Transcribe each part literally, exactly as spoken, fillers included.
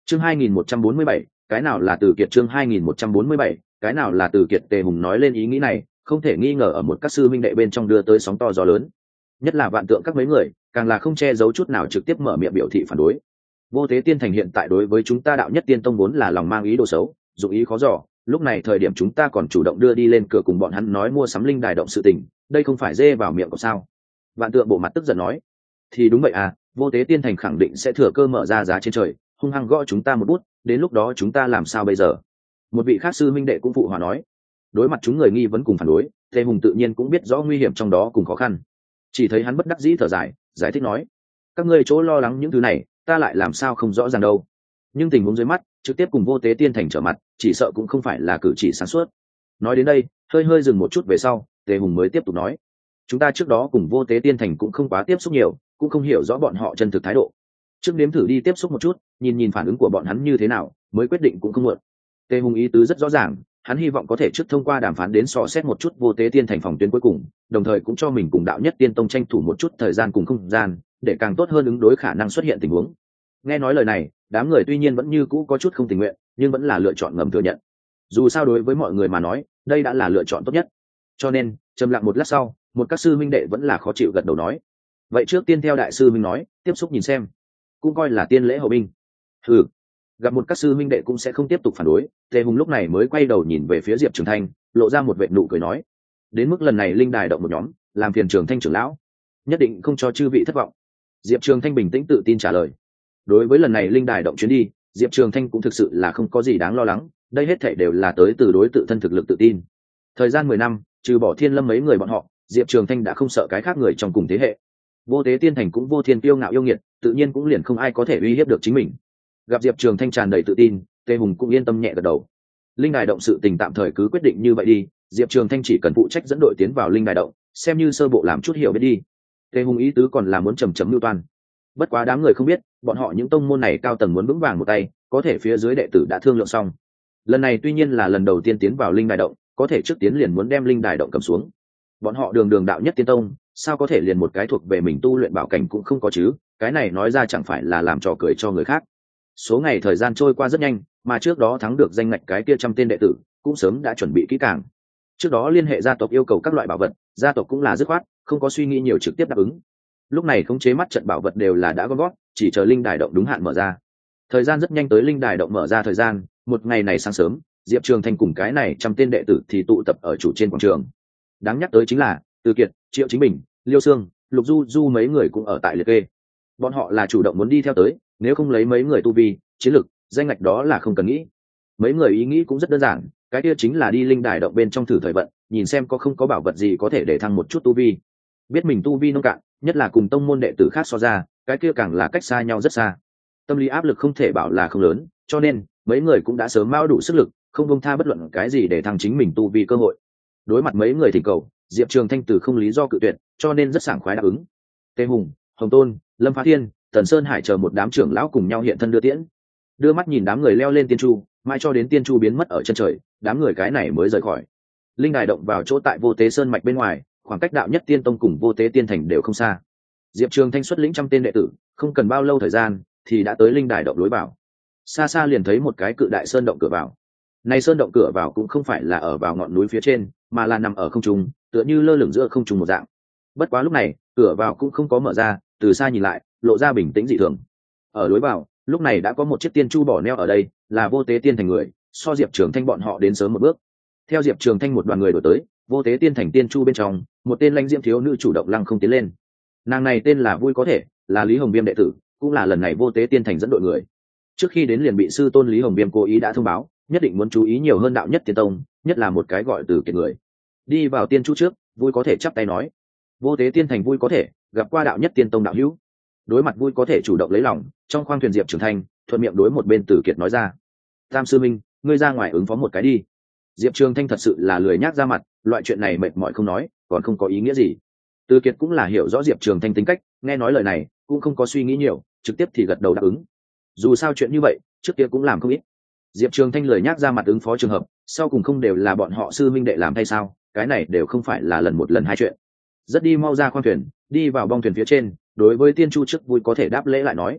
chương hai nghìn một trăm bốn mươi bảy, cái nào là Từ Kiệt chương hai nghìn một trăm bốn mươi bảy, cái nào là Từ Kiệt. Tề Hùng nói lên ý nghĩ này không thể nghi ngờ ở một các sư minh đệ bên trong đưa tới sóng to gió lớn, nhất là vạn tượng các mấy người càng là không che giấu chút nào trực tiếp mở miệng biểu thị phản đối. Vô Tế Tiên Thành hiện tại đối với chúng ta đạo nhất tiên tông vốn là lòng mang ý đồ xấu, dụng ý khó dò, lúc này thời điểm chúng ta còn chủ động đưa đi lên cửa cùng bọn hắn nói mua sắm linh đài động sự tình, đây không phải dê vào miệng của sao? Vạn tượng bộ mặt tức giận nói. Thì đúng vậy à, Vô Tế Tiên Thành khẳng định sẽ thừa cơ mở ra giá trên trời, hung hăng gõ chúng ta một bút, đến lúc đó chúng ta làm sao bây giờ? Một vị khác sư minh đệ cũng phụ hòa nói. Đối mặt chúng người nghi vấn cùng phản đối, Tề Hùng tự nhiên cũng biết rõ nguy hiểm trong đó cùng khó khăn, chỉ thấy hắn bất đắc dĩ thở dài, giải thích nói: các ngươi chỗ lo lắng những thứ này ta lại làm sao không rõ ràng đâu, nhưng tình huống dưới mắt trực tiếp cùng Vô Tế Tiên Thành trở mặt chỉ sợ cũng không phải là cử chỉ sáng suốt. Nói đến đây hơi hơi dừng một chút về sau, Tề Hùng mới tiếp tục nói: chúng ta trước đó cùng Vô Tế Tiên Thành cũng không quá tiếp xúc nhiều, cũng không hiểu rõ bọn họ chân thực thái độ, trước nếm thử đi tiếp xúc một chút, nhìn nhìn phản ứng của bọn hắn như thế nào mới quyết định cũng không muộn. Tề Hùng ý tứ rất rõ ràng, hắn hy vọng có thể trước thông qua đàm phán đến dò xét một chút Vô Tế Tiên Thành phòng tuyến cuối cùng, đồng thời cũng cho mình cùng đạo nhất tiên tông tranh thủ một chút thời gian cùng không gian, để càng tốt hơn ứng đối khả năng xuất hiện tình huống. Nghe nói lời này, đám người tuy nhiên vẫn như cũ có chút không tình nguyện, nhưng vẫn là lựa chọn ngầm thừa nhận. Dù sao đối với mọi người mà nói, đây đã là lựa chọn tốt nhất. Cho nên, trầm lặng một lát sau, một các sư minh đệ vẫn là khó chịu gật đầu nói: vậy trước tiên theo đại sư minh nói, tiếp xúc nhìn xem, cũng coi là tiên lễ hậu binh. Ừ. Gặp một các sư minh đệ cũng sẽ không tiếp tục phản đối, Tề Hùng lúc này mới quay đầu nhìn về phía Diệp Trường Thanh, lộ ra một vệt nụ cười nói: đến mức lần này linh đài động một nhóm, làm phiền Trường Thanh trưởng lão, nhất định không cho chư vị thất vọng. Diệp Trường Thanh bình tĩnh tự tin trả lời. Đối với lần này linh đài động chuyến đi, Diệp Trường Thanh cũng thực sự là không có gì đáng lo lắng, đây hết thảy đều là tới từ đối tự thân thực lực tự tin. Thời gian mười năm, trừ bỏ Thiên Lâm mấy người bọn họ, Diệp Trường Thanh đã không sợ cái khác người trong cùng thế hệ. Vô Tế Tiên Thành cũng vô thiên tiêu ngạo yêu nghiệt, tự nhiên cũng liền không ai có thể uy hiếp được chính mình. Gặp Diệp Trường Thanh tràn đầy tự tin, Tề Hùng cũng yên tâm nhẹ gật đầu. Linh đài động sự tình tạm thời cứ quyết định như vậy đi, Diệp Trường Thanh chỉ cần phụ trách dẫn đội tiến vào linh đài động, xem như sơ bộ làm chút hiểu biết đi. Tề Hùng ý tứ còn là muốn chầm chấm lưu toan. Bất quá đám người không biết, bọn họ những tông môn này cao tầng muốn vững vàng một tay, có thể phía dưới đệ tử đã thương lượng xong. Lần này tuy nhiên là lần đầu tiên tiến vào linh đài động, có thể trước tiến liền muốn đem linh đài động cầm xuống. Bọn họ đường đường đạo nhất tiên tông, sao có thể liền một cái thuộc về mình tu luyện bảo cảnh cũng không có chứ? Cái này nói ra chẳng phải là làm trò cười cho người khác. Số ngày thời gian trôi qua rất nhanh, mà trước đó thắng được danh ngạch cái kia trăm tên đệ tử cũng sớm đã chuẩn bị kỹ càng. Trước đó liên hệ gia tộc yêu cầu các loại bảo vật, gia tộc cũng là dứt khoát, không có suy nghĩ nhiều trực tiếp đáp ứng. Lúc này khống chế mắt trận bảo vật đều là đã gom gót, chỉ chờ linh đài động đúng hạn mở ra. Thời gian rất nhanh tới linh đài động mở ra thời gian, một ngày này sáng sớm, Diệp Trường Thanh cùng cái này trăm tên đệ tử thì tụ tập ở chủ trên quảng trường. Đáng nhắc tới chính là Từ Kiệt, Triệu Chính Bình, Liêu Sương, Lục Du Du mấy người cũng ở tại liệt kê. Bọn họ là chủ động muốn đi theo tới, nếu không lấy mấy người tu vi, chiến lực, danh ngạch đó là không cần nghĩ. Mấy người ý nghĩ cũng rất đơn giản, cái kia chính là đi linh đài động bên trong thử thời vận, nhìn xem có không có bảo vật gì có thể để thăng một chút tu vi. Biết mình tu vi nông cạn, nhất là cùng tông môn đệ tử khác so ra, cái kia càng là cách xa nhau rất xa. Tâm lý áp lực không thể bảo là không lớn, cho nên mấy người cũng đã sớm mao đủ sức lực, không buông tha bất luận cái gì để thăng chính mình tu vi cơ hội. Đối mặt mấy người thỉnh cầu, Diệp Trường Thanh từ không lý do cự tuyệt, cho nên rất sảng khoái đáp ứng. Tề Hùng, Hồng Tôn, Lâm Phá Thiên, Tần Sơn Hải chờ một đám trưởng lão cùng nhau hiện thân đưa tiễn. Đưa mắt nhìn đám người leo lên tiên chu, mãi cho đến tiên chu biến mất ở chân trời, đám người cái này mới rời khỏi. Linh đài động vào chỗ tại Vô Tế Sơn mạch bên ngoài, khoảng cách đạo nhất tiên tông cùng Vô Tế Tiên Thành đều không xa. Diệp Trường Thanh xuất lĩnh trăm tên đệ tử, không cần bao lâu thời gian thì đã tới linh đài động lối vào. Xa xa liền thấy một cái cự đại sơn động cửa vào. Này sơn động cửa vào cũng không phải là ở vào ngọn núi phía trên, mà là nằm ở không trung, tựa như lơ lửng giữa không trung một dạng. Bất quá lúc này, cửa vào cũng không có mở ra, từ xa nhìn lại, lộ ra bình tĩnh dị thường. Ở lối vào, lúc này đã có một chiếc tiên chu bỏ neo ở đây, là Vô Tế Tiên Thành người, so Diệp Trường Thanh bọn họ đến sớm một bước. Theo Diệp Trường Thanh một đoàn người đuổi tới, Vô Tế Tiên Thành tiên chu bên trong, một tên lãnh diễm thiếu nữ chủ động lăng không tiến lên. Nàng này tên là Vui Có Thể, là Lý Hồng Viêm đệ tử, cũng là lần này Vô Tế Tiên Thành dẫn đội người. Trước khi đến liền bị sư tôn Lý Hồng Viêm cố ý đã thông báo, nhất định muốn chú ý nhiều hơn đạo nhất tiên tông, nhất là một cái gọi Từ Kiệt người. Đi vào tiên chu trước, Vui Có Thể chắp tay nói: Vô Tế Tiên Thành Vui Có Thể gặp qua đạo nhất tiên tông đạo hữu. Đối mặt Vui Có Thể chủ động lấy lòng, trong khoang thuyền Diệp Trường Thanh thuận miệng đối một bên Từ Kiệt nói ra: Tam sư minh, ngươi ra ngoài ứng phó một cái đi. Diệp Trường Thanh thật sự là lười nhác ra mặt, loại chuyện này mệt mỏi không nói, còn không có ý nghĩa gì. Từ Kiệt cũng là hiểu rõ Diệp Trường Thanh tính cách, nghe nói lời này cũng không có suy nghĩ nhiều, trực tiếp thì gật đầu đáp ứng. Dù sao chuyện như vậy trước kia cũng làm không ít. Diệp Trường Thanh lười nhác ra mặt ứng phó trường hợp, sau cùng không đều là bọn họ sư minh đệ làm hay sao? Cái này đều không phải là lần một lần hai chuyện. Rất đi mau ra khoang thuyền, đi vào bong thuyền phía trên, đối với tiên chu trước Vui Có Thể đáp lễ lại nói: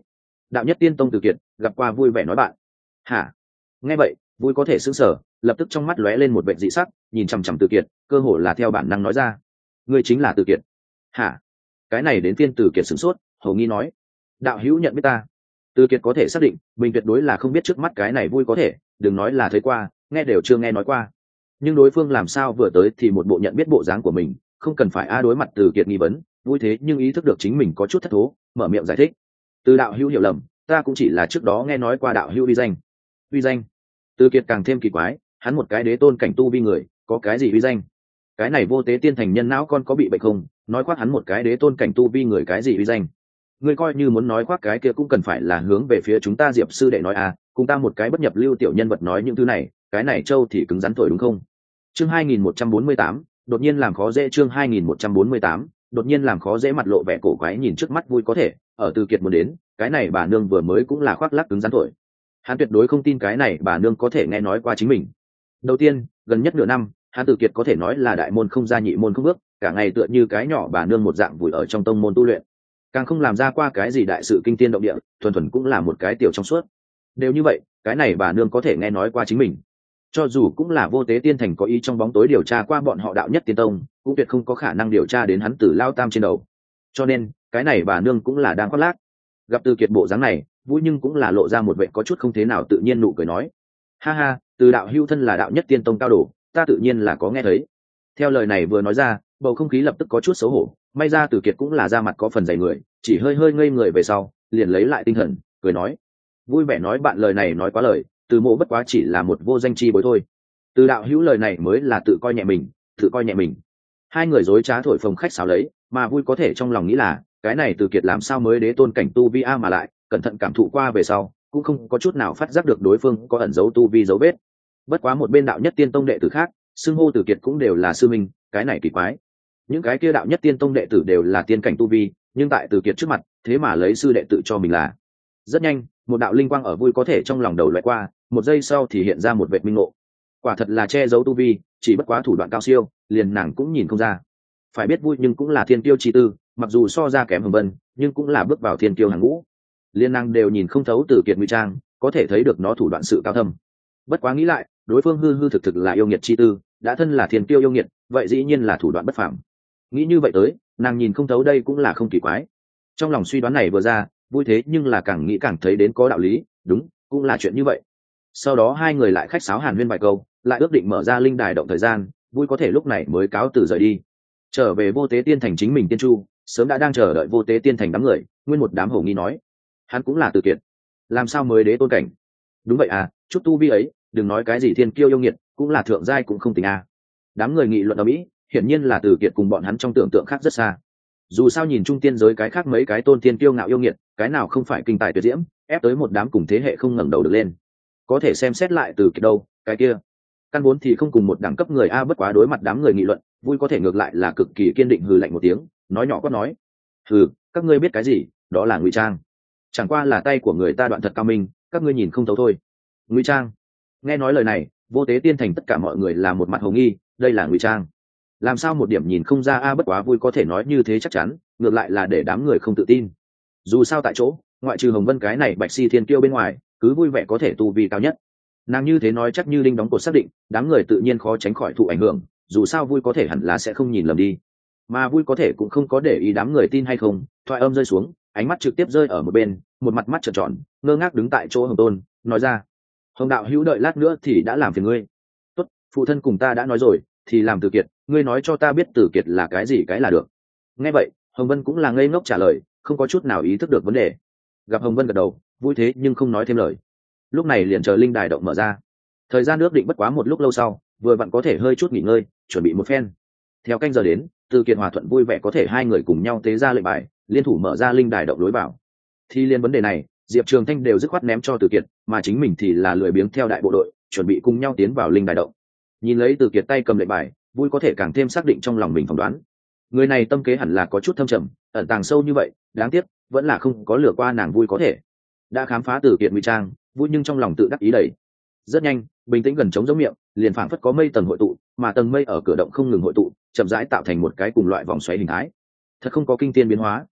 đạo nhất tiên tông Từ Kiệt gặp qua vui vẻ nói bạn. Hả? Nghe vậy vui có thể sững sờ, lập tức trong mắt lóe lên một vẻ dị sắc, nhìn chằm chằm Từ Kiệt, cơ hồ là theo bản năng nói ra: ngươi chính là Từ Kiệt. Hả? Cái này đến phiên Từ Kiệt sửng sốt, hầu nghi nói: đạo hữu nhận biết ta? Từ Kiệt có thể xác định mình tuyệt đối là không biết trước mắt cái này vui có thể, đừng nói là thấy qua, nghe đều chưa nghe nói qua. Nhưng đối phương làm sao vừa tới thì một bộ nhận biết bộ dáng của mình, không cần phải a đối mặt Từ Kiệt nghi vấn, vui thế nhưng ý thức được chính mình có chút thất thố, mở miệng giải thích: từ đạo hữu hiểu lầm, ta cũng chỉ là trước đó nghe nói qua đạo hữu uy danh. Uy danh? Từ Kiệt càng thêm kỳ quái, hắn một cái đế tôn cảnh tu vi người, có cái gì uy danh? Cái này vô tế tiên thành nhân não con có bị bệnh không? Nói khoác hắn một cái đế tôn cảnh tu vi người cái gì uy danh? Ngươi coi như muốn nói khoác cái kia cũng cần phải là hướng về phía chúng ta Diệp sư đệ nói à, cùng ta một cái bất nhập lưu tiểu nhân vật nói những thứ này, cái này châu thì cứng rắn thổi đúng không? Chương hai nghìn một trăm bốn mươi tám, đột nhiên làm khó dễ. Chương hai nghìn một trăm bốn mươi tám, đột nhiên làm khó dễ, mặt lộ vẻ cổ quái nhìn trước mắt vui có thể, ở Từ Kiệt muốn đến, cái này bà nương vừa mới cũng là khoác lác cứng rắn thổi. Hắn tuyệt đối không tin cái này bà nương có thể nghe nói qua chính mình. Đầu tiên, gần nhất nửa năm, hắn Từ Kiệt có thể nói là đại môn không ra nhị môn không bước, cả ngày tựa như cái nhỏ bà nương một dạng vùi ở trong tông môn tu luyện, càng không làm ra qua cái gì đại sự kinh thiên động địa, thuần thuần cũng là một cái tiểu trong suốt. Đều như vậy, cái này bà nương có thể nghe nói qua chính mình, cho dù cũng là vô tế tiên thành có ý trong bóng tối điều tra qua bọn họ đạo nhất tiên tông, cũng tuyệt không có khả năng điều tra đến hắn Tử Lao Tam trên đầu. Cho nên cái này bà nương cũng là đang khoác lác. Gặp Từ Kiệt bộ dáng này, vui nhưng cũng là lộ ra một vẻ có chút không thế nào tự nhiên nụ cười nói: ha ha, Từ đạo hưu thân là đạo nhất tiên tông cao đồ, ta tự nhiên là có nghe thấy. Theo lời này vừa nói ra, bầu không khí lập tức có chút xấu hổ, may ra Từ Kiệt cũng là da mặt có phần dày người, chỉ hơi hơi ngây người về sau liền lấy lại tinh thần, cười nói: vui vẻ nói bạn lời này nói quá lời, Từ mộ bất quá chỉ là một vô danh chi bối thôi. Từ đạo hữu lời này mới là tự coi nhẹ mình, tự coi nhẹ mình. Hai người dối trá thổi phồng khách sáo lấy, mà vui có thể trong lòng nghĩ là cái này Từ Kiệt làm sao mới đế tôn cảnh tu vi a, mà lại cẩn thận cảm thụ qua về sau cũng không có chút nào phát giác được đối phương có ẩn giấu tu vi dấu vết. Bất quá một bên đạo nhất tiên tông đệ tử khác xưng hô Từ Kiệt cũng đều là sư minh, cái này kỳ quái. Những cái kia đạo nhất tiên tông đệ tử đều là tiên cảnh tu vi, nhưng tại Từ Kiệt trước mặt thế mà lấy sư đệ tự cho mình là. Rất nhanh, một đạo linh quang ở vui có thể trong lòng đầu loại qua, một giây sau thì hiện ra một vệt minh ngộ. Quả thật là che giấu tu vi, chỉ bất quá thủ đoạn cao siêu, liền nàng cũng nhìn không ra. Phải biết vui nhưng cũng là thiên tiêu chi tư, mặc dù so ra kém Hồng Vân, nhưng cũng là bước vào thiên tiêu hàng ngũ. Liên năng đều nhìn không thấu Từ Kiệt ngụy trang, có thể thấy được nó thủ đoạn sự cao thâm. Bất quá nghĩ lại, đối phương hư hư thực thực là yêu nghiệt chi tư, đã thân là thiên tiêu yêu nghiệt, vậy dĩ nhiên là thủ đoạn bất phàm. Nghĩ như vậy tới, nàng nhìn không thấu đây cũng là không kỳ quái. Trong lòng suy đoán này vừa ra, vui thế nhưng là càng nghĩ càng thấy đến có đạo lý, đúng, cũng là chuyện như vậy. Sau đó hai người lại khách sáo hàn huyên vài câu, lại ước định mở ra linh đài động thời gian, vui có thể lúc này mới cáo từ rời đi. Trở về vô tế tiên thành chính mình tiên chu, sớm đã đang chờ đợi vô tế tiên thành đám người, nguyên một đám hổ nghi nói: hắn cũng là Từ Kiệt, làm sao mới đế tôn cảnh? Đúng vậy à, chút tu vi ấy, đừng nói cái gì thiên kiêu yêu nghiệt, cũng là thượng giai cũng không tính à. Đám người nghị luận ở mỹ, hiển nhiên là Từ Kiệt cùng bọn hắn trong tưởng tượng khác rất xa. Dù sao nhìn trung tiên giới cái khác mấy cái tôn tiên kiêu ngạo yêu nghiệt, cái nào không phải kinh tài tuyệt diễm, ép tới một đám cùng thế hệ không ngẩng đầu được lên. Có thể xem xét lại Từ Kiệt đâu, cái kia căn vốn thì không cùng một đẳng cấp người a. Bất quá đối mặt đám người nghị luận, vui có thể ngược lại là cực kỳ kiên định hừ lạnh một tiếng, nói nhỏ quát nói: hừ, các ngươi biết cái gì, đó là ngụy trang. Chẳng qua là tay của người ta đoạn thật cao minh, các ngươi nhìn không thấu thôi. Ngụy trang? Nghe nói lời này, vô tế tiên thành tất cả mọi người là một mặt hồ nghi, đây là ngụy trang? Làm sao một điểm nhìn không ra a? Bất quá vui có thể nói như thế chắc chắn, ngược lại là để đám người không tự tin. Dù sao tại chỗ, ngoại trừ Hồng Vân cái này bạch si thiên kiêu bên ngoài, cứ vui vẻ có thể tu vi cao nhất. Nàng như thế nói chắc như đinh đóng cột xác định, đám người tự nhiên khó tránh khỏi thụ ảnh hưởng. Dù sao vui có thể hẳn là sẽ không nhìn lầm đi, mà vui có thể cũng không có để ý đám người tin hay không. Thoại âm rơi xuống, ánh mắt trực tiếp rơi ở một bên, một mặt mắt trợn tròn, ngơ ngác đứng tại chỗ Hồng Tôn, nói ra: Hồng đạo hữu đợi lát nữa thì đã làm phiền ngươi. Tốt, phụ thân cùng ta đã nói rồi, thì làm Từ Kiệt, ngươi nói cho ta biết Từ Kiệt là cái gì cái là được. Nghe vậy, Hồng Vân cũng là ngây ngốc trả lời, không có chút nào ý thức được vấn đề. Gặp Hồng Vân gật đầu, vui thế nhưng không nói thêm lời. Lúc này liền chờ linh đài động mở ra. Thời gian ước định bất quá một lúc lâu sau, vừa vặn có thể hơi chút nghỉ ngơi, chuẩn bị một phen. Theo canh giờ đến, Từ Kiệt hòa thuận vui vẻ có thể hai người cùng nhau tế ra lệnh bài, liên thủ mở ra linh đài động lối vào. Thì liên vấn đề này, Diệp Trường Thanh đều dứt khoát ném cho Từ Kiệt, mà chính mình thì là lười biếng theo đại bộ đội, chuẩn bị cùng nhau tiến vào linh đài động. Nhìn lấy Từ Kiệt tay cầm lệnh bài, vui có thể càng thêm xác định trong lòng mình phỏng đoán, người này tâm kế hẳn là có chút thâm trầm, ẩn tàng sâu như vậy, đáng tiếc vẫn là không có lừa qua nàng vui có thể. Đã khám phá Từ Kiệt ngụy trang, vui nhưng trong lòng tự đắc ý đầy. Rất nhanh, bình tĩnh gần trống giống miệng, liền phảng phất có mây tầng hội tụ, mà tầng mây ở cửa động không ngừng hội tụ, chậm rãi tạo thành một cái cùng loại vòng xoáy hình thái. Thật không có kinh thiên biến hóa,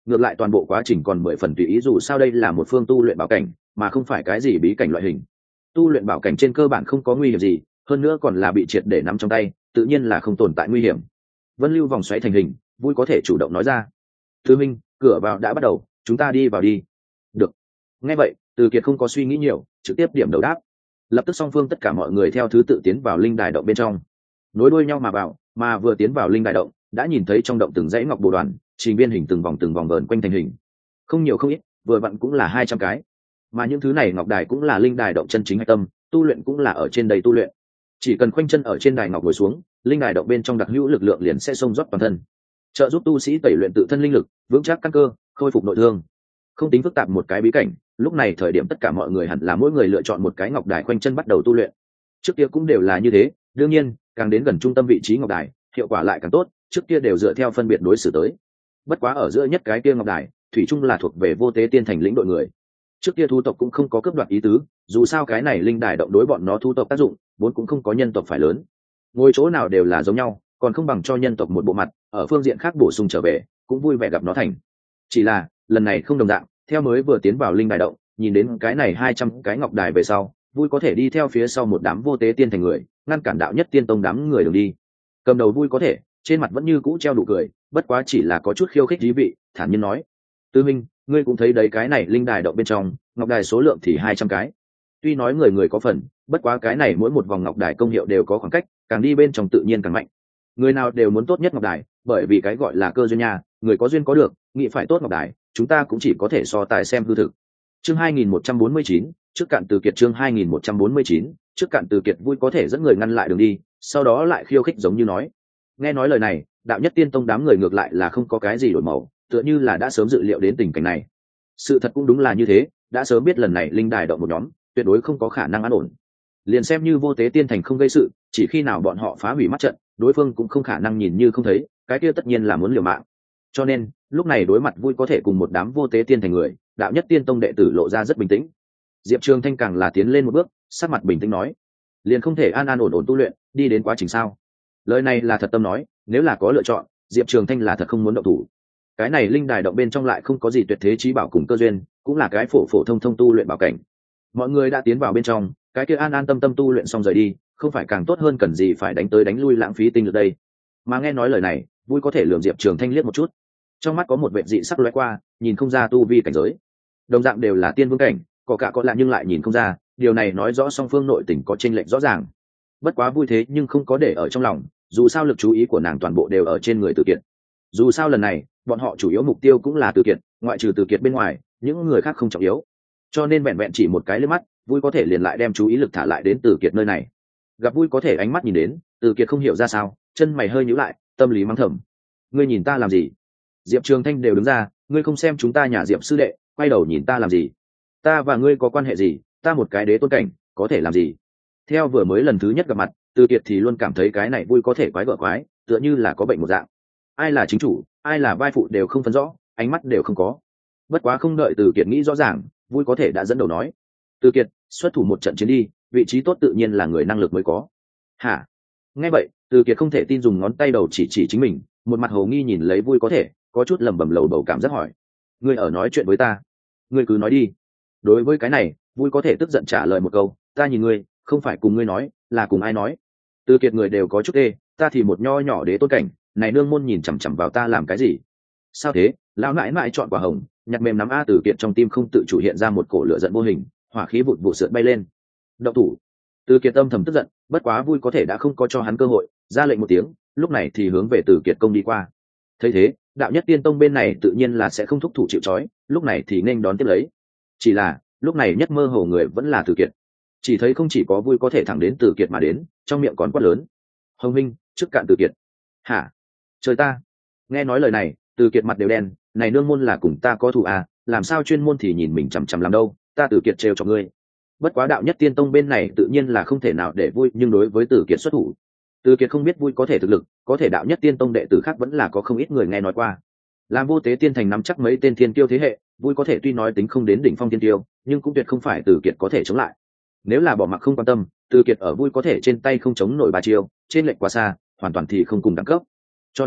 ngược lại toàn bộ quá trình còn mười phần tùy ý, dù sao đây là một phương tu luyện bảo cảnh mà không phải cái gì bí cảnh loại hình. Tu luyện bảo cảnh trên cơ bản không có nguy hiểm gì, hơn nữa còn là bị triệt để nắm trong tay, tự nhiên là không tồn tại nguy hiểm. Vân lưu vòng xoáy thành hình, vui có thể chủ động nói ra. Thư minh, cửa vào đã bắt đầu, chúng ta đi vào đi. Được. Nghe vậy, Từ Kiệt không có suy nghĩ nhiều, trực tiếp điểm đầu đáp. Lập tức song phương tất cả mọi người theo thứ tự tiến vào linh đài động bên trong, nối đuôi nhau mà vào, mà vừa tiến vào linh đài động, đã nhìn thấy trong động từng dãy ngọc bồ đoàn, trình viên hình từng vòng từng vòng vờn quanh thành hình. Không nhiều không ít, vừa vặn cũng là hai trăm cái. Mà những thứ này ngọc đài cũng là linh đài động chân chính hạch tâm, tu luyện cũng là ở trên đây tu luyện. Chỉ cần khoanh chân ở trên đài ngọc ngồi xuống, linh đài động bên trong đặc hữu lực lượng liền sẽ xông rót toàn thân, trợ giúp tu sĩ tẩy luyện tự thân linh lực, vững chắc căn cơ, khôi phục nội thương. Không tính phức tạp một cái bí cảnh, lúc này thời điểm tất cả mọi người hẳn là mỗi người lựa chọn một cái ngọc đài khoanh chân bắt đầu tu luyện. Trước kia cũng đều là như thế, đương nhiên càng đến gần trung tâm vị trí ngọc đài hiệu quả lại càng tốt, trước kia đều dựa theo phân biệt đối xử tới. Bất quá ở giữa nhất cái kia ngọc đài thủy chung là thuộc về vô tế tiên thành lĩnh đội người. Trước kia thu tộc cũng không có cướp đoạt ý tứ, dù sao cái này linh đài động đối bọn nó thu tộc tác dụng vốn cũng không có nhân tộc phải lớn, ngôi chỗ nào đều là giống nhau, còn không bằng cho nhân tộc một bộ mặt, ở phương diện khác bổ sung trở về cũng vui vẻ gặp nó thành. Chỉ là lần này không đồng dạng, theo mới vừa tiến vào linh đài động, nhìn đến cái này hai trăm cái ngọc đài về sau, vui có thể đi theo phía sau một đám vô tế tiên thành người, ngăn cản đạo nhất tiên tông đám người đường đi. Cầm đầu vui có thể trên mặt vẫn như cũ treo đủ cười, bất quá chỉ là có chút khiêu khích thú vị, thản nhiên nói: Tư minh, ngươi cũng thấy đấy, cái này linh đài động bên trong ngọc đài số lượng thì hai trăm cái. Tuy nói người người có phần, bất quá cái này mỗi một vòng ngọc đài công hiệu đều có khoảng cách, càng đi bên trong tự nhiên càng mạnh. Người nào đều muốn tốt nhất ngọc đài, bởi vì cái gọi là cơ duyên nha, người có duyên có được, nghĩ phải tốt ngọc đài, chúng ta cũng chỉ có thể so tài xem hư thực. Chương hai nghìn một trăm bốn mươi chín, trước cạn Từ Kiệt. Chương hai nghìn một trăm bốn mươi chín, trước cạn Từ Kiệt vui có thể dẫn người ngăn lại đường đi, sau đó lại khiêu khích giống như nói. Nghe nói lời này, đạo nhất tiên tông đám người ngược lại là không có cái gì đổi màu, tựa như là đã sớm dự liệu đến tình cảnh này. Sự thật cũng đúng là như thế, đã sớm biết lần này linh đài động một nhóm tuyệt đối không có khả năng an ổn. Liền xem như vô tế tiên thành không gây sự, chỉ khi nào bọn họ phá hủy mắt trận, đối phương cũng không khả năng nhìn như không thấy, cái kia tất nhiên là muốn liều mạng. Cho nên lúc này đối mặt vui có thể cùng một đám vô tế tiên thành người, đạo nhất tiên tông đệ tử lộ ra rất bình tĩnh. Diệp Trường Thanh càng là tiến lên một bước, sắc mặt bình tĩnh nói: liền không thể an an ổn ổn tu luyện đi đến quá trình sao? Lời này là thật tâm nói, nếu là có lựa chọn, Diệp Trường Thanh là thật không muốn động thủ. Cái này linh đài động bên trong lại không có gì tuyệt thế chí bảo cùng cơ duyên, cũng là cái phổ phổ thông thông tu luyện bảo cảnh. Mọi người đã tiến vào bên trong, cái kia an an tâm tâm tu luyện xong rời đi, không phải càng tốt hơn, cần gì phải đánh tới đánh lui lãng phí tinh lực đây. Mà nghe nói lời này, vui có thể lườm Diệp Trường Thanh liếc một chút, trong mắt có một vệt dị sắc lóe qua, nhìn không ra tu vi cảnh giới. Đồng dạng đều là tiên vương cảnh, có cả có lạ nhưng lại nhìn không ra, điều này nói rõ song phương nội tình có chênh lệch rõ ràng. Bất quá vui thế nhưng không có để ở trong lòng, dù sao lực chú ý của nàng toàn bộ đều ở trên người Từ Kiệt. Dù sao lần này bọn họ chủ yếu mục tiêu cũng là Từ Kiệt, ngoại trừ Từ Kiệt bên ngoài, những người khác không trọng yếu. Cho nên vẹn vẹn chỉ một cái liếc mắt, vui có thể liền lại đem chú ý lực thả lại đến Từ Kiệt nơi này. Gặp vui có thể ánh mắt nhìn đến, Từ Kiệt không hiểu ra sao, chân mày hơi nhíu lại, tâm lý mắng thầm: ngươi nhìn ta làm gì? Diệp Trường Thanh đều đứng ra, ngươi không xem chúng ta nhà Diệp sư đệ, quay đầu nhìn ta làm gì? Ta và ngươi có quan hệ gì? Ta một cái đế tôn cảnh có thể làm gì? Theo vừa mới lần thứ nhất gặp mặt, Từ Kiệt thì luôn cảm thấy cái này vui có thể quái gở quái, tựa như là có bệnh một dạng. Ai là chính chủ, ai là vai phụ đều không phân rõ, ánh mắt đều không có. Bất quá không đợi Từ Kiệt nghĩ rõ ràng, vui có thể đã dẫn đầu nói: Từ Kiệt, xuất thủ một trận chiến đi, vị trí tốt tự nhiên là người năng lực mới có. Hả? Nghe vậy, Từ Kiệt không thể tin, dùng ngón tay đầu chỉ chỉ chính mình, một mặt hồ nghi nhìn lấy vui có thể, có chút lẩm bẩm lầu bầu cảm giác hỏi: ngươi ở nói chuyện với ta? Ngươi cứ nói đi. Đối với cái này, vui có thể tức giận trả lời một câu: ta nhìn ngươi, không phải cùng ngươi nói, là cùng ai nói? Từ Kiệt người đều có chút ê, ta thì một nho nhỏ đế tôn cảnh, này nương môn nhìn chằm chằm vào ta làm cái gì? Sao thế? Lão nãi nãi chọn quả hồng, nhặt mềm nắm a. Từ Kiệt trong tim không tự chủ hiện ra một cổ lửa giận vô hình, hỏa khí vụt vụt sượt bay lên. Động thủ! Từ Kiệt âm thầm tức giận, bất quá vui có thể đã không có cho hắn cơ hội, ra lệnh một tiếng, lúc này thì hướng về Từ Kiệt công đi qua. Thấy thế, đạo nhất tiên tông bên này tự nhiên là sẽ không thúc thủ chịu trói, lúc này thì nên đón tiếp lấy. Chỉ là lúc này nhất mơ hồ người vẫn là Từ Kiệt. Chỉ thấy không chỉ có vui có thể thẳng đến Từ Kiệt mà đến, trong miệng còn quát lớn: hồng minh, trước cạn Từ Kiệt! Hả? Trời ta! Nghe nói lời này, Từ Kiệt mặt đều đen, này nương môn là cùng ta có thù à, làm sao chuyên môn thì nhìn mình chằm chằm làm đâu, ta Từ Kiệt trêu cho ngươi. Bất quá đạo nhất tiên tông bên này tự nhiên là không thể nào để vui, nhưng đối với Từ Kiệt xuất thủ, Từ Kiệt không biết vui có thể thực lực, có thể đạo nhất tiên tông đệ tử khác vẫn là có không ít người nghe nói qua. Làm vô tế tiên thành nắm chắc mấy tên thiên kiêu thế hệ, vui có thể tuy nói tính không đến đỉnh phong thiên kiêu, nhưng cũng tuyệt không phải Từ Kiệt có thể chống lại. Nếu là bỏ mặc không quan tâm, Từ Kiệt ở vui có thể trên tay không chống nổi ba chiêu, trên lệnh quá xa, hoàn toàn thì không cùng đẳng cấp. Cho nên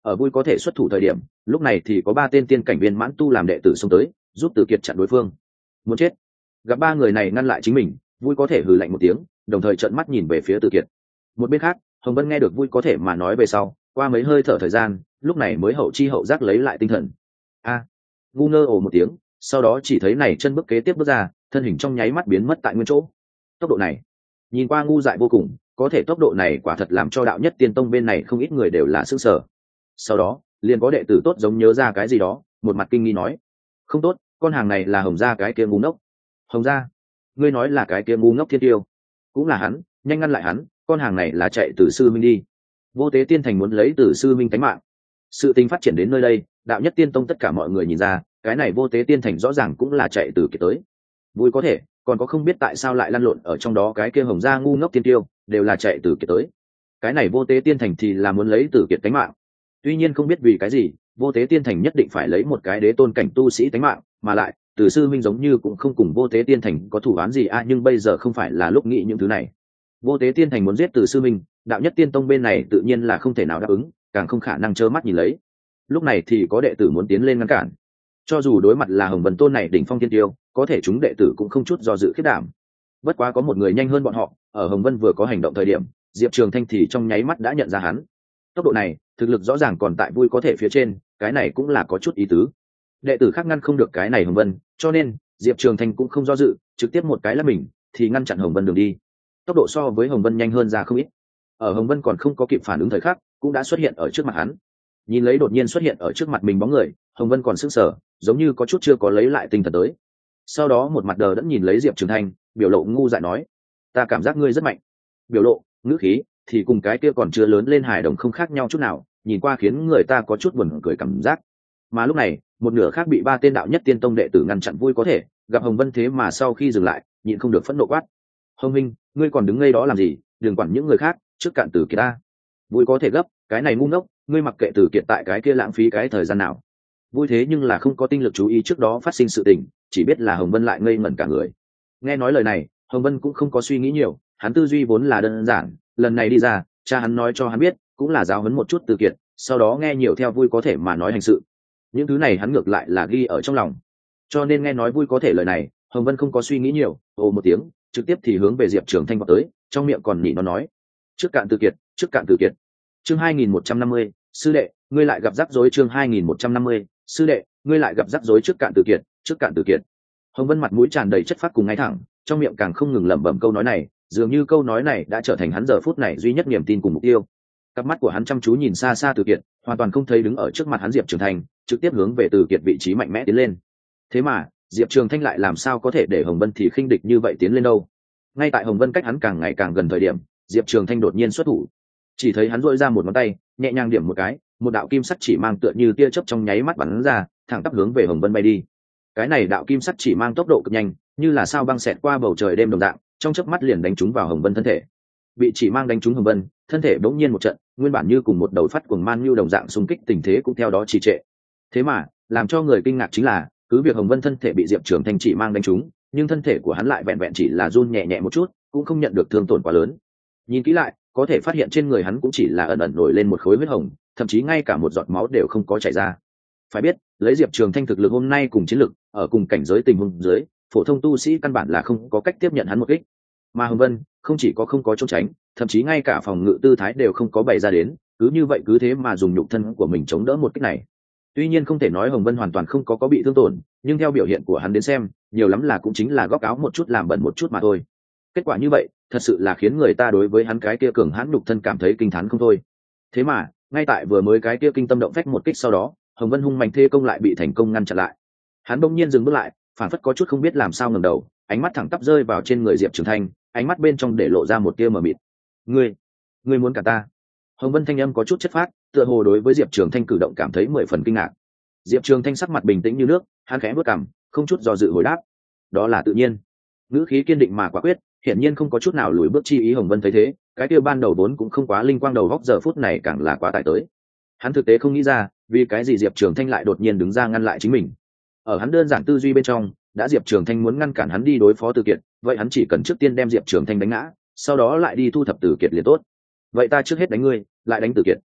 ở vui có thể xuất thủ thời điểm, lúc này thì có ba tên tiên cảnh viên mãn tu làm đệ tử xông tới giúp Từ Kiệt chặn đối phương. Muốn chết. Gặp ba người này ngăn lại chính mình, vui có thể hừ lạnh một tiếng, đồng thời trợn mắt nhìn về phía Từ Kiệt. Một bên khác, Hồng Vân nghe được vui có thể mà nói về sau, qua mấy hơi thở thời gian, lúc này mới hậu chi hậu giác lấy lại tinh thần. A, ngu ngơ ồ một tiếng, sau đó chỉ thấy này chân bước kế tiếp bước ra, thân hình trong nháy mắt biến mất tại nguyên chỗ. Tốc độ này, nhìn qua ngu dại vô cùng, có thể tốc độ này quả thật làm cho đạo nhất tiên tông bên này không ít người đều là sửng sở. Sau đó, liền có đệ tử tốt giống nhớ ra cái gì đó, một mặt kinh nghi nói: "Không tốt, con hàng này là Hồng gia cái kia ngu ngốc." "Hồng gia? Ngươi nói là cái kia ngu ngốc thiên tiêu?" "Cũng là hắn, nhanh ngăn lại hắn, con hàng này là chạy từ sư minh đi." Vô Tế Tiên Thành muốn lấy từ sư minh tánh mạng. Sự tình phát triển đến nơi đây, đạo nhất tiên tông tất cả mọi người nhìn ra, cái này Vô Tế Tiên Thành rõ ràng cũng là chạy từ Kiệt tới. Vui có thể, còn có không biết tại sao lại lăn lộn ở trong đó cái kia Hồng gia ngu ngốc tiên tiêu, đều là chạy từ Kiệt tới. Cái này Vô Tế Tiên Thành thì là muốn lấy từ Kiệt tánh mạng. Tuy nhiên không biết vì cái gì, Vô Tế Tiên Thành nhất định phải lấy một cái đế tôn cảnh tu sĩ tánh mạng, mà lại, từ sư minh giống như cũng không cùng Vô Tế Tiên Thành có thủ án gì a, à, nhưng bây giờ không phải là lúc nghĩ những thứ này. Vô Tế Tiên Thành muốn giết từ sư minh, đạo nhất tiên tông bên này tự nhiên là không thể nào đáp ứng, càng không khả năng trơ mắt nhìn lấy. Lúc này thì có đệ tử muốn tiến lên ngăn cản. Cho dù đối mặt là Hồng Vân Tôn này đỉnh phong tiên tiêu, có thể chúng đệ tử cũng không chút do dự khiết đảm. Bất quá có một người nhanh hơn bọn họ, ở Hồng Vân vừa có hành động thời điểm, Diệp Trường Thanh thì trong nháy mắt đã nhận ra hắn. Tốc độ này, thực lực rõ ràng còn tại vui có thể phía trên, cái này cũng là có chút ý tứ. Đệ tử khác ngăn không được cái này Hồng Vân, cho nên Diệp Trường Thanh cũng không do dự, trực tiếp một cái là mình thì ngăn chặn Hồng Vân đường đi. Tốc độ so với Hồng Vân nhanh hơn ra không ít. Ở Hồng Vân còn không có kịp phản ứng thời khắc, cũng đã xuất hiện ở trước mặt hắn. Nhìn lấy đột nhiên xuất hiện ở trước mặt mình bóng người, Hồng Vân còn sững sờ, giống như có chút chưa có lấy lại tinh thần tới. Sau đó một mặt đờ đẫn nhìn lấy Diệp Trường Thanh, biểu lộ ngu dại nói: "Ta cảm giác ngươi rất mạnh." Biểu lộ, ngữ khí thì cùng cái kia còn chưa lớn lên hài đồng không khác nhau chút nào, nhìn qua khiến người ta có chút buồn cười cảm giác. Mà lúc này, một nửa khác bị ba tên đạo nhất tiên tông đệ tử ngăn chặn vui có thể, gặp Hồng Vân thế mà sau khi dừng lại, nhịn không được phẫn nộ quát: "Hồng Minh, ngươi còn đứng ngây đó làm gì, đừng quản những người khác, trước cạn Từ Kiệt ta." Vui có thể gấp, cái này ngu ngốc, ngươi mặc kệ Từ Kiệt tại cái kia lãng phí cái thời gian nào. Vui thế nhưng là không có tinh lực chú ý trước đó phát sinh sự tình, chỉ biết là Hồng Vân lại ngây ngẩn cả người. Nghe nói lời này, Hồng Vân cũng không có suy nghĩ nhiều, hắn tư duy vốn là đơn giản, lần này đi ra, cha hắn nói cho hắn biết, cũng là giáo huấn một chút Từ Kiệt, sau đó nghe nhiều theo vui có thể mà nói hành sự. Những thứ này hắn ngược lại là ghi ở trong lòng. Cho nên nghe nói vui có thể lời này, Hồng Vân không có suy nghĩ nhiều, ồ một tiếng, trực tiếp thì hướng về Diệp Trường Thanh vọt tới, trong miệng còn nhỉ nó nói: "Trước cạn Từ Kiệt, trước cạn Từ Kiệt." Chương hai nghìn một trăm năm mươi, sư đệ, ngươi lại gặp rắc rối. Chương hai nghìn một trăm năm mươi, sư đệ, ngươi lại gặp rắc rối. Trước cạn Từ Kiệt, trước cạn Từ Kiệt. Hồng Vân mặt mũi tràn đầy chất phát cùng ngay thẳng, trong miệng càng không ngừng lẩm bẩm câu nói này, dường như câu nói này đã trở thành hắn giờ phút này duy nhất niềm tin cùng mục tiêu. Cặp mắt của hắn chăm chú nhìn xa xa Từ Kiệt, hoàn toàn không thấy đứng ở trước mặt hắn Diệp Trường Thanh, trực tiếp hướng về Từ Kiệt vị trí mạnh mẽ tiến lên. Thế mà, Diệp Trường Thanh lại làm sao có thể để Hồng Vân thì khinh địch như vậy tiến lên đâu? Ngay tại Hồng Vân cách hắn càng ngày càng gần thời điểm, Diệp Trường Thanh đột nhiên xuất thủ. Chỉ thấy hắn duỗi ra một ngón tay, nhẹ nhàng điểm một cái, một đạo kim sắc chỉ mang tựa như tia chớp trong nháy mắt bắn ra, thẳng tắp hướng về Hồng Vân bay đi. Cái này đạo kim sắc chỉ mang tốc độ cực nhanh, như là sao băng xẹt qua bầu trời đêm đồng dạng, trong chớp mắt liền đánh trúng vào Hồng Vân thân thể. Bị chỉ mang đánh trúng Hồng Vân, thân thể bỗng nhiên một trận, nguyên bản như cùng một đầu phát cuồng man như đồng dạng xung kích, tình thế cũng theo đó trì trệ. Thế mà, làm cho người kinh ngạc chính là, cứ việc Hồng Vân thân thể bị Diệp Trường Thanh chỉ mang đánh trúng, nhưng thân thể của hắn lại vẹn vẹn chỉ là run nhẹ nhẹ một chút, cũng không nhận được thương tổn quá lớn. Nhìn kỹ lại, có thể phát hiện trên người hắn cũng chỉ là ẩn ẩn nổi lên một khối huyết hồng, thậm chí ngay cả một giọt máu đều không có chảy ra. Phải biết, lấy Diệp Trường Thanh thực lực hôm nay cùng chiến lực, ở cùng cảnh giới tình huống dưới, phổ thông tu sĩ căn bản là không có cách tiếp nhận hắn một kích. Mà Hồng Vân, không chỉ có không có trốn tránh, thậm chí ngay cả phòng ngự tư thái đều không có bày ra đến, cứ như vậy cứ thế mà dùng nhục thân của mình chống đỡ một kích này. Tuy nhiên không thể nói Hồng Vân hoàn toàn không có có bị thương tổn, nhưng theo biểu hiện của hắn đến xem, nhiều lắm là cũng chính là góc áo một chút làm bẩn một chút mà thôi. Kết quả như vậy, thật sự là khiến người ta đối với hắn cái kia cường hãn nhục thân cảm thấy kinh thán không thôi. Thế mà, ngay tại vừa mới cái kia kinh tâm động phách một kích sau đó, Hồng Vân hung mạnh thê công lại bị thành công ngăn chặn lại. Hắn bỗng nhiên dừng bước lại, phản phất có chút không biết làm sao ngẩng đầu, ánh mắt thẳng tắp rơi vào trên người Diệp Trường Thanh, ánh mắt bên trong để lộ ra một tia mờ mịt. "Ngươi, ngươi muốn cả ta?" Hồng Vân thanh âm có chút chất phác, tựa hồ đối với Diệp Trường Thanh cử động cảm thấy mười phần kinh ngạc. Diệp Trường Thanh sắc mặt bình tĩnh như nước, hắn khẽ bước cằm, không chút do dự hồi đáp: "Đó là tự nhiên." Ngữ khí kiên định mà quả quyết, hiển nhiên không có chút nào lùi bước chi ý. Hồng Vân thấy thế, cái kia ban đầu vốn cũng không quá linh quang đầu góc giờ phút này càng là quá tải tới. Hắn thực tế không nghĩ ra, vì cái gì Diệp Trường Thanh lại đột nhiên đứng ra ngăn lại chính mình. Ở hắn đơn giản tư duy bên trong, đã Diệp Trường Thanh muốn ngăn cản hắn đi đối phó Từ Kiệt, vậy hắn chỉ cần trước tiên đem Diệp Trường Thanh đánh ngã, sau đó lại đi thu thập Từ Kiệt liền tốt. Vậy ta trước hết đánh ngươi, lại đánh Từ Kiệt.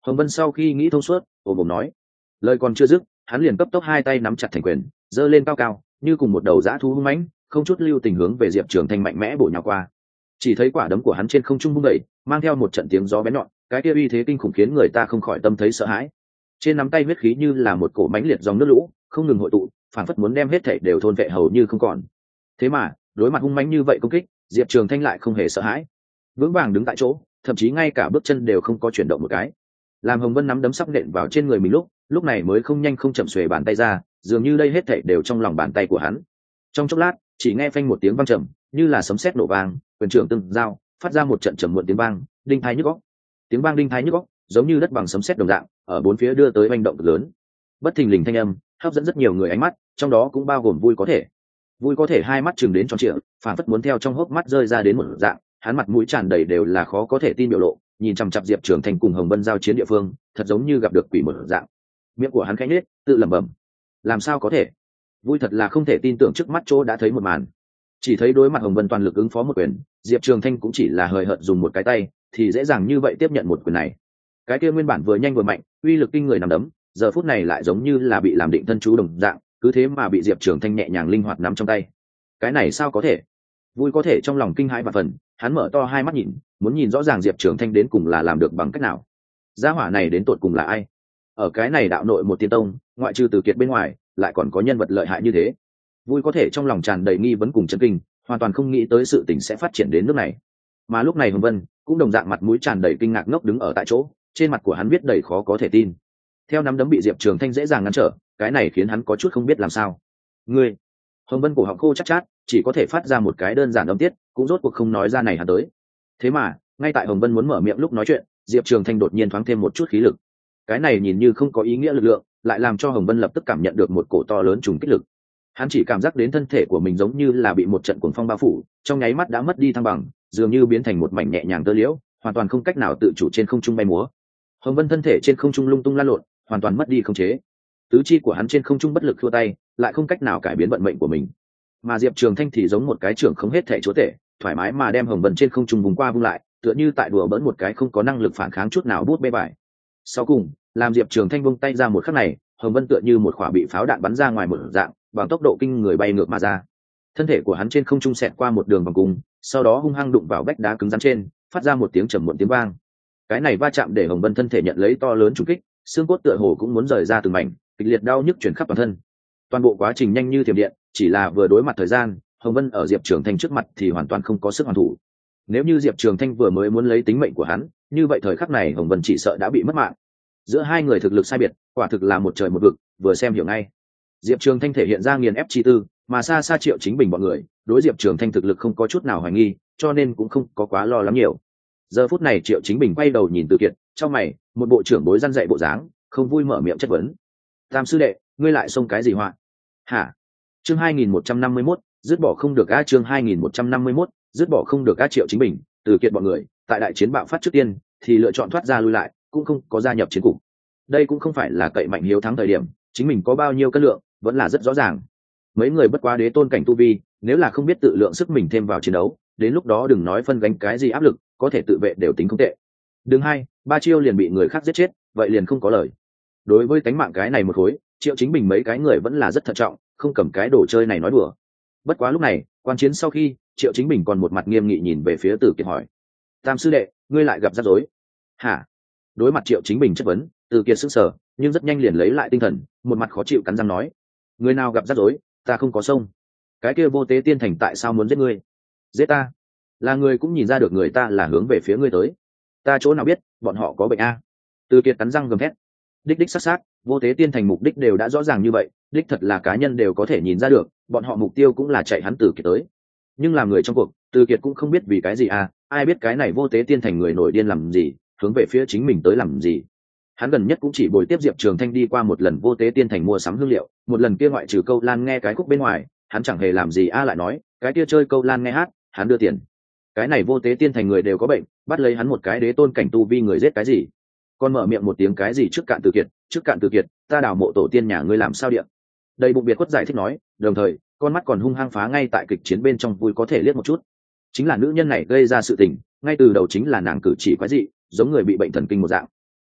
Hồng Vân sau khi nghĩ thông suốt ồm ồm nói, lời còn chưa dứt hắn liền cấp tốc hai tay nắm chặt thành quyền, giơ lên cao cao như cùng một đầu dã thú hung mãnh, không chút lưu tình hướng về Diệp Trường Thanh mạnh mẽ bổ nhào qua. Chỉ thấy quả đấm của hắn trên không trung vung đẩy, mang theo một trận tiếng gió bén nhọn, cái kia uy thế kinh khủng khiến người ta không khỏi tâm thấy sợ hãi. Trên nắm tay huyết khí như là một cổ mãnh liệt dòng nước lũ, không ngừng hội tụ, phản phất muốn đem hết thảy đều thôn vệ hầu như không còn. Thế mà, đối mặt hung mãnh như vậy công kích, Diệp Trường Thanh lại không hề sợ hãi, vững vàng đứng tại chỗ, thậm chí ngay cả bước chân đều không có chuyển động một cái. Làm Hồng Vân nắm đấm sắp nện vào trên người mình lúc, lúc này mới không nhanh không chậm xuề bàn tay ra, dường như đây hết thảy đều trong lòng bàn tay của hắn. Trong chốc lát, chỉ nghe phanh một tiếng vang trầm, như là sấm sét nổ vang, quyền trưởng từng dao, phát ra một trận trầm muộn tiếng vang, đinh tai nhức óc. Tiếng vang đinh tai nhức óc, giống như đất bằng sấm sét đồng dạng, ở bốn phía đưa tới hành động cực lớn. Bất thình lình thanh âm, hấp dẫn rất nhiều người ánh mắt, trong đó cũng bao gồm Vui Có Thể. Vui Có Thể hai mắt trừng đến tròn trịa, phản phất muốn theo trong hốc mắt rơi ra đến một dạng, hắn mặt mũi tràn đầy đều là khó có thể tin biểu lộ, nhìn chằm chằm Diệp Trường Thanh cùng Hồng Vân giao chiến địa phương, thật giống như gặp được quỷ một dạng. Miệng của hắn khẽ nhếch, tự lẩm bẩm, làm sao có thể? Vui thật là không thể tin tưởng trước mắt chỗ đã thấy một màn. Chỉ thấy đối mặt Hồng Vân toàn lực ứng phó một quyền, Diệp Trường Thanh cũng chỉ là hời hợt dùng một cái tay, thì dễ dàng như vậy tiếp nhận một quyền này. Cái kia nguyên bản vừa nhanh vừa mạnh, uy lực kinh người nằm đấm, giờ phút này lại giống như là bị làm định thân chú đồng dạng, cứ thế mà bị Diệp Trường Thanh nhẹ nhàng linh hoạt nắm trong tay. Cái này sao có thể? Vui Có Thể trong lòng kinh hãi và phần, hắn mở to hai mắt nhìn, muốn nhìn rõ ràng Diệp Trường Thanh đến cùng là làm được bằng cách nào. Gia hỏa này đến tột cùng là ai? Ở cái này đạo nội một tiên tông, ngoại trừ Từ Kiệt bên ngoài, lại còn có nhân vật lợi hại như thế. Vui Có Thể trong lòng tràn đầy nghi vấn cùng chấn kinh, hoàn toàn không nghĩ tới sự tình sẽ phát triển đến nước này. Mà lúc này Hồng Vân cũng đồng dạng mặt mũi tràn đầy kinh ngạc ngốc đứng ở tại chỗ, trên mặt của hắn viết đầy khó có thể tin. Theo nắm đấm bị Diệp Trường Thanh dễ dàng ngăn trở, cái này khiến hắn có chút không biết làm sao. Ngươi! Hồng Vân cổ họng khô chát chát, chỉ có thể phát ra một cái đơn giản âm tiết, cũng rốt cuộc không nói ra này hắn tới. Thế mà, ngay tại Hồng Vân muốn mở miệng lúc nói chuyện, Diệp Trường Thanh đột nhiên thoáng thêm một chút khí lực. Cái này nhìn như không có ý nghĩa lực lượng, lại làm cho Hồng Vân lập tức cảm nhận được một cổ to lớn trùng kích lực. Hắn chỉ cảm giác đến thân thể của mình giống như là bị một trận cuồng phong bao phủ, trong nháy mắt đã mất đi thăng bằng, dường như biến thành một mảnh nhẹ nhàng tơ liễu, hoàn toàn không cách nào tự chủ trên không trung bay múa. Hồng Vân thân thể trên không trung lung tung lan lộn, hoàn toàn mất đi khống chế. Tứ chi của hắn trên không trung bất lực thua tay, lại không cách nào cải biến vận mệnh của mình. Mà Diệp Trường Thanh thì giống một cái trưởng không hết thể chúa tể, thoải mái mà đem Hồng Vân trên không trung vùng qua vung lại, tựa như tại đùa bỡn một cái không có năng lực phản kháng chút nào bút bê bài. Sau cùng, làm Diệp Trường Thanh vung tay ra một khắc này, Hồng Vân tựa như một quả bị pháo đạn bắn ra ngoài một dạng, bằng tốc độ kinh người bay ngược mà ra. Thân thể của hắn trên không trung xẹt qua một đường vòng cung, sau đó hung hăng đụng vào vách đá cứng rắn trên, phát ra một tiếng trầm muộn tiếng vang. Cái này va chạm để Hồng Vân thân thể nhận lấy to lớn trùng kích, xương cốt tựa hồ cũng muốn rời ra từng mảnh, kịch liệt đau nhức truyền khắp toàn thân. Toàn bộ quá trình nhanh như thiểm điện, chỉ là vừa đối mặt thời gian, Hồng Vân ở Diệp Trường Thanh trước mặt thì hoàn toàn không có sức hoàn thủ. Nếu như Diệp Trường Thanh vừa mới muốn lấy tính mệnh của hắn, như vậy thời khắc này Hồng Vân chỉ sợ đã bị mất mạng. Giữa hai người thực lực sai biệt, quả thực là một trời một vực, vừa xem hiểu ngay. Diệp Trường Thanh thể hiện ra nghiền ép chi tư, mà xa xa Triệu Chính Bình bọn người, đối Diệp Trường Thanh thực lực không có chút nào hoài nghi, cho nên cũng không có quá lo lắng nhiều. Giờ phút này Triệu Chính Bình quay đầu nhìn Từ Kiệt, trong mày, một bộ trưởng bối răn dạy bộ dáng, không vui mở miệng chất vấn. Tam sư đệ, ngươi lại xông cái gì họa? Hả? Chương hai nghìn một trăm năm mươi mốt, dứt bỏ không được a chương hai nghìn một trăm năm mươi mốt, dứt bỏ không được a Triệu Chính Bình, Từ Kiệt bọn người, tại đại chiến bạo phát trước tiên, thì lựa chọn thoát ra lui lại, cũng không có gia nhập chiến cục. Đây cũng không phải là cậy mạnh hiếu thắng thời điểm, chính mình có bao nhiêu cân lượng, vẫn là rất rõ ràng. Mấy người bất quá đế tôn cảnh tu vi, nếu là không biết tự lượng sức mình thêm vào chiến đấu, đến lúc đó đừng nói phân gánh cái gì áp lực, có thể tự vệ đều tính không tệ. Đừng hai, ba chiêu liền bị người khác giết chết, vậy liền không có lời. Đối với cánh mạng cái này một khối, Triệu Chính Bình mấy cái người vẫn là rất thận trọng, không cầm cái đồ chơi này nói đùa. Bất quá lúc này, quan chiến sau khi, Triệu Chính Bình còn một mặt nghiêm nghị nhìn về phía Từ Kiệt hỏi: Tam sư đệ, ngươi lại gặp rắc rối? Hả? Đối mặt Triệu Chính Bình chất vấn, Từ Kiệt sững sờ, nhưng rất nhanh liền lấy lại tinh thần, một mặt khó chịu cắn răng nói: Người nào gặp rắc rối, ta không có sông. Cái kia vô tế tiên thành tại sao muốn giết ngươi? Giết ta? Là người cũng nhìn ra được người ta là hướng về phía ngươi tới. Ta chỗ nào biết, bọn họ có bệnh a? Từ Kiệt cắn răng gầm thét. Đích đích xác xác, vô tế tiên thành mục đích đều đã rõ ràng như vậy, đích thật là cá nhân đều có thể nhìn ra được, bọn họ mục tiêu cũng là chạy hắn Từ Kiệt tới. Nhưng làm người trong cuộc, Từ Kiệt cũng không biết vì cái gì à, ai biết cái này vô tế tiên thành người nổi điên làm gì, hướng về phía chính mình tới làm gì. Hắn gần nhất cũng chỉ bồi tiếp Diệp Trường Thanh đi qua một lần vô tế tiên thành mua sắm hương liệu, một lần kia ngoại trừ câu lan nghe cái khúc bên ngoài, hắn chẳng hề làm gì a lại nói, cái kia chơi câu lan nghe hát, hắn đưa tiền. Cái này vô tế tiên thành người đều có bệnh, bắt lấy hắn một cái đế tôn cảnh tu vi người giết cái gì? Còn mở miệng một tiếng cái gì trước cạn Từ Kiệt, trước cạn Từ Kiệt, ta đào mộ tổ tiên nhà ngươi làm sao điện? Đầy bụng biệt quất giải thích nói, đồng thời, con mắt còn hung hăng phá ngay tại kịch chiến bên trong Vui có thể liếc một chút. Chính là nữ nhân này gây ra sự tình, ngay từ đầu chính là nàng cử chỉ quái dị, giống người bị bệnh thần kinh một dạng.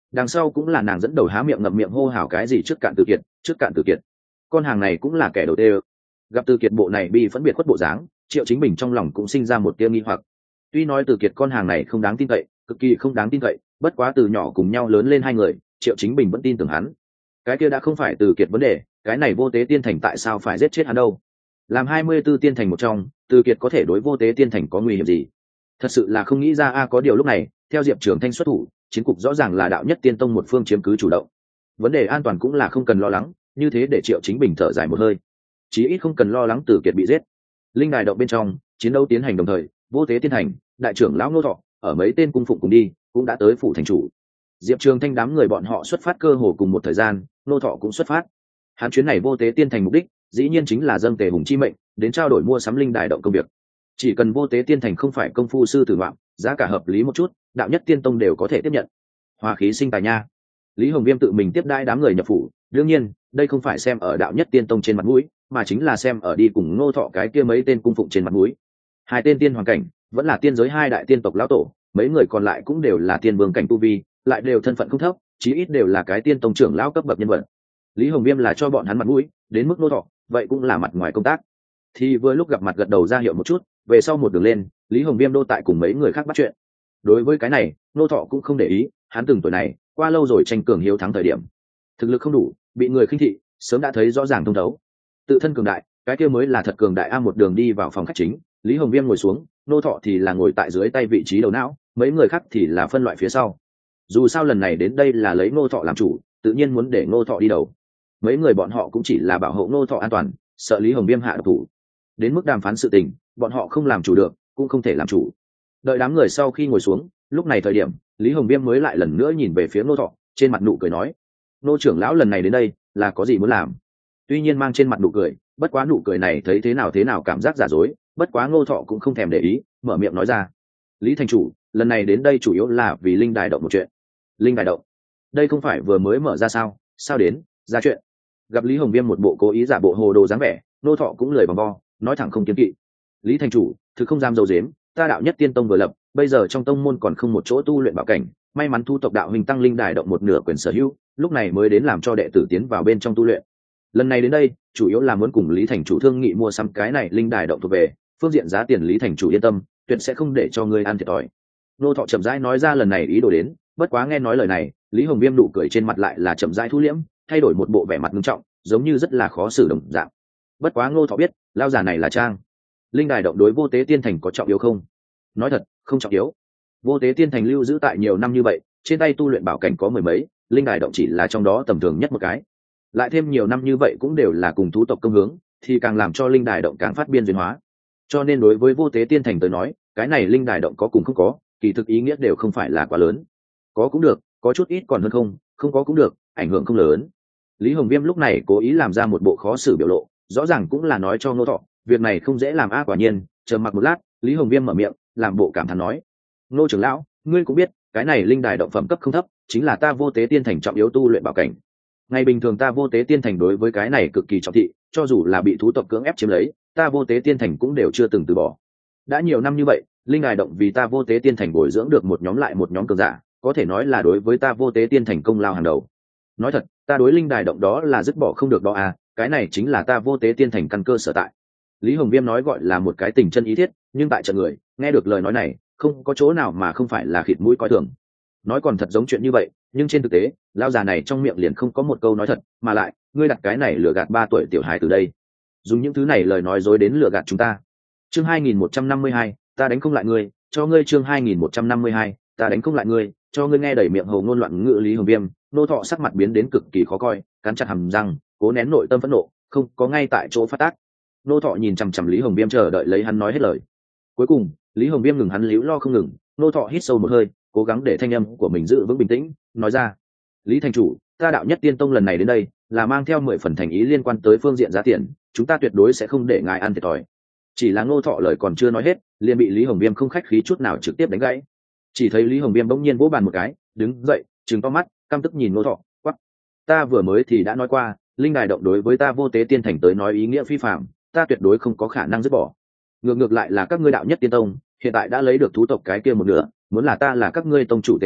đằng sau cũng là nàng dẫn đầu há miệng ngậm miệng hô hào cái gì trước cạn từ kiệt, trước cạn từ kiệt. Con hàng này cũng là kẻ đầu tê. Gặp từ kiệt bộ này bị phẫn biệt khuất bộ dáng, Triệu Chính Bình trong lòng cũng sinh ra một tia nghi hoặc. Tuy nói từ kiệt con hàng này không đáng tin cậy, cực kỳ không đáng tin cậy, bất quá từ nhỏ cùng nhau lớn lên hai người, Triệu Chính Bình vẫn tin tưởng hắn. Cái kia đã không phải từ kiệt vấn đề, cái này vô tế tiên thành tại sao phải giết chết hắn đâu? Làm hai mươi 24 tiên thành một trong, từ kiệt có thể đối vô tế tiên thành có nguy hiểm gì? Thật sự là không nghĩ ra a. Có điều lúc này, theo Diệp Trường Thanh xuất thủ, chiến cục rõ ràng là đạo nhất tiên tông một phương chiếm cứ chủ động. Vấn đề an toàn cũng là không cần lo lắng, như thế để Triệu Chính Bình thở dài một hơi. Chí ít không cần lo lắng từ kiệt bị giết. Linh đài động bên trong, chiến đấu tiến hành đồng thời, vô tế tiên thành, đại trưởng lão Ngô Thọ, ở mấy tên cung phụng cùng đi, cũng đã tới phủ thành chủ. Diệp Trường Thanh đám người bọn họ xuất phát cơ hồ cùng một thời gian, Ngô Thọ cũng xuất phát. Hắn chuyến này vô tế tiên thành mục đích, dĩ nhiên chính là dâng tề hùng chi mệnh, đến trao đổi mua sắm linh đài động công việc. Chỉ cần vô tế tiên thành không phải công phu sư tử ngoạm, giá cả hợp lý một chút, đạo nhất tiên tông đều có thể tiếp nhận. Hòa khí sinh tài nha. Lý Hồng Viêm tự mình tiếp đãi đám người nhập phủ, đương nhiên, đây không phải xem ở đạo nhất tiên tông trên mặt mũi, mà chính là xem ở đi cùng Ngô Thọ cái kia mấy tên cung phụng trên mặt mũi. Hai tên tiên hoàng cảnh, vẫn là tiên giới hai đại tiên tộc lão tổ, mấy người còn lại cũng đều là tiên vương cảnh tu vi, lại đều thân phận không thấp, chí ít đều là cái tiên tông trưởng lão cấp bậc nhân vật. Lý Hồng Viêm là cho bọn hắn mặt mũi, đến mức Ngô Thọ, vậy cũng là mặt ngoài công tác. Thì vừa lúc gặp mặt gật đầu ra hiệu một chút, về sau một đường lên, Lý Hồng Viêm đô tại cùng mấy người khác bắt chuyện. Đối với cái này, Ngô Thọ cũng không để ý, hắn từng tuổi này, qua lâu rồi tranh cường hiếu thắng thời điểm, thực lực không đủ, bị người khinh thị, sớm đã thấy rõ ràng thông thấu. Tự thân cường đại, cái kia mới là thật cường đại a. Một đường đi vào phòng khách chính, Lý Hồng Viêm ngồi xuống, Ngô Thọ thì là ngồi tại dưới tay vị trí đầu não, mấy người khác thì là phân loại phía sau. Dù sao lần này đến đây là lấy Ngô Thọ làm chủ, tự nhiên muốn để Ngô Thọ đi đầu. Mấy người bọn họ cũng chỉ là bảo hộ Ngô Thọ an toàn, sợ Lý Hồng Viêm hạ độc thủ. Đến mức đàm phán sự tình, bọn họ không làm chủ được, cũng không thể làm chủ. Đợi đám người sau khi ngồi xuống, lúc này thời điểm, Lý Hồng Viêm mới lại lần nữa nhìn về phía Ngô Thọ, trên mặt nụ cười nói: "Ngô trưởng lão lần này đến đây, là có gì muốn làm?" Tuy nhiên mang trên mặt nụ cười, bất quá nụ cười này thấy thế nào thế nào cảm giác giả dối, bất quá Ngô Thọ cũng không thèm để ý, mở miệng nói ra: "Lý thành chủ, lần này đến đây chủ yếu là vì linh đài động một chuyện." "Linh đài động? Đây không phải vừa mới mở ra sao? Sao đến ra chuyện?" Gặp Lý Hồng Viêm một bộ cố ý giả bộ hồ đồ dáng vẻ, Ngô Thọ cũng lười vòng vo, nói thẳng không kiêng kỵ: "Lý thành chủ, thực không dám dầu dếm, ta đạo nhất tiên tông vừa lập, bây giờ trong tông môn còn không một chỗ tu luyện bảo cảnh, may mắn thu tộc đạo hình tăng linh đài động một nửa quyền sở hữu, lúc này mới đến làm cho đệ tử tiến vào bên trong tu luyện. Lần này đến đây, chủ yếu là muốn cùng Lý thành chủ thương nghị mua sắm cái này linh đài động thuộc về, phương diện giá tiền Lý thành chủ yên tâm, tuyệt sẽ không để cho ngươi ăn thiệt thòi." Ngô Thọ chậm rãi nói ra lần này ý đồ đến, bất quá nghe nói lời này, Lý Hồng Viêm nụ cười trên mặt lại là chậm rãi thu liễm, thay đổi một bộ vẻ mặt nghiêm trọng, giống như rất là khó xử đồng dạng. Bất quá Ngô Thọ biết, lao giả này là trang. Linh đài động đối vô tế tiên thành có trọng yếu không? Nói thật, không trọng yếu. Vô tế tiên thành lưu giữ tại nhiều năm như vậy, trên tay tu luyện bảo cảnh có mười mấy, linh đài động chỉ là trong đó tầm thường nhất một cái. Lại thêm nhiều năm như vậy cũng đều là cùng thú tộc công hướng, thì càng làm cho linh đài động càng phát biên duyên hóa. Cho nên đối với vô tế tiên thành tới nói, cái này linh đài động có cùng không có, kỳ thực ý nghĩa đều không phải là quá lớn. Có cũng được, có chút ít còn hơn không, không có cũng được, ảnh hưởng không lớn. Lý Hồng Viêm lúc này cố ý làm ra một bộ khó xử biểu lộ, rõ ràng cũng là nói cho Ngô Thọ, việc này không dễ làm a. Quả nhiên, chờ mặc một lát, Lý Hồng Viêm mở miệng, làm bộ cảm thán nói: "Ngô trưởng lão, ngươi cũng biết, cái này linh đài động phẩm cấp không thấp, chính là ta vô tế tiên thành trọng yếu tu luyện bảo cảnh. Ngày bình thường ta vô tế tiên thành đối với cái này cực kỳ trọng thị, cho dù là bị thú tộc cưỡng ép chiếm lấy, ta vô tế tiên thành cũng đều chưa từng từ bỏ. Đã nhiều năm như vậy, linh đài động vì ta vô tế tiên thành bồi dưỡng được một nhóm lại một nhóm cường giả, có thể nói là đối với ta vô tế tiên thành công lao hàng đầu. Nói thật, ta đối linh đài động đó là dứt bỏ không được đó à, cái này chính là ta vô tế tiên thành căn cơ sở tại." Lý Hồng Viêm nói gọi là một cái tình chân ý thiết, nhưng tại trận người, nghe được lời nói này, không có chỗ nào mà không phải là khịt mũi coi thường. Nói còn thật giống chuyện như vậy, nhưng trên thực tế, lão già này trong miệng liền không có một câu nói thật, mà lại, ngươi đặt cái này lừa gạt ba tuổi tiểu hài từ đây. Dùng những thứ này lời nói dối đến lừa gạt chúng ta. Chương hai nghìn một trăm năm mươi hai, ta đánh không lại ngươi, cho ngươi chương hai nghìn một trăm năm mươi hai, ta đánh không lại ngươi, cho ngươi nghe đầy miệng hồ ngôn loạn ngữ Lý Hồng Viêm, Ngô Thọ sắc mặt biến đến cực kỳ khó coi, cắn chặt hàm răng, cố nén nội tâm phẫn nộ, không có ngay tại chỗ phát tác. Ngô Thọ nhìn chằm chằm Lý Hồng Viêm chờ đợi lấy hắn nói hết lời. Cuối cùng, Lý Hồng Viêm ngừng hắn líu lo không ngừng, Ngô Thọ hít sâu một hơi, cố gắng để thanh âm của mình giữ vững bình tĩnh, nói ra: "Lý thành chủ, ta đạo nhất tiên tông lần này đến đây, là mang theo mười phần thành ý liên quan tới phương diện giá tiền, chúng ta tuyệt đối sẽ không để ngài ăn thiệt thòi." Chỉ là Ngô Thọ lời còn chưa nói hết, liền bị Lý Hồng Viêm không khách khí chút nào trực tiếp đánh gãy. Chỉ thấy Lý Hồng Viêm bỗng nhiên vỗ bàn một cái, đứng dậy, trừng to mắt, căm tức nhìn Ngô Thọ, quắc: "Ta vừa mới thì đã nói qua, linh đài động đối với ta vô tế tiên thành tới nói ý nghĩa phi phàm, ta tuyệt đối không có khả năng dứt bỏ. Ngược ngược lại là các ngươi đạo nhất tiên tông, hiện tại đã lấy được thú tộc cái kia một nửa, muốn là ta là các ngươi tông chủ Tề Hùng,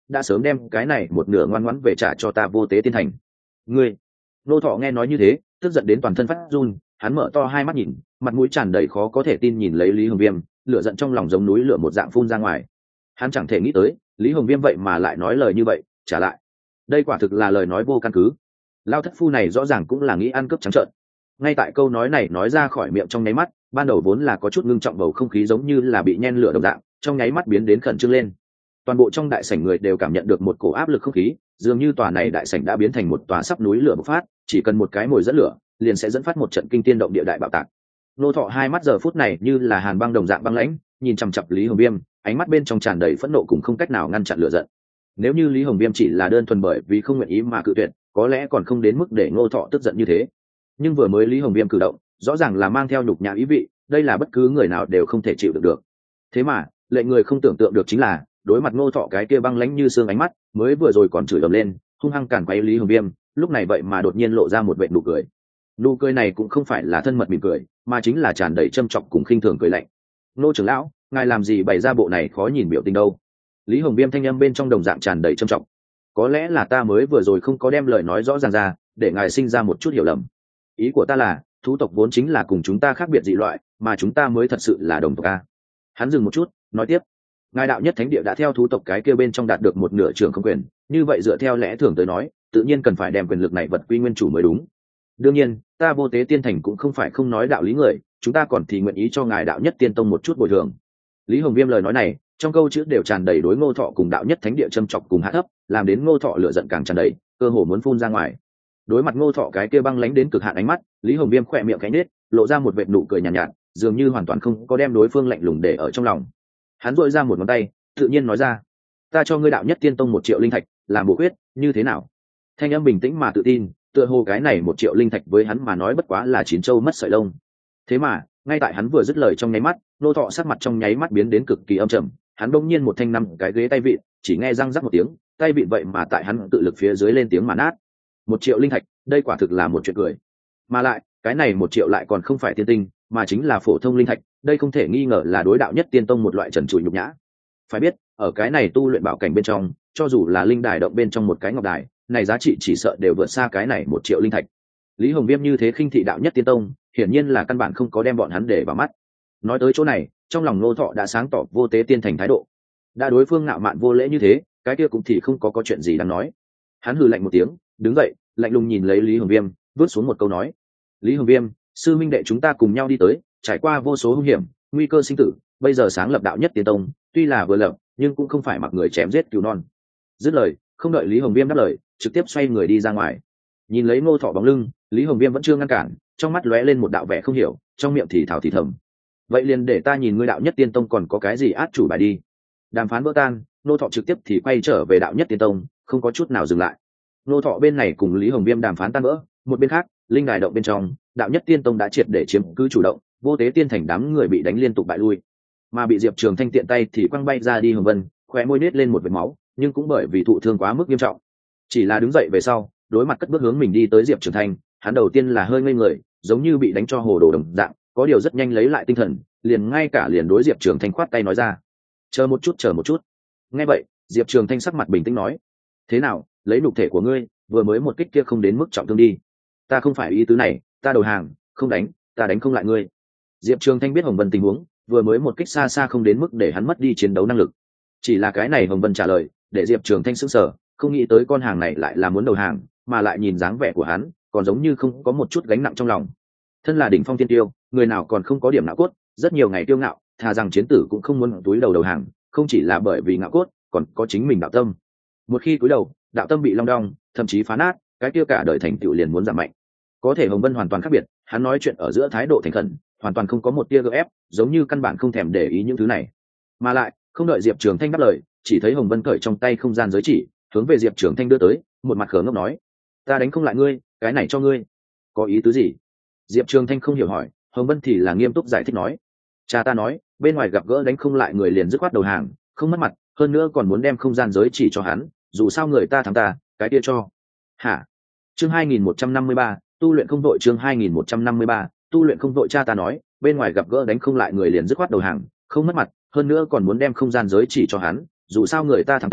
đã sớm đem cái này một nửa ngoan ngoãn về trả cho ta Vô Tế Tiên Thành. Ngươi! Nô Thọ nghe nói như thế, tức giận đến toàn thân phát run, hắn mở to hai mắt nhìn, mặt mũi tràn đầy khó có thể tin nhìn lấy Lý Hồng Viêm, lửa giận trong lòng giống núi lửa một dạng phun ra ngoài. Hắn chẳng thể nghĩ tới, Lý Hồng Viêm vậy mà lại nói lời như vậy, trả lại. Đây quả thực là lời nói vô căn cứ. Lao thất phu này rõ ràng cũng là nghĩ ăn cướp trắng trợn. Ngay tại câu nói này nói ra khỏi miệng trong nháy mắt, ban đầu vốn là có chút ngưng trọng bầu không khí giống như là bị nhen lửa đồng dạng, trong nháy mắt biến đến khẩn trương lên. Toàn bộ trong đại sảnh người đều cảm nhận được một cổ áp lực không khí, dường như tòa này đại sảnh đã biến thành một tòa sắp núi lửa bộc phát, chỉ cần một cái mồi dẫn lửa, liền sẽ dẫn phát một trận kinh tiên động địa đại bạo tạc. Nô Thọ hai mắt giờ phút này như là hàn băng đồng dạng băng lãnh, nhìn chằm chằm Lý Hồng Viêm, ánh mắt bên trong tràn đầy phẫn nộ cùng không cách nào ngăn chặn lửa giận. Nếu như Lý Hồng Viêm chỉ là đơn thuần bởi vì không nguyện ý mà cự tuyệt, có lẽ còn không đến mức để Ngô Thọ tức giận như thế. Nhưng vừa mới Lý Hồng Viêm cử động, rõ ràng là mang theo nhục nhã ý vị, đây là bất cứ người nào đều không thể chịu được được. Thế mà, lệnh người không tưởng tượng được chính là, đối mặt Ngô Thọ cái kia băng lãnh như xương ánh mắt, mới vừa rồi còn chửi ầm lên, hung hăng cản quấy Lý Hồng Viêm, lúc này vậy mà đột nhiên lộ ra một vệt nụ cười. Nụ cười này cũng không phải là thân mật mỉm cười, mà chính là tràn đầy châm chọc cùng khinh thường cười lạnh. Nô trưởng lão, ngài làm gì bày ra bộ này khó nhìn biểu tình đâu? Lý Hồng Viêm thanh âm bên trong đồng dạng tràn đầy châm chọc. Có lẽ là ta mới vừa rồi không có đem lời nói rõ ràng ra, để ngài sinh ra một chút hiểu lầm. Ý của ta là, thú tộc vốn chính là cùng chúng ta khác biệt dị loại, mà chúng ta mới thật sự là đồng tộc a. Hắn dừng một chút, nói tiếp. Ngài đạo nhất thánh địa đã theo thú tộc cái kia bên trong đạt được một nửa trưởng không quyền, như vậy dựa theo lẽ thường tới nói, tự nhiên cần phải đem quyền lực này vật quy nguyên chủ mới đúng. Đương nhiên, ta Vô Tế Tiên Thành cũng không phải không nói đạo lý người, chúng ta còn thì nguyện ý cho ngài đạo nhất tiên tông một chút bồi thường. Lý Hồng Viêm lời nói này, trong câu chữ đều tràn đầy đối Ngô Thọ cùng đạo nhất thánh địa châm chọc cùng hạ thấp, làm đến Ngô Thọ lửa giận càng tràn đầy, cơ hồ muốn phun ra ngoài. Đối mặt Ngô Thọ cái kia băng lãnh đến cực hạn ánh mắt, Lý Hồng Viêm khỏe miệng cánh nết, lộ ra một vệt nụ cười nhàn nhạt, nhạt, dường như hoàn toàn không có đem đối phương lạnh lùng để ở trong lòng. Hắn duỗi ra một ngón tay, tự nhiên nói ra: "Ta cho ngươi đạo nhất tiên tông một triệu linh thạch, làm bổ huyết, như thế nào?" Thanh âm bình tĩnh mà tự tin, tựa hồ cái này một triệu linh thạch với hắn mà nói bất quá là chín châu mất sợi lông. Thế mà, ngay tại hắn vừa dứt lời trong nháy mắt, Ngô Thọ sắc mặt trong nháy mắt biến đến cực kỳ âm trầm, hắn bỗng nhiên một thanh năm cái ghế tay vịn, chỉ nghe răng rắc một tiếng, tay vịn vậy mà tại hắn tự lực phía dưới lên tiếng mà nát. Một triệu linh thạch, đây quả thực là một chuyện cười. Mà lại, cái này một triệu lại còn không phải tiên tinh, mà chính là phổ thông linh thạch, đây không thể nghi ngờ là đối đạo nhất tiên tông một loại trần trụi nhục nhã. Phải biết, ở cái này tu luyện bảo cảnh bên trong, cho dù là linh đài động bên trong một cái ngọc đài, này giá trị chỉ sợ đều vượt xa cái này một triệu linh thạch. Lý Hồng Viêm như thế khinh thị đạo nhất tiên tông, hiển nhiên là căn bản không có đem bọn hắn để vào mắt. Nói tới chỗ này, trong lòng Ngô Thọ đã sáng tỏ Vô Tế Tiên Thành thái độ. Đã đối phương ngạo mạn vô lễ như thế, cái kia cũng thì không có có chuyện gì đáng nói. Hắn hừ lạnh một tiếng, đứng dậy, lạnh lùng nhìn lấy Lý Hồng Viêm, vứt xuống một câu nói: "Lý Hồng Viêm, sư minh đệ chúng ta cùng nhau đi tới, trải qua vô số hung hiểm, nguy cơ sinh tử, bây giờ sáng lập đạo nhất tiên tông, tuy là vừa lập, nhưng cũng không phải mặc người chém giết cứu non." Dứt lời, không đợi Lý Hồng Viêm đáp lời, trực tiếp xoay người đi ra ngoài. Nhìn lấy Ngô Thọ bóng lưng, Lý Hồng Viêm vẫn chưa ngăn cản, trong mắt lóe lên một đạo vẻ không hiểu, trong miệng thì thào thì thầm: "Vậy liền để ta nhìn ngươi đạo nhất tiên tông còn có cái gì át chủ bài đi." Đàm phán vỡ tan, Ngô Thọ trực tiếp thì quay trở về đạo nhất tiên tông, không có chút nào dừng lại. Ngô Thọ bên này cùng Lý Hồng Viêm đàm phán tan vỡ, một bên khác, linh đài động bên trong, đạo nhất tiên tông đã triệt để chiếm cứ chủ động, Vô Tế Tiên Thành đám người bị đánh liên tục bại lui, mà bị Diệp Trường Thanh tiện tay thì quăng bay ra đi Hồng Vân, khóe môi nết lên một vệt máu, nhưng cũng bởi vì thụ thương quá mức nghiêm trọng, chỉ là đứng dậy về sau, đối mặt cất bước hướng mình đi tới Diệp Trường Thanh, hắn đầu tiên là hơi ngây người, giống như bị đánh cho hồ đồ đồng dạng, có điều rất nhanh lấy lại tinh thần, liền ngay cả liền đối Diệp Trường Thanh khoát tay nói ra: "Chờ một chút, chờ một chút." Nghe vậy, Diệp Trường Thanh sắc mặt bình tĩnh nói: "Thế nào, lấy nhục thể của ngươi, vừa mới một kích kia không đến mức trọng thương đi." "Ta không phải ý tứ này, ta đầu hàng, không đánh, ta đánh không lại ngươi." Diệp Trường Thanh biết Hồng Vân tình huống, vừa mới một kích xa xa không đến mức để hắn mất đi chiến đấu năng lực. Chỉ là cái này Hồng Vân trả lời, để Diệp Trường Thanh sững sờ, không nghĩ tới con hàng này lại là muốn đầu hàng, mà lại nhìn dáng vẻ của hắn, còn giống như không có một chút gánh nặng trong lòng. Thân là đỉnh phong thiên tiêu, người nào còn không có điểm ngạo cốt, rất nhiều ngày tiêu ngạo, thà rằng chiến tử cũng không muốn túi đầu đầu hàng, không chỉ là bởi vì ngạo cốt, còn có chính mình đạo tâm. Một khi cúi đầu, đạo tâm bị long đong, thậm chí phá nát, cái tiêu cả đời thành tựu liền muốn giảm mạnh. Có thể Hồng Vân hoàn toàn khác biệt, hắn nói chuyện ở giữa thái độ thành khẩn, hoàn toàn không có một tia gượng ép, giống như căn bản không thèm để ý những thứ này. Mà lại, không đợi Diệp Trường Thanh đáp lời, chỉ thấy Hồng Vân cởi trong tay không gian giới chỉ, hướng về Diệp Trường Thanh đưa tới, một mặt khờ ngốc nói: "Ta đánh không lại ngươi, cái này cho ngươi." "Có ý tứ gì?" Diệp Trường Thanh không hiểu hỏi, Hồng Vân thì là nghiêm túc giải thích nói: "Cha ta nói, bên ngoài gặp gỡ đánh không lại người liền dứt khoát đầu hàng, không mất mặt, hơn nữa còn muốn đem không gian giới chỉ cho hắn, dù sao người ta thắng ta, cái kia cho." "Hả?" Chương hai nghìn một trăm năm mươi ba, tu luyện không đội chương hai nghìn một trăm năm mươi ba, tu luyện không đội cha ta nói, bên ngoài gặp gỡ đánh không lại người liền dứt khoát đầu hàng, không mất mặt, hơn nữa còn muốn đem không gian giới chỉ cho hắn, dù sao người ta thắng ta,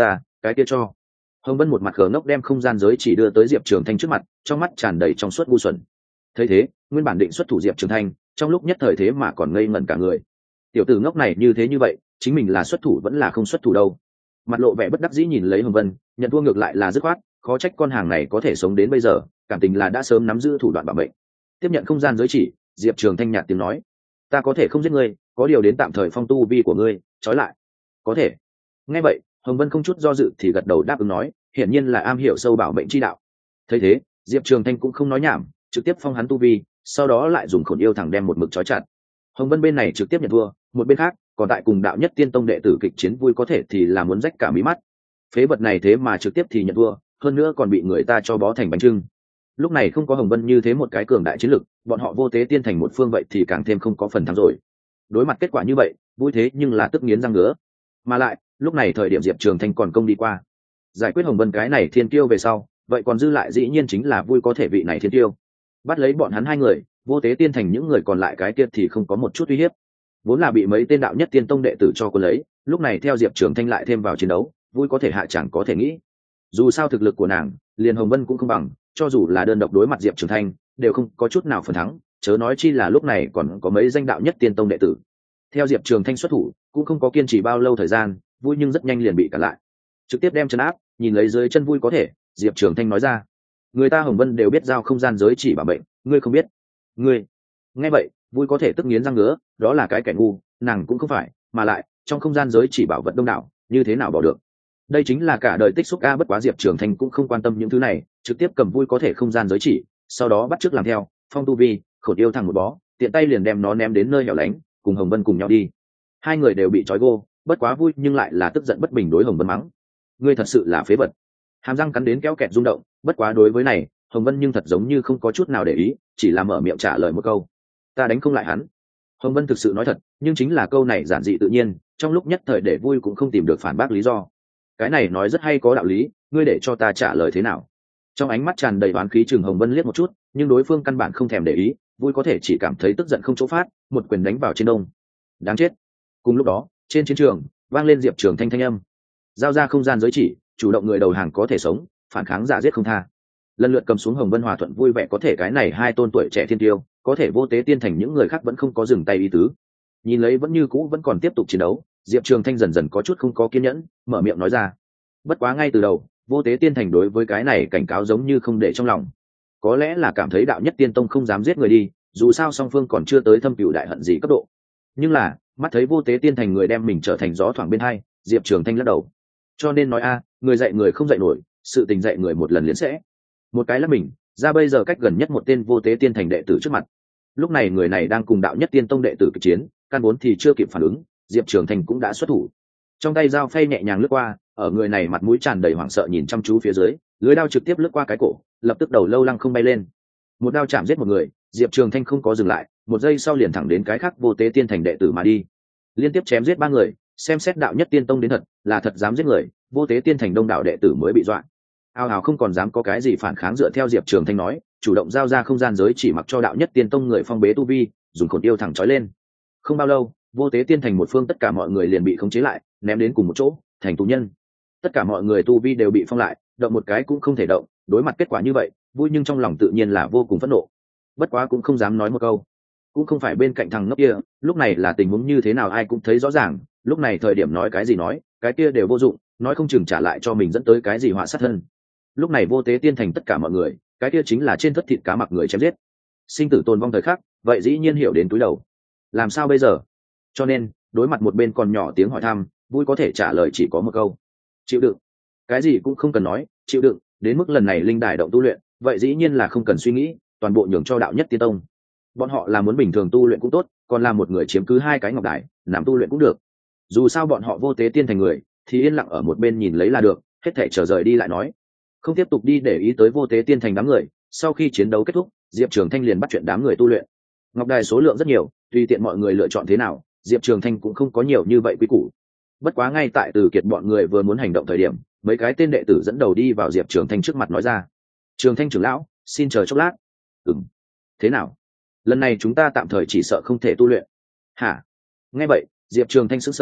cái kia cho. Hồng Vân một mặt khờ ngốc đem không gian giới chỉ đưa tới Diệp Trường Thanh trước mặt, trong mắt tràn đầy trong suốt ngu xuẩn. Thấy thế, nguyên bản định xuất thủ Diệp Trường Thanh, trong lúc nhất thời thế mà còn ngây ngẩn cả người. Tiểu tử ngốc này như thế như vậy, chính mình là xuất thủ vẫn là không xuất thủ đâu. Mặt lộ vẻ bất đắc dĩ nhìn lấy Hồng Vân, nhận thua ngược lại là dứt khoát, khó trách con hàng này có thể sống đến bây giờ, cảm tình là đã sớm nắm giữ thủ đoạn bảo mệnh. Tiếp nhận không gian giới chỉ, Diệp Trường Thanh nhạt tiếng nói: "Ta có thể không giết ngươi, có điều đến tạm thời phong tu vi của ngươi, trói lại." "Có thể." Nghe vậy, Hồng Vân không chút do dự thì gật đầu đáp ứng nói, hiển nhiên là am hiểu sâu bảo mệnh chi đạo. Thấy thế, Diệp Trường Thanh cũng không nói nhảm, trực tiếp phong hắn tu vi, sau đó lại dùng Khổn Yêu Thẳng đem một mực trói chặt. Hồng Vân bên này trực tiếp nhận thua, một bên khác, còn tại cùng đạo nhất tiên tông đệ tử kịch chiến vui có thể thì là muốn rách cả mí mắt. Phế vật này thế mà trực tiếp thì nhận thua, hơn nữa còn bị người ta cho bó thành bánh trưng. Lúc này không có Hồng Vân như thế một cái cường đại chiến lực, bọn họ vô tế tiên thành một phương vậy thì càng thêm không có phần thắng rồi. Đối mặt kết quả như vậy, vui thế nhưng là tức nghiến răng ngứa. Mà lại, lúc này thời điểm Diệp Trường Thanh còn công đi qua, giải quyết Hồng Vân cái này thiên tiêu về sau, vậy còn dư lại dĩ nhiên chính là vui có thể vị này thiên tiêu. Bắt lấy bọn hắn hai người, vô tế tiên thành những người còn lại cái kia thì không có một chút uy hiếp. Vốn là bị mấy tên đạo nhất tiên tông đệ tử cho cô lấy, lúc này theo Diệp Trường Thanh lại thêm vào chiến đấu, vui có thể hạ chẳng có thể nghĩ. Dù sao thực lực của nàng, liền Hồng Vân cũng không bằng, cho dù là đơn độc đối mặt Diệp Trường Thanh, đều không có chút nào phần thắng, chớ nói chi là lúc này còn có mấy danh đạo nhất tiên tông đệ tử. Theo Diệp Trường Thanh xuất thủ, cũng không có kiên trì bao lâu thời gian, vui nhưng rất nhanh liền bị cản lại, trực tiếp đem chân áp. Nhìn lấy dưới chân vui có thể, Diệp Trường Thanh nói ra: "Người ta Hồng Vân đều biết giao không gian giới chỉ bảo mệnh, ngươi không biết?" "Ngươi?" Nghe vậy, vui có thể tức nghiến răng ngứa, đó là cái kẻ ngu, nàng cũng không phải, mà lại trong không gian giới chỉ bảo vật đông đảo, như thế nào bỏ được. Đây chính là cả đời tích xúc a. Bất quá Diệp Trường Thanh cũng không quan tâm những thứ này, trực tiếp cầm vui có thể không gian giới chỉ, sau đó bắt chước làm theo, phong tu vi, Khổn Yêu Thẳng một bó, tiện tay liền đem nó ném đến nơi hẻo lánh, cùng Hồng Vân cùng nhau đi. Hai người đều bị trói gô, bất quá vui nhưng lại là tức giận bất bình đối Hồng Vân mắng: "Ngươi thật sự là phế vật." Hàm răng cắn đến kéo kẹt rung động, bất quá đối với này, Hồng Vân nhưng thật giống như không có chút nào để ý, chỉ là mở miệng trả lời một câu: "Ta đánh không lại hắn." Hồng Vân thực sự nói thật, nhưng chính là câu này giản dị tự nhiên, trong lúc nhất thời để vui cũng không tìm được phản bác lý do. Cái này nói rất hay có đạo lý, ngươi để cho ta trả lời thế nào? Trong ánh mắt tràn đầy oán khí chừng Hồng Vân liếc một chút, nhưng đối phương căn bản không thèm để ý, vui có thể chỉ cảm thấy tức giận không chỗ phát, một quyền đánh vào trên đông. Đáng chết. Cùng lúc đó, trên chiến trường vang lên Diệp Trường Thanh thanh âm: "Giao ra không gian giới chỉ, chủ động người đầu hàng có thể sống, phản kháng giả giết không tha." Lần lượt cầm xuống Hồng Vân hòa thuận vui vẻ có thể cái này hai tôn tuổi trẻ thiên tiêu, có thể vô tế tiên thành những người khác vẫn không có dừng tay ý tứ. Nhìn lấy vẫn như cũ vẫn còn tiếp tục chiến đấu, Diệp Trường Thanh dần dần có chút không có kiên nhẫn, mở miệng nói ra: "Bất quá ngay từ đầu, vô tế tiên thành đối với cái này cảnh cáo giống như không để trong lòng. Có lẽ là cảm thấy đạo nhất tiên tông không dám giết người đi, dù sao song phương còn chưa tới thâm cửu đại hận gì cấp độ. Nhưng là, mắt thấy vô tế tiên thành người đem mình trở thành gió thoảng bên hai, Diệp Trường Thanh lắc đầu. Cho nên nói a, người dạy người không dạy nổi, sự tình dạy người một lần liền sẽ. Một cái là mình, ra bây giờ cách gần nhất một tên vô tế tiên thành đệ tử trước mặt. Lúc này người này đang cùng đạo nhất tiên tông đệ tử kịch chiến, căn vốn thì chưa kịp phản ứng, Diệp Trường Thanh cũng đã xuất thủ. Trong tay dao phay nhẹ nhàng lướt qua, ở người này mặt mũi tràn đầy hoảng sợ nhìn chăm chú phía dưới, lưỡi đao trực tiếp lướt qua cái cổ, lập tức đầu lâu lăng không bay lên. Một đao chạm giết một người, Diệp Trường Thanh không có dừng lại, một giây sau liền thẳng đến cái khác vô tế tiên thành đệ tử mà đi. Liên tiếp chém giết ba người, xem xét đạo nhất tiên tông đến thật, là thật dám giết người, vô tế tiên thành đông đảo đệ tử mới bị dọa. Ao hào không còn dám có cái gì phản kháng, dựa theo Diệp Trường Thanh nói, chủ động giao ra không gian giới chỉ mặc cho đạo nhất tiên tông người phong bế tu vi, dùng Khổn Yêu thẳng trói lên. Không bao lâu, vô tế tiên thành một phương tất cả mọi người liền bị khống chế lại, ném đến cùng một chỗ, thành tù nhân. Tất cả mọi người tu vi đều bị phong lại, động một cái cũng không thể động. Đối mặt kết quả như vậy, vui nhưng trong lòng tự nhiên là vô cùng phẫn nộ. Bất quá cũng không dám nói một câu. Cũng không phải bên cạnh thằng ngốc kia, lúc này là tình huống như thế nào ai cũng thấy rõ ràng, lúc này thời điểm nói cái gì nói, cái kia đều vô dụng, nói không chừng trả lại cho mình dẫn tới cái gì họa sát thân. Lúc này vô tế tiên thành tất cả mọi người, cái kia chính là trên thất thịt cá mặc người chém giết. Sinh tử tồn vong thời khắc, vậy dĩ nhiên hiểu đến túi đầu. Làm sao bây giờ? Cho nên, đối mặt một bên còn nhỏ tiếng hỏi thăm, vui có thể trả lời chỉ có một câu: chịu đựng. Cái gì cũng không cần nói, chịu đựng, đến mức lần này linh đài động tu luyện, vậy dĩ nhiên là không cần suy nghĩ, toàn bộ nhường cho đạo nhất tiên tông. Bọn họ là muốn bình thường tu luyện cũng tốt, còn là một người chiếm cứ hai cái ngọc đài, làm tu luyện cũng được. Dù sao bọn họ vô tế tiên thành người, thì yên lặng ở một bên nhìn lấy là được, hết thảy chờ rời đi lại nói. Không tiếp tục đi để ý tới vô tế tiên thành đám người. Sau khi chiến đấu kết thúc, Diệp Trường Thanh liền bắt chuyện đám người tu luyện. Ngọc đài số lượng rất nhiều, tùy tiện mọi người lựa chọn thế nào, Diệp Trường Thanh cũng không có nhiều như vậy quý củ. Bất quá ngay tại Từ Kiệt bọn người vừa muốn hành động thời điểm, mấy cái tên đệ tử dẫn đầu đi vào Diệp Trường Thanh trước mặt nói ra: Trường Thanh trưởng lão, xin chờ chốc lát. Ừm. Thế nào? Lần này chúng ta tạm thời chỉ sợ không thể tu luyện. Hả? Nghe vậy, Diệp Trường Thanh sững sờ,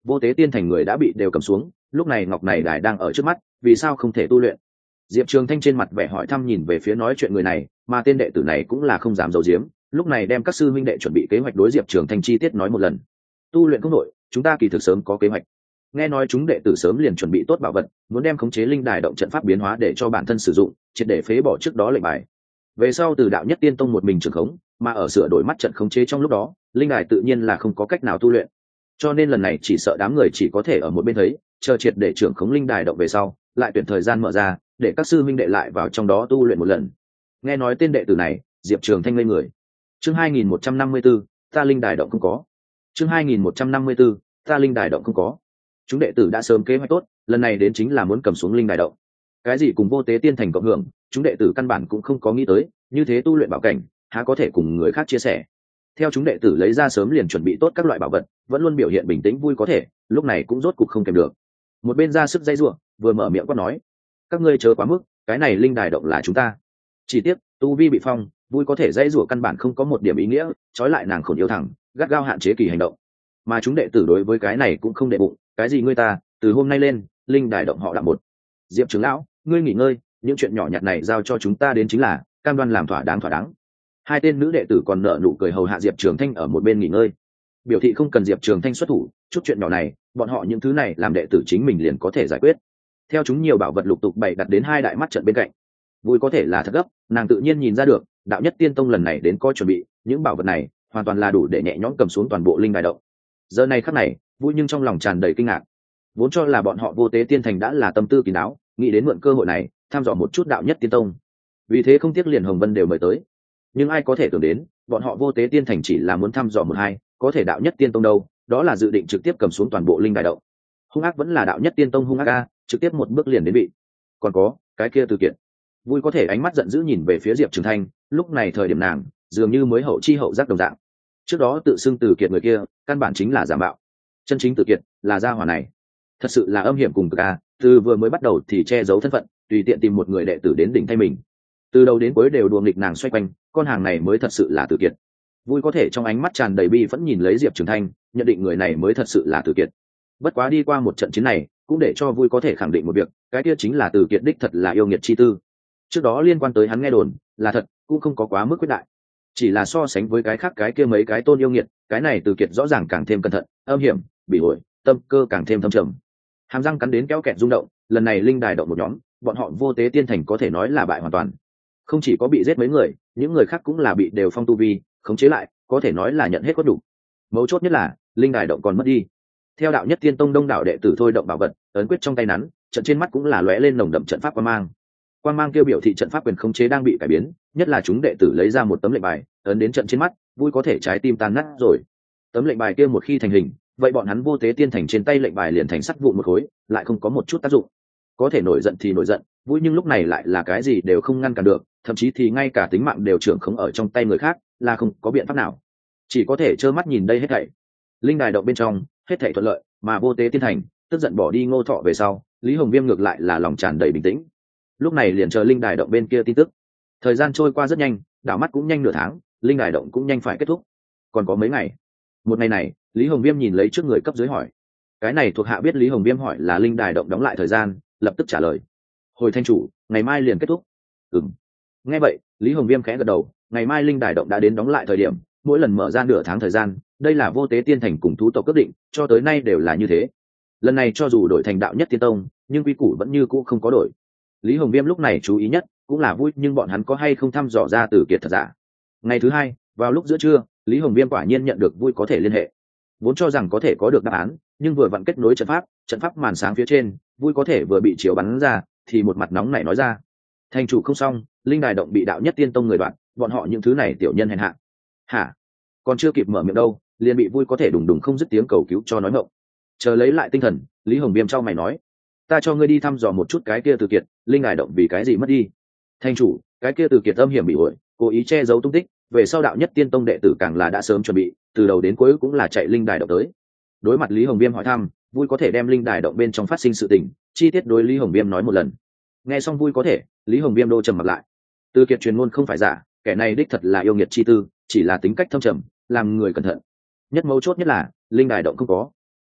vô tế tiên thành người đã bị đều cầm xuống, lúc này ngọc này đài đang ở trước mắt, vì sao không thể tu luyện? Diệp Trường Thanh trên mặt vẻ hỏi thăm nhìn về phía nói chuyện người này, mà tên đệ tử này cũng là không dám giấu giếm, lúc này đem các sư minh đệ chuẩn bị kế hoạch đối Diệp Trường Thanh chi tiết nói một lần. Tu luyện không đội, chúng ta kỳ thực sớm có kế hoạch. Nghe nói chúng đệ tử sớm liền chuẩn bị tốt bảo vật, muốn đem khống chế linh đài động trận pháp biến hóa để cho bản thân sử dụng, triệt để phế bỏ trước đó lệnh bài. Về sau từ đạo nhất tiên tông một mình trưởng khống, mà ở sửa đổi mắt trận khống chế trong lúc đó, linh đài tự nhiên là không có cách nào tu luyện. Cho nên lần này chỉ sợ đám người chỉ có thể ở một bên thấy, chờ triệt để trưởng khống linh đài động về sau, lại tuyển thời gian mở ra, để các sư minh đệ lại vào trong đó tu luyện một lần. Nghe nói tên đệ tử này, Diệp Trường Thanh ngây người. Chương hai nghìn một trăm năm mươi 4, ta linh đài động không có. Chương hai nghìn một trăm năm mươi 4, ta linh đài động không có. Chúng đệ tử đã sớm kế hoạch tốt, lần này đến chính là muốn cầm xuống linh đài động. Cái gì cùng vô tế tiên thành cộng hưởng, chúng đệ tử căn bản cũng không có nghĩ tới, như thế tu luyện bảo cảnh, há có thể cùng người khác chia sẻ. Theo chúng đệ tử lấy ra sớm liền chuẩn bị tốt các loại bảo vật, vẫn luôn biểu hiện bình tĩnh vui có thể, lúc này cũng rốt cục không kèm được. Một bên ra sức dây rủa, vừa mở miệng quát nói: "Các ngươi chớ quá mức, cái này linh đài động là chúng ta." Chỉ tiếc, tu vi bị phong, vui có thể dây rủa căn bản không có một điểm ý nghĩa, trói lại nàng khổn yêu thẳng, gắt gao hạn chế kỳ hành động. Mà chúng đệ tử đối với cái này cũng không để bụng, cái gì ngươi ta, từ hôm nay lên, linh đài động họ là một. Diệp trưởng lão, ngươi nghỉ ngơi, những chuyện nhỏ nhặt này giao cho chúng ta đến chính là, cam đoan làm thỏa đáng thỏa đáng. Hai tên nữ đệ tử còn nở nụ cười hầu hạ Diệp Trường Thanh ở một bên nghỉ ngơi, biểu thị không cần Diệp Trường Thanh xuất thủ, chút chuyện nhỏ này, bọn họ những thứ này làm đệ tử chính mình liền có thể giải quyết. Theo chúng nhiều bảo vật lục tục bày đặt đến hai đại mắt trận bên cạnh, vui có thể là thật gấp, nàng tự nhiên nhìn ra được, đạo nhất tiên tông lần này đến có chuẩn bị, những bảo vật này hoàn toàn là đủ để nhẹ nhõm cầm xuống toàn bộ linh đài động. Giờ này khắc này, vui nhưng trong lòng tràn đầy kinh ngạc, vốn cho là bọn họ vô tế tiên thành đã là tâm tư kín đáo, nghĩ đến mượn cơ hội này tham dò một chút đạo nhất tiên tông, vì thế không tiếc liền Hồng Vân đều mời tới. Nhưng ai có thể tưởng đến, bọn họ vô tế tiên thành chỉ là muốn thăm dò một hai, có thể đạo nhất tiên tông đâu, đó là dự định trực tiếp cầm xuống toàn bộ linh đài động. Hung ác vẫn là đạo nhất tiên tông hung ác a, trực tiếp một bước liền đến bị. Còn có cái kia từ kiện, vui có thể ánh mắt giận dữ nhìn về phía Diệp Trường Thanh, lúc này thời điểm nàng dường như mới hậu chi hậu giác đồng dạng. Trước đó tự xưng từ kiệt người kia, căn bản chính là giả mạo, chân chính từ kiệt là gia hỏa này, thật sự là âm hiểm cùng cực a, từ vừa mới bắt đầu thì che giấu thân phận, tùy tiện tìm một người đệ tử đến đỉnh thay mình, từ đầu đến cuối đều đùa nghịch nàng xoay quanh, con hàng này mới thật sự là từ kiệt. Vui có thể trong ánh mắt tràn đầy bi vẫn nhìn lấy Diệp Trường Thanh, nhận định người này mới thật sự là từ kiệt. Bất quá đi qua một trận chiến này, cũng để cho vui có thể khẳng định một việc, cái kia chính là từ kiệt đích thật là yêu nghiệt chi tư. Trước đó liên quan tới hắn nghe đồn là thật, cũng không có quá mức quyết đại, chỉ là so sánh với cái khác cái kia mấy cái tôn yêu nghiệt, cái này từ kiệt rõ ràng càng thêm cẩn thận, âm hiểm, bị ổi, tâm cơ càng thêm thâm trầm. Hàm răng cắn đến kéo kẹt rung động, lần này linh đài động một nhóm, bọn họ vô tế tiên thành có thể nói là bại hoàn toàn. Không chỉ có bị giết mấy người, những người khác cũng là bị đều phong tu vi khống chế lại, có thể nói là nhận hết có đủ. Mấu chốt nhất là linh đài động còn mất đi. Theo đạo nhất tiên tông đông đảo đệ tử thôi động bảo vật, ấn quyết trong tay nắn, trận trên mắt cũng là lóe lên nồng đậm trận pháp quang mang. Quang mang kêu biểu thị trận pháp quyền khống chế đang bị cải biến, nhất là chúng đệ tử lấy ra một tấm lệnh bài, ấn đến trận trên mắt, vui có thể trái tim tan nát rồi. Tấm lệnh bài kia một khi thành hình, vậy bọn hắn vô tế tiên thành trên tay lệnh bài liền thành sắt vụn một khối, lại không có một chút tác dụng. Có thể nổi giận thì nổi giận, vui nhưng lúc này lại là cái gì đều không ngăn cản được, thậm chí thì ngay cả tính mạng đều trưởng khống ở trong tay người khác, là không có biện pháp nào, chỉ có thể trơ mắt nhìn đây hết thảy. Linh đài động bên trong hết thảy thuận lợi, mà vô tế tiên thành tức giận bỏ đi Ngô Thọ về sau, Lý Hồng Viêm ngược lại là lòng tràn đầy bình tĩnh, lúc này liền chờ linh đài động bên kia tin tức. Thời gian trôi qua rất nhanh, đảo mắt cũng nhanh nửa tháng, linh đài động cũng nhanh phải kết thúc, còn có mấy ngày. Một ngày này, Lý Hồng Viêm nhìn lấy trước người cấp dưới hỏi, cái này thuộc hạ biết Lý Hồng Viêm hỏi là linh đài động đóng lại thời gian, lập tức trả lời, hồi thanh chủ, ngày mai liền kết thúc. Ừm. Nghe vậy, Lý Hồng Viêm khẽ gật đầu, ngày mai linh đài động đã đến đóng lại thời điểm, mỗi lần mở ra nửa tháng thời gian, đây là vô tế tiên thành cùng thú tộc quyết định, cho tới nay đều là như thế. Lần này cho dù đổi thành đạo nhất tiên tông, nhưng quy củ vẫn như cũ không có đổi. Lý Hồng Viêm lúc này chú ý nhất cũng là vui, nhưng bọn hắn có hay không thăm dò ra từ kiệt thật giả. Ngày thứ hai, vào lúc giữa trưa, Lý Hồng Viêm quả nhiên nhận được vui có thể liên hệ. Vốn cho rằng có thể có được đáp án, nhưng vừa vặn kết nối trận pháp, trận pháp màn sáng phía trên, vui có thể vừa bị chiếu bắn ra, thì một mặt nóng này nói ra, thành chủ không xong, linh đài động bị đạo nhất tiên tông người đoạn, bọn họ những thứ này tiểu nhân hèn hạ. Hả? Còn chưa kịp mở miệng đâu, liền bị vui có thể đùng đùng không dứt tiếng cầu cứu cho nói ngộng. Chờ lấy lại tinh thần, Lý Hồng Viêm trao mày nói, ta cho ngươi đi thăm dò một chút cái kia từ kiệt, linh đài động vì cái gì mất đi. Thành chủ, cái kia từ kiệt âm hiểm bị uội, cố ý che giấu tung tích, về sau đạo nhất tiên tông đệ tử càng là đã sớm chuẩn bị, từ đầu đến cuối cũng là chạy linh đài động tới. Đối mặt Lý Hồng Viêm hỏi thăm, vui có thể đem linh đài động bên trong phát sinh sự tình chi tiết đối Lý Hồng Viêm nói một lần. Nghe xong vui có thể, Lý Hồng Viêm đô trầm mặt lại. Từ kiệt truyền ngôn không phải giả, kẻ này đích thật là yêu nghiệt chi tư, chỉ là tính cách thâm trầm, làm người cẩn thận. Nhất mấu chốt nhất là linh đài động không có.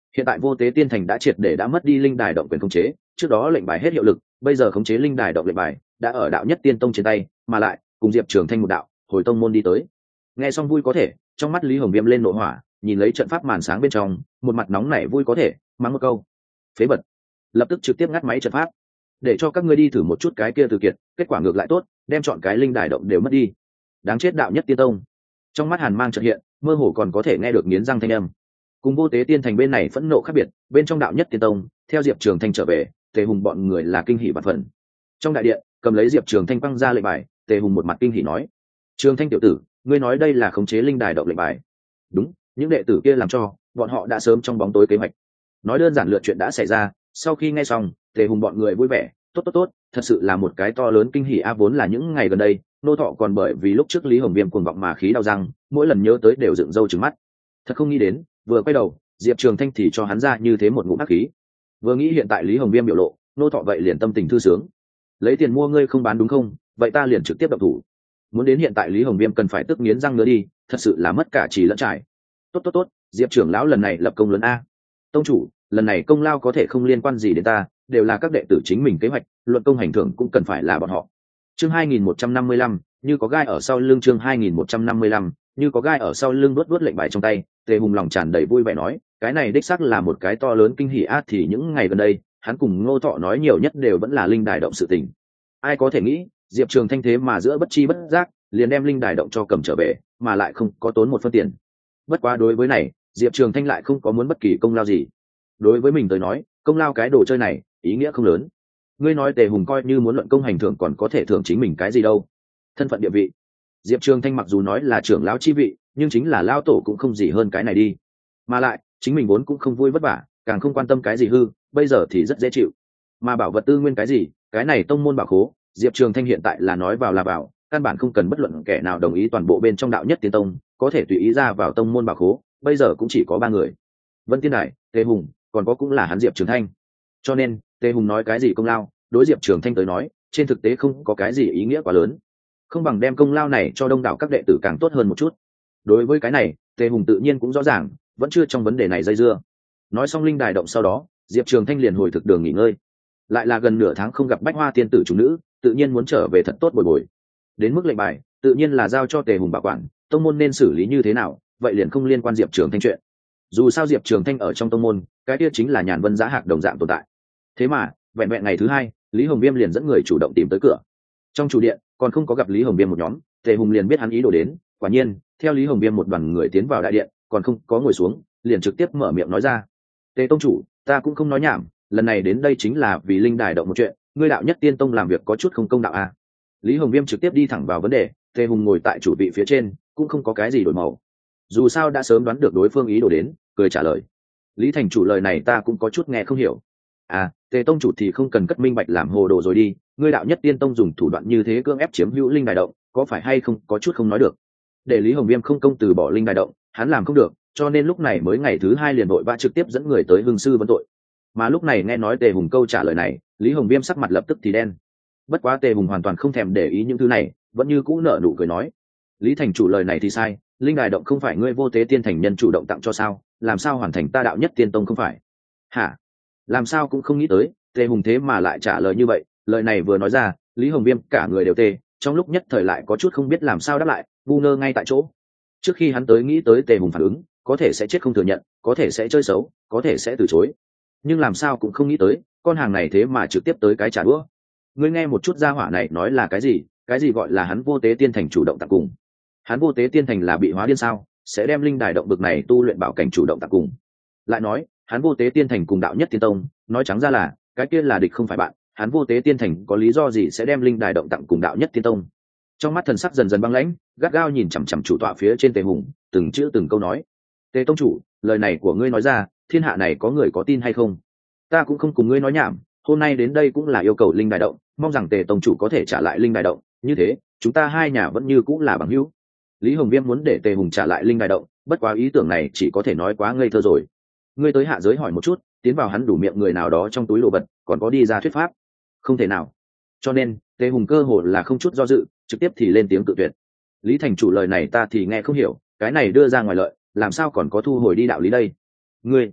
Hiện tại vô tế tiên thành đã triệt để đã mất đi linh đài động quyền khống chế, trước đó lệnh bài hết hiệu lực, bây giờ khống chế linh đài động lệnh bài đã ở đạo nhất tiên tông trên tay, mà lại cùng Diệp Trường Thanh một đạo hồi tông môn đi tới. Nghe xong vui có thể, trong mắt Lý Hồng Viêm lên nộ hỏa, nhìn lấy trận pháp màn sáng bên trong, một mặt nóng nảy vui có thể, mắng một câu: phế vật. Lập tức trực tiếp ngắt máy trận pháp, để cho các ngươi đi thử một chút cái kia từ kiệt, kết quả ngược lại tốt, đem chọn cái linh đài động đều mất đi. Đáng chết đạo nhất tiên tông. Trong mắt Hàn Mang chợt hiện, mơ hồ còn có thể nghe được nghiến răng thanh âm. Cùng vô tế tiên thành bên này phẫn nộ khác biệt, bên trong đạo nhất tiên tông, theo Diệp Trường Thanh trở về, Tề Hùng bọn người là kinh hỉ vạn phần. Trong đại điện, cầm lấy Diệp Trường Thanh quăng ra lệnh bài, Tề Hùng một mặt kinh hỉ nói: Trường Thanh tiểu tử, ngươi nói đây là khống chế linh đài động lệnh bài? Đúng, những đệ tử kia làm cho, bọn họ đã sớm trong bóng tối kế hoạch. Nói đơn giản lượt chuyện đã xảy ra, sau khi nghe xong, Tề Hùng bọn người vui vẻ, tốt tốt tốt, thật sự là một cái to lớn kinh hỉ a. Vốn là những ngày gần đây, nô thọ còn bởi vì lúc trước Lý Hồng Viêm cuồng vọng mà khí đau răng, mỗi lần nhớ tới đều dựng râu trừng mắt. Thật không nghĩ đến, vừa quay đầu, Diệp Trường Thanh thì cho hắn ra như thế một ngụm ác khí. Vừa nghĩ hiện tại Lý Hồng Viêm biểu lộ, nô thọ vậy liền tâm tình thư sướng. Lấy tiền mua ngươi không bán đúng không? Vậy ta liền trực tiếp động thủ. Muốn đến hiện tại Lý Hồng Viêm cần phải tức nghiến răng nữa đi, thật sự là mất cả trì lẫn trải. Tốt tốt tốt, Diệp trưởng lão lần này lập công lớn a. Tông chủ, lần này công lao có thể không liên quan gì đến ta, đều là các đệ tử chính mình kế hoạch, luận công hành thưởng cũng cần phải là bọn họ. Chương hai nghìn một trăm năm mươi lăm, như có gai ở sau lưng. Chương hai nghìn một trăm năm mươi lăm, như có gai ở sau lưng. Đuốt đuốt lệnh bài trong tay, Tề Hùng lòng tràn đầy vui vẻ nói, cái này đích xác là một cái to lớn kinh hỉ a. Thì những ngày gần đây, hắn cùng Ngô Thọ nói nhiều nhất đều vẫn là linh đài động sự tình. Ai có thể nghĩ, Diệp Trường Thanh thế mà giữa bất chi bất giác liền đem linh đài động cho cầm trở về, mà lại không có tốn một phân tiền. Bất quá đối với này, Diệp Trường Thanh lại không có muốn bất kỳ công lao gì. Đối với mình tới nói, công lao cái đồ chơi này ý nghĩa không lớn. Ngươi nói Tề Hùng coi như muốn luận công hành thưởng còn có thể thưởng chính mình cái gì đâu? Thân phận địa vị. Diệp Trường Thanh mặc dù nói là trưởng lão chi vị, nhưng chính là lão tổ cũng không gì hơn cái này đi. Mà lại, chính mình vốn cũng không vui vất vả, càng không quan tâm cái gì hư, bây giờ thì rất dễ chịu. Mà bảo vật tư nguyên cái gì, cái này tông môn bảo khố, Diệp Trường Thanh hiện tại là nói vào là vào, căn bản không cần bất luận kẻ nào đồng ý toàn bộ bên trong đạo nhất tiên tông, có thể tùy ý ra vào tông môn bảo khố, bây giờ cũng chỉ có ba người. Vân Tiên Đại, Tề Hùng, còn có cũng là hắn Diệp Trường Thanh. Cho nên, Tề Hùng nói cái gì công lao, đối Diệp Trường Thanh tới nói, trên thực tế không có cái gì ý nghĩa quá lớn. Không bằng đem công lao này cho đông đảo các đệ tử càng tốt hơn một chút. Đối với cái này, Tề Hùng tự nhiên cũng rõ ràng, vẫn chưa trong vấn đề này dây dưa. Nói xong linh đài động sau đó, Diệp Trường Thanh liền hồi thực đường nghỉ ngơi. Lại là gần nửa tháng không gặp Bách Hoa tiên tử chủ nữ, tự nhiên muốn trở về thật tốt bồi bồi. Đến mức lệnh bài, tự nhiên là giao cho Tề Hùng bảo quản, tông môn nên xử lý như thế nào, vậy liền không liên quan Diệp Trường Thanh chuyện. Dù sao Diệp Trường Thanh ở trong tông môn, cái kia chính là Nhàn Vân Giá Hạc đồng dạng tồn tại. Thế mà, vẹn vẹn ngày thứ hai, Lý Hồng Viêm liền dẫn người chủ động tìm tới cửa. Trong chủ điện, còn không có gặp Lý Hồng Viêm một nhóm, Tề Hùng liền biết hắn ý đồ đến, quả nhiên, theo Lý Hồng Viêm một đoàn người tiến vào đại điện, còn không có ngồi xuống, liền trực tiếp mở miệng nói ra: "Tề tông chủ, ta cũng không nói nhảm, lần này đến đây chính là vì linh đài động một chuyện, ngươi đạo nhất tiên tông làm việc có chút không công đạo à?" Lý Hồng Viêm trực tiếp đi thẳng vào vấn đề, Tề Hùng ngồi tại chủ vị phía trên, cũng không có cái gì đổi màu. Dù sao đã sớm đoán được đối phương ý đồ đến, cười trả lời: "Lý thành chủ lời này ta cũng có chút nghe không hiểu. À, Tề tông chủ thì không cần cất minh bạch làm hồ đồ rồi đi, ngươi đạo nhất tiên tông dùng thủ đoạn như thế cưỡng ép chiếm hữu linh đài động, có phải hay không có chút không nói được." Để Lý Hồng Viêm không công từ bỏ linh đài động, hắn làm không được, cho nên lúc này mới ngày thứ hai liền vội vã trực tiếp dẫn người tới hương sư vấn tội. Mà lúc này nghe nói Tề Hùng câu trả lời này, Lý Hồng Viêm sắc mặt lập tức thì đen. Bất quá Tề Hùng hoàn toàn không thèm để ý những thứ này, vẫn như cũ nở nụ cười nói: "Lý thành chủ lời này thì sai, linh đài động không phải ngươi vô tế tiên thành nhân chủ động tặng cho sao, làm sao hoàn thành ta đạo nhất tiên tông không phải?" Hả? Làm sao cũng không nghĩ tới, Tề Hùng thế mà lại trả lời như vậy, lời này vừa nói ra, Lý Hồng Viêm cả người đều tê, trong lúc nhất thời lại có chút không biết làm sao đáp lại, ngu ngơ ngay tại chỗ. Trước khi hắn tới nghĩ tới Tề Hùng phản ứng, có thể sẽ chết không thừa nhận, có thể sẽ chơi xấu, có thể sẽ từ chối, nhưng làm sao cũng không nghĩ tới, con hàng này thế mà trực tiếp tới cái trả đũa. Ngươi nghe một chút gia hỏa này nói là cái gì, cái gì gọi là hắn vô tế tiên thành chủ động tặng cùng. Hắn vô tế tiên thành là bị hóa điên sao, sẽ đem linh đài động bực này tu luyện bảo cảnh chủ động tặng cùng. Lại nói, hắn vô tế tiên thành cùng đạo nhất tiên tông, nói trắng ra là, cái kia là địch không phải bạn, hắn vô tế tiên thành có lý do gì sẽ đem linh đài động tặng cùng đạo nhất tiên tông. Trong mắt thần sắc dần dần băng lãnh, gắt gao nhìn chằm chằm chủ tọa phía trên Tề Hùng, từng chữ từng câu nói: "Tề tông chủ, lời này của ngươi nói ra, thiên hạ này có người có tin hay không? Ta cũng không cùng ngươi nói nhảm, hôm nay đến đây cũng là yêu cầu linh đài động, mong rằng Tề tông chủ có thể trả lại linh đài động, như thế chúng ta hai nhà vẫn như cũng là bằng hữu." Lý Hồng Viêm muốn để Tề Hùng trả lại linh đài động, bất quá ý tưởng này chỉ có thể nói quá ngây thơ rồi. Ngươi tới hạ giới hỏi một chút, tiến vào hắn đủ miệng người nào đó trong túi đồ vật, còn có đi ra thuyết pháp? Không thể nào. Cho nên, Tề Hùng cơ hồ là không chút do dự, trực tiếp thì lên tiếng cự tuyệt. Lý thành chủ lời này ta thì nghe không hiểu, cái này đưa ra ngoài lợi, làm sao còn có thu hồi đi đạo lý đây? Ngươi,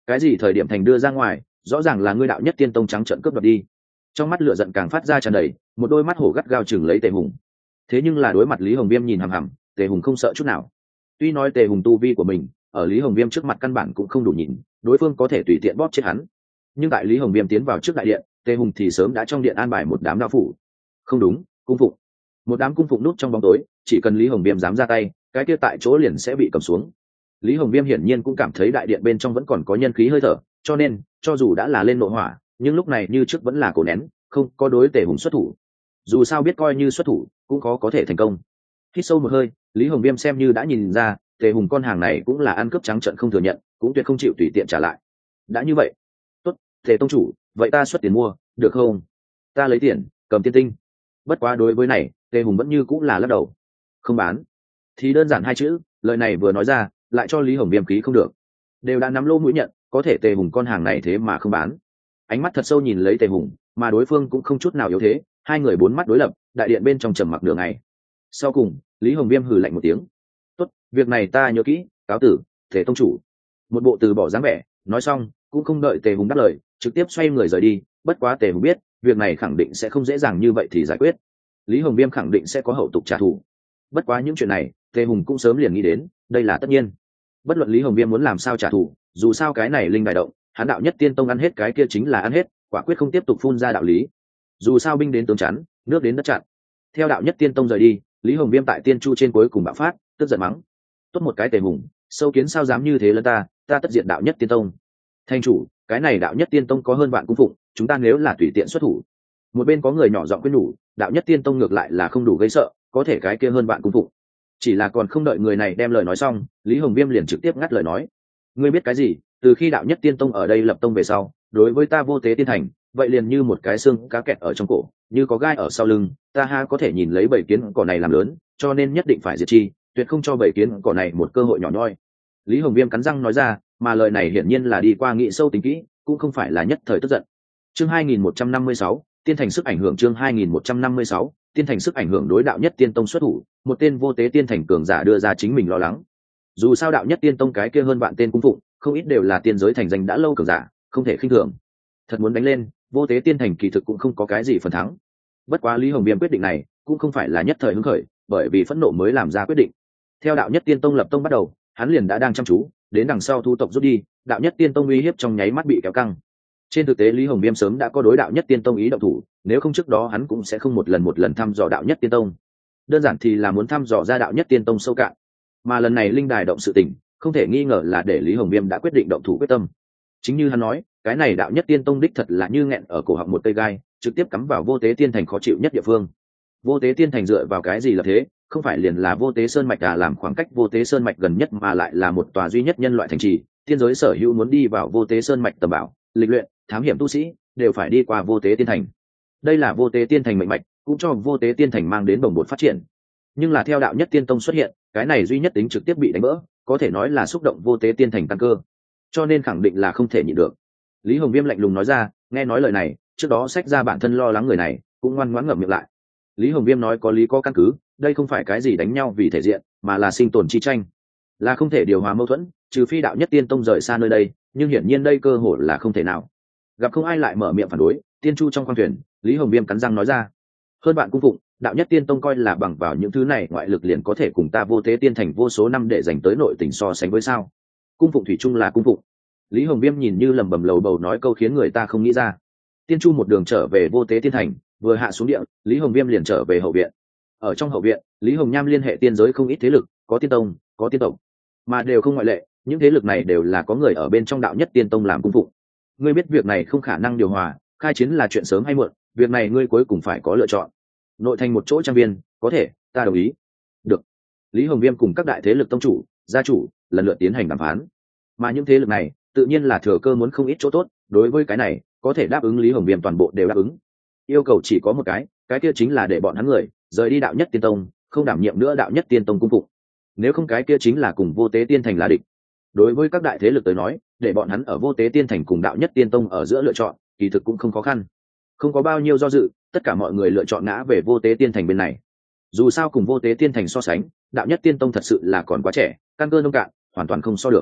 cái gì thời điểm thành đưa ra ngoài, rõ ràng là ngươi đạo nhất tiên tông trắng trợn cướp đoạt đi. Trong mắt lửa giận càng phát ra tràn đầy, một đôi mắt hổ gắt gao chừng lấy Tề Hùng. Thế nhưng là đối mặt Lý Hồng Viêm nhìn hằm hằm, Tề Hùng không sợ chút nào. Tuy nói Tề Hùng tu vi của mình ở Lý Hồng Viêm trước mặt căn bản cũng không đủ nhìn, đối phương có thể tùy tiện bóp chết hắn. Nhưng tại Lý Hồng Viêm tiến vào trước đại điện, Tề Hùng thì sớm đã trong điện an bài một đám đao phủ. Không đúng, cung phụng. Một đám cung phụng núp trong bóng tối, chỉ cần Lý Hồng Viêm dám ra tay, cái kia tại chỗ liền sẽ bị cầm xuống. Lý Hồng Viêm hiển nhiên cũng cảm thấy đại điện bên trong vẫn còn có nhân khí hơi thở, cho nên cho dù đã là lên nội hỏa, nhưng lúc này như trước vẫn là cổ nén, không có đối Tề Hùng xuất thủ. Dù sao biết coi như xuất thủ cũng có có thể thành công. Hít sâu một hơi, Lý Hồng Viêm xem như đã nhìn ra Tề Hùng con hàng này cũng là ăn cướp trắng trợn không thừa nhận, cũng tuyệt không chịu tùy tiện trả lại. Đã như vậy, tốt, Tề tông chủ, vậy ta xuất tiền mua được không? Ta lấy tiền cầm tiên tinh. Bất quá đối với này Tề Hùng vẫn như cũng là lắc đầu. Không bán thì đơn giản hai chữ, lời này vừa nói ra lại cho Lý Hồng Viêm khí không được. Đều đã nắm lô mũi nhận, có thể Tề Hùng con hàng này thế mà không bán. Ánh mắt thật sâu nhìn lấy Tề Hùng, mà đối phương cũng không chút nào yếu thế, hai người bốn mắt đối lập, đại điện bên trong trầm mặc nửa ngày. Sau cùng Lý Hồng Viêm hừ lạnh một tiếng. Tốt, việc này ta nhớ kỹ, cáo tử, Tề tông chủ. Một bộ từ bỏ dáng vẻ, nói xong cũng không đợi Tề Hùng đáp lời, trực tiếp xoay người rời đi. Bất quá Tề Hùng biết việc này khẳng định sẽ không dễ dàng như vậy thì giải quyết, Lý Hồng Viêm khẳng định sẽ có hậu tục trả thù. Bất quá những chuyện này Tề Hùng cũng sớm liền nghĩ đến, đây là tất nhiên. Bất luận Lý Hồng Viêm muốn làm sao trả thù, dù sao cái này linh đại động, hắn đạo nhất tiên tông ăn hết cái kia chính là ăn hết, quả quyết không tiếp tục phun ra đạo lý. Dù sao binh đến tướng chắn, nước đến đất chặn. Theo đạo nhất tiên tông rời đi, Lý Hồng Viêm tại tiên chu trên cuối cùng bạo phát, tức giận mắng: tốt một cái Tề Hùng, sâu kiến sao dám như thế lẫn ta, ta tất diệt đạo nhất tiên tông. Thanh chủ, cái này đạo nhất tiên tông có hơn vạn cung phụng, chúng ta nếu là tùy tiện xuất thủ. Một bên có người nhỏ giọng khuyên nhủ, đạo nhất tiên tông ngược lại là không đủ gây sợ, có thể cái kia hơn vạn cung phụng. Chỉ là còn không đợi người này đem lời nói xong, Lý Hồng Viêm liền trực tiếp ngắt lời nói: ngươi biết cái gì? Từ khi đạo nhất tiên tông ở đây lập tông về sau, đối với ta vô tế tiên thành, vậy liền như một cái xương cá kẹt ở trong cổ, như có gai ở sau lưng, ta ha có thể nhìn lấy bầy kiến cỏ này làm lớn, cho nên nhất định phải diệt chi, tuyệt không cho bầy kiến cỏ này một cơ hội nhỏ nhoi. Lý Hồng Viêm cắn răng nói ra, mà lời này hiển nhiên là đi qua nghĩ sâu tính kỹ, cũng không phải là nhất thời tức giận. Chương hai nghìn một trăm năm mươi sáu, tiên thành sức ảnh hưởng. Chương hai nghìn một trăm năm mươi sáu, tiên thành sức ảnh hưởng. Đối đạo nhất tiên tông xuất thủ, một tên vô tế tiên thành cường giả đưa ra chính mình lo lắng. Dù sao đạo nhất tiên tông cái kia hơn vạn tên cung phụng, không ít đều là tiên giới thành danh đã lâu cường giả, không thể khinh thường. Thật muốn đánh lên, vô tế tiên thành kỳ thực cũng không có cái gì phần thắng. Bất quá Lý Hồng Viêm quyết định này cũng không phải là nhất thời hứng khởi, bởi vì phẫn nộ mới làm ra quyết định. Theo đạo nhất tiên tông lập tông bắt đầu, hắn liền đã đang chăm chú, đến đằng sau thu tộc rút đi, đạo nhất tiên tông uy hiếp trong nháy mắt bị kéo căng. Trên thực tế Lý Hồng Viêm sớm đã có đối đạo nhất tiên tông ý động thủ, nếu không trước đó hắn cũng sẽ không một lần một lần thăm dò đạo nhất tiên tông. Đơn giản thì là muốn thăm dò ra đạo nhất tiên tông sâu cạn. Mà lần này linh đài động sự tình, không thể nghi ngờ là để Lý Hồng Viêm đã quyết định động thủ quyết tâm. Chính như hắn nói, cái này đạo nhất tiên tông đích thật là như nghẹn ở cổ họng một cây gai, trực tiếp cắm vào vô tế tiên thành khó chịu nhất địa phương. Vô tế tiên thành dựa vào cái gì là thế? Không phải liền là vô tế sơn mạch à, làm khoảng cách vô tế sơn mạch gần nhất mà lại là một tòa duy nhất nhân loại thành trì, tiên giới sở hữu muốn đi vào vô tế sơn mạch tầm bảo, lịch luyện, thám hiểm tu sĩ đều phải đi qua vô tế tiên thành. Đây là vô tế tiên thành mệnh mạch, cũng cho vô tế tiên thành mang đến bồng bột phát triển. Nhưng là theo đạo nhất tiên tông xuất hiện, cái này duy nhất tính trực tiếp bị đánh vỡ, có thể nói là xúc động vô tế tiên thành tăng cơ, cho nên khẳng định là không thể nhịn được. Lý Hồng Viêm lạnh lùng nói ra, nghe nói lời này, trước đó xách ra bản thân lo lắng người này cũng ngoan ngoãn ngậm miệng lại. Lý Hồng Viêm nói có lý có căn cứ, đây không phải cái gì đánh nhau vì thể diện, mà là sinh tồn chi tranh, là không thể điều hòa mâu thuẫn, trừ phi đạo nhất tiên tông rời xa nơi đây, nhưng hiển nhiên đây cơ hội là không thể nào. Gặp không ai lại mở miệng phản đối, tiên chu trong khoang thuyền, Lý Hồng Viêm cắn răng nói ra: hơn bạn cung phụng, đạo nhất tiên tông coi là bằng vào những thứ này ngoại lực liền có thể cùng ta vô tế tiên thành vô số năm để dành tới nội tình so sánh với sao? Cung phụng thủy chung là cung phụng. Lý Hồng Viêm nhìn như lẩm bẩm lầu bầu nói câu khiến người ta không nghĩ ra. Tiên chu một đường trở về vô tế tiên thành, vừa hạ xuống địa, Lý Hồng Viêm liền trở về hậu viện. Ở trong hậu viện, Lý Hồng Nham liên hệ tiên giới không ít thế lực, có tiên tông, có tiên tộc, mà đều không ngoại lệ, những thế lực này đều là có người ở bên trong đạo nhất tiên tông làm cung phụng. Ngươi biết việc này không khả năng điều hòa, khai chiến là chuyện sớm hay muộn, việc này ngươi cuối cùng phải có lựa chọn. Nội thành một chỗ trang viên, có thể, ta đồng ý. Được. Lý Hồng Viêm cùng các đại thế lực tông chủ, gia chủ lần lượt tiến hành đàm phán, mà những thế lực này tự nhiên là thừa cơ muốn không ít chỗ tốt. Đối với cái này, có thể đáp ứng Lý Hồng Viêm toàn bộ đều đáp ứng. Yêu cầu chỉ có một cái, cái kia chính là để bọn hắn người rời đi đạo nhất tiên tông, không đảm nhiệm nữa đạo nhất tiên tông cung phụng. Nếu không cái kia chính là cùng vô tế tiên thành là địch. Đối với các đại thế lực tới nói, để bọn hắn ở vô tế tiên thành cùng đạo nhất tiên tông ở giữa lựa chọn, kỳ thực cũng không khó khăn. Không có bao nhiêu do dự, tất cả mọi người lựa chọn ngã về vô tế tiên thành bên này. Dù sao cùng vô tế tiên thành so sánh, đạo nhất tiên tông thật sự là còn quá trẻ, căn cơ nông cạn, hoàn toàn không so được.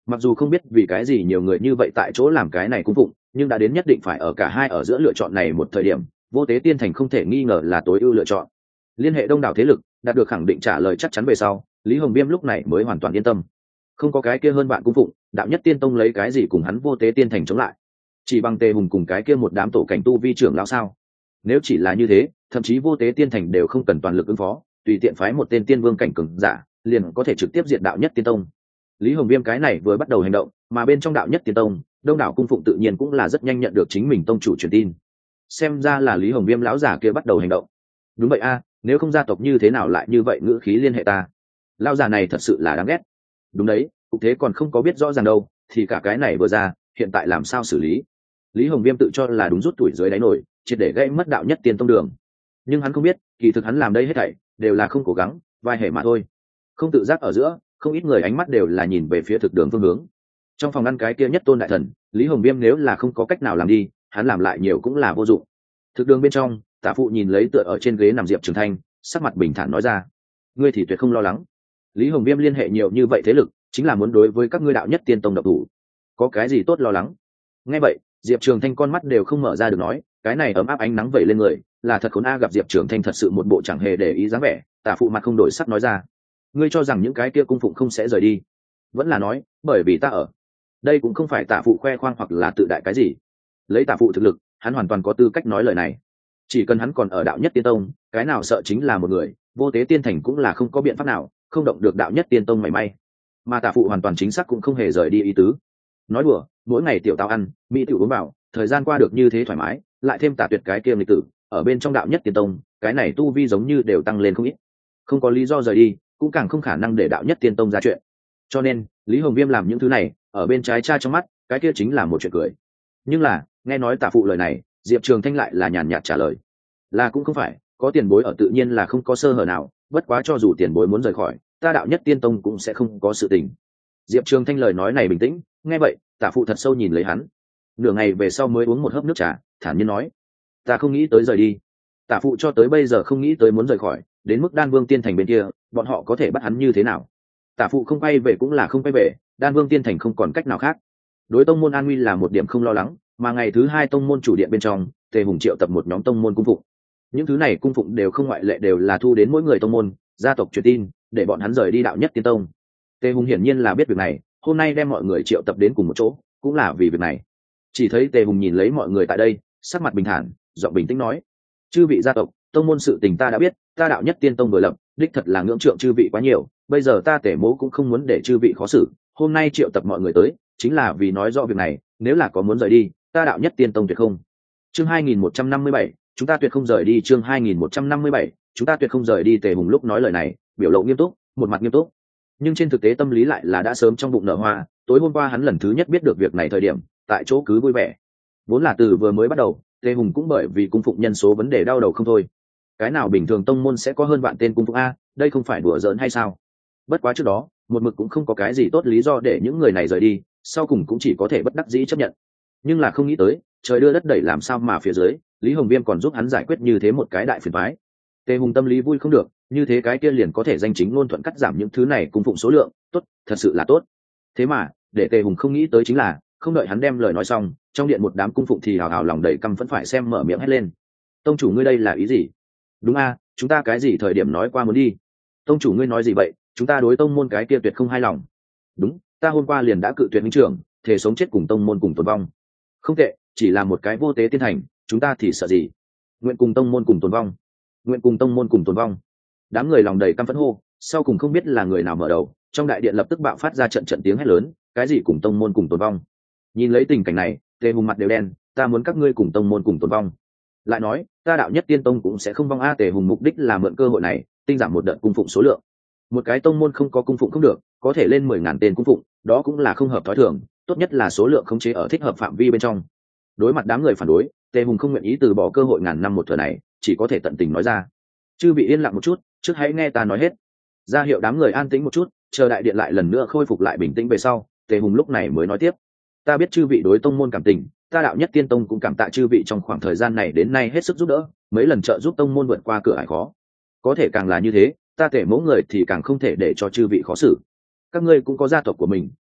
mặc dù không biết vì cái gì nhiều người như vậy tại chỗ làm cái này cung phụng, nhưng đã đến nhất định phải ở cả hai ở giữa lựa chọn này một thời điểm, vô tế tiên thành không thể nghi ngờ là tối ưu lựa chọn. Liên hệ đông đảo thế lực, đạt được khẳng định trả lời chắc chắn về sau, Lý Hồng Viêm lúc này mới hoàn toàn yên tâm. Không có cái kia hơn bạn cung phụng, đạo nhất tiên tông lấy cái gì cùng hắn vô tế tiên thành chống lại? Chỉ bằng Tề Hùng cùng cái kia một đám tổ cảnh tu vi trưởng lão sao? Nếu chỉ là như thế, thậm chí vô tế tiên thành đều không cần toàn lực ứng phó, tùy tiện phái một tên tiên vương cảnh cường giả, liền có thể trực tiếp diệt đạo nhất tiên tông. Lý Hồng Viêm cái này vừa bắt đầu hành động, mà bên trong đạo nhất tiên tông, đông đảo cung phụng tự nhiên cũng là rất nhanh nhận được chính mình tông chủ truyền tin. Xem ra là Lý Hồng Viêm lão giả kia bắt đầu hành động. Đúng vậy a, nếu không gia tộc như thế nào lại như vậy ngữ khí liên hệ ta? Lão già này thật sự là đáng ghét. Đúng đấy, cục thế còn không có biết rõ ràng đâu, thì cả cái này vừa ra, hiện tại làm sao xử lý? Lý Hồng Viêm tự cho là đúng rút tuổi dưới đáy nổi, triệt để gây mất đạo nhất tiên tông đường. Nhưng hắn không biết, kỳ thực hắn làm đây hết thảy đều là không cố gắng, vai hề mà thôi. Không tự giác ở giữa, không ít người ánh mắt đều là nhìn về phía thực đường phương hướng. Trong phòng ăn cái kia nhất tôn đại thần, Lý Hồng Viêm nếu là không có cách nào làm đi, hắn làm lại nhiều cũng là vô dụng. Thực đường bên trong, Tả phụ nhìn lấy tựa ở trên ghế nằm Diệp Trường Thanh, sắc mặt bình thản nói ra: ngươi thì tuyệt không lo lắng. Lý Hồng Viêm liên hệ nhiều như vậy thế lực, chính là muốn đối với các ngươi đạo nhất tiên tông độc thủ. Có cái gì tốt lo lắng? Nghe vậy, Diệp Trường Thanh con mắt đều không mở ra được nói, cái này ấm áp ánh nắng vẩy lên người, là thật khốn a. Gặp Diệp Trường Thanh thật sự một bộ chẳng hề để ý dáng vẻ, Tả phụ mặt không đổi sắc nói ra: ngươi cho rằng những cái kia cung phụng không sẽ rời đi? Vẫn là nói, bởi vì ta ở đây. Cũng không phải Tả phụ khoe khoang hoặc là tự đại cái gì. Lấy Tả phụ thực lực, hắn hoàn toàn có tư cách nói lời này. Chỉ cần hắn còn ở đạo nhất tiên tông, cái nào sợ chính là một người, vô tế tiên thành cũng là không có biện pháp nào không động được đạo nhất tiên tông mảy may. Mà Tả phụ hoàn toàn chính xác cũng không hề rời đi ý tứ. Nói đùa, mỗi ngày tiểu tao ăn mỹ tiểu uống vào, thời gian qua được như thế thoải mái, lại thêm Tả tuyệt cái kia lịch tử ở bên trong đạo nhất tiên tông, cái này tu vi giống như đều tăng lên không ít. Không có lý do rời đi, cũng càng không khả năng để đạo nhất tiên tông ra chuyện. Cho nên Lý Hồng Viêm làm những thứ này, ở bên trái cha trong mắt, cái kia chính là một chuyện cười. Nhưng là nghe nói Tả phụ lời này, Diệp Trường Thanh lại là nhàn nhạt trả lời: là cũng không phải, có tiền bối ở tự nhiên là không có sơ hở nào, bất quá cho dù tiền bối muốn rời khỏi, ta đạo nhất tiên tông cũng sẽ không có sự tình. Diệp Trường Thanh lời nói này bình tĩnh, nghe vậy, Tả phụ thật sâu nhìn lấy hắn. Nửa ngày về sau mới uống một hớp nước trà, thản nhiên nói: ta không nghĩ tới rời đi. Tả phụ cho tới bây giờ không nghĩ tới muốn rời khỏi, đến mức Đan Vương tiên thành bên kia, bọn họ có thể bắt hắn như thế nào? Tả phụ không quay về cũng là không quay về, Đan Vương tiên thành không còn cách nào khác. Đối tông môn an nguy là một điểm không lo lắng, mà ngày thứ hai tông môn chủ điện bên trong, Tề Hùng triệu tập một nhóm tông môn cung phụng. Những thứ này cung phụng đều không ngoại lệ đều là thu đến mỗi người tông môn, gia tộc truyền tin, để bọn hắn rời đi đạo nhất tiên tông. Tề Hùng hiển nhiên là biết việc này, hôm nay đem mọi người triệu tập đến cùng một chỗ, cũng là vì việc này. Chỉ thấy Tề Hùng nhìn lấy mọi người tại đây, sắc mặt bình thản, giọng bình tĩnh nói: chư vị gia tộc, tông môn sự tình ta đã biết, ta đạo nhất tiên tông vừa lập, đích thật là ngưỡng trượng chư vị quá nhiều, bây giờ ta Tề mỗ cũng không muốn để chư vị khó xử, hôm nay triệu tập mọi người tới, chính là vì nói rõ việc này, nếu là có muốn rời đi, ta đạo nhất tiên tông tuyệt không. Chương hai nghìn một trăm năm mươi bảy, chúng ta tuyệt không rời đi. Chương hai nghìn một trăm năm mươi bảy, chúng ta tuyệt không rời đi. Tề Hùng lúc nói lời này, biểu lộ nghiêm túc, một mặt nghiêm túc, nhưng trên thực tế tâm lý lại là đã sớm trong bụng nở hoa. Tối hôm qua hắn lần thứ nhất biết được việc này thời điểm, tại chỗ cứ vui vẻ. Vốn là từ vừa mới bắt đầu, Tề Hùng cũng bởi vì cung phụng nhân số vấn đề đau đầu không thôi. Cái nào bình thường tông môn sẽ có hơn vạn tên cung phụng a, đây không phải đùa giỡn hay sao? Bất quá trước đó, một mực cũng không có cái gì tốt lý do để những người này rời đi, sau cùng cũng chỉ có thể bất đắc dĩ chấp nhận. Nhưng là không nghĩ tới, trời đưa đất đẩy làm sao mà phía dưới, Lý Hồng Viêm còn giúp hắn giải quyết như thế một cái đại phiền toái. Tề Hùng tâm lý vui không được, như thế cái kia liền có thể danh chính ngôn thuận cắt giảm những thứ này cung phụng số lượng, tốt, thật sự là tốt. Thế mà, để Tề Hùng không nghĩ tới chính là, không đợi hắn đem lời nói xong, trong điện một đám cung phụng thì hào hào lòng đầy căm phẫn phải xem mở miệng hét lên: tông chủ ngươi đây là ý gì? Đúng a, chúng ta cái gì thời điểm nói qua muốn đi? Tông chủ ngươi nói gì vậy? Chúng ta đối tông môn cái kia tuyệt không hài lòng. Đúng, ta hôm qua liền đã cự tuyệt minh trưởng, thể sống chết cùng tông môn cùng tồn vong. Không tệ, chỉ là một cái vô tế tiên thành, chúng ta thì sợ gì? Nguyện cùng tông môn cùng tồn vong. Nguyện cùng tông môn cùng tồn vong. Đám người lòng đầy căm phẫn hô, sau cùng không biết là người nào mở đầu, trong đại điện lập tức bạo phát ra trận trận tiếng hét lớn, cái gì cùng tông môn cùng tồn vong? Nhìn lấy tình cảnh này, Tề Hùng mặt đều đen, ta muốn các ngươi cùng tông môn cùng tồn vong. Lại nói, ta đạo nhất tiên tông cũng sẽ không vong a. Tề Hùng mục đích là mượn cơ hội này, tinh giảm một đợt cung phụng số lượng. Một cái tông môn không có cung phụng không được, có thể lên mười ngàn tên cung phụng, đó cũng là không hợp thói thường, tốt nhất là số lượng khống chế ở thích hợp phạm vi bên trong. Đối mặt đám người phản đối, Tề Hùng không nguyện ý từ bỏ cơ hội ngàn năm một thừa này, chỉ có thể tận tình nói ra: chư vị yên lặng một chút, trước hãy nghe ta nói hết. Ra hiệu đám người an tĩnh một chút, chờ đại điện lại lần nữa khôi phục lại bình tĩnh về sau, Tề Hùng lúc này mới nói tiếp: ta biết chư vị đối tông môn cảm tình, ta đạo nhất tiên tông cũng cảm tạ chư vị trong khoảng thời gian này đến nay hết sức giúp đỡ, mấy lần trợ giúp tông môn vượt qua cửa ải khó. Có thể càng là như thế, ta Tề mỗ người thì càng không thể để cho chư vị khó xử. Các ngươi cũng có gia tộc của mình,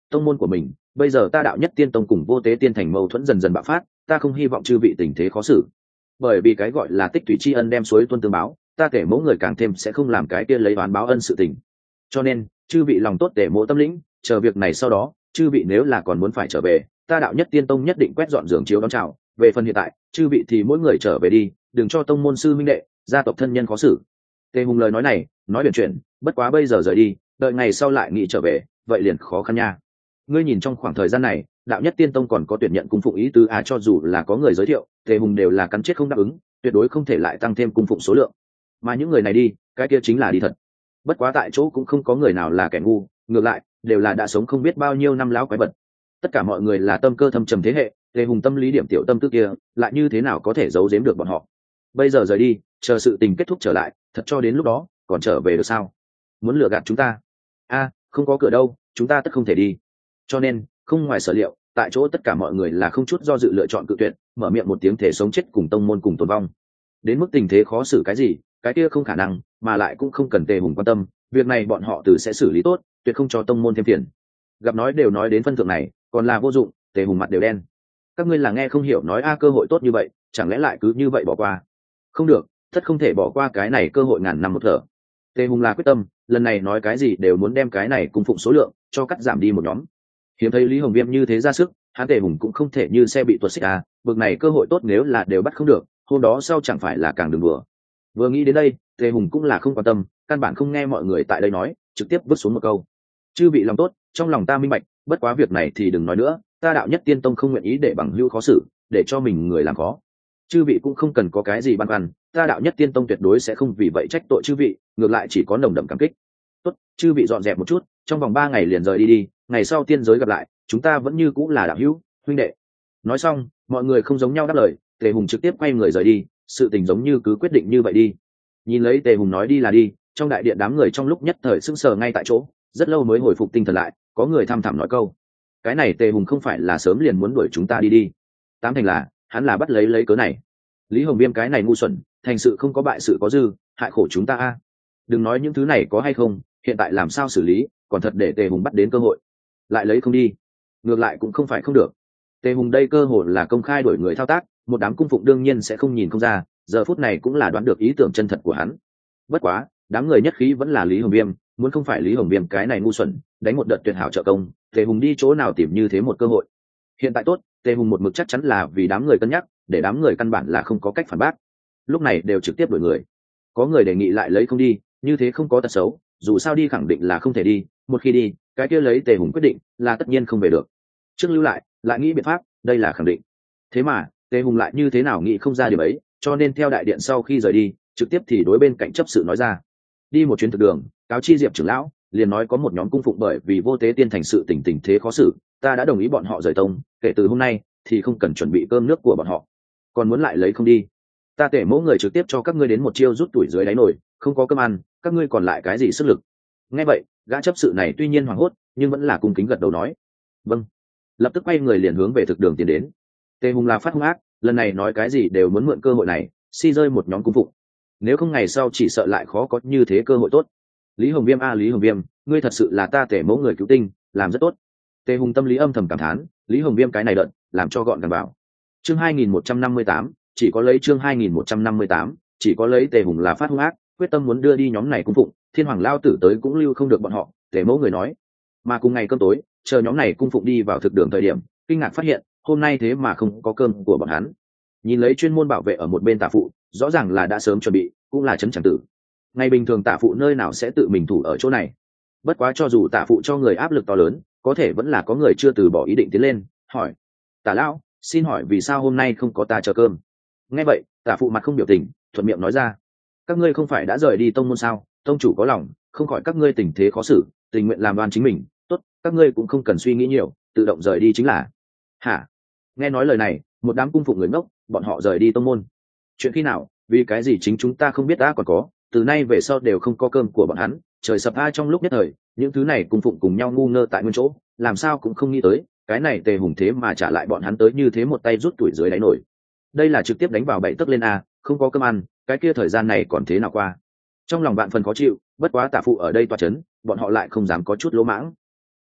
tông môn của mình bây giờ ta đạo nhất tiên tông cùng vô tế tiên thành mâu thuẫn dần dần bạo phát, ta không hy vọng chư vị tình thế khó xử. Bởi vì cái gọi là tích thủy tri ân đem suối tuôn tương báo, ta kể mẫu người càng thêm sẽ không làm cái kia lấy oán báo ân sự tình. Cho nên chư vị lòng tốt để mộ tâm lĩnh, chờ việc này sau đó chư vị nếu là còn muốn phải trở về, ta đạo nhất tiên tông nhất định quét dọn giường chiếu đón chào. Về phần hiện tại chư vị thì mỗi người trở về đi, đừng cho tông môn sư minh đệ gia tộc thân nhân khó xử. Tề Hùng lời nói này nói biển chuyện, bất quá bây giờ rời đi, đợi ngày sau lại nghĩ trở về vậy liền khó khăn nha. Ngươi nhìn trong khoảng thời gian này đạo nhất tiên tông còn có tuyển nhận cung phụng ý tứ à, cho dù là có người giới thiệu Tề Hùng đều là cắn chết không đáp ứng, tuyệt đối không thể lại tăng thêm cung phụng số lượng, mà những người này đi cái kia chính là đi thật. Bất quá tại chỗ cũng không có người nào là kẻ ngu, ngược lại đều là đã sống không biết bao nhiêu năm lão quái vật. Tất cả mọi người là tâm cơ thâm trầm thế hệ, Tề Hùng tâm lý điểm tiểu tâm tư kia lại như thế nào có thể giấu giếm được bọn họ. Bây giờ rời đi chờ sự tình kết thúc trở lại, thật cho đến lúc đó còn trở về được sao? Muốn lừa gạt chúng ta? A, không có cửa đâu, chúng ta tất không thể đi. Cho nên không ngoài sở liệu, tại chỗ tất cả mọi người là không chút do dự lựa chọn cự tuyệt, mở miệng một tiếng thể sống chết cùng tông môn cùng tồn vong. Đến mức tình thế khó xử cái gì, cái kia không khả năng, mà lại cũng không cần Tề Hùng quan tâm, việc này bọn họ từ sẽ xử lý tốt, tuyệt không cho tông môn thêm phiền. Gặp nói đều nói đến phân thượng này, còn là vô dụng. Tề Hùng mặt đều đen. Các ngươi là nghe không hiểu nói a, cơ hội tốt như vậy chẳng lẽ lại cứ như vậy bỏ qua? Không được, tất không thể bỏ qua cái này cơ hội ngàn năm một thở. Tề Hùng là quyết tâm, lần này nói cái gì đều muốn đem cái này cung phụng số lượng cho cắt giảm đi một nhóm. Hiếm thấy Lý Hồng Viêm như thế ra sức, hắn Tề Hùng cũng không thể như xe bị tuột xích à, bực này cơ hội tốt nếu là đều bắt không được, hôm đó sau chẳng phải là càng đừng đùa. Vừa nghĩ đến đây, Tề Hùng cũng là không quan tâm, căn bản không nghe mọi người tại đây nói, trực tiếp vứt xuống một câu: chư vị lòng tốt, trong lòng ta minh bạch, bất quá việc này thì đừng nói nữa, ta đạo nhất tiên tông không nguyện ý để bằng hữu khó xử, để cho mình người làm khó. Chư vị cũng không cần có cái gì băn khoăn, ta đạo nhất tiên tông tuyệt đối sẽ không vì vậy trách tội chư vị, ngược lại chỉ có nồng đậm cảm kích. Tốt, chư vị dọn dẹp một chút, trong vòng ba ngày liền rời đi đi, ngày sau tiên giới gặp lại, chúng ta vẫn như cũng là đạo hữu huynh đệ. Nói xong mọi người không giống nhau đáp lời, Tề Hùng trực tiếp quay người rời đi, sự tình giống như cứ quyết định như vậy đi. Nhìn lấy Tề Hùng nói đi là đi, trong đại điện đám người trong lúc nhất thời sững sờ ngay tại chỗ, rất lâu mới hồi phục tinh thần lại, có người thăm thẳm nói câu: cái này Tề Hùng không phải là sớm liền muốn đuổi chúng ta đi đi? Tám thành là hắn là bắt lấy lấy cớ này. Lý Hồng Viêm cái này ngu xuẩn, thành sự không có bại sự có dư, hại khổ chúng ta a. Đừng nói những thứ này có hay không, hiện tại làm sao xử lý, còn thật để Tề Hùng bắt đến cơ hội lại lấy không đi, ngược lại cũng không phải không được. Tề Hùng đây cơ hội là công khai đuổi người thao tác, một đám cung phụng đương nhiên sẽ không nhìn không ra, giờ phút này cũng là đoán được ý tưởng chân thật của hắn. Bất quá đám người nhất khí vẫn là Lý Hồng Viêm, muốn không phải Lý Hồng Viêm cái này ngu xuẩn đánh một đợt tuyệt hảo trợ công, Tề Hùng đi chỗ nào tìm như thế một cơ hội. Hiện tại tốt, Tề Hùng một mực chắc chắn là vì đám người cân nhắc, để đám người căn bản là không có cách phản bác, lúc này đều trực tiếp đuổi người. Có người đề nghị lại lấy không đi, như thế không có tật xấu, dù sao đi khẳng định là không thể đi, một khi đi cái kia lấy Tề Hùng quyết định là tất nhiên không về được. Trước lưu lại lại nghĩ biện pháp, đây là khẳng định. Thế mà Tề Hùng lại như thế nào nghĩ không ra điều ấy, cho nên theo đại điện sau khi rời đi, trực tiếp thì đối bên cạnh chấp sự nói ra: đi một chuyến thực đường, cáo chi Diệp trưởng lão, liền nói có một nhóm cung phụng bởi vì vô tế tiên thành sự tình tình thế khó xử, ta đã đồng ý bọn họ rời tông, kể từ hôm nay thì không cần chuẩn bị cơm nước của bọn họ. Còn muốn lại lấy không đi, ta Tề mẫu người trực tiếp cho các ngươi đến một chiêu rút tuổi dưới đáy nồi, không có cơm ăn, các ngươi còn lại cái gì sức lực? Nghe vậy gã chấp sự này tuy nhiên hoảng hốt, nhưng vẫn là cung kính gật đầu nói: vâng. Lập tức quay người liền hướng về thực đường tiến đến. Tề Hùng là phát hung ác, lần này nói cái gì đều muốn mượn cơ hội này si rơi một nhóm cung phụng, nếu không ngày sau chỉ sợ lại khó có như thế cơ hội tốt. Lý Hồng Viêm a, Lý Hồng Viêm, ngươi thật sự là ta Tề mẫu người cứu tinh, làm rất tốt. Tề Hùng tâm lý âm thầm cảm thán, Lý Hồng Viêm cái này đợt làm cho gọn gàng vào. Chương hai nghìn một trăm năm mươi tám, chỉ có lấy chương hai nghìn một trăm năm mươi tám, chỉ có lấy Tề Hùng là phát hung ác, quyết tâm muốn đưa đi nhóm này cung phụng, Thiên Hoàng lao tử tới cũng lưu không được bọn họ, Tề mẫu người nói. Mà cùng ngày cơm tối, chờ nhóm này cung phụng đi vào thực đường thời điểm, kinh ngạc phát hiện, hôm nay thế mà không có cơm của bọn hắn. Nhìn lấy chuyên môn bảo vệ ở một bên tả phụ, rõ ràng là đã sớm chuẩn bị, cũng là chấn chẳng tử. Ngày bình thường tả phụ nơi nào sẽ tự mình thủ ở chỗ này. Bất quá cho dù tả phụ cho người áp lực to lớn, có thể vẫn là có người chưa từ bỏ ý định tiến lên, hỏi: tả lão, xin hỏi vì sao hôm nay không có ta chờ cơm? Nghe vậy tả phụ mặt không biểu tình, thuận miệng nói ra: các ngươi không phải đã rời đi tông môn sao, tông chủ có lòng, không khỏi các ngươi tình thế khó xử, tình nguyện làm đoan chính mình, tốt, các ngươi cũng không cần suy nghĩ nhiều, tự động rời đi chính là. Hả? Nghe nói lời này, một đám cung phụng người ngốc, bọn họ rời đi tông môn? Chuyện khi nào? Vì cái gì chính chúng ta không biết đã còn có, từ nay về sau đều không có cơm của bọn hắn. Trời sập a, trong lúc nhất thời những thứ này cung phụng cùng nhau ngu ngơ tại nguyên chỗ, làm sao cũng không nghĩ tới cái này Tề Hùng thế mà trả lại bọn hắn tới như thế một tay rút tuổi dưới đáy nổi. Đây là trực tiếp đánh vào bảy tấc lên a, không có cơm ăn, cái kia thời gian này còn thế nào qua. Trong lòng bạn phần khó chịu, bất quá tả phụ ở đây toa chấn, bọn họ lại không dám có chút lỗ mãng.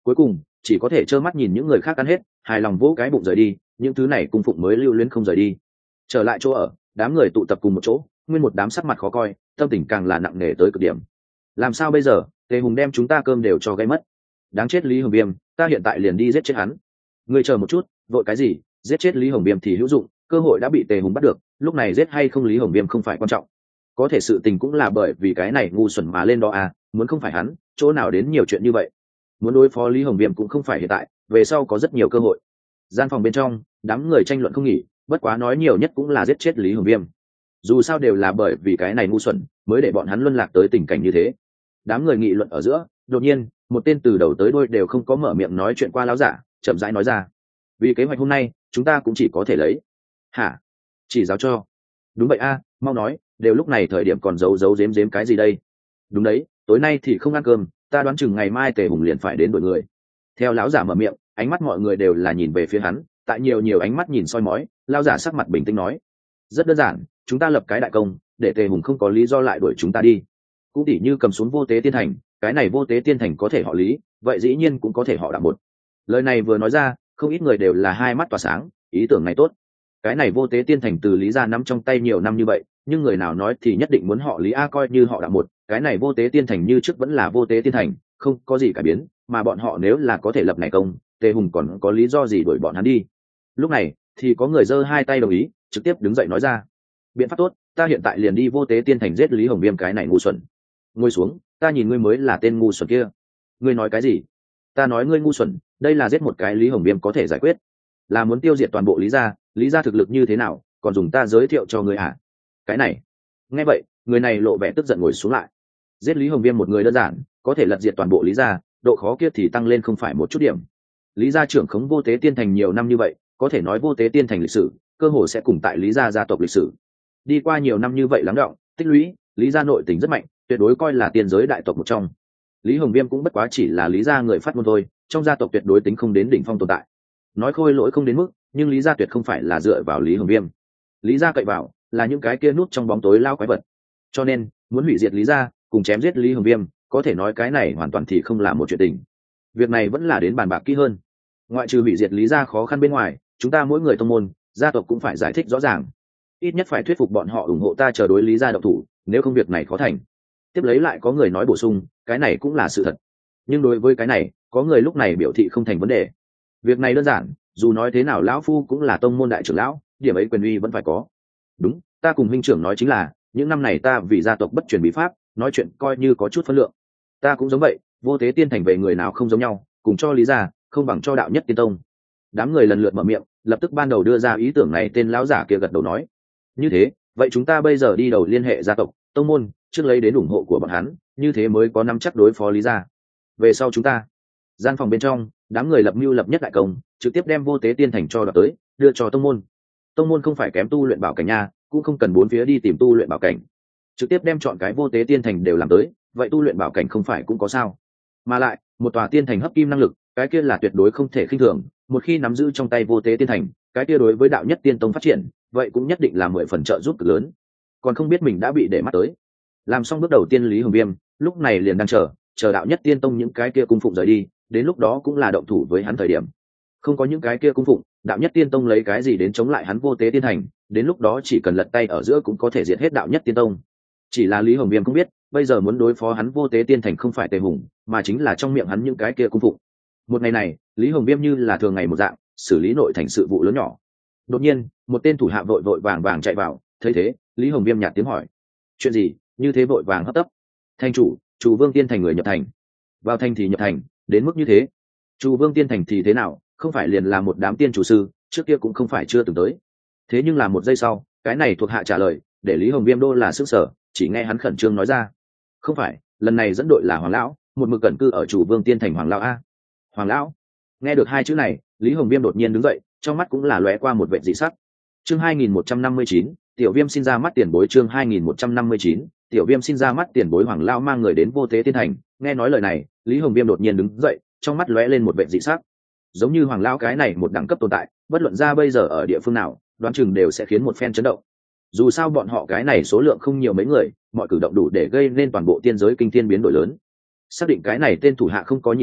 cuối cùng chỉ có thể trơ mắt nhìn những người khác ăn hết, hài lòng vỗ cái bụng rời đi. Những thứ này cung phụng mới lưu luyến không rời đi. Trở lại chỗ ở, đám người tụ tập cùng một chỗ, nguyên một đám sắc mặt khó coi, tâm tình càng là nặng nề tới cực điểm. Làm sao bây giờ? Tề Hùng đem chúng ta cơm đều cho gây mất. Đáng chết Lý Hồng Viêm, ta hiện tại liền đi giết chết hắn. Ngươi chờ một chút, vội cái gì? Giết chết Lý Hồng Viêm thì hữu dụng, cơ hội đã bị Tề Hùng bắt được, lúc này giết hay không Lý Hồng Viêm không phải quan trọng. Có thể sự tình cũng là bởi vì cái này ngu xuẩn mà lên đó à, muốn không phải hắn, chỗ nào đến nhiều chuyện như vậy. Muốn đối phó Lý Hồng Viêm cũng không phải hiện tại, về sau có rất nhiều cơ hội. Gian phòng bên trong, đám người tranh luận không nghỉ, bất quá nói nhiều nhất cũng là giết chết Lý Hồng Viêm. Dù sao đều là bởi vì cái này ngu xuẩn, mới để bọn hắn luân lạc tới tình cảnh như thế. Đám người nghị luận ở giữa, đột nhiên, một tên từ đầu tới đuôi đều không có mở miệng nói chuyện qua láo giả, chậm rãi nói ra: vì kế hoạch hôm nay, chúng ta cũng chỉ có thể lấy. Hả? Chỉ giáo cho? Đúng vậy a, mau nói, đều lúc này thời điểm còn giấu giấu giếm giếm cái gì đây? Đúng đấy, tối nay thì không ăn cơm, ta đoán chừng ngày mai Tề Hùng liền phải đến đổi người. Theo lão giả mở miệng, ánh mắt mọi người đều là nhìn về phía hắn, tại nhiều nhiều ánh mắt nhìn soi mói, lão giả sắc mặt bình tĩnh nói: rất đơn giản, chúng ta lập cái đại công, để Tề Hùng không có lý do lại đuổi chúng ta đi. Cũng tỉ như cầm xuống vô tế tiên thành, cái này vô tế tiên thành có thể họ Lý, vậy dĩ nhiên cũng có thể họ Đặng một. Lời này vừa nói ra, không ít người đều là hai mắt tỏa sáng, ý tưởng này tốt. Cái này vô tế tiên thành từ Lý gia nắm trong tay nhiều năm như vậy, nhưng người nào nói thì nhất định muốn họ Lý a, coi như họ Đặng một, cái này vô tế tiên thành như trước vẫn là vô tế tiên thành, không có gì cải biến, mà bọn họ nếu là có thể lập này công, Tề Hùng còn có lý do gì đuổi bọn hắn đi. Lúc này thì có người giơ hai tay đồng ý, trực tiếp đứng dậy nói ra: biện pháp tốt, ta hiện tại liền đi vô tế tiên thành giết Lý Hồng Viêm cái này ngu xuẩn. Ngồi xuống, ta nhìn ngươi mới là tên ngu xuẩn kia. Ngươi nói cái gì? Ta nói ngươi ngu xuẩn, đây là giết một cái Lý Hồng Viêm có thể giải quyết, là muốn tiêu diệt toàn bộ Lý gia. Lý gia thực lực như thế nào, còn dùng ta giới thiệu cho ngươi à? Cái này. Nghe vậy, người này lộ vẻ tức giận ngồi xuống lại. Giết Lý Hồng Viêm một người đơn giản, có thể lật diệt toàn bộ Lý gia, độ khó kia thì tăng lên không phải một chút điểm. Lý gia trưởng khống vô tế tiên thành nhiều năm như vậy, có thể nói vô tế tiên thành lịch sử cơ hồ sẽ cùng tại Lý gia gia tộc lịch sử. Đi qua nhiều năm như vậy lắng đọng tích lũy, Lý gia nội tình rất mạnh, tuyệt đối coi là tiên giới đại tộc một trong. Lý Hồng Viêm cũng bất quá chỉ là Lý gia người phát ngôn thôi, trong gia tộc tuyệt đối tính không đến đỉnh phong tồn tại. Nói khôi lỗi không đến mức, nhưng Lý gia tuyệt không phải là dựa vào Lý Hồng Viêm. Lý gia cậy vào là những cái kia nút trong bóng tối lao quái vật. Cho nên, muốn hủy diệt Lý gia, cùng chém giết Lý Hồng Viêm, có thể nói cái này hoàn toàn thì không là một chuyện tình. Việc này vẫn là đến bàn bạc kỹ hơn. Ngoại trừ hủy diệt Lý gia khó khăn bên ngoài, chúng ta mỗi người tông môn, gia tộc cũng phải giải thích rõ ràng. Ít nhất phải thuyết phục bọn họ ủng hộ ta chờ đối Lý gia động thủ, nếu không việc này khó thành. Tiếp lấy lại có người nói bổ sung, cái này cũng là sự thật. Nhưng đối với cái này, có người lúc này biểu thị không thành vấn đề. Việc này đơn giản, dù nói thế nào lão phu cũng là tông môn đại trưởng lão, điểm ấy quyền uy vẫn phải có. Đúng, ta cùng huynh trưởng nói chính là, những năm này ta vì gia tộc bất truyền bí pháp, nói chuyện coi như có chút phân lượng. Ta cũng giống vậy, vô tế tiên thành về người nào không giống nhau, cùng cho Lý gia, không bằng cho đạo nhất tiên tông. Đám người lần lượt mở miệng, lập tức ban đầu đưa ra ý tưởng này, tên lão giả kia gật đầu nói: như thế, vậy chúng ta bây giờ đi đầu liên hệ gia tộc, tông môn, trước lấy đến ủng hộ của bọn hắn, như thế mới có nắm chắc đối phó Lý gia. Về sau chúng ta. Gian phòng bên trong, đám người lập mưu lập nhất đại công, trực tiếp đem vô tế tiên thành cho đoạt tới, đưa cho tông môn. Tông môn không phải kém tu luyện bảo cảnh nha, cũng không cần bốn phía đi tìm tu luyện bảo cảnh, trực tiếp đem chọn cái vô tế tiên thành đều làm tới, vậy tu luyện bảo cảnh không phải cũng có sao? Mà lại, một tòa tiên thành hấp kim năng lực, cái kia là tuyệt đối không thể khinh thường, một khi nắm giữ trong tay vô tế tiên thành, cái kia đối với đạo nhất tiên tông phát triển, vậy cũng nhất định là mười phần trợ giúp cực lớn. Còn không biết mình đã bị để mắt tới. Làm xong bước đầu tiên Lý Hồng Viêm, lúc này liền đang chờ, chờ đạo nhất tiên tông những cái kia cung phụng rời đi, đến lúc đó cũng là động thủ với hắn thời điểm. Không có những cái kia cung phụng, đạo nhất tiên tông lấy cái gì đến chống lại hắn vô tế tiên thành, đến lúc đó chỉ cần lật tay ở giữa cũng có thể diệt hết đạo nhất tiên tông. Chỉ là Lý Hồng Viêm không biết, bây giờ muốn đối phó hắn vô tế tiên thành không phải Tề Hùng, mà chính là trong miệng hắn những cái kia cung phụng. Một ngày này, Lý Hồng Viêm như là thường ngày một dạng, xử lý nội thành sự vụ lớn nhỏ. Đột nhiên, một tên thủ hạ vội vội vàng vàng chạy vào, thấy thế, Lý Hồng Viêm nhạt tiếng hỏi: chuyện gì, như thế vội vàng hấp tấp? Thành chủ, Trù Vương Tiên thành người nhập thành. Vào thành thì nhập thành, đến mức như thế. Trù Vương Tiên thành thì thế nào, không phải liền là một đám tiên chủ sư, trước kia cũng không phải chưa từng tới. Thế nhưng là một giây sau, cái này thuộc hạ trả lời, để Lý Hồng Viêm đô là sức sở, chỉ nghe hắn khẩn trương nói ra: không phải, lần này dẫn đội là Hoàng lão, một mực cẩn cư ở Trù Vương Tiên thành Hoàng lão a. Hoàng lão. Nghe được hai chữ này, Lý Hồng Viêm đột nhiên đứng dậy, trong mắt cũng là lóe qua một vẻ dị sắc. Chương hai nghìn một trăm năm mươi chín, Tiểu Viêm xin ra mắt tiền bối. Chương hai nghìn một trăm năm mươi chín, Tiểu Viêm xin ra mắt tiền bối. Hoàng lão mang người đến vô tế tiên thành, nghe nói lời này, Lý Hồng Viêm đột nhiên đứng dậy, trong mắt lóe lên một vẻ dị sắc. Giống như Hoàng lão cái này một đẳng cấp tồn tại, bất luận ra bây giờ ở địa phương nào, đoán chừng đều sẽ khiến một phen chấn động. Dù sao bọn họ cái này số lượng không nhiều mấy người, mọi cử động đủ để gây nên toàn bộ tiên giới kinh thiên biến đổi lớn. Xác định cái này tên thủ hạ không có nhìn lầm,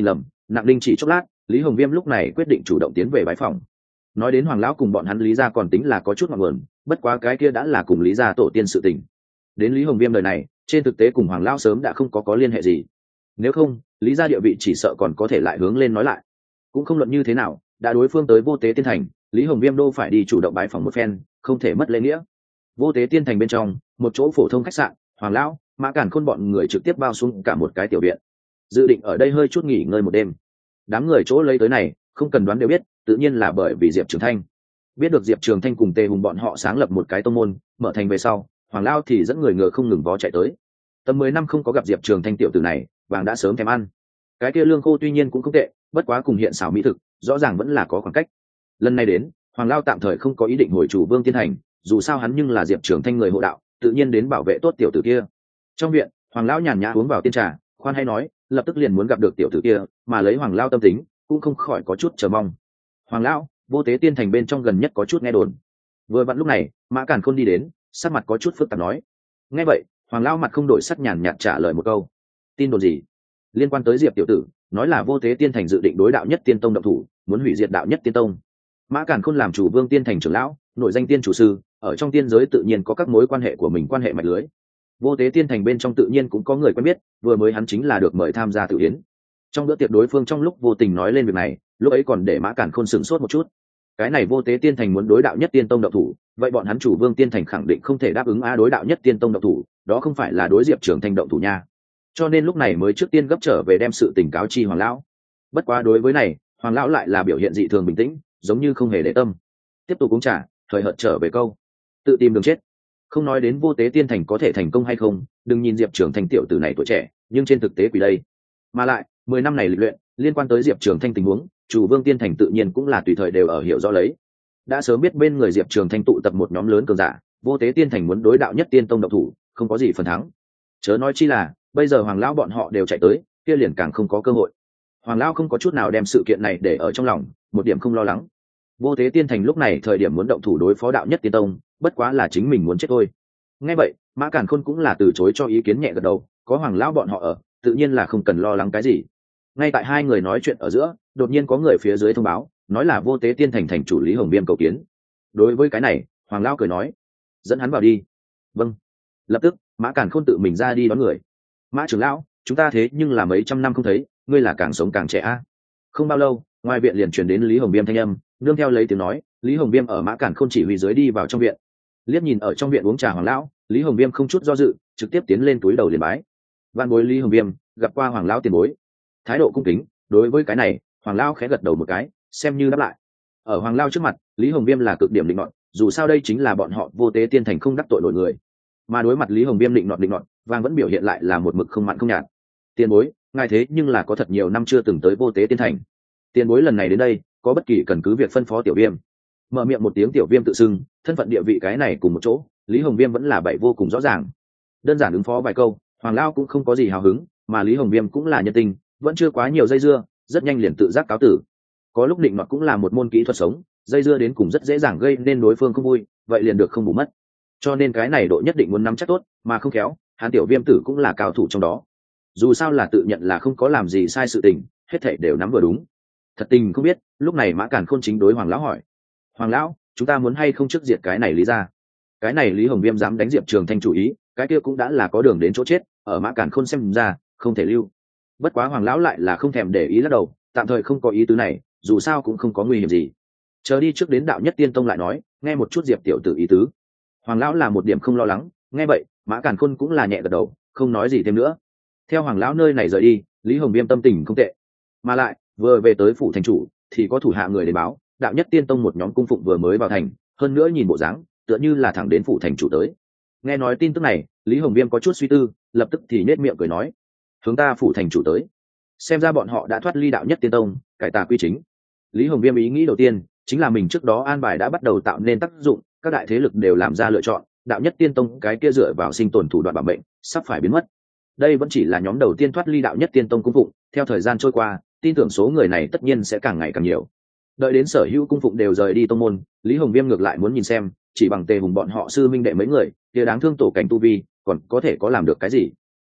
nặng đinh chỉ chốc lát, Lý Hồng Viêm lúc này quyết định chủ động tiến về bái phòng. Nói đến Hoàng lão cùng bọn hắn Lý gia còn tính là có chút ngọn nguồn, bất quá cái kia đã là cùng Lý gia tổ tiên sự tình. Đến Lý Hồng Viêm đời này, trên thực tế cùng Hoàng lão sớm đã không có có liên hệ gì. Nếu không, Lý gia địa vị chỉ sợ còn có thể lại hướng lên nói lại. Cũng không luận như thế nào, đã đối phương tới Vô Tế Tiên Thành, Lý Hồng Viêm đô phải đi chủ động bái phòng một phen, không thể mất lễ nghĩa. Vô Tế Tiên Thành bên trong, một chỗ phổ thông khách sạn, Hoàng lão, Mã Càn Khôn bọn người trực tiếp bao xuống cả một cái tiểu viện, dự định ở đây hơi chút nghỉ ngơi một đêm. Đám người chỗ lấy tới này, không cần đoán đều biết, tự nhiên là bởi vì Diệp Trường Thanh. Biết được Diệp Trường Thanh cùng Tề Hùng bọn họ sáng lập một cái tông môn, mở thành về sau, Hoàng lão thì dẫn người ngựa không ngừng vó chạy tới. Tầm mười năm không có gặp Diệp Trường Thanh tiểu tử này, vàng đã sớm thèm ăn. Cái kia lương khô tuy nhiên cũng không tệ, bất quá cùng hiện xảo mỹ thực, rõ ràng vẫn là có khoảng cách. Lần này đến, Hoàng lão tạm thời không có ý định hồi chủ Vương Tiên Thành, dù sao hắn nhưng là Diệp Trường Thanh người hộ đạo, tự nhiên đến bảo vệ tốt tiểu tử kia. Trong viện, Hoàng lão nhàn nhã uống vào tiên trà, khoan hay nói, lập tức liền muốn gặp được tiểu tử kia, mà lấy Hoàng lão tâm tính, cũng không khỏi có chút chờ mong. Hoàng lão, Vô Tế Tiên Thành bên trong gần nhất có chút nghe đồn. Vừa vặn lúc này, Mã Càn Khôn đi đến, sắc mặt có chút phức tạp nói. Nghe vậy, Hoàng lão mặt không đổi sắc, nhàn nhạt trả lời một câu. Tin đồn gì? Liên quan tới Diệp tiểu tử, nói là Vô Tế Tiên Thành dự định đối đạo nhất tiên tông động thủ, muốn hủy diệt đạo nhất tiên tông. Mã Càn Khôn làm chủ Vương Tiên Thành trưởng lão, nội danh tiên chủ sư, ở trong tiên giới tự nhiên có các mối quan hệ của mình, quan hệ mạch lưới. Vô Tế Tiên Thành bên trong tự nhiên cũng có người quen biết, vừa mới hắn chính là được mời tham gia tự yến. Trong bữa tiệc đối phương trong lúc vô tình nói lên việc này, lúc ấy còn để Mã Càn Khôn sửng sốt một chút. Cái này Vô Tế Tiên Thành muốn đối đạo nhất tiên tông động thủ, vậy bọn hắn chủ Vương Tiên Thành khẳng định không thể đáp ứng a đối đạo nhất tiên tông động thủ, đó không phải là đối Diệp Trường Thanh động thủ nha. Cho nên lúc này mới trước tiên gấp trở về đem sự tình cáo chi Hoàng lão. Bất quá đối với này, Hoàng lão lại là biểu hiện dị thường bình tĩnh, giống như không hề để tâm. Tiếp tục uống trà, thời hợt trở về câu, tự tìm đường chết. Không nói đến Vô Tế Tiên Thành có thể thành công hay không, đừng nhìn Diệp Trường Thanh tiểu tử này tuổi trẻ, nhưng trên thực tế quỷ đây. Mà lại, mười năm này lịch luyện, liên quan tới Diệp Trường Thanh tình huống, chủ Vương Tiên Thành tự nhiên cũng là tùy thời đều ở hiểu rõ lấy. Đã sớm biết bên người Diệp Trường Thanh tụ tập một nhóm lớn cường giả, Vô Tế Tiên Thành muốn đối đạo nhất tiên tông động thủ, không có gì phần thắng. Chớ nói chi là, bây giờ Hoàng lão bọn họ đều chạy tới, kia liền càng không có cơ hội. Hoàng lão không có chút nào đem sự kiện này để ở trong lòng, một điểm không lo lắng. Vô Tế Tiên Thành lúc này thời điểm muốn động thủ đối phó đạo nhất tiên tông, bất quá là chính mình muốn chết thôi. Nghe vậy, Mã Càn Khôn cũng là từ chối cho ý kiến nhẹ gật đầu, có Hoàng lão bọn họ ở, tự nhiên là không cần lo lắng cái gì. Ngay tại hai người nói chuyện ở giữa, đột nhiên có người phía dưới thông báo, nói là Vô Tế Tiên Thành thành chủ Lý Hồng Viêm cầu kiến. Đối với cái này, Hoàng lão cười nói, dẫn hắn vào đi. Vâng. Lập tức, Mã Càn Khôn tự mình ra đi đón người. Mã trưởng lão, chúng ta thế nhưng là mấy trăm năm không thấy, ngươi là càng sống càng trẻ a. Không bao lâu, ngoài viện liền truyền đến Lý Hồng Viêm thanh âm, nương theo lấy tiếng nói, Lý Hồng Viêm ở Mã Càn Khôn chỉ huy dưới đi vào trong viện. Liếc nhìn ở trong viện uống trà Hoàng lão, Lý Hồng Viêm không chút do dự, trực tiếp tiến lên túi đầu liền bái. Vạn bối Lý Hồng Viêm, gặp qua Hoàng lão tiền bối. Thái độ cung kính, đối với cái này, Hoàng lão khẽ gật đầu một cái, xem như đáp lại. Ở Hoàng lão trước mặt, Lý Hồng Viêm là cực điểm định nọt, dù sao đây chính là bọn họ Vô Tế Tiên Thành không đắc tội nổi người. Mà đối mặt Lý Hồng Viêm định nọt định nọt, vàng vẫn biểu hiện lại là một mực không mặn không nhạt. Tiền bối, ngài thế nhưng là có thật nhiều năm chưa từng tới Vô Tế Tiên Thành. Tiền bối lần này đến đây, có bất kỳ cần cứ việc phân phó tiểu Viêm. Mở miệng một tiếng tiểu Viêm tự xưng, thân phận địa vị cái này cùng một chỗ, Lý Hồng Viêm vẫn là bảy vô cùng rõ ràng. Đơn giản ứng phó vài câu, Hoàng lão cũng không có gì hào hứng, mà Lý Hồng Viêm cũng là nhân tình, vẫn chưa quá nhiều dây dưa, rất nhanh liền tự giác cáo tử. Có lúc định nọt cũng là một môn kỹ thuật sống, dây dưa đến cùng rất dễ dàng gây nên đối phương không vui, vậy liền được không bù mất. Cho nên cái này độ nhất định muốn nắm chắc tốt, mà không khéo, hắn tiểu Viêm tử cũng là cao thủ trong đó. Dù sao là tự nhận là không có làm gì sai sự tình, hết thảy đều nắm vừa đúng. Thật tình không biết, lúc này Mã Càn Khôn chính đối Hoàng lão hỏi: Hoàng lão, chúng ta muốn hay không trước diệt cái này Lý ra? Cái này Lý Hồng Viêm dám đánh Diệp Trường Thanh chủ ý, cái kia cũng đã là có đường đến chỗ chết, ở Mã Càn Khôn xem ra, không thể lưu. Bất quá Hoàng lão lại là không thèm để ý lắc đầu, tạm thời không có ý tứ này, dù sao cũng không có nguy hiểm gì. Chờ đi trước đến đạo nhất tiên tông lại nói, nghe một chút Diệp tiểu tử ý tứ. Hoàng lão là một điểm không lo lắng, nghe vậy, Mã Càn Khôn cũng là nhẹ gật đầu, không nói gì thêm nữa. Theo Hoàng lão nơi này rời đi, Lý Hồng Viêm tâm tình không tệ, mà lại vừa về tới phủ thành chủ thì có thủ hạ người đến báo, đạo nhất tiên tông một nhóm cung phụng vừa mới vào thành, hơn nữa nhìn bộ dáng, tựa như là thẳng đến phủ thành chủ tới. Nghe nói tin tức này, Lý Hồng Viêm có chút suy tư, lập tức thì nết miệng cười nói: hướng ta phủ thành chủ tới. Xem ra bọn họ đã thoát ly đạo nhất tiên tông, cải tà quy chính. Lý Hồng Viêm ý nghĩ đầu tiên chính là mình trước đó an bài đã bắt đầu tạo nên tác dụng, các đại thế lực đều làm ra lựa chọn, đạo nhất tiên tông cái kia dựa vào sinh tồn thủ đoạn bảo mệnh sắp phải biến mất. Đây vẫn chỉ là nhóm đầu tiên thoát ly đạo nhất tiên tông cung phụng, theo thời gian trôi qua, tin tưởng số người này tất nhiên sẽ càng ngày càng nhiều. Đợi đến sở hữu cung phụng đều rời đi tông môn, Lý Hồng Viêm ngược lại muốn nhìn xem, chỉ bằng Tề Hùng bọn họ sư minh đệ mấy người, kia đáng thương tổ cảnh tu vi, còn có thể có làm được cái gì.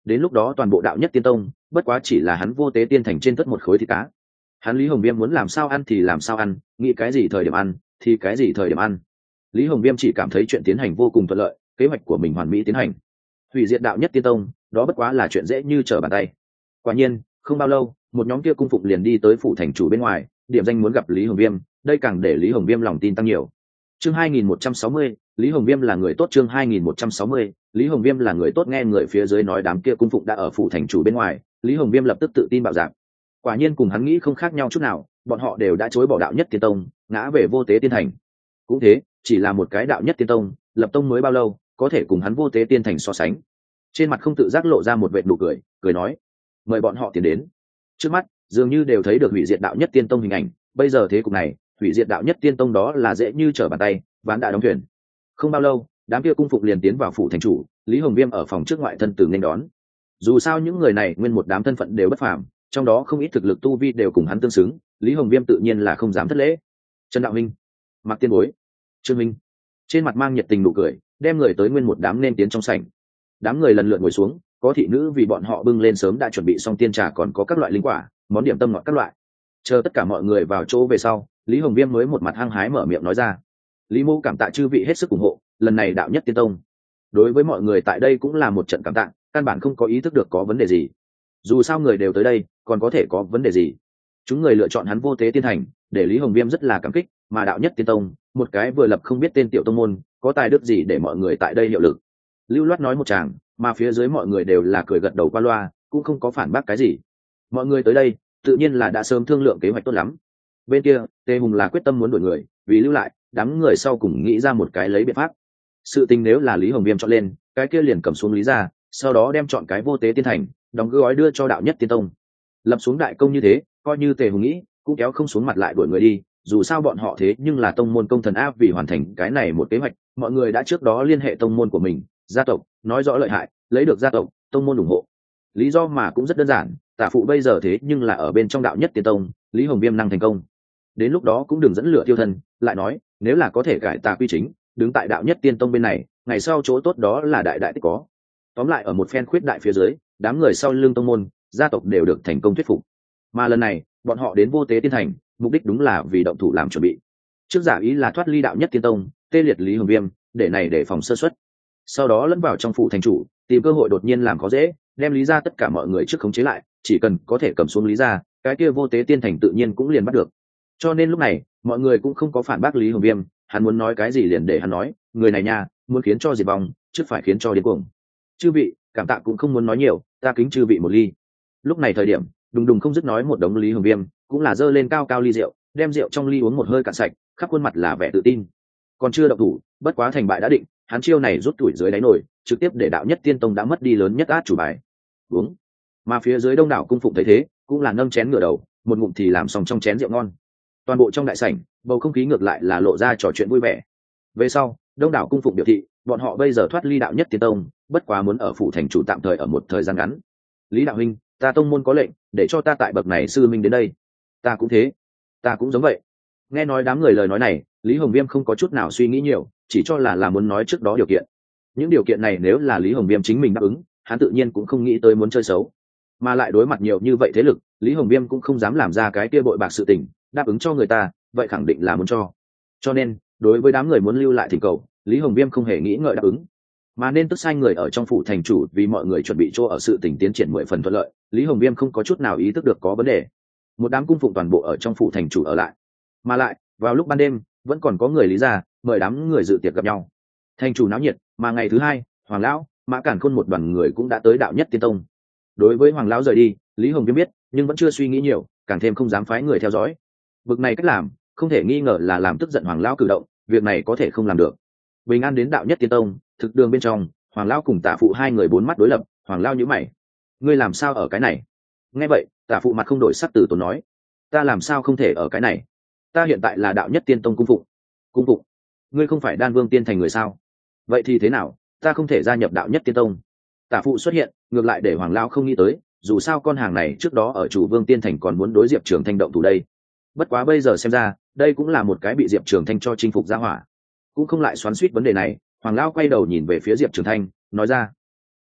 đến lúc đó toàn bộ đạo nhất tiên tông bất quá chỉ là hắn vô tế tiên thành trên tất một khối thịt cá. Hắn Lý Hồng Viêm muốn làm sao ăn thì làm sao ăn, nghĩ cái gì thời điểm ăn thì cái gì thời điểm ăn. Lý Hồng Viêm chỉ cảm thấy chuyện tiến hành vô cùng thuận lợi, kế hoạch của mình hoàn mỹ tiến hành. Hủy diệt đạo nhất tiên tông, đó bất quá là chuyện dễ như trở bàn tay. Quả nhiên, không bao lâu, một nhóm kia cung phụng liền đi tới phủ thành chủ bên ngoài, điểm danh muốn gặp Lý Hồng Viêm, đây càng để Lý Hồng Viêm lòng tin tăng nhiều. Chương hai nghìn một trăm sáu mươi, Lý Hồng Viêm là người tốt. Chương hai nghìn một trăm sáu mươi, Lý Hồng Viêm là người tốt. Nghe người phía dưới nói đám kia cung phụng đã ở phủ thành chủ bên ngoài, Lý Hồng Viêm lập tức tự tin bạo dạn. Quả nhiên cùng hắn nghĩ không khác nhau chút nào, bọn họ đều đã chối bỏ đạo nhất tiên tông, ngã về vô tế tiên thành. Cũng thế, chỉ là một cái đạo nhất tiên tông, lập tông mới bao lâu, có thể cùng hắn vô tế tiên thành so sánh. Trên mặt không tự giác lộ ra một vệt nụ cười, cười nói: "Mời bọn họ tiến đến." Trước mắt, dường như đều thấy được hủy diệt đạo nhất tiên tông hình ảnh, bây giờ thế cục này, hủy diệt đạo nhất tiên tông đó là dễ như trở bàn tay, ván đã đóng thuyền. Không bao lâu, đám kia cung phụng liền tiến vào phủ thành chủ, Lý Hồng Viêm ở phòng trước ngoại thân tử nên đón. Dù sao những người này nguyên một đám thân phận đều bất phàm, trong đó không ít thực lực tu vi đều cùng hắn tương xứng, Lý Hồng Viêm tự nhiên là không dám thất lễ. Trần đạo minh, Mạc Tiên Bối, Trương Minh, trên mặt mang nhiệt tình nụ cười, đem người tới nguyên một đám nên tiến trong sảnh. Đám người lần lượt ngồi xuống, có thị nữ vì bọn họ bưng lên sớm đã chuẩn bị xong tiên trà, còn có các loại linh quả, món điểm tâm ngọt các loại. Chờ tất cả mọi người vào chỗ về sau, Lý Hồng Viêm mới một mặt hăng hái mở miệng nói ra: "Lý mô cảm tạ chư vị hết sức ủng hộ, lần này đạo nhất tiên tông đối với mọi người tại đây cũng là một trận cảm tạ, căn bản không có ý thức được có vấn đề gì. Dù sao người đều tới đây, còn có thể có vấn đề gì?" Chúng người lựa chọn hắn vô tế tiên thành, để Lý Hồng Viêm rất là cảm kích, mà đạo nhất tiên tông, một cái vừa lập không biết tên tiểu tông môn, có tài đức gì để mọi người tại đây hiệu lực. Lưu loát nói một tràng, mà phía dưới mọi người đều là cười gật đầu qua loa, cũng không có phản bác cái gì. Mọi người tới đây, tự nhiên là đã sớm thương lượng kế hoạch tốt lắm. Bên kia, Tề Hùng là quyết tâm muốn đuổi người, vì lưu lại, đám người sau cùng nghĩ ra một cái lấy biện pháp. Sự tình nếu là Lý Hồng Viêm chọn lên, cái kia liền cầm xuống Lý ra, sau đó đem chọn cái vô tế tiên thành, đóng gói đưa cho đạo nhất tiên tông. Lập xuống đại công như thế, coi như Tề Hùng nghĩ, cũng kéo không xuống mặt lại đuổi người đi, dù sao bọn họ thế nhưng là tông môn công thần áp, vì hoàn thành cái này một kế hoạch, mọi người đã trước đó liên hệ tông môn của mình, gia tộc, nói rõ lợi hại, lấy được gia tộc, tông môn ủng hộ. Lý do mà cũng rất đơn giản, Tả phụ bây giờ thế nhưng là ở bên trong đạo nhất tiên tông, Lý Hồng Viêm năng thành công. Đến lúc đó cũng đừng dẫn lửa tiêu thân, lại nói, nếu là có thể cải tà quy chính, đứng tại đạo nhất tiên tông bên này, ngày sau chỗ tốt đó là đại đại tích có. Tóm lại ở một phen khuyết đại phía dưới, đám người sau lưng tông môn, gia tộc đều được thành công thuyết phục. Mà lần này, bọn họ đến vô tế tiên thành, mục đích đúng là vì động thủ làm chuẩn bị. Trước giả ý là thoát ly đạo nhất tiên tông, tê liệt Lý Hồng Viêm, để này để phòng sơ suất. Sau đó lẫn vào trong phủ thành chủ, tìm cơ hội đột nhiên làm khó dễ, đem Lý ra tất cả mọi người trước khống chế lại, chỉ cần có thể cầm xuống Lý ra, cái kia vô tế tiên thành tự nhiên cũng liền bắt được. Cho nên lúc này, mọi người cũng không có phản bác Lý Hồng Viêm, hắn muốn nói cái gì liền để hắn nói, người này nha, muốn khiến cho diệt vong, chứ phải khiến cho điên cuồng. Chư vị, cảm tạ cũng không muốn nói nhiều, ta kính chư vị một ly. Lúc này thời điểm, đùng đùng không dứt nói một đống Lý Hồng Viêm, cũng là giơ lên cao cao ly rượu, đem rượu trong ly uống một hơi cạn sạch, khắp khuôn mặt là vẻ tự tin. Còn chưa động thủ, bất quá thành bại đã định, hắn chiêu này rút tuổi dưới đáy nổi, trực tiếp để đạo nhất tiên tông đã mất đi lớn nhất át chủ bài. Uống. Mà phía dưới đông đảo cung phụng thấy thế, cũng là nâng chén ngửa đầu, một ngụm thì làm xong trong chén rượu ngon. Toàn bộ trong đại sảnh, bầu không khí ngược lại là lộ ra trò chuyện vui vẻ. Về sau, đông đảo cung phụng biểu thị, bọn họ bây giờ thoát ly đạo nhất tiên tông, bất quá muốn ở phủ thành chủ tạm thời ở một thời gian ngắn. Lý đạo huynh, ta tông môn có lệnh, để cho ta tại bậc này sư minh đến đây. Ta cũng thế, ta cũng giống vậy. Nghe nói đám người lời nói này, Lý Hồng Viêm không có chút nào suy nghĩ nhiều, chỉ cho là là muốn nói trước đó điều kiện. Những điều kiện này nếu là Lý Hồng Viêm chính mình đáp ứng, hắn tự nhiên cũng không nghĩ tới muốn chơi xấu. Mà lại đối mặt nhiều như vậy thế lực, Lý Hồng Viêm cũng không dám làm ra cái kia bội bạc sự tình, đáp ứng cho người ta, vậy khẳng định là muốn cho. Cho nên, đối với đám người muốn lưu lại thỉnh cầu, Lý Hồng Viêm không hề nghĩ ngợi đáp ứng. Mà nên tức sai người ở trong phủ thành chủ, vì mọi người chuẩn bị chỗ ở sự tình tiến triển mười phần thuận lợi, Lý Hồng Viêm không có chút nào ý thức được có vấn đề. Một đám cung phụng toàn bộ ở trong phủ thành chủ ở lại. Mà lại, vào lúc ban đêm, vẫn còn có người Lý ra, mời đám người dự tiệc gặp nhau. Thành chủ náo nhiệt, mà ngày thứ hai, Hoàng lão, Mã Cản Khôn một đoàn người cũng đã tới đạo nhất tiên tông. Đối với Hoàng lão rời đi, Lý Hồng Viêm biết, nhưng vẫn chưa suy nghĩ nhiều, càng thêm không dám phái người theo dõi. Bực này cách làm, không thể nghi ngờ là làm tức giận Hoàng lão cử động, việc này có thể không làm được. Bình an đến đạo nhất tiên tông, thực đường bên trong, Hoàng lão cùng Tả phụ hai người bốn mắt đối lập, Hoàng lão nhíu mày. Ngươi làm sao ở cái này? Nghe vậy, Tả phụ mặt không đổi sắc từ tốn nói, ta làm sao không thể ở cái này? Ta hiện tại là đạo nhất tiên tông cung phụng. Cung phụng? Ngươi không phải Đan Vương tiên thành người sao? Vậy thì thế nào, ta không thể gia nhập đạo nhất tiên tông? Tả phụ xuất hiện, ngược lại để Hoàng lão không nghĩ tới, dù sao con hàng này trước đó ở chủ Vương tiên thành còn muốn đối Diệp Trường Thanh động thủ đây. Bất quá bây giờ xem ra, đây cũng là một cái bị Diệp Trường Thanh cho chinh phục ra hỏa. Cũng không lại xoắn xuýt vấn đề này, Hoàng lão quay đầu nhìn về phía Diệp Trường Thanh, nói ra: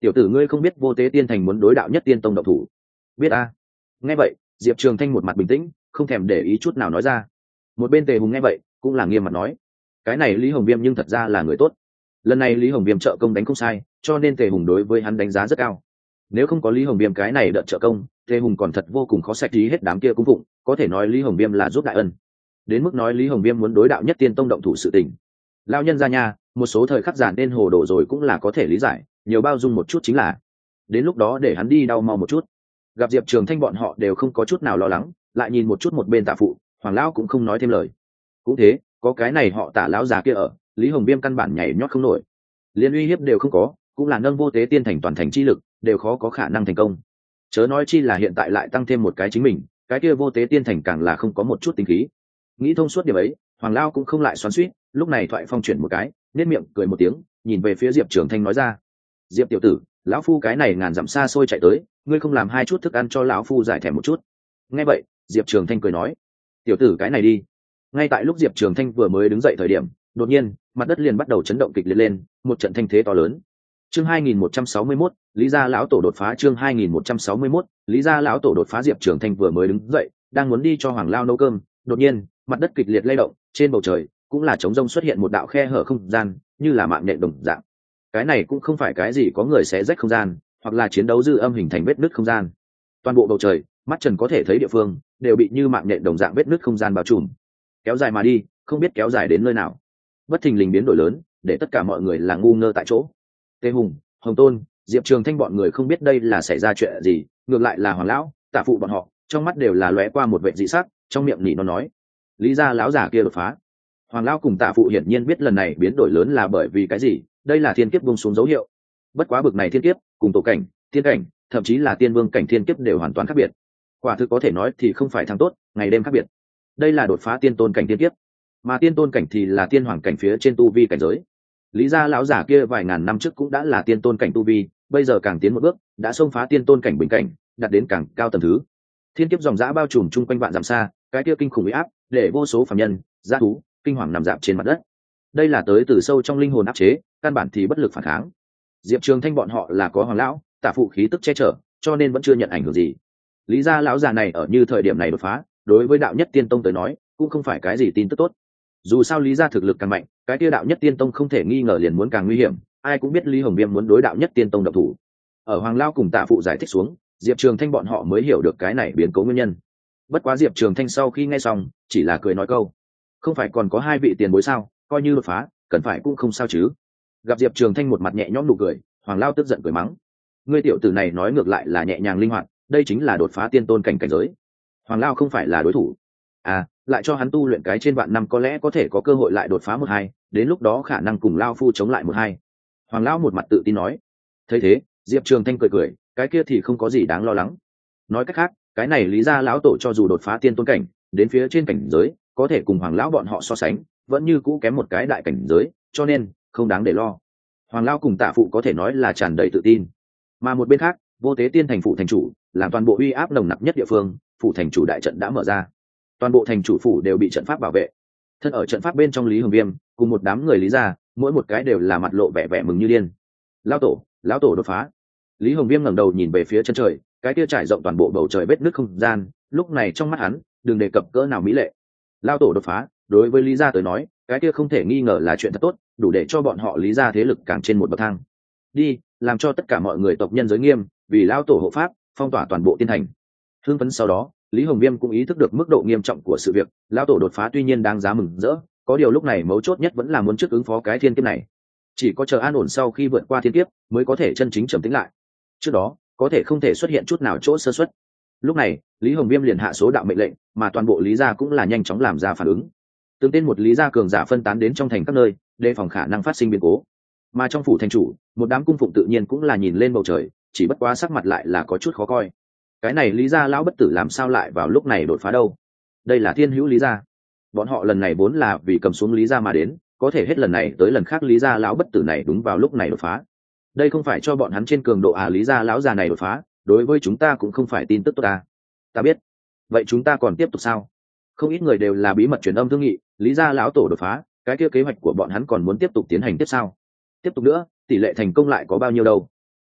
tiểu tử ngươi không biết vô tế tiên thành muốn đối đạo nhất tiên tông độc thủ? Biết a. Nghe vậy Diệp Trường Thanh một mặt bình tĩnh, không thèm để ý chút nào nói ra. Một bên Tề Hùng nghe vậy cũng là nghiêm mặt nói, cái này Lý Hồng Viêm nhưng thật ra là người tốt. Lần này Lý Hồng Viêm trợ công đánh không sai, cho nên Tề Hùng đối với hắn đánh giá rất cao. Nếu không có Lý Hồng Viêm cái này đợt trợ công, Tề Hùng còn thật vô cùng khó sạch trí hết đám kia cung phụng, có thể nói Lý Hồng Viêm là giúp đại ân. Đến mức nói Lý Hồng Viêm muốn đối đạo nhất tiên tông động thủ sự tình, lão nhân gia nha, một số thời khắc giản nên hồ đồ rồi cũng là có thể lý giải, nhiều bao dung một chút chính là. Đến lúc đó để hắn đi đau mau một chút. Gặp Diệp Trường Thanh bọn họ đều không có chút nào lo lắng, lại nhìn một chút một bên Tạ phụ, Hoàng lão cũng không nói thêm lời. Cũng thế, có cái này họ Tạ lão già kia ở, Lý Hồng Viêm căn bản nhảy nhót không nổi, liên uy hiếp đều không có, cũng là nâng vô tế tiên thành toàn thành chi lực, đều khó có khả năng thành công. Chớ nói chi là hiện tại lại tăng thêm một cái chính mình, cái kia vô tế tiên thành càng là không có một chút tính khí. Nghĩ thông suốt điểm ấy, Hoàng lão cũng không lại xoắn xuýt, lúc này thoại phong chuyển một cái, nét miệng cười một tiếng, nhìn về phía Diệp Trường Thanh nói ra: "Diệp tiểu tử, lão phu cái này ngàn dặm xa xôi chạy tới, ngươi không làm hai chút thức ăn cho lão phu giải thèm một chút?" Nghe vậy, Diệp Trường Thanh cười nói: "Tiểu tử cái này đi." Ngay tại lúc Diệp Trường Thanh vừa mới đứng dậy thời điểm, đột nhiên, mặt đất liền bắt đầu chấn động kịch liệt lên, một trận thanh thế to lớn. Chương hai nghìn một trăm sáu mươi mốt, Lý gia lão tổ đột phá. Chương hai nghìn một trăm sáu mươi mốt, Lý gia lão tổ đột phá. Diệp Trường Thanh vừa mới đứng dậy, đang muốn đi cho Hoàng lão nấu cơm, đột nhiên, mặt đất kịch liệt lay động, trên bầu trời cũng là trống rông xuất hiện một đạo khe hở không gian, như là mạng nhện đồng dạng. Cái này cũng không phải cái gì có người xé rách không gian, hoặc là chiến đấu dư âm hình thành vết nứt không gian. Toàn bộ bầu trời, mắt trần có thể thấy địa phương, đều bị như mạng nhện đồng dạng vết nứt không gian bao trùm. Kéo dài mà đi, không biết kéo dài đến nơi nào. Bất thình lình biến đổi lớn, để tất cả mọi người là ngu ngơ tại chỗ. Tề Hùng, Hồng Tôn, Diệp Trường Thanh bọn người không biết đây là xảy ra chuyện gì, ngược lại là Hoàng lão, Tạ phụ bọn họ, trong mắt đều là lóe qua một vẻ dị sắc, trong miệng nỉ nó nói: "Lý gia lão giả kia đột phá." Hoàng lão cùng Tạ phụ hiển nhiên biết lần này biến đổi lớn là bởi vì cái gì, đây là thiên kiếp buông xuống dấu hiệu. Bất quá bực này thiên kiếp, cùng tổ cảnh, tiên cảnh, thậm chí là tiên vương cảnh thiên kiếp đều hoàn toàn khác biệt. Quả thực có thể nói thì không phải thằng tốt, ngày đêm khác biệt. Đây là đột phá tiên tôn cảnh thiên kiếp, mà tiên tôn cảnh thì là tiên hoàng cảnh phía trên tu vi cảnh giới. Lý gia lão giả kia vài ngàn năm trước cũng đã là tiên tôn cảnh tu vi, bây giờ càng tiến một bước, đã xông phá tiên tôn cảnh bình cảnh, đạt đến càng cao tầng thứ. Thiên kiếp dòng dã bao trùm chung quanh vạn dặm xa, cái kia kinh khủng uy áp, để vô số phàm nhân, dã thú, kinh hoàng nằm dạp trên mặt đất. Đây là tới từ sâu trong linh hồn áp chế, căn bản thì bất lực phản kháng. Diệp Trường Thanh bọn họ là có Hoàng lão, Tạ phụ khí tức che chở, cho nên vẫn chưa nhận ảnh hưởng gì. Lý gia lão già này ở như thời điểm này đột phá, đối với đạo nhất tiên tông tới nói, cũng không phải cái gì tin tức tốt. Dù sao Lý gia thực lực càng mạnh, cái kia đạo nhất tiên tông không thể nghi ngờ liền muốn càng nguy hiểm, ai cũng biết Lý Hồng Viêm muốn đối đạo nhất tiên tông độc thủ. Ở Hoàng lão cùng Tạ phụ giải thích xuống, Diệp Trường Thanh bọn họ mới hiểu được cái này biến cố nguyên nhân. Bất quá Diệp Trường Thanh sau khi nghe xong, chỉ là cười nói câu: "Không phải còn có hai vị tiền bối sao, coi như đột phá, cần phải cũng không sao chứ." Gặp Diệp Trường Thanh một mặt nhẹ nhõm nụ cười, Hoàng lão tức giận cười mắng: "Ngươi tiểu tử này nói ngược lại là nhẹ nhàng linh hoạt, đây chính là đột phá tiên tôn cảnh cảnh giới. Hoàng lão không phải là đối thủ. À, lại cho hắn tu luyện cái trên vạn năm có lẽ có thể có cơ hội lại đột phá một hai, đến lúc đó khả năng cùng lão phu chống lại một hai." Hoàng lão một mặt tự tin nói. Thấy thế, Diệp Trường Thanh cười cười, cái kia thì không có gì đáng lo lắng. Nói cách khác, cái này Lý gia lão tổ cho dù đột phá tiên tôn cảnh, đến phía trên cảnh giới, có thể cùng Hoàng lão bọn họ so sánh, vẫn như cũ kém một cái đại cảnh giới, cho nên không đáng để lo. Hoàng lão cùng Tạ phụ có thể nói là tràn đầy tự tin. Mà một bên khác, vô tế tiên thành phủ thành chủ, làm toàn bộ uy áp nồng nặc nhất địa phương, phủ thành chủ đại trận đã mở ra. Toàn bộ thành chủ phủ đều bị trận pháp bảo vệ. Thân ở trận pháp bên trong Lý Hồng Viêm cùng một đám người Lý gia, mỗi một cái đều là mặt lộ vẻ vẻ mừng như điên. Lão tổ, lão tổ đột phá. Lý Hồng Viêm ngẩng đầu nhìn về phía chân trời, cái kia trải rộng toàn bộ bầu trời vết nứt không gian, lúc này trong mắt hắn, đừng đề cập cỡ nào mỹ lệ. Lão tổ đột phá, đối với Lý gia tới nói, cái kia không thể nghi ngờ là chuyện thật tốt, đủ để cho bọn họ Lý gia thế lực càng trên một bậc thang. Đi, làm cho tất cả mọi người tộc nhân giới nghiêm, vì lão tổ hộ pháp, phong tỏa toàn bộ tiên thành. Hưng phấn sau đó, Lý Hồng Viêm cũng ý thức được mức độ nghiêm trọng của sự việc, lão tổ đột phá tuy nhiên đáng giá mừng rỡ, có điều lúc này mấu chốt nhất vẫn là muốn trước ứng phó cái thiên kiếp này. Chỉ có chờ an ổn sau khi vượt qua thiên kiếp, mới có thể chân chính trầm tĩnh lại. Trước đó, có thể không thể xuất hiện chút nào chỗ sơ suất. Lúc này, Lý Hồng Viêm liền hạ số đạo mệnh lệnh, mà toàn bộ Lý gia cũng là nhanh chóng làm ra phản ứng. Từng tên một Lý gia cường giả phân tán đến trong thành các nơi, đề phòng khả năng phát sinh biến cố. Mà trong phủ thành chủ, một đám cung phụng tự nhiên cũng là nhìn lên bầu trời, chỉ bất quá sắc mặt lại là có chút khó coi. Cái này Lý gia lão bất tử làm sao lại vào lúc này đột phá đâu? Đây là thiên hữu Lý gia. Bọn họ lần này vốn là vì cầm xuống Lý gia mà đến, có thể hết lần này tới lần khác Lý gia lão bất tử này đúng vào lúc này đột phá. Đây không phải cho bọn hắn trên cường độ à? Lý gia lão già này đột phá, đối với chúng ta cũng không phải tin tức tốt à? Ta biết. Vậy chúng ta còn tiếp tục sao? Không ít người đều là bí mật truyền âm thương nghị, Lý gia lão tổ đột phá, cái kia kế hoạch của bọn hắn còn muốn tiếp tục tiến hành tiếp sao? Tiếp tục nữa, tỷ lệ thành công lại có bao nhiêu đâu?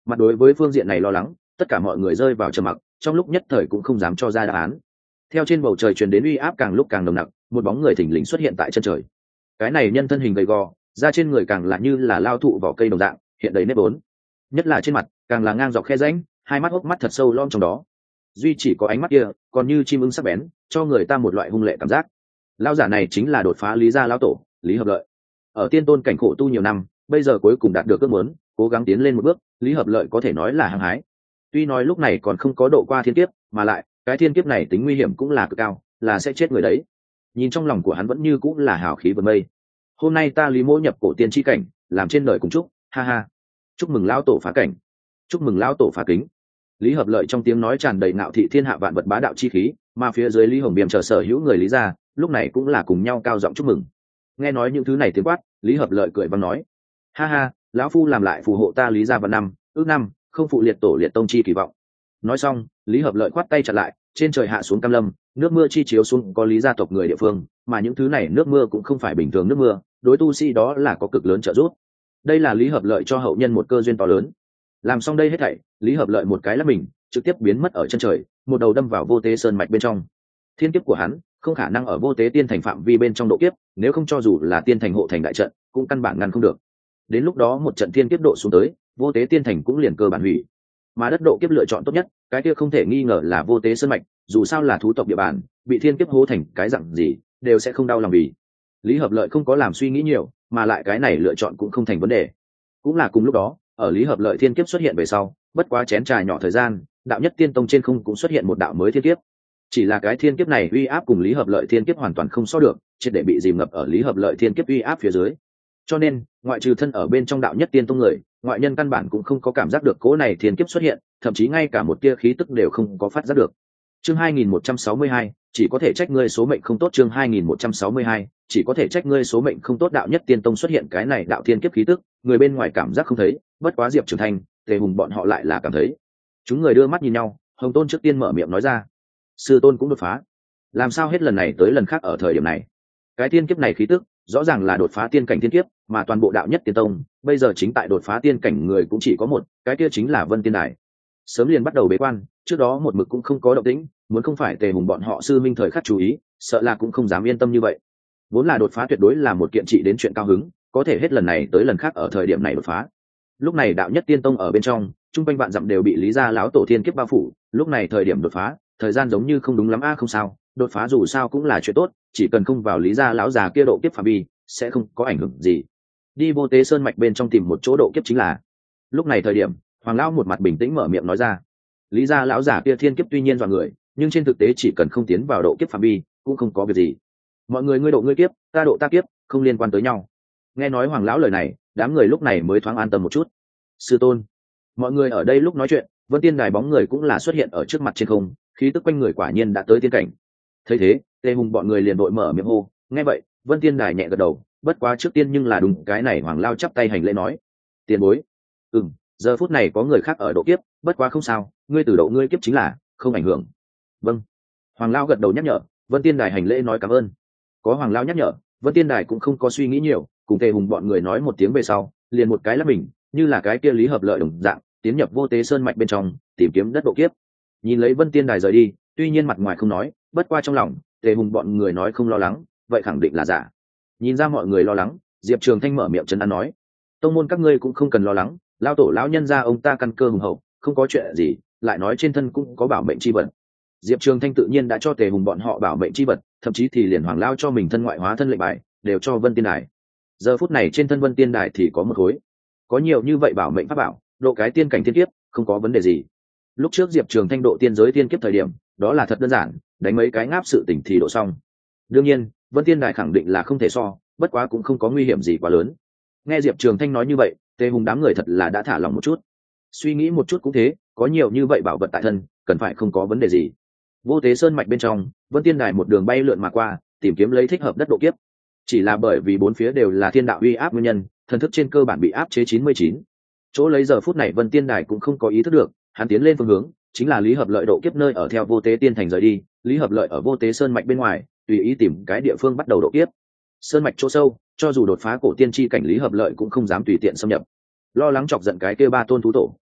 Mặt đối với phương diện này lo lắng, tất cả mọi người rơi vào trầm mặc, trong lúc nhất thời cũng không dám cho ra đáp án. Theo trên bầu trời truyền đến uy áp càng lúc càng nồng nặc, một bóng người thình lình xuất hiện tại chân trời. Cái này nhân thân hình gầy gò, da trên người càng là như là lao thụ vỏ cây đồng dạng, hiện đầy nếp vốn, nhất là trên mặt càng là ngang dọc khe rãnh, hai mắt hốc mắt thật sâu lom trong đó. Duy chỉ có ánh mắt kia còn như chim ưng sắc bén, cho người ta một loại hung lệ cảm giác. Lão giả này chính là đột phá Lý gia lão tổ, Lý Hợp Lợi. Ở tiên tôn cảnh khổ tu nhiều năm, bây giờ cuối cùng đạt được ước muốn, cố gắng tiến lên một bước, Lý Hợp Lợi có thể nói là hăng hái. Tuy nói lúc này còn không có độ qua thiên kiếp, mà lại cái thiên kiếp này tính nguy hiểm cũng là cực cao, là sẽ chết người đấy. Nhìn trong lòng của hắn vẫn như cũng là hào khí vần mây. Hôm nay ta Lý Mỗ nhập cổ tiên chi cảnh, làm trên đời cùng chúc, ha ha. Chúc mừng lão tổ phá cảnh, chúc mừng lão tổ phá kính. Lý Hợp Lợi trong tiếng nói tràn đầy ngạo thị thiên hạ vạn vật bá đạo chi khí, mà phía dưới Lý Hồng Biềm chờ sở hữu người Lý gia, lúc này cũng là cùng nhau cao giọng chúc mừng. Nghe nói những thứ này tiếng quát, Lý Hợp Lợi cười vang nói: ha ha, lão phu làm lại phù hộ ta Lý gia vạn năm, ước năm, không phụ liệt tổ liệt tông chi kỳ vọng. Nói xong, Lý Hợp Lợi khoát tay chặn lại, trên trời hạ xuống cam lâm, nước mưa chi chiếu xuống có Lý gia tộc người địa phương, mà những thứ này nước mưa cũng không phải bình thường nước mưa, đối tu sĩ đó là có cực lớn trợ giúp. Đây là Lý Hợp Lợi cho hậu nhân một cơ duyên to lớn. Làm xong đây hết thảy, Lý Hợp Lợi một cái lắc mình, trực tiếp biến mất ở chân trời, một đầu đâm vào vô tế sơn mạch bên trong. Thiên kiếp của hắn không khả năng ở vô tế tiên thành phạm vi bên trong độ kiếp, nếu không cho dù là tiên thành hộ thành đại trận, cũng căn bản ngăn không được. Đến lúc đó một trận thiên kiếp độ xuống tới, vô tế tiên thành cũng liền cơ bản hủy. Mà đất độ kiếp lựa chọn tốt nhất, cái kia không thể nghi ngờ là vô tế sơn mạch, dù sao là thú tộc địa bàn, bị thiên kiếp hố thành cái dạng gì, đều sẽ không đau lòng vì. Lý Hợp Lợi không có làm suy nghĩ nhiều, mà lại cái này lựa chọn cũng không thành vấn đề. Cũng là cùng lúc đó, ở Lý Hợp Lợi thiên kiếp xuất hiện về sau, bất quá chén trà nhỏ thời gian, đạo nhất tiên tông trên không cũng xuất hiện một đạo mới thiên kiếp. Chỉ là cái thiên kiếp này uy áp cùng Lý Hợp Lợi thiên kiếp hoàn toàn không so được, triệt để bị dìm ngập ở Lý Hợp Lợi thiên kiếp uy áp phía dưới. Cho nên, ngoại trừ thân ở bên trong đạo nhất tiên tông người, ngoại nhân căn bản cũng không có cảm giác được cỗ này thiên kiếp xuất hiện, thậm chí ngay cả một tia khí tức đều không có phát giác được. Chương hai nghìn một trăm sáu mươi hai, chỉ có thể trách ngươi số mệnh không tốt. Chương hai nghìn một trăm sáu mươi hai, chỉ có thể trách ngươi số mệnh không tốt. Đạo nhất tiên tông xuất hiện cái này đạo thiên kiếp khí tức, người bên ngoài cảm giác không thấy, bất quá Diệp Trường Thanh, Tề Hùng bọn họ lại là cảm thấy. Chúng người đưa mắt nhìn nhau, Hồng Tôn trước tiên mở miệng nói ra: sư tôn cũng đột phá, làm sao hết lần này tới lần khác ở thời điểm này? Cái thiên kiếp này khí tức rõ ràng là đột phá tiên cảnh thiên kiếp, mà toàn bộ đạo nhất tiên tông bây giờ chính tại đột phá tiên cảnh người cũng chỉ có một, cái kia chính là Vân Tiên Đài. Sớm liền bắt đầu bế quan, trước đó một mực cũng không có động tĩnh, muốn không phải Tề Hùng bọn họ sư minh thời khắc chú ý, sợ là cũng không dám yên tâm như vậy. Vốn là đột phá tuyệt đối là một kiện trị đến chuyện cao hứng, có thể hết lần này tới lần khác ở thời điểm này đột phá. Lúc này đạo nhất tiên tông ở bên trong, trung quanh vạn dặm đều bị Lý gia lão tổ thiên kiếp bao phủ, lúc này thời điểm đột phá, thời gian giống như không đúng lắm a. Không sao, đột phá dù sao cũng là chuyện tốt, chỉ cần không vào Lý gia lão già kia độ kiếp phạm vi, sẽ không có ảnh hưởng gì. Đi vô tế sơn mạch bên trong tìm một chỗ độ kiếp chính là. Lúc này thời điểm, Hoàng lão một mặt bình tĩnh mở miệng nói ra: Lý gia lão già kia thiên kiếp tuy nhiên dọa người, nhưng trên thực tế chỉ cần không tiến vào độ kiếp phạm vi, cũng không có việc gì. Mọi người ngươi độ ngươi kiếp, ta độ ta kiếp, không liên quan tới nhau. Nghe nói Hoàng lão lời này, đám người lúc này mới thoáng an tâm một chút. Sư tôn, mọi người ở đây lúc nói chuyện, Vân Tiên Đài bóng người cũng là xuất hiện ở trước mặt trên không, khí tức quanh người quả nhiên đã tới tiên cảnh. Thấy thế, Tề Hùng bọn người liền đội mở miệng hô. Nghe vậy, Vân Tiên Đài nhẹ gật đầu, bất quá trước tiên nhưng là đúng cái này Hoàng lao chắp tay hành lễ nói: tiền bối. Ừm, giờ phút này có người khác ở độ kiếp, bất quá không sao, ngươi từ độ ngươi kiếp chính là không ảnh hưởng. Vâng. Hoàng lao gật đầu nhắc nhở, Vân Tiên Đài hành lễ nói cảm ơn. Có Hoàng lao nhắc nhở, Vân Tiên Đài cũng không có suy nghĩ nhiều, cùng Tề Hùng bọn người nói một tiếng về sau, liền một cái lắp mình, như là cái kia Lý Hợp Lợi đồng dạng, tiến nhập vô tế sơn mạch bên trong, tìm kiếm đất độ kiếp. Nhìn lấy Vân Tiên Đài rời đi, tuy nhiên mặt ngoài không nói, bất qua trong lòng, Tề Hùng bọn người nói không lo lắng, vậy khẳng định là giả. Nhìn ra mọi người lo lắng, Diệp Trường Thanh mở miệng trấn an nói: tông môn các ngươi cũng không cần lo lắng, lao tổ lão nhân gia ông ta căn cơ hùng hậu, không có chuyện gì, lại nói trên thân cũng có bảo mệnh chi vật. Diệp Trường Thanh tự nhiên đã cho Tề Hùng bọn họ bảo mệnh chi vật, thậm chí thì liền Hoàng lao cho mình thân ngoại hóa thân lệnh bài, đều cho Vân Tiên Đài. Giờ phút này trên thân Vân Tiên Đài thì có một khối. Có nhiều như vậy bảo mệnh pháp bảo, độ cái tiên cảnh thiên kiếp, không có vấn đề gì. Lúc trước Diệp Trường Thanh độ tiên giới tiên kiếp thời điểm, đó là thật đơn giản, đánh mấy cái ngáp sự tỉnh thì độ xong. Đương nhiên, Vân Tiên Đài khẳng định là không thể so, bất quá cũng không có nguy hiểm gì quá lớn. Nghe Diệp Trường Thanh nói như vậy, Tề Hùng đám người thật là đã thả lòng một chút. Suy nghĩ một chút cũng thế, có nhiều như vậy bảo vật tại thân, cần phải không có vấn đề gì. Vô Tế Sơn mạch bên trong, Vân Tiên Đài một đường bay lượn mà qua, tìm kiếm lấy thích hợp đất độ kiếp. Chỉ là bởi vì bốn phía đều là thiên đạo uy áp nguyên nhân, thần thức trên cơ bản bị áp chế chín mươi chín. Chỗ lấy giờ phút này Vân Tiên Đài cũng không có ý thức được, hắn tiến lên phương hướng chính là Lý Hợp Lợi độ kiếp nơi ở theo Vô Tế Tiên thành rời đi, Lý Hợp Lợi ở Vô Tế Sơn mạch bên ngoài, tùy ý tìm cái địa phương bắt đầu độ kiếp. Sơn mạch chỗ sâu, cho dù đột phá cổ tiên chi cảnh Lý Hợp Lợi cũng không dám tùy tiện xâm nhập. Lo lắng chọc giận cái kia ba tôn thú tổ,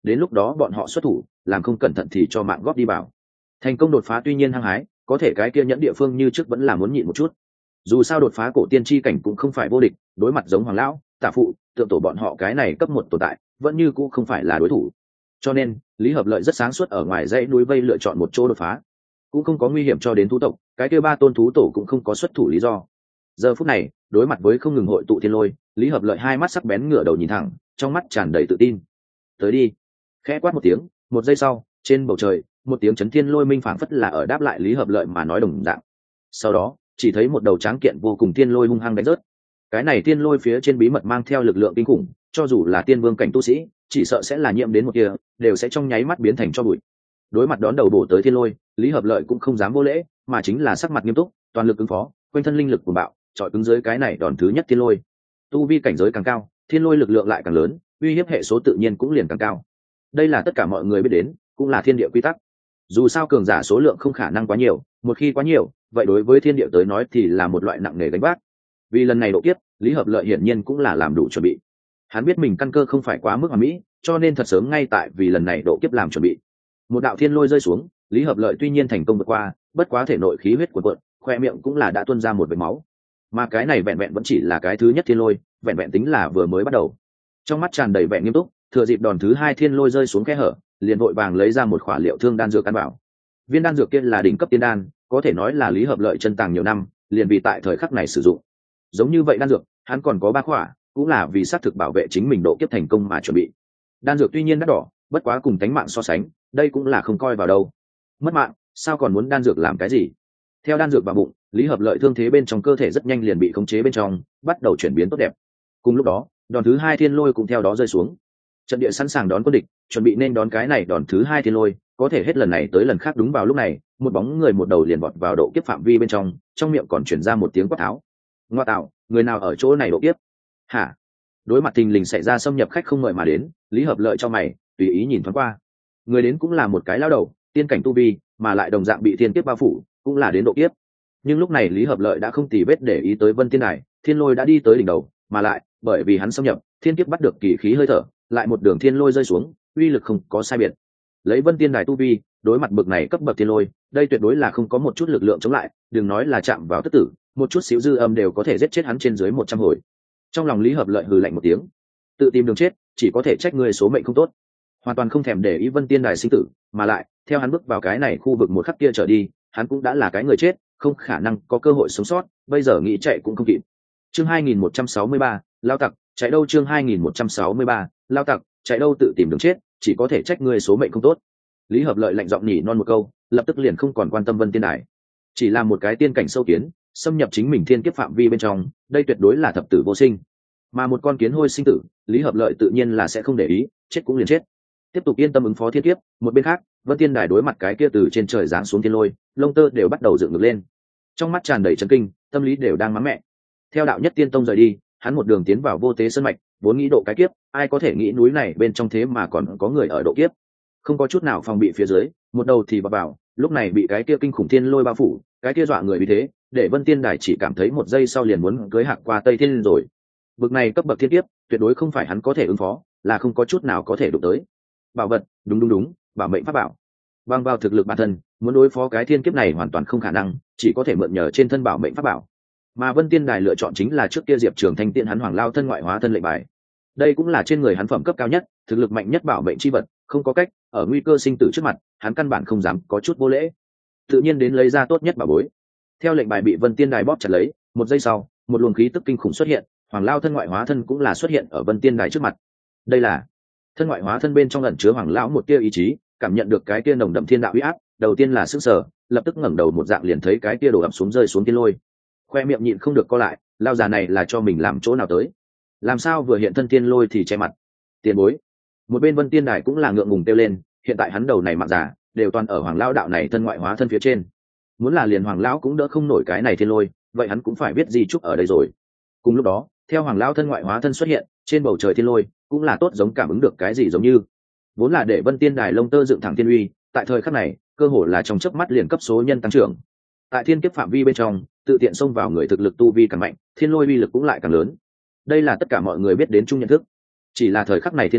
đến lúc đó bọn họ xuất thủ làm không cẩn thận thì cho mạng góp đi vào. Thành công đột phá tuy nhiên hăng hái, có thể cái kia nhẫn địa phương như trước vẫn là muốn nhịn một chút. Dù sao đột phá cổ tiên tri cảnh cũng không phải vô địch, đối mặt giống hoàng lão, tả phụ, tượng tổ bọn họ cái này cấp một tồn tại vẫn như cũng không phải là đối thủ. Cho nên Lý Hợp Lợi rất sáng suốt ở ngoài dãy núi vây lựa chọn một chỗ đột phá, cũng không có nguy hiểm cho đến thú tộc, cái kia ba tôn thú tổ cũng không có xuất thủ lý do. Giờ phút này đối mặt với không ngừng hội tụ thiên lôi, Lý Hợp Lợi hai mắt sắc bén ngửa đầu nhìn thẳng, trong mắt tràn đầy tự tin. Tới đi. Khẽ quát một tiếng, một giây sau trên bầu trời một tiếng chấn thiên lôi minh phảng phất là ở đáp lại Lý Hợp Lợi mà nói đồng dạng. Sau đó chỉ thấy một đầu tráng kiện vô cùng thiên lôi hung hăng đánh rớt. Cái này thiên lôi phía trên bí mật mang theo lực lượng kinh khủng, cho dù là tiên vương cảnh tu sĩ chỉ sợ sẽ là nhiễm đến một kia đều sẽ trong nháy mắt biến thành cho bụi. Đối mặt đón đầu bổ tới thiên lôi, Lý Hợp Lợi cũng không dám vô lễ, mà chính là sắc mặt nghiêm túc, toàn lực ứng phó, quanh thân linh lực của bạo chọi cứng dưới cái này đòn thứ nhất thiên lôi. Tu vi cảnh giới càng cao, thiên lôi lực lượng lại càng lớn, uy hiếp hệ số tự nhiên cũng liền càng cao. Đây là tất cả mọi người biết đến, cũng là thiên địa quy tắc. Dù sao cường giả số lượng không khả năng quá nhiều, một khi quá nhiều vậy đối với thiên địa tới nói thì là một loại nặng nề gánh vác. Vì lần này độ kiếp, Lý Hợp Lợi hiển nhiên cũng là làm đủ chuẩn bị. Hắn biết mình căn cơ không phải quá mức hoàn mỹ, cho nên thật sớm ngay tại vì lần này độ kiếp làm chuẩn bị. Một đạo thiên lôi rơi xuống, Lý Hợp Lợi tuy nhiên thành công vượt qua, bất quá thể nội khí huyết cuộn cuộn, khoe miệng cũng là đã tuôn ra một vệt máu. Mà cái này vẹn vẹn vẫn chỉ là cái thứ nhất thiên lôi, vẹn vẹn tính là vừa mới bắt đầu. Trong mắt tràn đầy vẻ nghiêm túc, thừa dịp đòn thứ hai thiên lôi rơi xuống khe hở, liền vội vàng lấy ra một khỏa liệu thương đan dược căn bảo. Viên đan dược kia là đỉnh cấp tiên đan, có thể nói là Lý Hợp Lợi chân tàng nhiều năm, liền vì tại thời khắc này sử dụng. Giống như vậy đan dược, hắn còn có ba khỏa, cũng là vì xác thực bảo vệ chính mình độ kiếp thành công mà chuẩn bị. Đan dược tuy nhiên đắt đỏ, bất quá cùng tánh mạng so sánh, đây cũng là không coi vào đâu. Mất mạng, sao còn muốn đan dược làm cái gì? Theo đan dược vào bụng, Lý Hợp Lợi thương thế bên trong cơ thể rất nhanh liền bị khống chế bên trong, bắt đầu chuyển biến tốt đẹp. Cùng lúc đó, đòn thứ hai thiên lôi cũng theo đó rơi xuống. Trận địa sẵn sàng đón quân địch, chuẩn bị nên đón cái này đòn thứ hai thiên lôi, có thể hết lần này tới lần khác đúng vào lúc này, một bóng người một đầu liền vọt vào độ kiếp phạm vi bên trong, trong miệng còn truyền ra một tiếng quát tháo. Ngoa tạo, người nào ở chỗ này độ kiếp? Hả? Đối mặt tình lình xảy ra xâm nhập khách không mời mà đến, Lý Hợp Lợi cho mày, tùy ý nhìn thoáng qua. Người đến cũng là một cái lao đầu, tiên cảnh tu vi, mà lại đồng dạng bị thiên kiếp bao phủ, cũng là đến độ kiếp. Nhưng lúc này Lý Hợp Lợi đã không tì vết để ý tới Vân Tiên Đài, thiên lôi đã đi tới đỉnh đầu, mà lại bởi vì hắn xâm nhập, thiên kiếp bắt được kỳ khí hơi thở, lại một đường thiên lôi rơi xuống, uy lực không có sai biệt. Lấy Vân Tiên Đài tu vi, đối mặt bậc này cấp bậc thiên lôi, đây tuyệt đối là không có một chút lực lượng chống lại, đừng nói là chạm vào tất tử, một chút xíu dư âm đều có thể giết chết hắn trên dưới một trăm hồi. Trong lòng Lý Hợp Lợi hừ lạnh một tiếng, tự tìm đường chết, chỉ có thể trách người số mệnh không tốt. Hoàn toàn không thèm để ý Vân Tiên Đài sinh tử, mà lại theo hắn bước vào cái này khu vực một khắc kia trở đi, hắn cũng đã là cái người chết, không khả năng có cơ hội sống sót, bây giờ nghĩ chạy cũng không kịp. Chương hai nghìn một trăm sáu mươi ba, lao tặc, chạy đâu? Chương hai nghìn một trăm sáu mươi ba, lao tặc, chạy đâu? Tự tìm đường chết, chỉ có thể trách người số mệnh không tốt. Lý Hợp Lợi lạnh giọng nhỉ non một câu, lập tức liền không còn quan tâm Vân Tiên Đài, chỉ là một cái tiên cảnh sâu kiến, xâm nhập chính mình thiên kiếp phạm vi bên trong, đây tuyệt đối là thập tử vô sinh. Mà một con kiến hôi sinh tử, Lý Hợp Lợi tự nhiên là sẽ không để ý, chết cũng liền chết. Tiếp tục yên tâm ứng phó thiên kiếp. Một bên khác, Vân Tiên Đài đối mặt cái kia từ trên trời giáng xuống thiên lôi, lông tơ đều bắt đầu dựng ngược lên, trong mắt tràn đầy chấn kinh, tâm lý đều đang mắng mẹ. Theo đạo nhất tiên tông rời đi, hắn một đường tiến vào vô tế sơn mạch, vốn nghĩ độ cái kiếp, ai có thể nghĩ núi này bên trong thế mà còn có người ở độ kiếp. Không có chút nào phòng bị phía dưới, một đầu thì vào vào, lúc này bị cái kia kinh khủng thiên lôi bao phủ, cái kia dọa người vì thế, để Vân Tiên Đài chỉ cảm thấy một giây sau liền muốn cưới hạc qua Tây Thiên rồi. Bực này cấp bậc thiên kiếp, tuyệt đối không phải hắn có thể ứng phó, là không có chút nào có thể đụng tới. Bảo vật, đúng đúng đúng, bảo mệnh pháp bảo. Bằng vào thực lực bản thân, muốn đối phó cái thiên kiếp này hoàn toàn không khả năng, chỉ có thể mượn nhờ trên thân bảo mệnh pháp bảo. Mà Vân Tiên Đài lựa chọn chính là trước kia Diệp Trường Thanh tiện hắn Hoàng Lao thân ngoại hóa thân lệnh bài. Đây cũng là trên người hắn phẩm cấp cao nhất, thực lực mạnh nhất bảo mệnh chi vật, không có cách, ở nguy cơ sinh tử trước mặt, hắn căn bản không dám có chút vô lễ. Tự nhiên đến lấy ra tốt nhất bảo bối. Theo lệnh bài bị Vân Tiên Đài bóp chặt lấy, một giây sau, một luồng khí tức kinh khủng xuất hiện, Hoàng Lao thân ngoại hóa thân cũng là xuất hiện ở Vân Tiên Đài trước mặt. Đây là thân ngoại hóa thân bên trong ẩn chứa Hoàng lão một tia ý chí, cảm nhận được cái tia nồng đậm thiên đạo uy áp, đầu tiên là sững sờ, lập tức ngẩng đầu một dạng liền thấy cái tia đổ ập xuống rơi xuống thiên lôi, khoe miệng nhịn không được co lại, lao già này là cho mình làm chỗ nào tới? Làm sao vừa hiện thân thiên lôi thì che mặt? Tiền bối. Một bên Vân Tiên Đài cũng là ngượng ngùng kêu lên, hiện tại hắn đầu này mạng già đều toàn ở Hoàng lão đạo này thân ngoại hóa thân phía trên, muốn là liền Hoàng lão cũng đỡ không nổi cái này thiên lôi, vậy hắn cũng phải biết gì chúc ở đây rồi. Cùng lúc đó, theo Hoàng lão thân ngoại hóa thân xuất hiện, trên bầu trời thiên lôi cũng là tốt giống cảm ứng được cái gì giống như, vốn là để Vân Tiên Đài lông tơ dựng thẳng thiên uy, tại thời khắc này cơ hồ là trong chớp mắt liền cấp số nhân tăng trưởng. Tại thiên kiếp phạm vi bên trong, tự tiện xông vào người thực lực tu vi càng mạnh, thiên lôi uy lực cũng lại càng lớn. Đây là tất cả mọi người biết đến chung nhận thức. Chỉ là thời khắc này thiên uy,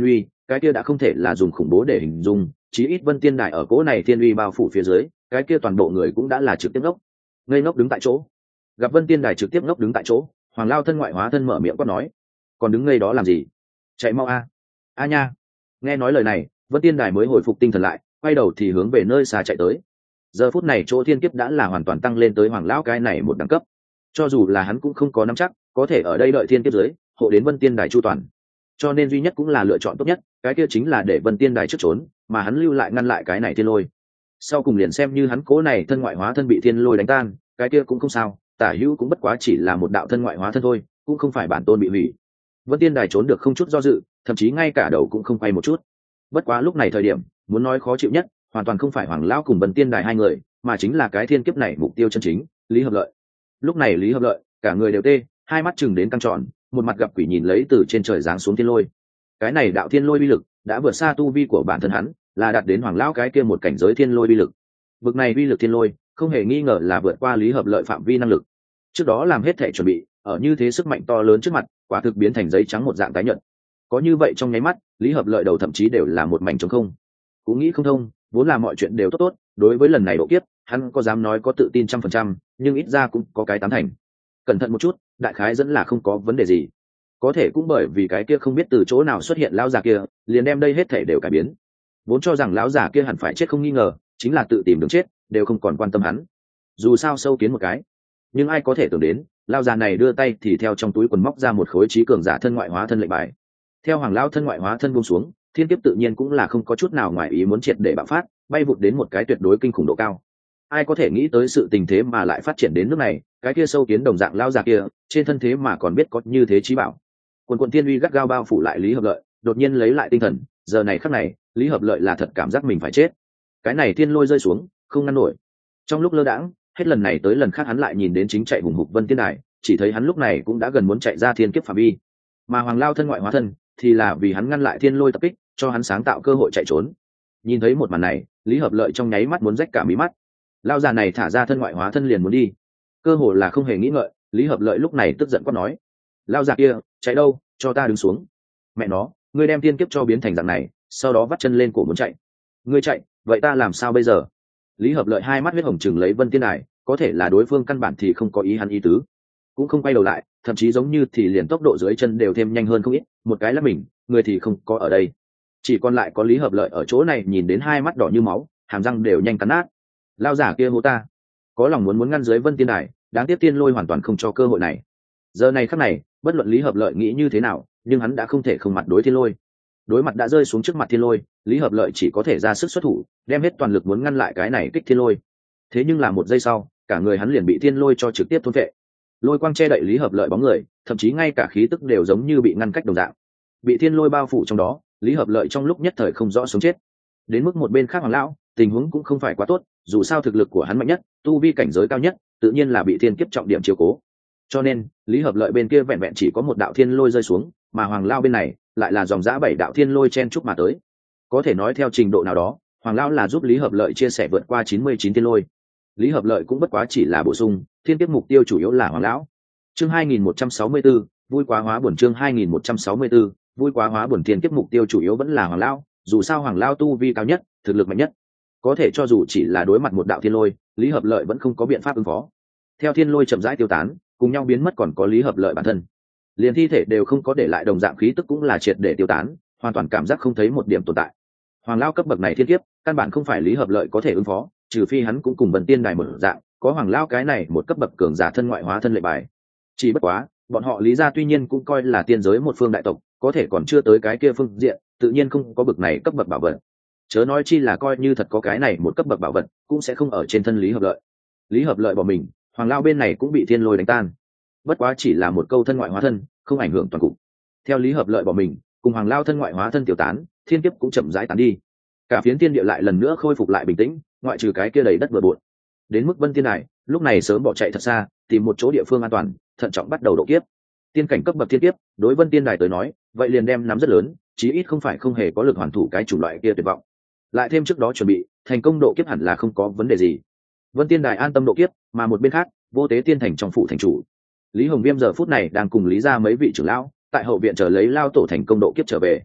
cái kia đã không thể là dùng khủng bố để hình dung, chí ít Vân Tiên Đài ở cỗ này thiên uy bao phủ phía dưới, cái kia toàn bộ người cũng đã là trực tiếp ngốc, ngây ngốc đứng tại chỗ. Gặp Vân Tiên Đài trực tiếp ngốc đứng tại chỗ, Hoàng Lao thân ngoại hóa thân mở miệng quát nói: còn đứng ngây đó làm gì, chạy mau a a nha. Nghe nói lời này, Vân Tiên Đài mới hồi phục tinh thần lại, quay đầu thì hướng về nơi xa chạy tới. Giờ phút này chỗ thiên kiếp đã là hoàn toàn tăng lên tới Hoàng Lão cái này một đẳng cấp, cho dù là hắn cũng không có nắm chắc có thể ở đây đợi thiên kiếp dưới hộ đến Vân Tiên Đài chu toàn, cho nên duy nhất cũng là lựa chọn tốt nhất, cái kia chính là để Vân Tiên Đài trước trốn, mà hắn lưu lại ngăn lại cái này thiên lôi. Sau cùng liền xem như hắn cố này thân ngoại hóa thân bị thiên lôi đánh tan, cái kia cũng không sao, tả hữu cũng bất quá chỉ là một đạo thân ngoại hóa thân thôi, cũng không phải bản tôn bị hủy. Vân Tiên Đài trốn được không chút do dự, thậm chí ngay cả đầu cũng không quay một chút. Bất quá lúc này thời điểm muốn nói khó chịu nhất hoàn toàn không phải Hoàng Lão cùng Vân Tiên Đài hai người, mà chính là cái thiên kiếp này mục tiêu chân chính, Lý Hợp Lợi. Lúc này Lý Hợp Lợi cả người đều tê, hai mắt chừng đến căng tròn, một mặt gặp quỷ nhìn lấy từ trên trời giáng xuống thiên lôi. Cái này đạo thiên lôi uy lực đã vượt xa tu vi của bản thân hắn, là đạt đến Hoàng Lão cái kia một cảnh giới thiên lôi uy lực. Vực này uy lực thiên lôi không hề nghi ngờ là vượt qua Lý Hợp Lợi phạm vi năng lực. Trước đó làm hết thể chuẩn bị, ở như thế sức mạnh to lớn trước mặt, quả thực biến thành giấy trắng một dạng tái nhợt. Có như vậy trong nháy mắt, Lý Hợp Lợi đầu thậm chí đều là một mảnh trống không. Cũng nghĩ không thông, vốn là mọi chuyện đều tốt tốt, đối với lần này độ kiếp, hắn có dám nói có tự tin trăm phần trăm, nhưng ít ra cũng có cái tám thành. Cẩn thận một chút, đại khái dẫn là không có vấn đề gì. Có thể cũng bởi vì cái kia không biết từ chỗ nào xuất hiện lão già kia, liền đem đây hết thể đều cải biến. Vốn cho rằng lão già kia hẳn phải chết không nghi ngờ, chính là tự tìm đường chết, đều không còn quan tâm hắn. Dù sao sâu kiến một cái, nhưng ai có thể tưởng đến, lão già này đưa tay thì theo trong túi quần móc ra một khối trí cường giả thân ngoại hóa thân lệnh bài. Theo Hoàng Lão thân ngoại hóa thân buông xuống, thiên kiếp tự nhiên cũng là không có chút nào ngoài ý muốn triệt để bạo phát, bay vụt đến một cái tuyệt đối kinh khủng độ cao. Ai có thể nghĩ tới sự tình thế mà lại phát triển đến nước này, cái kia sâu kiến đồng dạng lao già kia, trên thân thế mà còn biết có như thế trí bảo. Quần quần thiên uy gắt gao bao phủ lại Lý Hợp Lợi, đột nhiên lấy lại tinh thần, giờ này khắc này, Lý Hợp Lợi là thật cảm giác mình phải chết. Cái này thiên lôi rơi xuống, không ngăn nổi. Trong lúc lơ đãng, hết lần này tới lần khác hắn lại nhìn đến chính chạy hùng hục Vân Tiên Đài, chỉ thấy hắn lúc này cũng đã gần muốn chạy ra thiên kiếp phạm vi. Mà Hoàng Lao thân ngoại hóa thân thì là vì hắn ngăn lại thiên lôi tập kích, cho hắn sáng tạo cơ hội chạy trốn. Nhìn thấy một màn này, Lý Hợp Lợi trong nháy mắt muốn rách cả mí mắt. Lao già này thả ra thân ngoại hóa thân liền muốn đi, cơ hồ là không hề nghĩ ngợi. Lý Hợp Lợi lúc này tức giận quát nói: lao già kia, chạy đâu, cho ta đứng xuống. Mẹ nó, ngươi đem tiên kiếp cho biến thành dạng này, sau đó vắt chân lên cổ muốn chạy. Ngươi chạy, vậy ta làm sao bây giờ? Lý Hợp Lợi hai mắt huyết hồng chừng lấy Vân Tiên Đài, có thể là đối phương căn bản thì không có ý hắn ý tứ, cũng không quay đầu lại, thậm chí giống như thì liền tốc độ dưới chân đều thêm nhanh hơn không ít, một cái là mình, người thì không có ở đây, chỉ còn lại có Lý Hợp Lợi ở chỗ này nhìn đến hai mắt đỏ như máu, hàm răng đều nhanh cắn nát. Lao giả kia hô ta, có lòng muốn muốn ngăn dưới Vân Tiên Đài, đáng tiếc tiên lôi hoàn toàn không cho cơ hội này. Giờ này khắc này, bất luận Lý Hợp Lợi nghĩ như thế nào, nhưng hắn đã không thể không mặt đối thiên lôi. Đối mặt đã rơi xuống trước mặt thiên lôi, Lý Hợp Lợi chỉ có thể ra sức xuất thủ, đem hết toàn lực muốn ngăn lại cái này kích thiên lôi. Thế nhưng là một giây sau, cả người hắn liền bị thiên lôi cho trực tiếp thôn phệ. Lôi quang che đậy Lý Hợp Lợi bóng người, thậm chí ngay cả khí tức đều giống như bị ngăn cách đồng dạng, bị thiên lôi bao phủ trong đó. Lý Hợp Lợi trong lúc nhất thời không rõ sống chết. Đến mức một bên khác Hoàng Lão, tình huống cũng không phải quá tốt, dù sao thực lực của hắn mạnh nhất, tu vi cảnh giới cao nhất, tự nhiên là bị thiên kiếp trọng điểm chiếu cố. Cho nên, Lý Hợp Lợi bên kia vẹn vẹn chỉ có một đạo thiên lôi rơi xuống, mà Hoàng Lão bên này lại là dòng dã bảy đạo thiên lôi chen chúc mà tới. Có thể nói theo trình độ nào đó, Hoàng Lão là giúp Lý Hợp Lợi chia sẻ vượt qua chín mươi chín thiên lôi. Lý Hợp Lợi cũng bất quá chỉ là bổ sung, thiên kiếp mục tiêu chủ yếu là Hoàng Lão. Chương hai nghìn một trăm sáu mươi tư, vui quá hóa buồn. Chương hai nghìn một trăm sáu mươi tư, vui quá hóa buồn. Thiên kiếp mục tiêu chủ yếu vẫn là Hoàng Lão, dù sao Hoàng Lão tu vi cao nhất, thực lực mạnh nhất. Có thể cho dù chỉ là đối mặt một đạo thiên lôi, Lý Hợp Lợi vẫn không có biện pháp ứng phó. Theo thiên lôi chậm rãi tiêu tán, cùng nhau biến mất còn có Lý Hợp Lợi bản thân. Liền thi thể đều không có để lại đồng dạng khí tức cũng là triệt để tiêu tán, hoàn toàn cảm giác không thấy một điểm tồn tại. Hoàng Lão cấp bậc này thiên kiếp, căn bản không phải Lý Hợp Lợi có thể ứng phó, trừ phi hắn cũng cùng Vân Tiên Đài một dạng, có Hoàng Lão cái này một cấp bậc cường giả thân ngoại hóa thân lệnh bài. Chỉ bất quá, bọn họ Lý gia tuy nhiên cũng coi là tiên giới một phương đại tộc, có thể còn chưa tới cái kia phương diện, tự nhiên không có bậc này cấp bậc bảo vật. Chớ nói chi là coi như thật có cái này một cấp bậc bảo vật, cũng sẽ không ở trên thân Lý Hợp Lợi. Lý Hợp Lợi bỏ mình, Hoàng Lão bên này cũng bị thiên lôi đánh tan. Bất quá chỉ là một câu thân ngoại hóa thân, không ảnh hưởng toàn cục. Theo Lý Hợp Lợi bỏ mình, cùng Hoàng Lão thân ngoại hóa thân tiêu tán, thiên kiếp cũng chậm rãi tán đi. Cả phiến thiên địa lại lần nữa khôi phục lại bình tĩnh, ngoại trừ cái kia đầy đất bừa bộn. Đến mức Vân Tiên Đài, lúc này sớm bỏ chạy thật xa, tìm một chỗ địa phương an toàn, thận trọng bắt đầu độ kiếp. Tiên cảnh cấp bậc thiên kiếp, đối Vân Tiên Đài tới nói, vậy liền đem nắm rất lớn, chí ít không phải không hề có lực hoàn thủ cái chủng loại kia tuyệt vọng. Lại thêm trước đó chuẩn bị, thành công độ kiếp hẳn là không có vấn đề gì. Vân Tiên Đài an tâm độ kiếp, mà một bên khác, Vô Tế Tiên thành trong phủ thành chủ, Lý Hồng Viêm giờ phút này đang cùng Lý gia mấy vị trưởng lão, tại hậu viện chờ lấy lao tổ thành công độ kiếp trở về.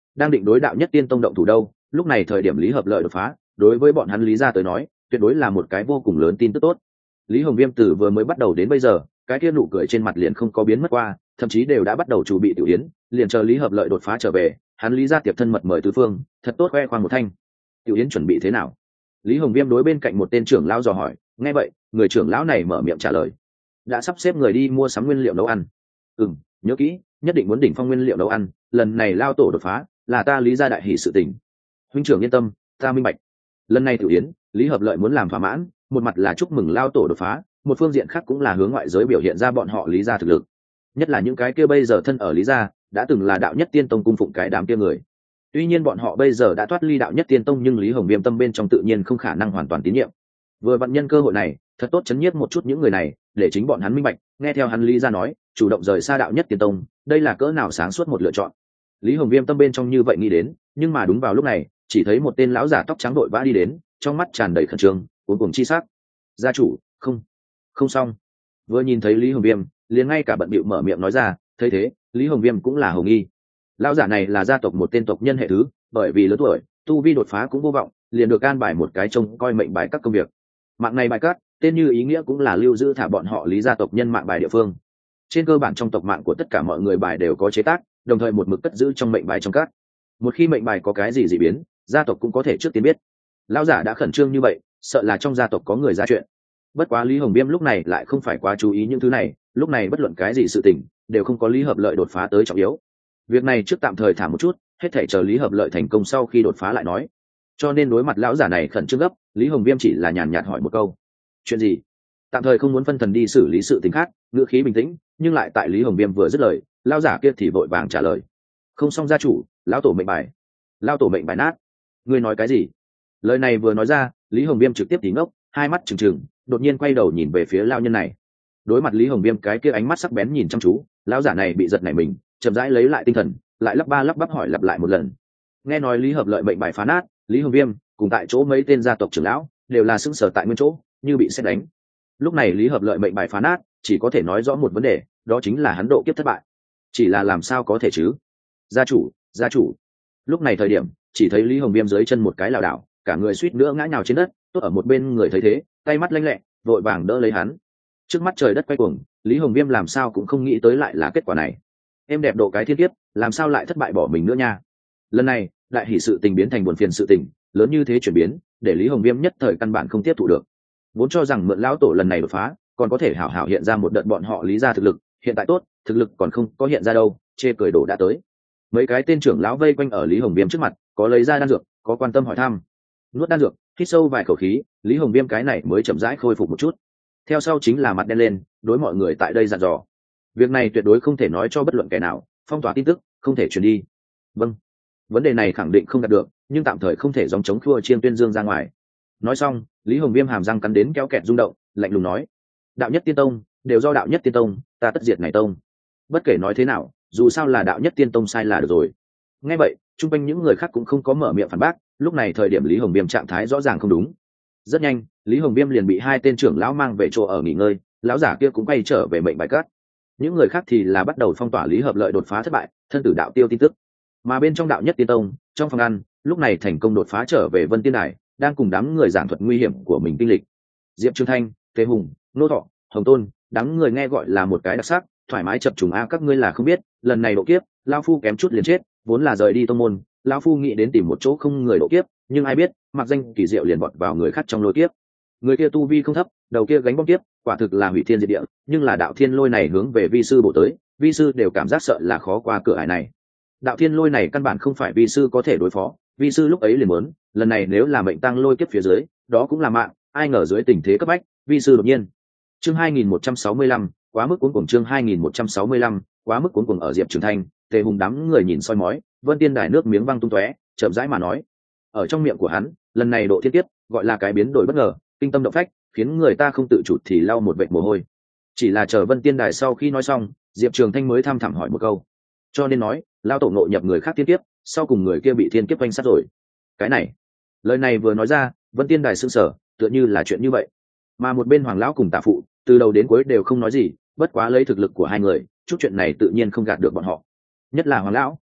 đang định đối đạo nhất tiên tông động thủ đâu, lúc này thời điểm Lý Hợp Lợi đột phá, đối với bọn hắn Lý gia tới nói tuyệt đối là một cái vô cùng lớn tin tức tốt. Lý Hồng Viêm từ vừa mới bắt đầu đến bây giờ, cái kia nụ cười trên mặt liền không có biến mất qua, thậm chí đều đã bắt đầu chuẩn bị tiểu yến, liền chờ Lý Hợp Lợi đột phá trở về, hắn Lý gia tiệp thân mật mời tứ phương, thật tốt khoe khoang một thanh. Tiểu yến chuẩn bị thế nào? Lý Hồng Viêm đối bên cạnh một tên trưởng lão dò hỏi, nghe vậy, người trưởng lão này mở miệng trả lời, đã sắp xếp người đi mua sắm nguyên liệu nấu ăn. Ừm, nhớ kỹ, nhất định muốn đỉnh phong nguyên liệu nấu ăn, lần này lao tổ đột phá, là ta Lý gia đại hỷ sự tình. Huynh trưởng yên tâm, ta minh bạch. Lần này tiểu yến, Lý Hợp Lợi muốn làm thỏa mãn, một mặt là chúc mừng lao tổ đột phá, một phương diện khác cũng là hướng ngoại giới biểu hiện ra bọn họ Lý gia thực lực. Nhất là những cái kia bây giờ thân ở Lý gia, đã từng là đạo nhất tiên tông cung phụng cái đám kia người. Tuy nhiên bọn họ bây giờ đã thoát ly đạo nhất tiên tông, nhưng Lý Hồng Viêm tâm bên trong tự nhiên không khả năng hoàn toàn tín nhiệm. Vừa vận nhân cơ hội này, thật tốt chấn nhiếp một chút những người này, để chính bọn hắn minh bạch, nghe theo hắn Lý gia nói, chủ động rời xa đạo nhất tiên tông, đây là cỡ nào sáng suốt một lựa chọn. Lý Hồng Viêm tâm bên trong như vậy nghĩ đến, nhưng mà đúng vào lúc này, chỉ thấy một tên lão giả tóc trắng đội vã đi đến, trong mắt tràn đầy khẩn trương, cuống cuồng chi sắc. Gia chủ, không, không xong. Vừa nhìn thấy Lý Hồng Viêm, liền ngay cả bận bịu mở miệng nói ra, thấy thế, Lý Hồng Viêm cũng là hồng nghi. Lão giả này là gia tộc một tên tộc nhân hệ thứ, bởi vì lớn tuổi, tu vi đột phá cũng vô vọng, liền được an bài một cái trông coi mệnh bài các công việc. Mạng này bài cát, tên như ý nghĩa cũng là lưu giữ thả bọn họ Lý gia tộc nhân mạng bài địa phương. Trên cơ bản trong tộc mạng của tất cả mọi người bài đều có chế tác, đồng thời một mực cất giữ trong mệnh bài trong các. Một khi mệnh bài có cái gì dị biến, gia tộc cũng có thể trước tiên biết. Lão giả đã khẩn trương như vậy, sợ là trong gia tộc có người ra chuyện. Bất quá Lý Hồng Viêm lúc này lại không phải quá chú ý những thứ này, lúc này bất luận cái gì sự tình đều không có Lý Hợp Lợi đột phá tới trọng yếu. Việc này trước tạm thời thả một chút, hết thảy chờ Lý Hợp Lợi thành công sau khi đột phá lại nói. Cho nên đối mặt lão giả này khẩn trương gấp, Lý Hồng Viêm chỉ là nhàn nhạt hỏi một câu: chuyện gì? Tạm thời không muốn phân thần đi xử lý sự tình khác, ngữ khí bình tĩnh, nhưng lại tại Lý Hồng Viêm vừa dứt lời, lão giả kia thì vội vàng trả lời: không xong gia chủ, lão tổ mệnh bài, lão tổ mệnh bài nát. Ngươi nói cái gì? Lời này vừa nói ra, Lý Hồng Viêm trực tiếp tí ngốc, hai mắt trừng trừng, đột nhiên quay đầu nhìn về phía lão nhân này. Đối mặt Lý Hồng Viêm cái kia ánh mắt sắc bén nhìn chăm chú, lão giả này bị giật nảy mình, chậm rãi lấy lại tinh thần, lại lắp ba lắp bắp hỏi lặp lại một lần. Nghe nói Lý Hợp Lợi mệnh bài phá nát, Lý Hồng Viêm cùng tại chỗ mấy tên gia tộc trưởng lão đều là sững sờ tại nguyên chỗ, như bị sét đánh. Lúc này Lý Hợp Lợi mệnh bài phá nát, chỉ có thể nói rõ một vấn đề, đó chính là hắn độ kiếp thất bại. Chỉ là làm sao có thể chứ? Gia chủ, gia chủ. Lúc này thời điểm, chỉ thấy Lý Hồng Viêm dưới chân một cái lảo đảo, cả người suýt nữa ngã nhào trên đất, tốt ở một bên người thấy thế, tay mắt lanh lẹ, vội vàng đỡ lấy hắn. Trước mắt trời đất quay cuồng, Lý Hồng Viêm làm sao cũng không nghĩ tới lại là kết quả này. Em đẹp độ cái thiên kiếp, làm sao lại thất bại bỏ mình nữa nha. Lần này, đại hỷ sự tình biến thành buồn phiền sự tình, lớn như thế chuyển biến, để Lý Hồng Viêm nhất thời căn bản không tiếp thụ được. Vốn cho rằng mượn lão tổ lần này đột phá, còn có thể hảo hảo hiện ra một đợt bọn họ Lý gia thực lực, hiện tại tốt, thực lực còn không có hiện ra đâu, chê cười đổ đã tới. Mấy cái tên trưởng lão vây quanh ở Lý Hồng Viêm trước mặt, có lấy ra đan dược, có quan tâm hỏi thăm. Nuốt đan dược, hít sâu vài khẩu khí, Lý Hồng Viêm cái này mới chậm rãi khôi phục một chút. Theo sau chính là mặt đen lên, đối mọi người tại đây dặn dò: việc này tuyệt đối không thể nói cho bất luận kẻ nào, phong tỏa tin tức, không thể truyền đi. Vâng, vấn đề này khẳng định không đạt được, nhưng tạm thời không thể dòng chống khua chiên tuyên dương ra ngoài. Nói xong, Lý Hồng Viêm hàm răng cắn đến kéo kẹt rung động, lạnh lùng nói: đạo nhất tiên tông đều do đạo nhất tiên tông, ta tất diệt này tông. Bất kể nói thế nào, dù sao là đạo nhất tiên tông sai là được rồi. Nghe vậy, chung quanh những người khác cũng không có mở miệng phản bác, lúc này thời điểm Lý Hồng Viêm trạng thái rõ ràng không đúng. Rất nhanh, Lý Hồng Viêm liền bị hai tên trưởng lão mang về chỗ ở nghỉ ngơi, lão giả kia cũng quay trở về mệnh bài cát. Những người khác thì là bắt đầu phong tỏa Lý Hợp Lợi đột phá thất bại, thân tử đạo tiêu tin tức. Mà bên trong đạo nhất tiên tông, trong phòng ăn, lúc này thành công đột phá trở về Vân Tiên Đài, đang cùng đám người giảng thuật nguy hiểm của mình kinh lịch. Diệp Trương Thanh, Tề Hùng, Nô Thọ, Hồng Tôn, đám người nghe gọi là một cái đặc sắc, thoải mái chập trùng a. Các ngươi là không biết, lần này độ kiếp, lão phu kém chút liền chết, vốn là rời đi tông môn, lão phu nghĩ đến tìm một chỗ không người độ kiếp, nhưng ai biết, mặc danh kỳ diệu liền bọt vào người khác trong lôi kiếp. Người kia tu vi không thấp, đầu kia gánh bom kiếp, quả thực là hủy thiên diệt địa, nhưng là đạo thiên lôi này hướng về vi sư bổ tới, vi sư đều cảm giác sợ là khó qua cửa ải này. Đạo thiên lôi này căn bản không phải vi sư có thể đối phó, vi sư lúc ấy liền muốn, lần này nếu là mệnh tăng lôi kiếp phía dưới, đó cũng là mạng, ai ngờ dưới tình thế cấp bách, vi sư đột nhiên. Chương hai nghìn một trăm sáu mươi lăm, quá mức cuống cuồng. Chương hai nghìn một trăm sáu mươi lăm, quá mức cuống cuồng. Ở Diệp Trường Thanh, Tề Hùng đám người nhìn soi mói, Vân Tiên Đài nước miếng văng tung tóe, chậm rãi mà nói. Ở trong miệng của hắn, lần này độ thiên kiếp, gọi là cái biến đổi bất ngờ, kinh tâm động phách, khiến người ta không tự chủ thì lau một vệt mồ hôi. Chỉ là chờ Vân Tiên Đài sau khi nói xong, Diệp Trường Thanh mới thăm thẳm hỏi một câu. Cho nên nói, lao tổ ngộ nhập người khác thiên kiếp, sau cùng người kia bị thiên kiếp oanh sát rồi. Cái này, lời này vừa nói ra, Vân Tiên Đài sững sờ, tựa như là chuyện như vậy. Mà một bên Hoàng lão cùng Tạ phụ, từ đầu đến cuối đều không nói gì, bất quá lấy thực lực của hai người, chút chuyện này tự nhiên không gạt được bọn họ. Nhất là Hoàng lão,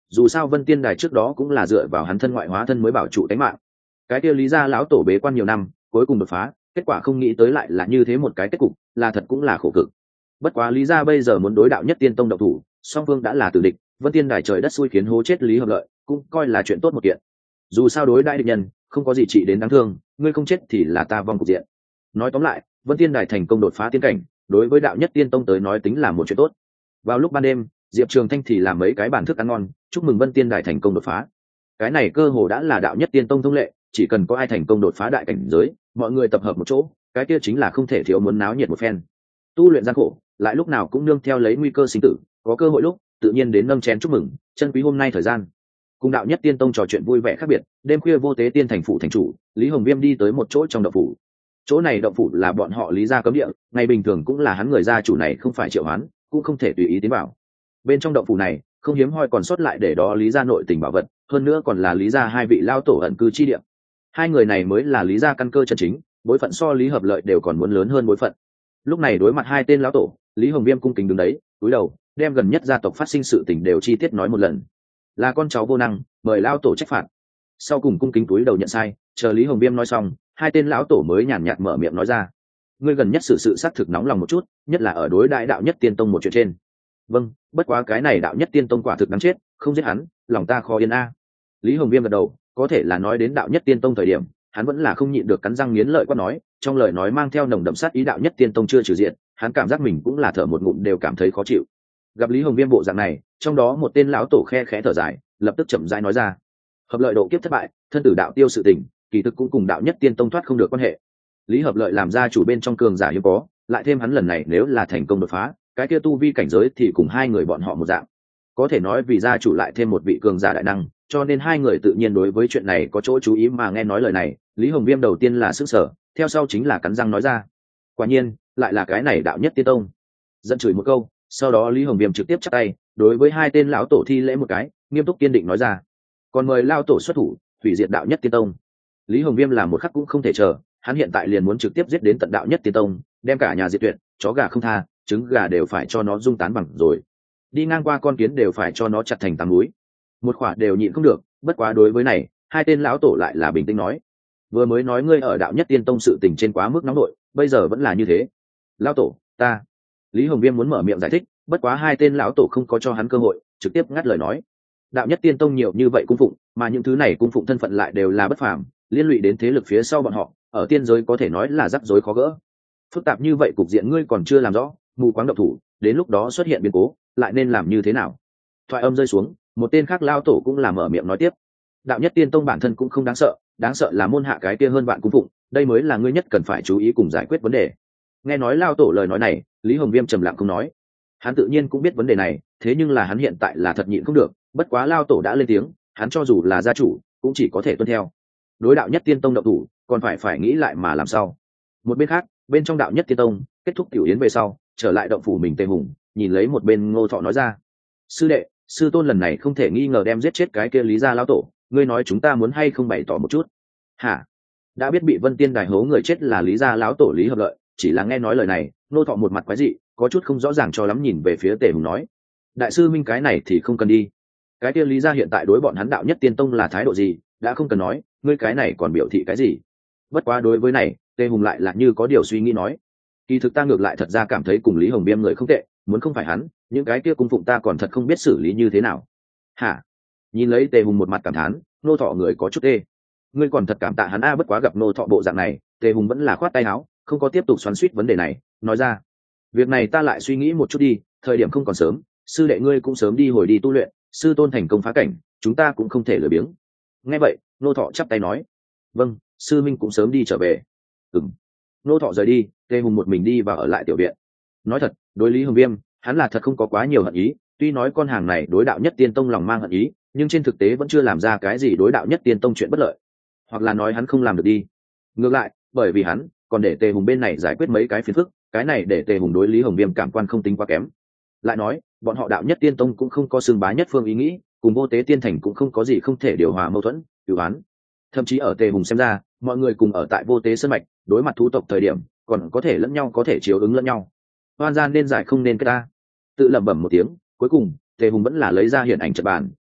dù sao Vân Tiên Đài trước đó cũng là dựa vào hắn thân ngoại hóa thân mới bảo trụ tính mạng. Cái kia lý gia lão tổ bế quan nhiều năm, cuối cùng đột phá, kết quả không nghĩ tới lại là như thế một cái kết cục, là thật cũng là khổ cực. Bất quá lý gia bây giờ muốn đối đạo nhất tiên tông động thủ, song phương đã là tử địch, Vân Tiên Đài trời đất xui khiến hố chết Lý Hợp Lợi, cũng coi là chuyện tốt một kiện. Dù sao đối đại địch nhân, không có gì trị đến đáng thương, ngươi không chết thì là ta vong cục diện. Nói tóm lại, Vân Tiên Đài thành công đột phá tiên cảnh, đối với đạo nhất tiên tông tới nói tính là một chuyện tốt. Vào lúc ban đêm, Diệp Trường Thanh thì làm mấy cái bàn thức ăn ngon, chúc mừng Vân Tiên Đài thành công đột phá. Cái này cơ hồ đã là đạo nhất tiên tông thông lệ, chỉ cần có ai thành công đột phá đại cảnh giới, mọi người tập hợp một chỗ, cái kia chính là không thể thiếu muốn náo nhiệt một phen. Tu luyện gian khổ, lại lúc nào cũng nương theo lấy nguy cơ sinh tử, có cơ hội lúc, tự nhiên đến nâng chén chúc mừng, chân quý hôm nay thời gian. Cùng đạo nhất tiên tông trò chuyện vui vẻ khác biệt, đêm khuya vô tế tiên thành phủ thành chủ, Lý Hồng Viêm đi tới một chỗ trong động phủ. Chỗ này động phủ là bọn họ Lý gia cấm địa, ngày bình thường cũng là hắn người gia chủ này không phải triệu hoán, cũng không thể tùy ý tiến vào. Bên trong động phủ này, không hiếm hoi còn sót lại để đó Lý gia nội tình bảo vật, hơn nữa còn là Lý gia hai vị lao tổ ẩn cư chi địa. Hai người này mới là Lý gia căn cơ chân chính, bối phận so Lý Hợp Lợi đều còn muốn lớn hơn bối phận. Lúc này đối mặt hai tên lão tổ, Lý Hồng Viêm cung kính đứng đấy, cúi đầu, đem gần nhất gia tộc phát sinh sự tình đều chi tiết nói một lần. Là con cháu vô năng, mời lão tổ trách phạt. Sau cùng cung kính cúi đầu nhận sai, chờ Lý Hồng Viêm nói xong, hai tên lão tổ mới nhàn nhạt mở miệng nói ra: ngươi gần nhất xử sự xác thực nóng lòng một chút, nhất là ở đối đại đạo nhất tiên tông một chuyện trên. Vâng, bất quá cái này đạo nhất tiên tông quả thực đáng chết, không giết hắn, lòng ta khó yên a. Lý Hồng Viêm gật đầu, có thể là nói đến đạo nhất tiên tông thời điểm, hắn vẫn là không nhịn được cắn răng nghiến lợi quát nói, trong lời nói mang theo nồng đậm sát ý đạo nhất tiên tông chưa trừ diện, hắn cảm giác mình cũng là thở một ngụm đều cảm thấy khó chịu. Gặp Lý Hồng Viêm bộ dạng này, trong đó một tên lão tổ khe khẽ thở dài, lập tức chậm rãi nói ra: Hợp Lợi độ kiếp thất bại, thân tử đạo tiêu sự tình, kỳ thực cũng cùng đạo nhất tiên tông thoát không được quan hệ. Lý Hợp Lợi làm gia chủ bên trong cường giả hiếm có, lại thêm hắn lần này nếu là thành công đột phá, cái kia tu vi cảnh giới thì cùng hai người bọn họ một dạng. Có thể nói vì gia chủ lại thêm một vị cường giả đại năng, cho nên hai người tự nhiên đối với chuyện này có chỗ chú ý, mà nghe nói lời này, Lý Hồng Viêm đầu tiên là sửng sở, theo sau chính là cắn răng nói ra: quả nhiên, lại là cái này đạo nhất tiên tông. Giận chửi một câu, sau đó Lý Hồng Viêm trực tiếp chắp tay, đối với hai tên lão tổ thi lễ một cái, nghiêm túc kiên định nói ra: còn mời lão tổ xuất thủ, hủy diệt đạo nhất tiên tông. Lý Hồng Viêm làm một khắc cũng không thể chờ, hắn hiện tại liền muốn trực tiếp giết đến tận đạo nhất tiên tông, đem cả nhà diệt tuyệt, chó gà không tha, trứng gà đều phải cho nó dung tán bằng rồi, đi ngang qua con kiến đều phải cho nó chặt thành tám núi, một khỏa đều nhịn không được. Bất quá đối với này, hai tên lão tổ lại là bình tĩnh nói: vừa mới nói ngươi ở đạo nhất tiên tông sự tình trên quá mức nóng nội, bây giờ vẫn là như thế. Lão tổ, ta Lý Hồng Viêm muốn mở miệng giải thích, bất quá hai tên lão tổ không có cho hắn cơ hội, trực tiếp ngắt lời nói: đạo nhất tiên tông nhiều như vậy cung phụng, mà những thứ này cung phụng thân phận lại đều là bất phàm, liên lụy đến thế lực phía sau bọn họ, ở tiên giới có thể nói là rắc rối khó gỡ. Phức tạp như vậy cục diện ngươi còn chưa làm rõ, mù quáng động thủ, đến lúc đó xuất hiện biến cố, lại nên làm như thế nào? Thoại âm rơi xuống, một tên khác lao tổ cũng là mở miệng nói tiếp: đạo nhất tiên tông bản thân cũng không đáng sợ, đáng sợ là môn hạ cái kia hơn vạn cung phụng, đây mới là ngươi nhất cần phải chú ý cùng giải quyết vấn đề. Nghe nói lao tổ lời nói này, Lý Hồng Viêm trầm lặng không nói. Hắn tự nhiên cũng biết vấn đề này, thế nhưng là hắn hiện tại là thật nhịn không được, bất quá lao tổ đã lên tiếng, hắn cho dù là gia chủ cũng chỉ có thể tuân theo. Đối đạo nhất tiên tông động thủ, còn phải phải nghĩ lại mà làm sao. Một bên khác, bên trong đạo nhất tiên tông kết thúc tiểu yến về sau, trở lại động phủ mình Tề Hùng, nhìn lấy một bên Ngô Thọ nói ra: sư đệ, sư tôn lần này không thể nghi ngờ đem giết chết cái kia Lý gia lão tổ, ngươi nói chúng ta muốn hay không bày tỏ một chút? Hả? Đã biết bị Vân Tiên Đài hố người chết là Lý gia lão tổ Lý Hợp Lợi, chỉ là nghe nói lời này, Ngô Thọ một mặt quái dị, có chút không rõ ràng cho lắm, nhìn về phía Tề Hùng nói: đại sư minh, cái này thì không cần đi. Cái kia Lý gia hiện tại đối bọn hắn đạo nhất tiên tông là thái độ gì, đã không cần nói, ngươi cái này còn biểu thị cái gì? Bất quá đối với này, Tề Hùng lại là như có điều suy nghĩ nói: kỳ thực ta ngược lại thật ra cảm thấy cùng Lý Hồng Viêm người không tệ, muốn không phải hắn, những cái kia cung phụng ta còn thật không biết xử lý như thế nào. Hả? Nhìn lấy Tề Hùng một mặt cảm thán, Nô Thọ người có chút tê. Ngươi còn thật cảm tạ hắn a. Bất quá gặp Nô Thọ bộ dạng này, Tề Hùng vẫn là khoát tay áo, không có tiếp tục xoắn xuýt vấn đề này, nói ra: việc này ta lại suy nghĩ một chút đi, thời điểm không còn sớm, sư đệ ngươi cũng sớm đi hồi đi tu luyện, sư tôn thành công phá cảnh, chúng ta cũng không thể lười biếng. Nghe vậy, Nô Thọ chắp tay nói: vâng, sư minh cũng sớm đi trở về. Ừm. Nô Thọ rời đi, Tề Hùng một mình đi và ở lại tiểu viện. Nói thật, đối Lý Hồng Viêm, hắn là thật không có quá nhiều hận ý, tuy nói con hàng này đối đạo nhất tiên tông lòng mang hận ý, nhưng trên thực tế vẫn chưa làm ra cái gì đối đạo nhất tiên tông chuyện bất lợi, hoặc là nói hắn không làm được đi. Ngược lại, bởi vì hắn còn để Tề Hùng bên này giải quyết mấy cái phiền phức, cái này để Tề Hùng đối Lý Hồng Viêm cảm quan không tính quá kém. Lại nói, bọn họ đạo nhất tiên tông cũng không có xương bá nhất phương ý nghĩ, cùng vô tế tiên thành cũng không có gì không thể điều hòa mâu thuẫn, cửu án. Thậm chí ở Tề Hùng xem ra, mọi người cùng ở tại vô tế sơn mạch, đối mặt thú tộc thời điểm, còn có thể lẫn nhau có thể chiếu ứng lẫn nhau. Hoan gian nên giải không nên kết ta. Tự lẩm bẩm một tiếng, cuối cùng Tề Hùng vẫn là lấy ra hiện ảnh trận bàn,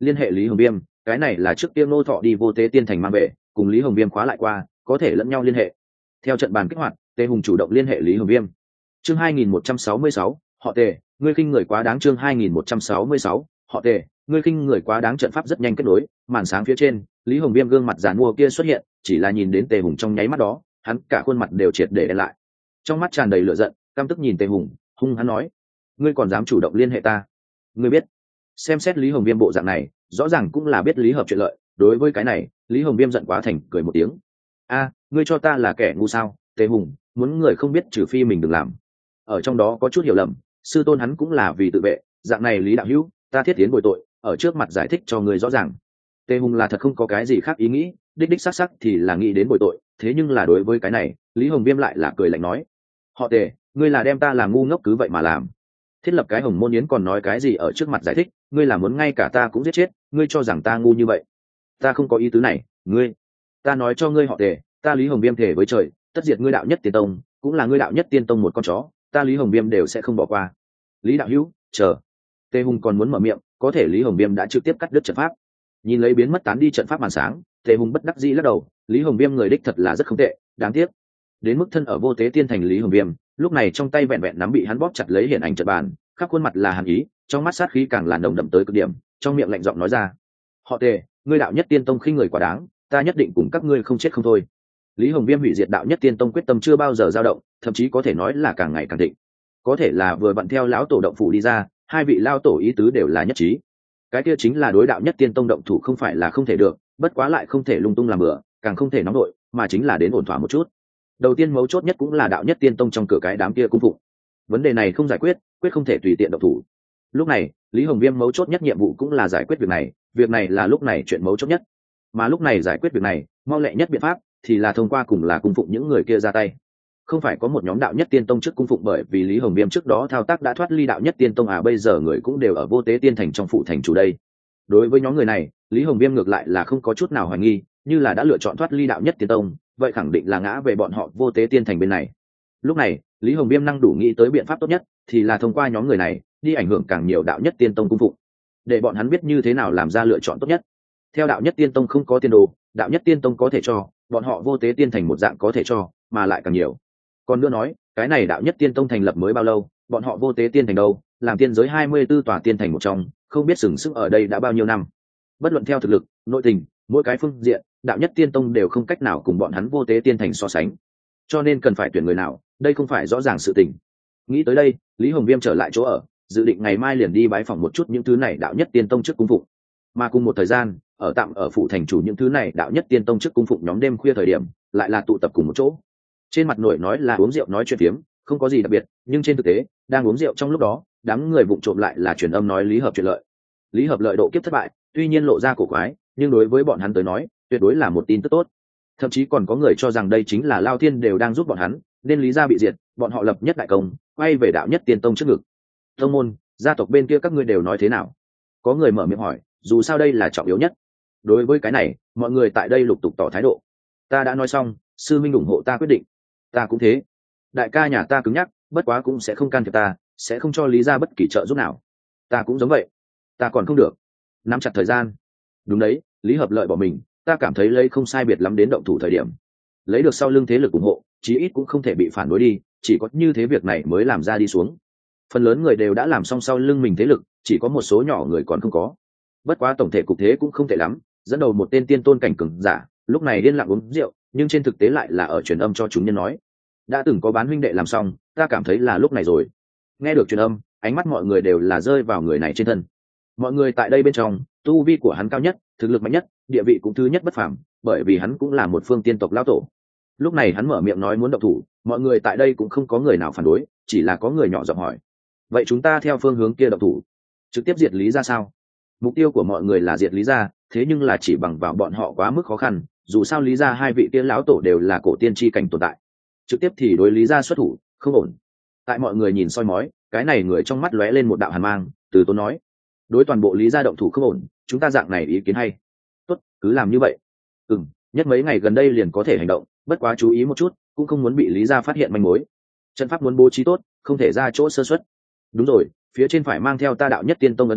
liên hệ lý hồng viêm, cái này là trước tiên Ngô Thọ đi vô tế tiên thành mang về, cùng lý hồng viêm khóa lại qua, có thể lẫn nhau liên hệ. Theo trận bàn kích hoạt, Tề Hùng chủ động liên hệ lý hồng viêm. Chương hai nghìn một trăm sáu mươi sáu, họ Tề, ngươi khinh người quá đáng. Chương hai nghìn một trăm sáu mươi sáu, họ Tề, ngươi khinh người quá đáng. Trận pháp rất nhanh kết nối, màn sáng phía trên, lý hồng viêm gương mặt giàn mua kia xuất hiện, chỉ là nhìn đến Tề Hùng trong nháy mắt đó, hắn cả khuôn mặt đều triệt để đen lại, trong mắt tràn đầy lửa giận, căm tức nhìn Tề Hùng, hung hắn nói: ngươi còn dám chủ động liên hệ ta? Ngươi biết? Xem xét lý hồng viêm bộ dạng này, rõ ràng cũng là biết lý hợp chuyện lợi. Đối với cái này, lý hồng viêm giận quá thành cười một tiếng: a, ngươi cho ta là kẻ ngu sao? Tề Hùng, muốn người không biết trừ phi mình đừng làm. Ở trong đó có chút hiểu lầm, sư tôn hắn cũng là vì tự vệ, dạng này lý đạo hữu, ta thiết tiến bồi tội, ở trước mặt giải thích cho người rõ ràng. Tề Hùng là thật không có cái gì khác ý nghĩ, đích đích xác xác thì là nghĩ đến bồi tội, thế nhưng là đối với cái này, lý hồng viêm lại là cười lạnh nói: họ Tề, ngươi là đem ta làm ngu ngốc cứ vậy mà làm. Thiết lập cái Hồng Môn Yến còn nói cái gì ở trước mặt giải thích, ngươi là muốn ngay cả ta cũng giết chết, ngươi cho rằng ta ngu như vậy? Ta không có ý tứ này, ngươi, ta nói cho ngươi họ Tề, ta lý hồng viêm thể với trời, tất diệt ngươi đạo nhất tiên tông, cũng là ngươi đạo nhất tiên tông một con chó, ta lý hồng viêm đều sẽ không bỏ qua. Lý đạo hữu, chờ. Tề Hùng còn muốn mở miệng, có thể lý hồng viêm đã trực tiếp cắt đứt trận pháp. Nhìn lấy biến mất tán đi trận pháp màn sáng, Tề Hùng bất đắc dĩ lắc đầu, lý hồng viêm người đích thật là rất không tệ, đáng tiếc. Đến mức thân ở vô tế tiên thành lý hồng viêm, lúc này trong tay vẹn vẹn nắm bị hắn bóp chặt lấy hiển ảnh trận bàn, khắp khuôn mặt là hàn ý, trong mắt sát khí càng là nồng đậm tới cực điểm, trong miệng lạnh giọng nói ra: họ Tề, ngươi đạo nhất tiên tông khinh người quá đáng, ta nhất định cùng các ngươi không chết không thôi. Lý hồng viêm hủy diệt đạo nhất tiên tông quyết tâm chưa bao giờ dao động, thậm chí có thể nói là càng ngày càng thịnh. Có thể là vừa bận theo lão tổ động phủ đi ra, hai vị lao tổ ý tứ đều là nhất trí. Cái kia chính là đối đạo nhất tiên tông động thủ không phải là không thể được, bất quá lại không thể lung tung làm bừa, càng không thể nóng đội, mà chính là đến ổn thỏa một chút. Đầu tiên mấu chốt nhất cũng là đạo nhất tiên tông trong cửa cái đám kia cung phụng. Vấn đề này không giải quyết, quyết không thể tùy tiện động thủ. Lúc này, Lý Hồng Viêm mấu chốt nhất nhiệm vụ cũng là giải quyết việc này, việc này là lúc này chuyện mấu chốt nhất. Mà lúc này giải quyết việc này, mau lẹ nhất biện pháp thì là thông qua cùng là cung phụng những người kia ra tay. Không phải có một nhóm đạo nhất tiên tông trước cung phụng, bởi vì Lý Hồng Viêm trước đó thao tác đã thoát ly đạo nhất tiên tông, à bây giờ người cũng đều ở vô tế tiên thành trong phụ thành chủ đây. Đối với nhóm người này, Lý Hồng Viêm ngược lại là không có chút nào hoài nghi, như là đã lựa chọn thoát ly đạo nhất tiên tông, vậy khẳng định là ngã về bọn họ vô tế tiên thành bên này. Lúc này, Lý Hồng Viêm năng đủ nghĩ tới biện pháp tốt nhất thì là thông qua nhóm người này đi ảnh hưởng càng nhiều đạo nhất tiên tông cung phụng, để bọn hắn biết như thế nào làm ra lựa chọn tốt nhất. Theo đạo nhất tiên tông không có tiền đồ, đạo nhất tiên tông có thể cho, bọn họ vô tế tiên thành một dạng có thể cho, mà lại càng nhiều. Còn nữa nói, cái này đạo nhất tiên tông thành lập mới bao lâu, bọn họ vô tế tiên thành đâu, làm tiên giới hai mươi tư tòa tiên thành một trong, không biết sừng sức ở đây đã bao nhiêu năm. Bất luận theo thực lực, nội tình, mỗi cái phương diện, đạo nhất tiên tông đều không cách nào cùng bọn hắn vô tế tiên thành so sánh. Cho nên cần phải tuyển người nào, đây không phải rõ ràng sự tình. Nghĩ tới đây, Lý Hồng Viêm trở lại chỗ ở, dự định ngày mai liền đi bái phỏng một chút những thứ này đạo nhất tiên tông trước cung phụng. Mà cùng một thời gian, ở tạm ở phụ thành chủ những thứ này đạo nhất tiên tông trước cung phụng nhóm đêm khuya thời điểm, lại là tụ tập cùng một chỗ. Trên mặt nổi nói là uống rượu nói chuyện phiếm, không có gì đặc biệt, nhưng trên thực tế, đang uống rượu trong lúc đó, đám người vụng trộm lại là truyền âm nói Lý Hợp chuyện lợi. Lý Hợp lợi độ kiếp thất bại, tuy nhiên lộ ra cổ quái, nhưng đối với bọn hắn tới nói, tuyệt đối là một tin tức tốt. Thậm chí còn có người cho rằng đây chính là Lao Thiên đều đang giúp bọn hắn, nên Lý gia bị diệt, bọn họ lập nhất đại công, quay về đạo nhất tiên tông trước ngực. Tông môn, gia tộc bên kia các ngươi đều nói thế nào? Có người mở miệng hỏi, dù sao đây là trọng yếu nhất. Đối với cái này, mọi người tại đây lục tục tỏ thái độ. Ta đã nói xong, sư minh ủng hộ ta quyết định. Ta cũng thế. Đại ca nhà ta cứng nhắc, bất quá cũng sẽ không can thiệp ta, sẽ không cho Lý gia bất kỳ trợ giúp nào. Ta cũng giống vậy. Ta còn không được. Nắm chặt thời gian. Đúng đấy, Lý Hợp lợi bỏ mình, ta cảm thấy lấy không sai biệt lắm đến động thủ thời điểm. Lấy được sau lưng thế lực ủng hộ, chí ít cũng không thể bị phản đối đi, chỉ có như thế việc này mới làm ra đi xuống. Phần lớn người đều đã làm xong sau lưng mình thế lực, chỉ có một số nhỏ người còn không có. Bất quá tổng thể cục thế cũng không tệ lắm, dẫn đầu một tên tiên tôn cảnh cường giả, lúc này điên lặng uống rượu, nhưng trên thực tế lại là ở truyền âm cho chúng nhân nói: đã từng có bán huynh đệ làm xong, ta cảm thấy là lúc này rồi. Nghe được truyền âm, ánh mắt mọi người đều là rơi vào người này trên thân. Mọi người tại đây bên trong, tu vi của hắn cao nhất, thực lực mạnh nhất, địa vị cũng thứ nhất bất phàm, bởi vì hắn cũng là một phương tiên tộc lão tổ. Lúc này hắn mở miệng nói muốn động thủ, mọi người tại đây cũng không có người nào phản đối, chỉ là có người nhỏ giọng hỏi: vậy chúng ta theo phương hướng kia động thủ, trực tiếp diệt Lý gia sao? Mục tiêu của mọi người là diệt Lý gia, thế nhưng là chỉ bằng vào bọn họ quá mức khó khăn, dù sao Lý gia hai vị kia lão tổ đều là cổ tiên tri cảnh tồn tại, trực tiếp thì đối Lý gia xuất thủ không ổn. Tại mọi người nhìn soi mói, cái này người trong mắt lóe lên một đạo hàn mang, từ tốn nói: đối toàn bộ Lý gia động thủ không ổn, chúng ta dạng này ý kiến hay. Tốt, cứ làm như vậy. Ừm, nhất mấy ngày gần đây liền có thể hành động, bất quá chú ý một chút, cũng không muốn bị Lý gia phát hiện manh mối. Trận pháp muốn bố trí tốt, không thể ra chỗ sơ suất. Đúng rồi, phía trên phải mang theo ta đạo nhất tiên tông ấn ký,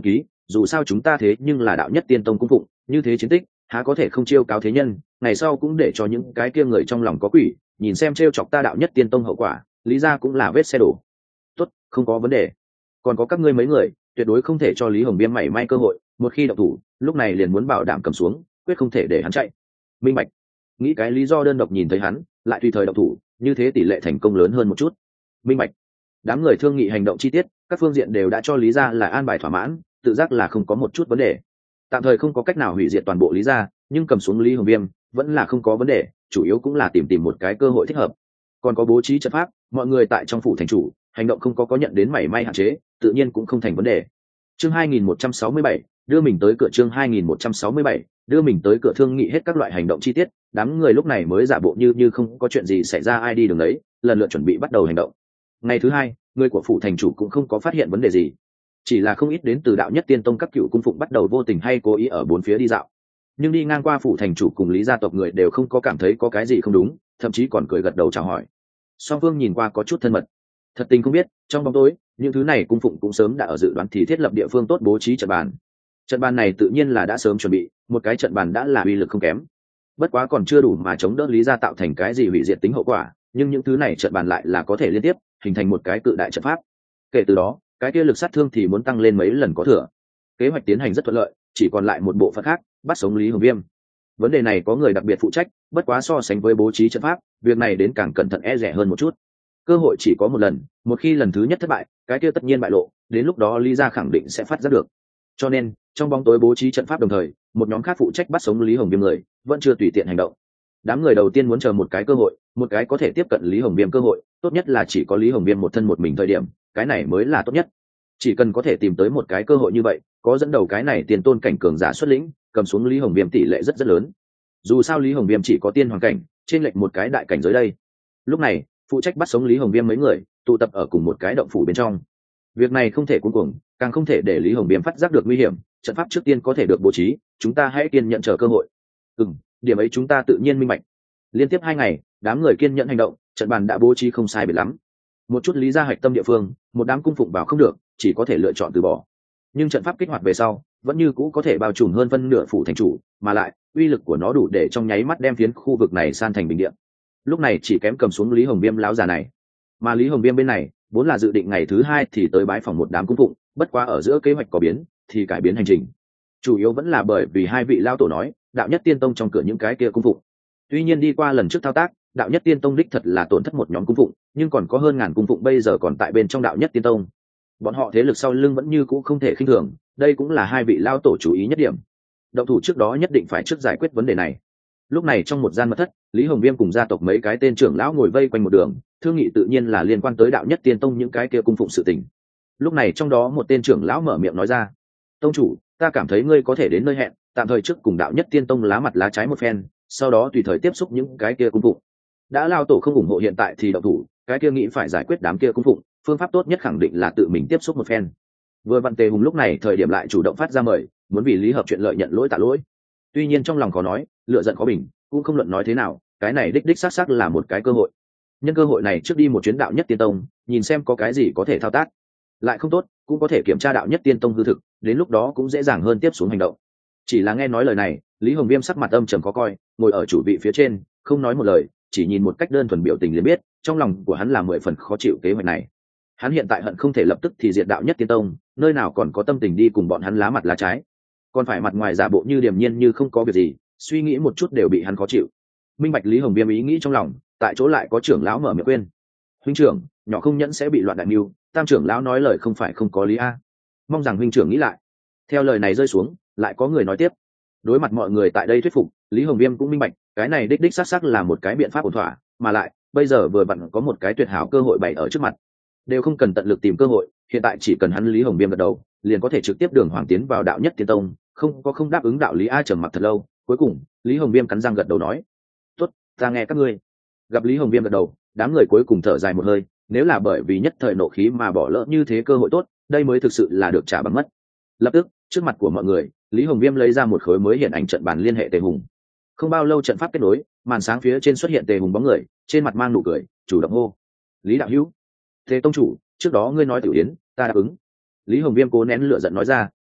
dù sao chúng ta thế nhưng là đạo nhất tiên tông cung phụng, như thế chiến tích há có thể không chiêu cáo thế nhân, ngày sau cũng để cho những cái kia người trong lòng có quỷ nhìn xem trêu chọc ta đạo nhất tiên tông hậu quả. Lý gia cũng là vết xe đổ. Tốt, không có vấn đề. Còn có các ngươi mấy người, tuyệt đối không thể cho Lý Hồng Viêm mảy may cơ hội, một khi động thủ lúc này liền muốn bảo đảm cầm xuống, quyết không thể để hắn chạy. Minh bạch. Nghĩ cái lý do đơn độc nhìn thấy hắn lại tùy thời động thủ, như thế tỷ lệ thành công lớn hơn một chút. Minh bạch. Đám người thương nghị hành động chi tiết, các phương diện đều đã cho Lý gia là an bài thỏa mãn, tự giác là không có một chút vấn đề. Tạm thời không có cách nào hủy diệt toàn bộ Lý gia, nhưng cầm xuống Lý Hồng Viêm vẫn là không có vấn đề, chủ yếu cũng là tìm tìm một cái cơ hội thích hợp. Còn có bố trí trận pháp, mọi người tại trong phủ thành chủ hành động không có có nhận đến mảy may hạn chế, tự nhiên cũng không thành vấn đề. Chương hai nghìn một trăm sáu mươi bảy, đưa mình tới cửa. Chương hai nghìn một trăm sáu mươi bảy, đưa mình tới cửa. Thương nghị hết các loại hành động chi tiết, đám người lúc này mới giả bộ như như không có chuyện gì xảy ra, ai đi đường đấy, lần lượt chuẩn bị bắt đầu hành động. Ngày thứ hai, người của phủ thành chủ cũng không có phát hiện vấn đề gì, chỉ là không ít đến từ đạo nhất tiên tông các cựu cung phụng bắt đầu vô tình hay cố ý ở bốn phía đi dạo. Nhưng đi ngang qua phủ thành chủ cùng Lý gia tộc người đều không có cảm thấy có cái gì không đúng, thậm chí còn cười gật đầu chào hỏi. Song phương nhìn qua có chút thân mật. Thật tình không biết, trong bóng tối những thứ này cung phụng cũng sớm đã ở dự đoán thì thiết lập địa phương tốt bố trí trận bàn. Trận bàn này tự nhiên là đã sớm chuẩn bị, một cái trận bàn đã là uy lực không kém, bất quá còn chưa đủ mà chống đỡ Lý gia tạo thành cái gì hủy diệt tính hậu quả, nhưng những thứ này trận bàn lại là có thể liên tiếp hình thành một cái cự đại trận pháp. Kể từ đó cái kia lực sát thương thì muốn tăng lên mấy lần có thừa. Kế hoạch tiến hành rất thuận lợi, chỉ còn lại một bộ phận khác, bắt sống Lý Hồng Viêm. Vấn đề này có người đặc biệt phụ trách, bất quá so sánh với bố trí trận pháp, việc này đến càng cẩn thận e rẻ hơn một chút. Cơ hội chỉ có một lần, một khi lần thứ nhất thất bại, cái kia tất nhiên bại lộ, đến lúc đó Lý gia khẳng định sẽ phát giác được. Cho nên trong bóng tối bố trí trận pháp đồng thời, một nhóm khác phụ trách bắt sống Lý Hồng Viêm người vẫn chưa tùy tiện hành động. Đám người đầu tiên muốn chờ một cái cơ hội, một cái có thể tiếp cận Lý Hồng Viêm cơ hội, tốt nhất là chỉ có Lý Hồng Viêm một thân một mình thời điểm, cái này mới là tốt nhất. Chỉ cần có thể tìm tới một cái cơ hội như vậy, có dẫn đầu cái này tiền tôn cảnh cường giả xuất lĩnh, cầm xuống Lý Hồng Viêm tỷ lệ rất rất lớn. Dù sao Lý Hồng Viêm chỉ có tiên hoàng cảnh, trên lệch một cái đại cảnh giới đây. Lúc này phụ trách bắt sống Lý Hồng Viêm mấy người tụ tập ở cùng một cái động phủ bên trong. Việc này không thể cuống cuồng, càng không thể để Lý Hồng Viêm phát giác được nguy hiểm, trận pháp trước tiên có thể được bố trí, chúng ta hãy kiên nhận chờ cơ hội. Ừm, điểm ấy chúng ta tự nhiên minh bạch. Liên tiếp hai ngày, đám người kiên nhẫn hành động, trận bàn đã bố trí không sai biệt lắm. Một chút Lý gia hạch tâm địa phương, một đám cung phụng vào không được, chỉ có thể lựa chọn từ bỏ. Nhưng trận pháp kích hoạt về sau, vẫn như cũ có thể bao trùm hơn phân nửa phủ thành chủ, mà lại uy lực của nó đủ để trong nháy mắt đem phiến khu vực này san thành bình địa. Lúc này chỉ kém cầm xuống Lý Hồng Viêm lão già này. Mà Lý Hồng Viêm bên này vốn là dự định ngày thứ hai thì tới bái phòng một đám cung phụng, bất quá ở giữa kế hoạch có biến thì cải biến hành trình. Chủ yếu vẫn là bởi vì hai vị lao tổ nói đạo nhất tiên tông trong cửa những cái kia cung phụng. Tuy nhiên đi qua lần trước thao tác, đạo nhất tiên tông đích thật là tổn thất một nhóm cung phụng, nhưng còn có hơn ngàn cung phụng bây giờ còn tại bên trong đạo nhất tiên tông. Bọn họ thế lực sau lưng vẫn như cũ không thể khinh thường, đây cũng là hai vị lao tổ chú ý nhất điểm. Động thủ trước đó nhất định phải trước giải quyết vấn đề này. Lúc này trong một gian mật thất, Lý Hồng Viêm cùng gia tộc mấy cái tên trưởng lão ngồi vây quanh một đường, thương nghị tự nhiên là liên quan tới đạo nhất tiên tông những cái kia cung phụng sự tình. Lúc này trong đó một tên trưởng lão mở miệng nói ra: "Tông chủ, ta cảm thấy ngươi có thể đến nơi hẹn, tạm thời trước cùng đạo nhất tiên tông lá mặt lá trái một phen, sau đó tùy thời tiếp xúc những cái kia cung phụng. Đã lao tổ không ủng hộ hiện tại thì động thủ, cái kia nghĩ phải giải quyết đám kia cung phụng, phương pháp tốt nhất khẳng định là tự mình tiếp xúc một phen." Vừa vặn Tề Hùng lúc này thời điểm lại chủ động phát ra mời, muốn vì Lý Hợp chuyện lợi nhận lỗi tạ lỗi. Tuy nhiên trong lòng có nói, lựa giận khó bình, cũng không luận nói thế nào, cái này đích đích xác xác là một cái cơ hội. Nhân cơ hội này trước đi một chuyến đạo nhất tiên tông, nhìn xem có cái gì có thể thao tác. Lại không tốt, cũng có thể kiểm tra đạo nhất tiên tông hư thực, đến lúc đó cũng dễ dàng hơn tiếp xuống hành động. Chỉ là nghe nói lời này, Lý Hồng Viêm sắc mặt âm trầm khó coi, ngồi ở chủ vị phía trên, không nói một lời, chỉ nhìn một cách đơn thuần biểu tình liền biết, trong lòng của hắn là mười phần khó chịu kế hoạch này. Hắn hiện tại hận không thể lập tức thì diệt đạo nhất tiên tông, nơi nào còn có tâm tình đi cùng bọn hắn lá mặt lá trái, còn phải mặt ngoài giả bộ như điềm nhiên như không có việc gì, suy nghĩ một chút đều bị hắn khó chịu. Minh bạch Lý Hồng Viêm ý nghĩ trong lòng, tại chỗ lại có trưởng lão mở miệng khuyên: "Huynh trưởng, nhỏ không nhẫn sẽ bị loạn đại mưu, tam trưởng lão nói lời không phải không có lý a, mong rằng huynh trưởng nghĩ lại." Theo lời này rơi xuống, lại có người nói tiếp. Đối mặt mọi người tại đây thuyết phục, Lý Hồng Viêm cũng minh bạch, cái này đích đích xác xác là một cái biện pháp ổn thỏa, mà lại bây giờ vừa vặn có một cái tuyệt hảo cơ hội bày ở trước mặt, đều không cần tận lực tìm cơ hội, hiện tại chỉ cần hắn Lý Hồng Viêm gật đầu, liền có thể trực tiếp đường hoàng tiến vào đạo nhất tiên tông, không có không đáp ứng đạo lý a. Trầm mặc thật lâu, cuối cùng Lý Hồng Viêm cắn răng gật đầu nói: "Tốt, ta nghe các ngươi." Gặp Lý Hồng Viêm gật đầu, đám người cuối cùng thở dài một hơi, nếu là bởi vì nhất thời nộ khí mà bỏ lỡ như thế cơ hội tốt, đây mới thực sự là được trả bằng mất. Lập tức trước mặt của mọi người, Lý Hồng Viêm lấy ra một khối mới hiện ảnh trận bàn liên hệ Tề Hùng. Không bao lâu trận pháp kết nối, màn sáng phía trên xuất hiện Tề Hùng bóng người, trên mặt mang nụ cười, chủ động hô: "Lý đạo hữu." "Tề tông chủ, trước đó ngươi nói tiểu yến, ta đáp ứng." Lý Hồng Viêm cố nén lửa giận nói ra,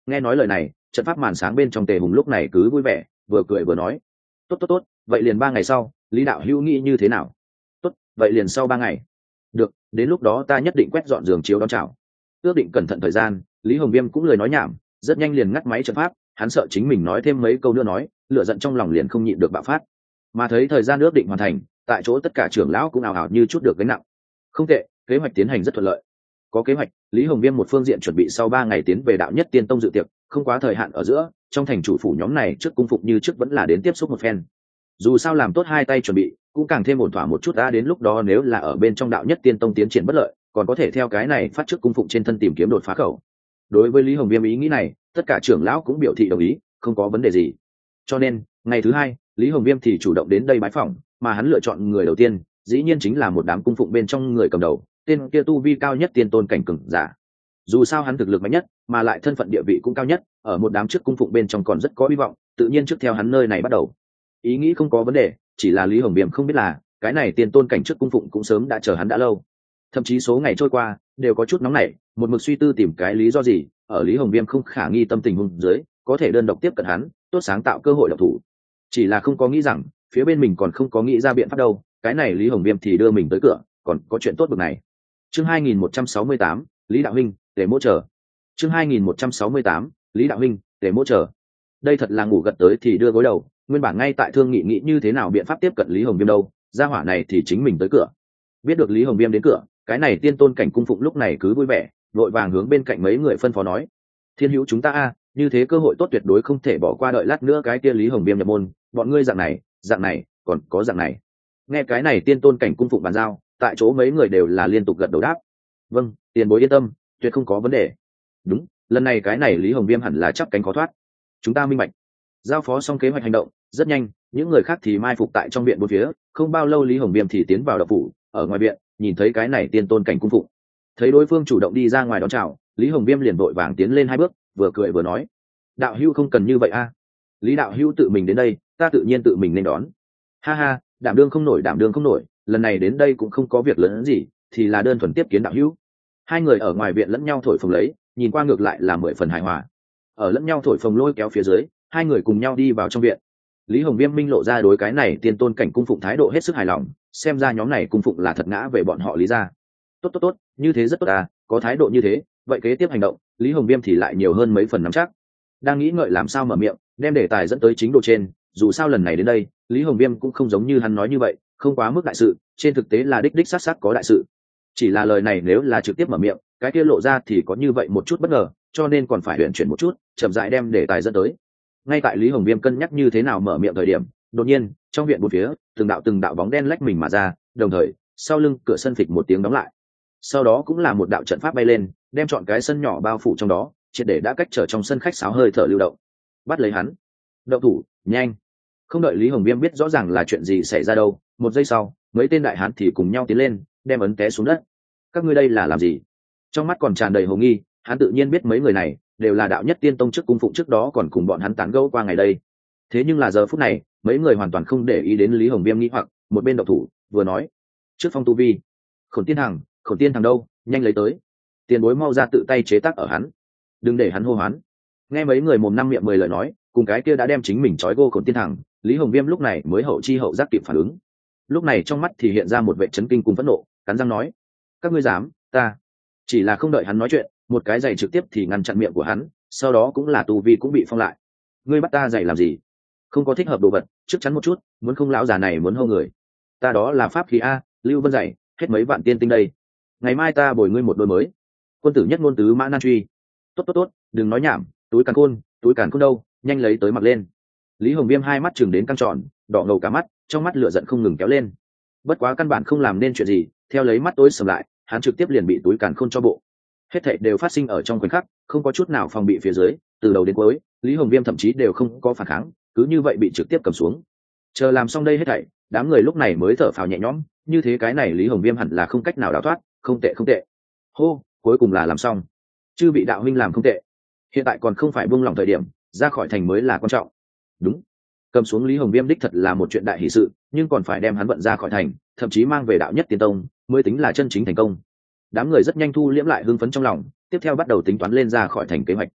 Nghe nói lời này, trận pháp màn sáng bên trong Tề Hùng lúc này cứ vui vẻ, vừa cười vừa nói: tốt tốt tốt, vậy liền ba ngày sau, Lý đạo hữu nghĩ như thế nào? Tốt, vậy liền sau ba ngày. Được, đến lúc đó ta nhất định quét dọn giường chiếu đón chào. Ước định cẩn thận thời gian, Lý Hồng Viêm cũng lời nói nhảm, rất nhanh liền ngắt máy trận pháp, hắn sợ chính mình nói thêm mấy câu nữa nói, lửa giận trong lòng liền không nhịn được bạo phát. Mà thấy thời gian ước định hoàn thành, tại chỗ tất cả trưởng lão cũng ào ào như chút được gánh nặng. Không tệ, kế hoạch tiến hành rất thuận lợi. Có kế hoạch, Lý Hồng Viêm một phương diện chuẩn bị sau ba ngày tiến về đạo nhất tiên tông dự tiệc, không quá thời hạn ở giữa, trong thành chủ phủ nhóm này trước cung phục như trước vẫn là đến tiếp xúc một phen. Dù sao làm tốt hai tay chuẩn bị, cũng càng thêm ổn thỏa một chút đã, đến lúc đó nếu là ở bên trong đạo nhất tiên tông tiến triển bất lợi, còn có thể theo cái này phát trước cung phụng trên thân tìm kiếm đột phá khẩu. Đối với Lý Hồng Viêm ý nghĩ này, tất cả trưởng lão cũng biểu thị đồng ý, không có vấn đề gì. Cho nên ngày thứ hai, Lý Hồng Viêm thì chủ động đến đây bái phỏng, mà hắn lựa chọn người đầu tiên dĩ nhiên chính là một đám cung phụng bên trong người cầm đầu, tên kia tu vi cao nhất tiên tôn cảnh cường giả. Dù sao hắn thực lực mạnh nhất, mà lại thân phận địa vị cũng cao nhất, ở một đám trước cung phụng bên trong còn rất có hy vọng, tự nhiên trước theo hắn nơi này bắt đầu. Ý nghĩ không có vấn đề, chỉ là Lý Hồng Viêm không biết là cái này tiên tôn cảnh trước cung phụng cũng sớm đã chờ hắn đã lâu. Thậm chí số ngày trôi qua đều có chút nóng nảy, một mực suy tư tìm cái lý do gì ở Lý Hồng Viêm không khả nghi tâm tình hung dưới có thể đơn độc tiếp cận hắn, tốt sáng tạo cơ hội độc thủ. Chỉ là không có nghĩ rằng phía bên mình còn không có nghĩ ra biện pháp đâu, cái này Lý Hồng Viêm thì đưa mình tới cửa, còn có chuyện tốt bực này. Chương hai nghìn một trăm sáu mươi tám, Lý đạo huynh, để mỗ chờ. Chương hai nghìn một trăm sáu mươi tám, Lý đạo huynh, để mỗ chờ. Đây thật là ngủ gật tới thì đưa gối đầu, nguyên bản ngay tại thương nghị nghĩ như thế nào biện pháp tiếp cận Lý Hồng Viêm đâu, gia hỏa này thì chính mình tới cửa. Biết được Lý Hồng Viêm đến cửa, cái này tiên tôn cảnh cung phụng lúc này cứ vui vẻ, vội vàng hướng bên cạnh mấy người phân phó nói: thiên hữu chúng ta a, như thế cơ hội tốt tuyệt đối không thể bỏ qua, đợi lát nữa cái kia Lý Hồng Viêm nhập môn, bọn ngươi dạng này dạng này còn có dạng này. Nghe cái này tiên tôn cảnh cung phụng bàn giao, tại chỗ mấy người đều là liên tục gật đầu đáp: vâng, tiền bối yên tâm, tuyệt không có vấn đề. Đúng, lần này cái này Lý Hồng Viêm hẳn là chắp cánh khó thoát, chúng ta minh bạch. Giao phó xong kế hoạch hành động, rất nhanh những người khác thì mai phục tại trong viện bốn phía, không bao lâu Lý Hồng Viêm thì tiến vào đập phủ. Ở ngoài viện nhìn thấy cái này tiên tôn cảnh cung phụng, thấy đối phương chủ động đi ra ngoài đón chào, Lý Hồng Viêm liền vội vàng tiến lên hai bước, vừa cười vừa nói: đạo hữu không cần như vậy a, Lý đạo hữu tự mình đến đây, ta tự nhiên tự mình nên đón. Ha ha, đảm đương không nổi, đảm đương không nổi, lần này đến đây cũng không có việc lớn gì, thì là đơn thuần tiếp kiến đạo hữu. Hai người ở ngoài viện lẫn nhau thổi phồng lấy, nhìn qua ngược lại là mười phần hài hòa. Ở lẫn nhau thổi phồng lôi kéo phía dưới, hai người cùng nhau đi vào trong viện. Lý Hồng Viêm minh lộ ra đối cái này tiên tôn cảnh cung phụng thái độ hết sức hài lòng, xem ra nhóm này cung phụng là thật ngã về bọn họ Lý ra. Tốt tốt tốt, như thế rất tốt à, có thái độ như thế, vậy kế tiếp hành động, Lý Hồng Viêm thì lại nhiều hơn mấy phần nắm chắc. Đang nghĩ ngợi làm sao mở miệng, đem đề tài dẫn tới chính độ trên, dù sao lần này đến đây, Lý Hồng Viêm cũng không giống như hắn nói như vậy, không quá mức đại sự, trên thực tế là đích đích sát sát có đại sự. Chỉ là lời này nếu là trực tiếp mở miệng, cái kia lộ ra thì có như vậy một chút bất ngờ, cho nên còn phải luyện chuyển một chút, chậm rãi đem đề tài dẫn tới. Ngay tại Lý Hồng Viêm cân nhắc như thế nào mở miệng thời điểm, đột nhiên trong viện bốn phía từng đạo từng đạo bóng đen lách mình mà ra, đồng thời sau lưng cửa sân phịch một tiếng đóng lại. Sau đó cũng là một đạo trận pháp bay lên, đem chọn cái sân nhỏ bao phủ trong đó, triệt để đã cách trở trong sân khách sáo hơi thở lưu động. Bắt lấy hắn, động thủ nhanh. Không đợi Lý Hồng Viêm biết rõ ràng là chuyện gì xảy ra đâu, một giây sau mấy tên đại hán thì cùng nhau tiến lên, đem ấn té xuống đất. Các ngươi đây là làm gì? Trong mắt còn tràn đầy hồ nghi, hắn tự nhiên biết mấy người này đều là đạo nhất tiên tông trước cung phụng, trước đó còn cùng bọn hắn tán gẫu qua ngày đây. Thế nhưng là giờ phút này mấy người hoàn toàn không để ý đến Lý Hồng Viêm nghĩ hoặc, một bên độc thủ vừa nói: trước phong tu vi, Khổn Tiên Thằng, Khổn Tiên Thằng đâu, nhanh lấy tới, tiền bối mau ra tự tay chế tác ở hắn, đừng để hắn hô hoán. Nghe mấy người mồm năm miệng mười lời nói, cùng cái kia đã đem chính mình trói gô Khổn Tiên Thằng, Lý Hồng Viêm lúc này mới hậu chi hậu giác kịp phản ứng. Lúc này trong mắt thì hiện ra một vẻ chấn kinh cùng phẫn nộ, cắn răng nói: các ngươi dám? Ta chỉ là không đợi hắn nói chuyện, một cái giày trực tiếp thì ngăn chặn miệng của hắn, sau đó cũng là tu vi cũng bị phong lại. Ngươi bắt ta giày làm gì? Không có thích hợp đồ vật, trước chắn một chút, muốn không lão già này muốn hô người. Ta đó là pháp khí a, Lưu Vân giày, hết mấy vạn tiên tinh đây. Ngày mai ta bồi ngươi một đôi mới. Quân tử nhất ngôn tứ mã nan truy. Tốt tốt tốt, đừng nói nhảm, túi càn khôn, túi càn khôn đâu, nhanh lấy tới mặc lên. Lý Hồng Viêm hai mắt chừng đến căng tròn, đỏ ngầu cả mắt, trong mắt lửa giận không ngừng kéo lên. Bất quá căn bản không làm nên chuyện gì, theo lấy mắt tối sầm lại, hắn trực tiếp liền bị túi càn khôn cho bộ. Hết thảy đều phát sinh ở trong khoảnh khắc, không có chút nào phòng bị phía dưới, từ đầu đến cuối, Lý Hồng Viêm thậm chí đều không có phản kháng, cứ như vậy bị trực tiếp cầm xuống. Chờ làm xong đây hết thảy, đám người lúc này mới thở phào nhẹ nhõm, như thế cái này Lý Hồng Viêm hẳn là không cách nào đào thoát, không tệ không tệ. Hô, cuối cùng là làm xong. Chư vị đạo huynh làm không tệ. Hiện tại còn không phải buông lỏng thời điểm, ra khỏi thành mới là quan trọng. Đúng. Cầm xuống Lý Hồng Viêm đích thật là một chuyện đại hỷ sự, nhưng còn phải đem hắn vận ra khỏi thành, thậm chí mang về đạo nhất tiên tông, mới tính là chân chính thành công. Đám người rất nhanh thu liễm lại hưng phấn trong lòng, tiếp theo bắt đầu tính toán lên ra khỏi thành kế hoạch.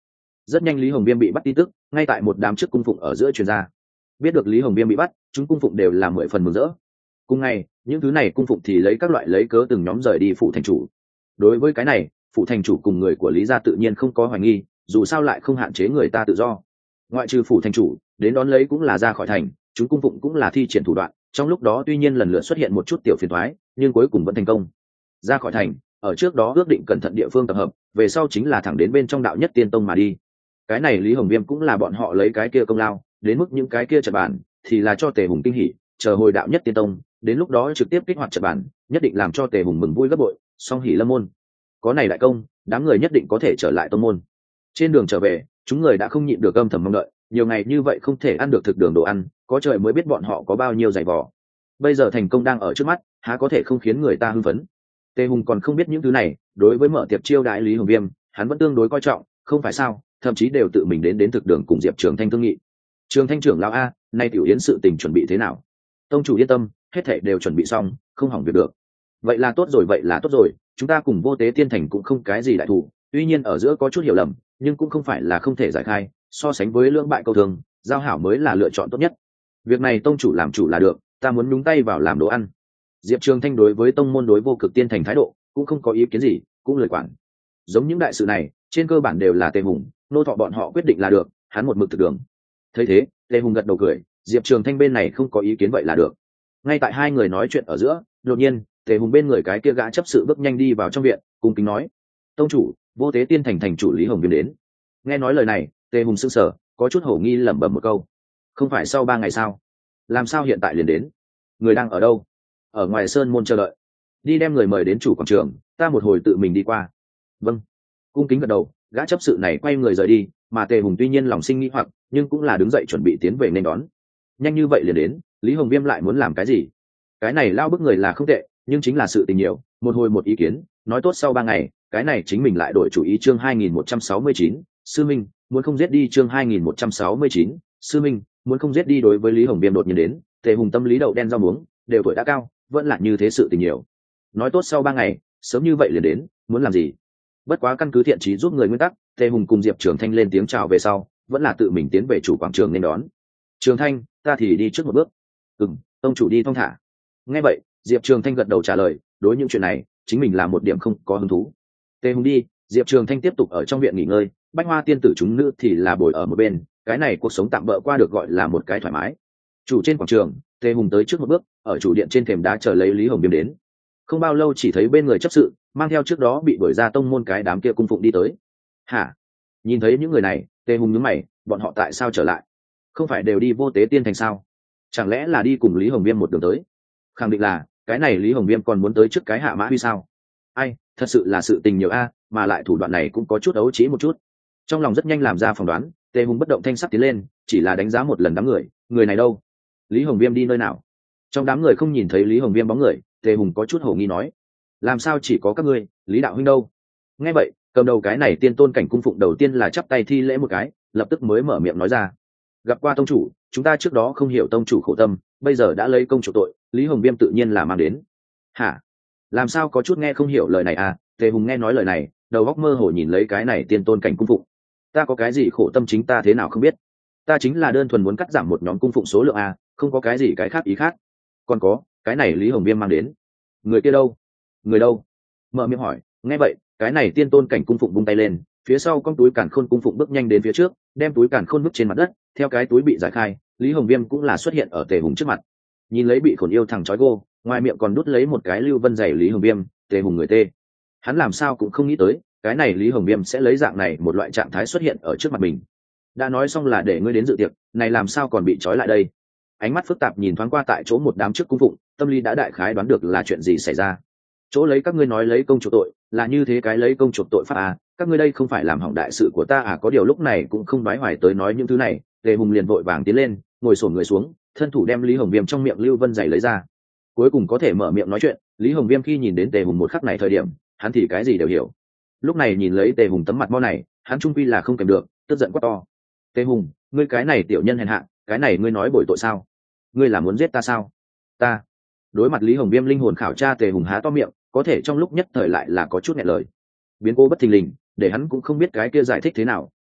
Rất nhanh Lý Hồng Viêm bị bắt tin tức ngay tại một đám trước cung phụng ở giữa truyền ra. Biết được Lý Hồng Viêm bị bắt, chúng cung phụng đều là mười phần mừng rỡ. Cùng ngày, những thứ này cung phụng thì lấy các loại lấy cớ từng nhóm rời đi phủ thành chủ. Đối với cái này, phủ thành chủ cùng người của Lý gia tự nhiên không có hoài nghi, dù sao lại không hạn chế người ta tự do. Ngoại trừ phủ thành chủ, đến đón lấy cũng là ra khỏi thành, chúng cung phụng cũng là thi triển thủ đoạn, trong lúc đó tuy nhiên lần lượt xuất hiện một chút tiểu phiền toái, nhưng cuối cùng vẫn thành công. Ra khỏi thành, ở trước đó ước định cẩn thận địa phương tập hợp, về sau chính là thẳng đến bên trong đạo nhất tiên tông mà đi. Cái này Lý Hồng Viêm cũng là bọn họ lấy cái kia công lao, đến mức những cái kia trận bản thì là cho Tề Hùng kinh hỉ, chờ hồi đạo nhất tiên tông, đến lúc đó trực tiếp kích hoạt trận bản, nhất định làm cho Tề Hùng mừng vui gấp bội, song hỉ lâm môn. Có này đại công, đám người nhất định có thể trở lại tông môn. Trên đường trở về, chúng người đã không nhịn được âm thầm mong đợi, nhiều ngày như vậy không thể ăn được thực đường đồ ăn, có trời mới biết bọn họ có bao nhiêu dày vò. Bây giờ thành công đang ở trước mắt, há có thể không khiến người ta hưng phấn. Tề Hùng còn không biết những thứ này, đối với mở tiệc chiêu đãi Lý Hồng Viêm, hắn vẫn tương đối coi trọng, không phải sao, thậm chí đều tự mình đến đến thực đường cùng Diệp Trường Thanh thương nghị. Trường Thanh trưởng lão a, nay tiểu yến sự tình chuẩn bị thế nào? Tông chủ yên tâm, hết thảy đều chuẩn bị xong, không hỏng việc được. Vậy là tốt rồi, vậy là tốt rồi, chúng ta cùng Vô Tế Tiên Thành cũng không cái gì đại thủ, tuy nhiên ở giữa có chút hiểu lầm, nhưng cũng không phải là không thể giải khai, so sánh với lưỡng bại câu thường, giao hảo mới là lựa chọn tốt nhất. Việc này tông chủ làm chủ là được, ta muốn nhúng tay vào làm đồ ăn. Diệp Trường Thanh đối với tông môn đối Vô Cực Tiên Thành thái độ cũng không có ý kiến gì, cũng lời quản. Giống những đại sự này, trên cơ bản đều là Tề Hùng, nô thọ bọn họ quyết định là được, hắn một mực thực đường. Thấy thế, Tề Hùng gật đầu cười, Diệp Trường Thanh bên này không có ý kiến vậy là được. Ngay tại hai người nói chuyện ở giữa, đột nhiên, Tề Hùng bên người cái kia gã chấp sự bước nhanh đi vào trong viện, cung kính nói: "Tông chủ, Vô Tế Tiên Thành thành chủ Lý Hồng Viêm đến." Nghe nói lời này, Tề Hùng sững sờ, có chút hổ nghi lẩm bẩm một câu: "Không phải sau ba ngày sao? Làm sao hiện tại liền đến? Người đang ở đâu?" "Ở ngoài sơn môn chờ đợi." "Đi đem người mời đến chủ quảng trường, ta một hồi tự mình đi qua." "Vâng." Cung kính gật đầu, gã chấp sự này quay người rời đi, mà Tề Hùng tuy nhiên lòng sinh nghi hoặc, nhưng cũng là đứng dậy chuẩn bị tiến về nên đón. Nhanh như vậy liền đến, Lý Hồng Viêm lại muốn làm cái gì? Cái này lao bức người là không tệ, nhưng chính là sự tình nhiều, một hồi một ý kiến, nói tốt sau ba ngày, cái này chính mình lại đổi chủ ý. Chương hai nghìn một trăm sáu mươi chín, sư minh, muốn không giết đi. Chương hai nghìn một trăm sáu mươi chín, sư minh, muốn không giết đi. Đối với Lý Hồng Viêm đột nhiên đến, Tề Hùng tâm lý đậu đen rau muống, đều tuổi đã cao, vẫn là như thế sự tình nhiều. Nói tốt sau ba ngày, sớm như vậy liền đến, muốn làm gì? Bất quá căn cứ thiện chí giúp người nguyên tắc, Tề Hùng cùng Diệp Trường Thanh lên tiếng chào về sau, vẫn là tự mình tiến về chủ quảng trường nên đón. "Trường Thanh, ta thì đi trước một bước." "Ừm, tông chủ đi thong thả." Nghe vậy, Diệp Trường Thanh gật đầu trả lời, đối những chuyện này, chính mình là một điểm không có hứng thú. Tề Hùng đi, Diệp Trường Thanh tiếp tục ở trong viện nghỉ ngơi, Bách Hoa tiên tử chúng nữ thì là bồi ở một bên, cái này cuộc sống tạm bỡ qua được gọi là một cái thoải mái. Chủ trên quảng trường, Tề Hùng tới trước một bước, ở chủ điện trên thềm đá chờ lấy Lý Hồng Viêm đến. Không bao lâu chỉ thấy bên người chấp sự mang theo trước đó bị đuổi ra tông môn cái đám kia cung phụng đi tới. "Hả?" Nhìn thấy những người này, Tề Hùng nhướng mày, bọn họ tại sao trở lại? Không phải đều đi Vô Tế Tiên Thành sao? Chẳng lẽ là đi cùng Lý Hồng Viêm một đường tới? Khẳng định là, cái này Lý Hồng Viêm còn muốn tới trước cái Hạ Mã Huy sao? Ai, thật sự là sự tình nhiều a, mà lại thủ đoạn này cũng có chút ấu trĩ một chút. Trong lòng rất nhanh làm ra phỏng đoán, Tề Hùng bất động thanh sắc tiến lên, chỉ là đánh giá một lần đám người, người này đâu? Lý Hồng Viêm đi nơi nào? Trong đám người không nhìn thấy Lý Hồng Viêm bóng người, Tề Hùng có chút hổ nghi nói: "Làm sao chỉ có các ngươi, Lý đạo huynh đâu?" Nghe vậy, cầm đầu cái này tiên tôn cảnh cung phụng đầu tiên là chắp tay thi lễ một cái, lập tức mới mở miệng nói ra: "Gặp qua tông chủ, chúng ta trước đó không hiểu tông chủ khổ tâm, bây giờ đã lấy công chủ tội, Lý Hồng Viêm tự nhiên là mang đến." "Hả? Làm sao có chút nghe không hiểu lời này à?" Tề Hùng nghe nói lời này, đầu óc mơ hồ nhìn lấy cái này tiên tôn cảnh cung phụng. "Ta có cái gì khổ tâm chính ta thế nào không biết, ta chính là đơn thuần muốn cắt giảm một nhóm cung phụng số lượng à, không có cái gì cái khác ý khác. Còn có, cái này Lý Hồng Viêm mang đến, người kia đâu? Người đâu?" Mở miệng hỏi. Nghe vậy, cái này tiên tôn cảnh cung phụng vung tay lên, phía sau con túi càn khôn cung phụng bước nhanh đến phía trước, đem túi càn khôn vứt trên mặt đất, theo cái túi bị giải khai, Lý Hồng Viêm cũng là xuất hiện ở Tề Hùng trước mặt. Nhìn lấy bị khổn yêu thằng chói gô, ngoài miệng còn đút lấy một cái lưu vân dày Lý Hồng Viêm, Tề Hùng người tê. Hắn làm sao cũng không nghĩ tới, cái này Lý Hồng Viêm sẽ lấy dạng này một loại trạng thái xuất hiện ở trước mặt mình. Đã nói xong là để ngươi đến dự tiệc, này làm sao còn bị trói lại đây? Ánh mắt phức tạp nhìn thoáng qua tại chỗ một đám trước cung phụng, tâm lý đã đại khái đoán được là chuyện gì xảy ra. Chỗ lấy các ngươi nói lấy công chuộc tội, là như thế cái lấy công chuộc tội pháp à, các ngươi đây không phải làm hỏng đại sự của ta à? Có điều lúc này cũng không đoái hoài tới nói những thứ này, Tề Hùng liền vội vàng tiến lên, ngồi xổm người xuống, thân thủ đem Lý Hồng Viêm trong miệng lưu vân giày lấy ra. Cuối cùng có thể mở miệng nói chuyện, Lý Hồng Viêm khi nhìn đến Tề Hùng một khắc này thời điểm, hắn thì cái gì đều hiểu. Lúc này nhìn lấy Tề Hùng tấm mặt mo này, hắn trung quy là không kèm được, tức giận quát to: "Tề Hùng, ngươi cái này tiểu nhân hèn hạ, cái này ngươi nói bồi tội sao? Ngươi là muốn giết ta sao?" "Ta..." Đối mặt Lý Hồng Viêm linh hồn khảo tra, Tề Hùng há to miệng, có thể trong lúc nhất thời lại là có chút nghẹn lời. Biến cố bất thình lình, để hắn cũng không biết cái kia giải thích thế nào,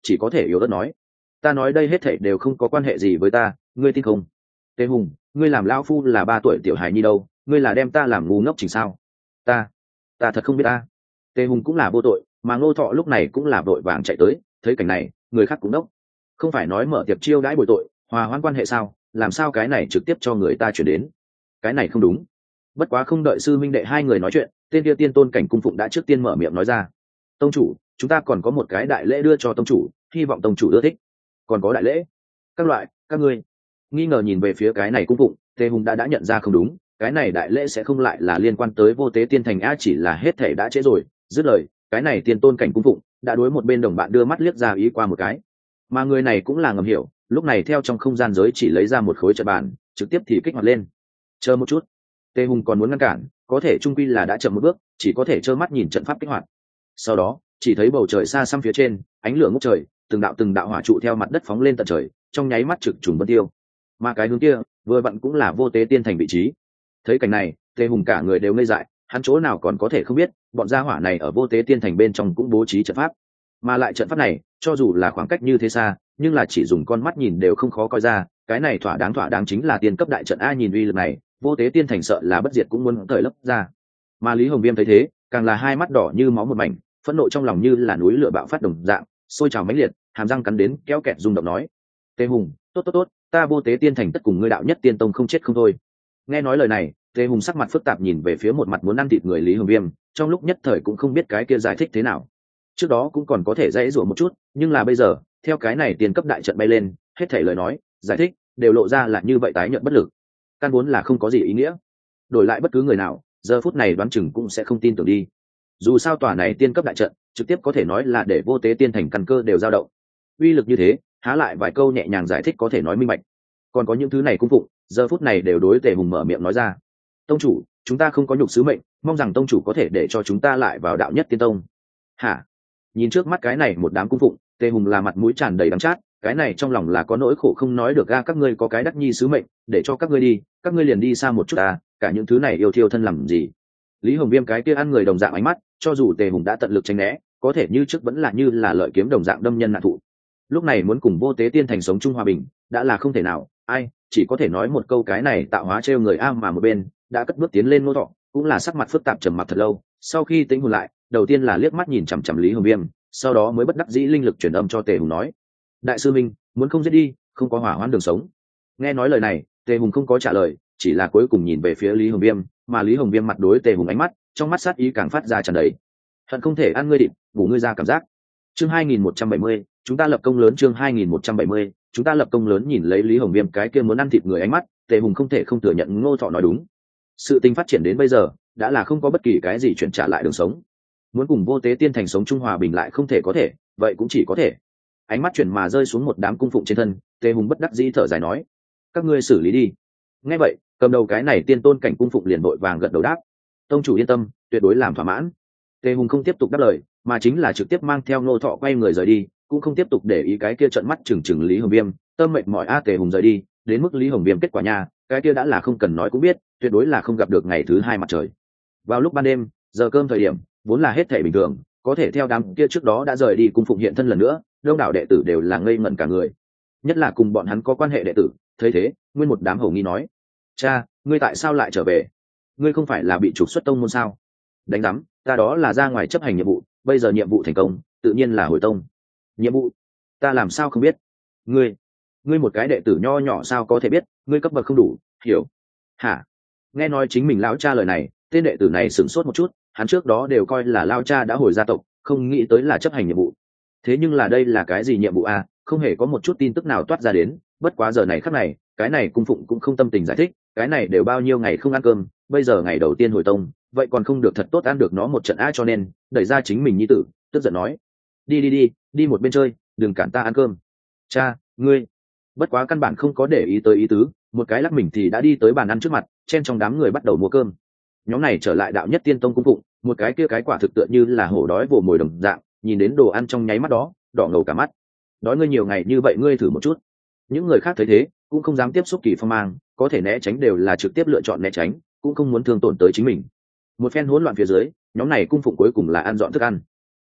chỉ có thể yếu ớt nói: ta nói đây hết thảy đều không có quan hệ gì với ta, ngươi tin không? Tề Hùng, ngươi làm lão phu là ba tuổi tiểu hài nhi đâu, ngươi là đem ta làm ngu ngốc chỉnh sao? ta ta thật không biết ta. Tề Hùng cũng là vô tội, mà Ngô Thọ lúc này cũng là vội vàng chạy tới, thấy cảnh này người khác cũng đốc. Không phải nói mở tiệc chiêu đãi bồi tội hòa hoãn quan hệ sao, làm sao cái này trực tiếp cho người ta chuyển đến? Cái này không đúng. Bất quá không đợi sư minh đệ hai người nói chuyện, tên kia tiên tôn cảnh cung phụng đã trước tiên mở miệng nói ra: tông chủ, chúng ta còn có một cái đại lễ đưa cho tông chủ, hy vọng tông chủ ưa thích. Còn có đại lễ? Các loại, các ngươi nghi ngờ nhìn về phía cái này cung phụng, Tề Hùng đã đã nhận ra không đúng, cái này đại lễ sẽ không lại là liên quan tới vô tế tiên thành a, chỉ là hết thể đã trễ rồi. Dứt lời, cái này tiên tôn cảnh cung phụng đã đối một bên đồng bạn đưa mắt liếc ra ý qua một cái, mà người này cũng là ngầm hiểu, lúc này theo trong không gian giới chỉ lấy ra một khối trận bàn, trực tiếp thì kích hoạt lên. Chờ một chút. Tề Hùng còn muốn ngăn cản, có thể trung quy là đã chậm một bước, chỉ có thể trơ mắt nhìn trận pháp kích hoạt. Sau đó chỉ thấy bầu trời xa xăm phía trên ánh lửa ngút trời, từng đạo từng đạo hỏa trụ theo mặt đất phóng lên tận trời, trong nháy mắt trực trùng vân tiêu. Mà cái hướng kia vừa vặn cũng là vô tế tiên thành vị trí. Thấy cảnh này, Tề Hùng cả người đều ngây dại, hắn chỗ nào còn có thể không biết bọn gia hỏa này ở vô tế tiên thành bên trong cũng bố trí trận pháp. Mà lại trận pháp này cho dù là khoảng cách như thế xa, nhưng là chỉ dùng con mắt nhìn đều không khó coi ra, cái này thỏa đáng thỏa đáng chính là tiên cấp đại trận a. Nhìn uy lực này, vô tế tiên thành sợ là bất diệt cũng muốn cởi lấp ra. Mà Lý Hồng Viêm thấy thế, càng là hai mắt đỏ như máu một mảnh, phẫn nộ trong lòng như là núi lửa bạo phát đồng dạng, sôi trào mãnh liệt, hàm răng cắn đến kéo kẹt rung động nói: Tề Hùng, tốt tốt tốt, ta vô tế tiên thành tất cùng ngươi đạo nhất tiên tông không chết không thôi. Nghe nói lời này, Tề Hùng sắc mặt phức tạp nhìn về phía một mặt muốn ăn thịt người Lý Hồng Viêm, trong lúc nhất thời cũng không biết cái kia giải thích thế nào. Trước đó cũng còn có thể dãy dụa một chút, nhưng là bây giờ theo cái này tiền cấp đại trận bay lên, hết thảy lời nói giải thích đều lộ ra là như vậy tái nhợt bất lực, căn vốn là không có gì ý nghĩa. Đổi lại bất cứ người nào giờ phút này đoán chừng cũng sẽ không tin tưởng đi. Dù sao tòa này tiên cấp đại trận trực tiếp có thể nói là để vô tế tiên thành căn cơ đều dao động, uy lực như thế há lại vài câu nhẹ nhàng giải thích có thể nói minh bạch. Còn có những thứ này cung phụng giờ phút này đều đối Tề Hùng mở miệng nói ra: tông chủ, chúng ta không có nhục sứ mệnh, mong rằng tông chủ có thể để cho chúng ta lại vào đạo nhất tiên tông. Hả? Nhìn trước mắt cái này một đám cung phụng, Tề Hùng là mặt mũi tràn đầy đắng chát, cái này trong lòng là có nỗi khổ không nói được ga. Các ngươi có cái đắc nhi sứ mệnh, để cho các ngươi đi, các ngươi liền đi xa một chút à, cả những thứ này yêu thiêu thân làm gì? Lý Hồng Viêm cái kia ăn người đồng dạng ánh mắt, cho dù Tề Hùng đã tận lực tránh né, có thể như trước vẫn là như là lợi kiếm đồng dạng đâm nhân nạn thụ. Lúc này muốn cùng vô tế tiên thành sống chung hòa bình đã là không thể nào, ai chỉ có thể nói một câu cái này tạo hóa trêu người a. Mà một bên đã cất bước tiến lên Ngô Thọ cũng là sắc mặt phức tạp trầm mặc thật lâu, sau khi tính hồn lại, đầu tiên là liếc mắt nhìn chằm chằm Lý Hồng Viêm, sau đó mới bất đắc dĩ linh lực truyền âm cho Tề Hùng nói: đại sư minh, muốn không giết đi, không có hỏa hoãn đường sống. Nghe nói lời này, Tề Hùng không có trả lời, chỉ là cuối cùng nhìn về phía Lý Hồng Viêm, mà Lý Hồng Viêm mặt đối Tề Hùng ánh mắt, trong mắt sát ý càng phát ra tràn đầy. Hận không thể ăn ngươi thịt, bù ngươi ra cảm giác. Chương hai nghìn một trăm bảy mươi, chúng ta lập công lớn. Chương hai nghìn một trăm bảy mươi, chúng ta lập công lớn. Nhìn lấy Lý Hồng Viêm cái kia muốn ăn thịt người ánh mắt, Tề Hùng không thể không thừa nhận Ngô Thọ nói đúng. Sự tình phát triển đến bây giờ, đã là không có bất kỳ cái gì chuyển trả lại đường sống. Muốn cùng vô tế tiên thành sống trung hòa bình lại không thể có thể, vậy cũng chỉ có thể. Ánh mắt chuyển mà rơi xuống một đám cung phụng trên thân, Tề Hùng bất đắc dĩ thở dài nói: các ngươi xử lý đi. Nghe vậy, cầm đầu cái này tiên tôn cảnh cung phụng liền vội vàng gật đầu đáp: tông chủ yên tâm, tuyệt đối làm thỏa mãn. Tề Hùng không tiếp tục đáp lời, mà chính là trực tiếp mang theo Ngô Thọ quay người rời đi, cũng không tiếp tục để ý cái kia trợn mắt chừng chừng Lý Hồng Viêm. Tâm mệt mỏi a. Tề Hùng rời đi, đến mức Lý Hồng Viêm kết quả nhà, cái kia đã là không cần nói cũng biết, tuyệt đối là không gặp được ngày thứ hai mặt trời. Vào lúc ban đêm, giờ cơm thời điểm, vốn là hết thảy bình thường, có thể theo đám kia trước đó đã rời đi cung phụng hiện thân lần nữa, đông đảo đệ tử đều là ngây ngẩn cả người, nhất là cùng bọn hắn có quan hệ đệ tử, thấy thế, nguyên một đám hầu nghi nói: cha, ngươi tại sao lại trở về? Ngươi không phải là bị trục xuất tông môn sao? Đánh rắm, ta đó là ra ngoài chấp hành nhiệm vụ, bây giờ nhiệm vụ thành công, tự nhiên là hồi tông. Nhiệm vụ? Ta làm sao không biết? Ngươi, ngươi một cái đệ tử nho nhỏ sao có thể biết? Ngươi cấp bậc không đủ, hiểu? Hả? Nghe nói chính mình lão cha lời này, tên đệ tử này sửng sốt một chút, hắn trước đó đều coi là lão cha đã hồi gia tộc, không nghĩ tới là chấp hành nhiệm vụ. Thế nhưng là đây là cái gì nhiệm vụ à? Không hề có một chút tin tức nào toát ra đến. Bất quá giờ này khắc này, cái này cung phụng cũng không tâm tình giải thích, cái này đều bao nhiêu ngày không ăn cơm, bây giờ ngày đầu tiên hồi tông, vậy còn không được thật tốt ăn được nó một trận á, cho nên đẩy ra chính mình nhi tử, tức giận nói: đi đi đi, đi một bên chơi, đừng cản ta ăn cơm. Cha, ngươi. Bất quá căn bản không có để ý tới ý tứ, một cái lắc mình thì đã đi tới bàn ăn trước mặt, chen trong đám người bắt đầu mua cơm. Nhóm này trở lại đạo nhất tiên tông cung phụng, một cái kia cái quả thực tựa như là hổ đói vồ mồi đồng dạng, nhìn đến đồ ăn trong nháy mắt đó, đỏ ngầu cả mắt. Đói ngươi nhiều ngày như vậy, ngươi thử một chút. Những người khác thấy thế cũng không dám tiếp xúc Kỳ Phong Mang, có thể né tránh đều là trực tiếp lựa chọn né tránh, cũng không muốn thương tổn tới chính mình. Một phen hỗn loạn phía dưới, nhóm này cung phụng cuối cùng là ăn dọn thức ăn.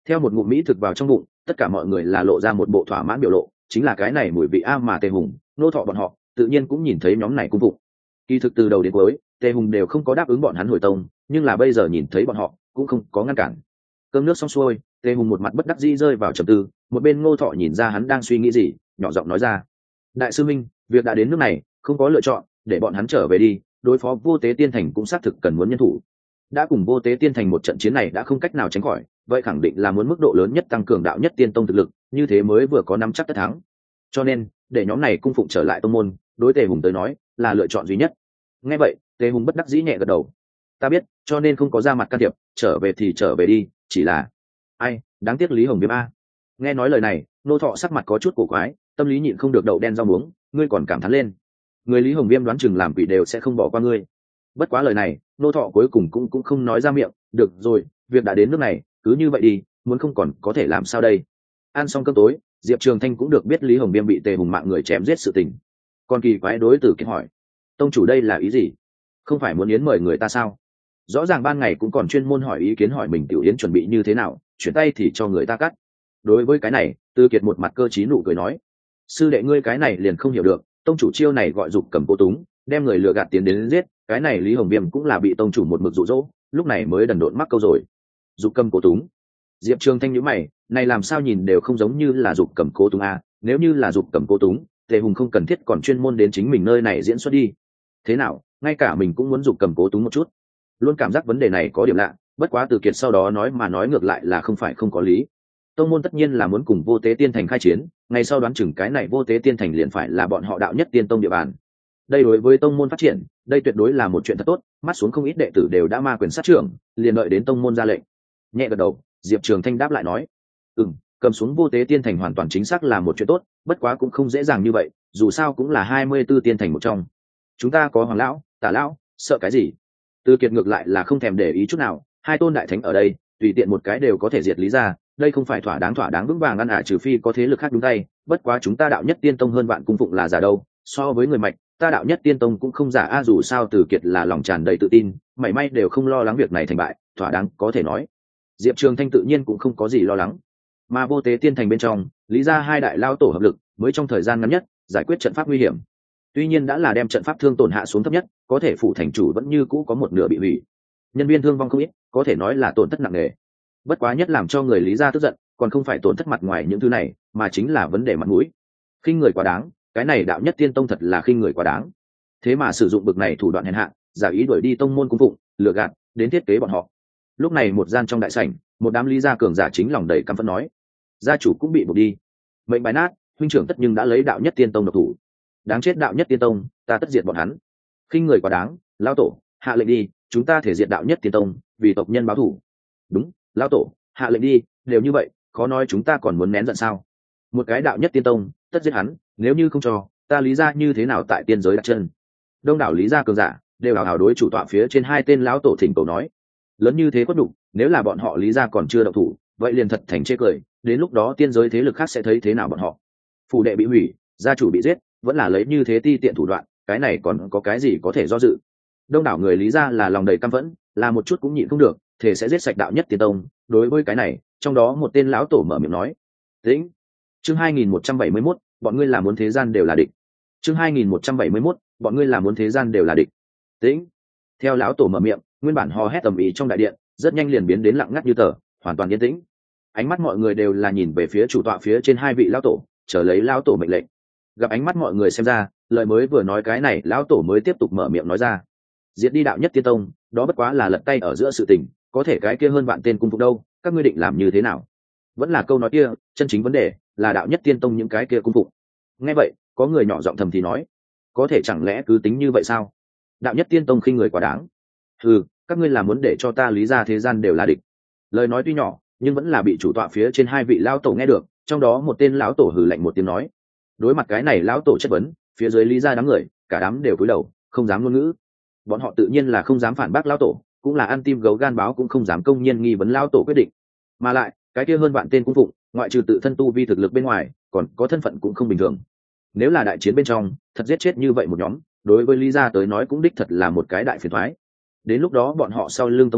Theo một ngụm mỹ thực vào trong bụng, tất cả mọi người là lộ ra một bộ thỏa mãn biểu lộ, chính là cái này mùi vị a mà Tề Hùng, nô thọ bọn họ tự nhiên cũng nhìn thấy nhóm này cung phụng. Kỳ thực từ đầu đến cuối, Tề Hùng đều không có đáp ứng bọn hắn hồi tông, nhưng là bây giờ nhìn thấy bọn họ, cũng không có ngăn cản. Cơm nước xong xuôi, Tề Hùng một mặt bất đắc dĩ rơi vào trầm tư, một bên Ngô Thọ nhìn ra hắn đang suy nghĩ gì, nhỏ giọng nói ra: "Đại sư minh, việc đã đến nước này, không có lựa chọn, để bọn hắn trở về đi, đối phó Vô Tế Tiên Thành cũng xác thực cần muốn nhân thủ. Đã cùng Vô Tế Tiên Thành một trận chiến này đã không cách nào tránh khỏi, vậy khẳng định là muốn mức độ lớn nhất tăng cường đạo nhất tiên tông thực lực, như thế mới vừa có nắm chắc tất thắng. Cho nên, để nhóm này cung phụng trở lại tông môn, đối Tề Hùng tới nói, là lựa chọn duy nhất." Nghe vậy, Tề Hùng bất đắc dĩ nhẹ gật đầu: "Ta biết, cho nên không có ra mặt can thiệp, trở về thì trở về đi, chỉ là ai, đáng tiếc Lý Hồng Viêm a." Nghe nói lời này, Nô Thọ sắc mặt có chút cổ quái, tâm lý nhịn không được đậu đen rau muống, ngươi còn cảm thán lên. Người Lý Hồng Viêm đoán chừng làm quỷ đều sẽ không bỏ qua ngươi. Bất quá lời này, Nô Thọ cuối cùng cũng cũng không nói ra miệng, được rồi, việc đã đến nước này, cứ như vậy đi, muốn không còn có thể làm sao đây. Ăn xong cơm tối, Diệp Trường Thanh cũng được biết Lý Hồng Viêm bị Tề Hùng mạng người chém giết sự tình. Còn kỳ quái đối Tử Kiệt hỏi: "Tông chủ đây là ý gì? Không phải muốn yến mời người ta sao? Rõ ràng ban ngày cũng còn chuyên môn hỏi ý kiến hỏi mình tiểu yến chuẩn bị như thế nào, chuyển tay thì cho người ta cắt." Đối với cái này, Tư Kiệt một mặt cơ trí nụ cười nói: "Sư đệ ngươi cái này liền không hiểu được, tông chủ chiêu này gọi dục cầm cố túng, đem người lừa gạt tiến đến giết, cái này Lý Hồng Viêm cũng là bị tông chủ một mực dụ dỗ, lúc này mới đần độn mắc câu rồi." Dục cầm cố túng? Diệp Trường Thanh nhíu mày, này làm sao nhìn đều không giống như là dục cầm cố túng a, nếu như là dục cầm cố túng, Tề Hùng không cần thiết còn chuyên môn đến chính mình nơi này diễn xuất đi. Thế nào, ngay cả mình cũng muốn dục cầm cố túng một chút. Luôn cảm giác vấn đề này có điểm lạ, bất quá Từ Kiệt sau đó nói mà nói ngược lại là không phải không có lý. Tông môn tất nhiên là muốn cùng Vô Tế Tiên Thành khai chiến, ngay sau đoán chừng cái này Vô Tế Tiên Thành liền phải là bọn họ đạo nhất tiên tông địa bàn. Đây đối với tông môn phát triển, đây tuyệt đối là một chuyện thật tốt, mắt xuống không ít đệ tử đều đã ma quyền sát trưởng, liền đợi đến tông môn ra lệnh. Nhẹ gật đầu, Diệp Trường Thanh đáp lại nói: "Ừm, cầm xuống Vô Tế Tiên Thành hoàn toàn chính xác là một chuyện tốt, bất quá cũng không dễ dàng như vậy, dù sao cũng là hai mươi tư tiên thành một trong. Chúng ta có Hoàng lão, Tả lão, sợ cái gì?" Từ Kiệt ngược lại là không thèm để ý chút nào, hai tôn đại thánh ở đây, tùy tiện một cái đều có thể diệt Lý gia, đây không phải thỏa đáng thỏa đáng vững vàng ăn ả trừ phi có thế lực khác đúng tay, bất quá chúng ta đạo nhất tiên tông hơn vạn cung phụng là giả đâu, so với người mạch, ta đạo nhất tiên tông cũng không giả a, dù sao Từ Kiệt là lòng tràn đầy tự tin, mảy may đều không lo lắng việc này thành bại, thỏa đáng có thể nói. Diệp Trường Thanh tự nhiên cũng không có gì lo lắng. Mà Vô Tế Tiên Thành bên trong, Lý gia hai đại lao tổ hợp lực, mới trong thời gian ngắn nhất giải quyết trận pháp nguy hiểm. Tuy nhiên đã là đem trận pháp thương tổn hạ xuống thấp nhất, có thể phủ thành chủ vẫn như cũ có một nửa bị hủy. Nhân viên thương vong không ít, có thể nói là tổn thất nặng nề. Bất quá nhất làm cho người Lý gia tức giận, còn không phải tổn thất mặt ngoài những thứ này, mà chính là vấn đề mặt mũi. Khinh người quá đáng, cái này đạo nhất tiên tông thật là khinh người quá đáng. Thế mà sử dụng bực này thủ đoạn hèn hạ, giả ý đuổi đi tông môn cung phụng, lừa gạt, đến thiết kế bọn họ. Lúc này một gian trong đại sảnh, một đám Lý gia cường giả chính lòng đầy căm phẫn nói: "Gia chủ cũng bị buộc đi, mệnh bài nát, huynh trưởng tất nhưng đã lấy đạo nhất tiên tông độc thủ. Đáng chết đạo nhất tiên tông, ta tất diệt bọn hắn. Khinh người quá đáng, lão tổ, hạ lệnh đi, chúng ta thể diệt đạo nhất tiên tông, vì tộc nhân báo thù." "Đúng, lão tổ, hạ lệnh đi, đều như vậy, khó nói chúng ta còn muốn nén giận sao? Một cái đạo nhất tiên tông, tất giết hắn, nếu như không cho, ta Lý gia như thế nào tại tiên giới đặt chân?" Đông đảo Lý gia cường giả đều hào hào đối chủ tọa phía trên hai tên lão tổ thỉnh cầu nói: "Lớn như thế quất đủ, nếu là bọn họ Lý gia còn chưa động thủ, vậy liền thật thành chê cười, đến lúc đó tiên giới thế lực khác sẽ thấy thế nào bọn họ? Phủ đệ bị hủy, gia chủ bị giết, vẫn là lấy như thế ti tiện thủ đoạn, cái này còn có cái gì có thể do dự?" Đông đảo người Lý gia là lòng đầy căm phẫn, là một chút cũng nhịn không được, thể sẽ giết sạch đạo nhất tiên tông. Đối với cái này, trong đó một tên lão tổ mở miệng nói: "Tĩnh." Chương hai nghìn một trăm bảy mươi mốt, bọn ngươi là muốn thế gian đều là địch. Chương hai nghìn một trăm bảy mươi mốt, bọn ngươi là muốn thế gian đều là địch. Tĩnh. Theo lão tổ mở miệng, nguyên bản hò hét tầm ý trong đại điện, rất nhanh liền biến đến lặng ngắt như tờ, hoàn toàn yên tĩnh. Ánh mắt mọi người đều là nhìn về phía chủ tọa phía trên hai vị lão tổ, chờ lấy lão tổ mệnh lệnh. Gặp ánh mắt mọi người xem ra, lời mới vừa nói cái này, lão tổ mới tiếp tục mở miệng nói ra: "Diệt đi đạo nhất tiên tông, đó bất quá là lật tay ở giữa sự tình, có thể cái kia hơn vạn tên cung phục đâu, các ngươi định làm như thế nào?" Vẫn là câu nói kia, chân chính vấn đề là đạo nhất tiên tông những cái kia cung phục. Nghe vậy, có người nhỏ giọng thầm thì nói: "Có thể chẳng lẽ cứ tính như vậy sao? Đạo nhất tiên tông khinh người quá đáng. Ừ, các ngươi là muốn để cho ta Lý gia thế gian đều là địch." Lời nói tuy nhỏ, nhưng vẫn là bị chủ tọa phía trên hai vị lão tổ nghe được, trong đó một tên lão tổ hừ lạnh một tiếng nói. Đối mặt cái này lão tổ chất vấn, phía dưới Lý gia đám người, cả đám đều cúi đầu, không dám ngôn ngữ. Bọn họ tự nhiên là không dám phản bác lão tổ, cũng là ăn tim gấu gan báo cũng không dám công nhiên nghi vấn lão tổ quyết định. Mà lại, cái kia hơn vạn tên cung phụng, ngoại trừ tự thân tu vi thực lực bên ngoài, còn có thân phận cũng không bình thường. Nếu là đại chiến bên trong, thật giết chết như vậy một nhóm, đối với Lý gia tới nói cũng đích thật là một cái đại phiền toái. Đến lúc đó bọn họ sau lưng tông môn,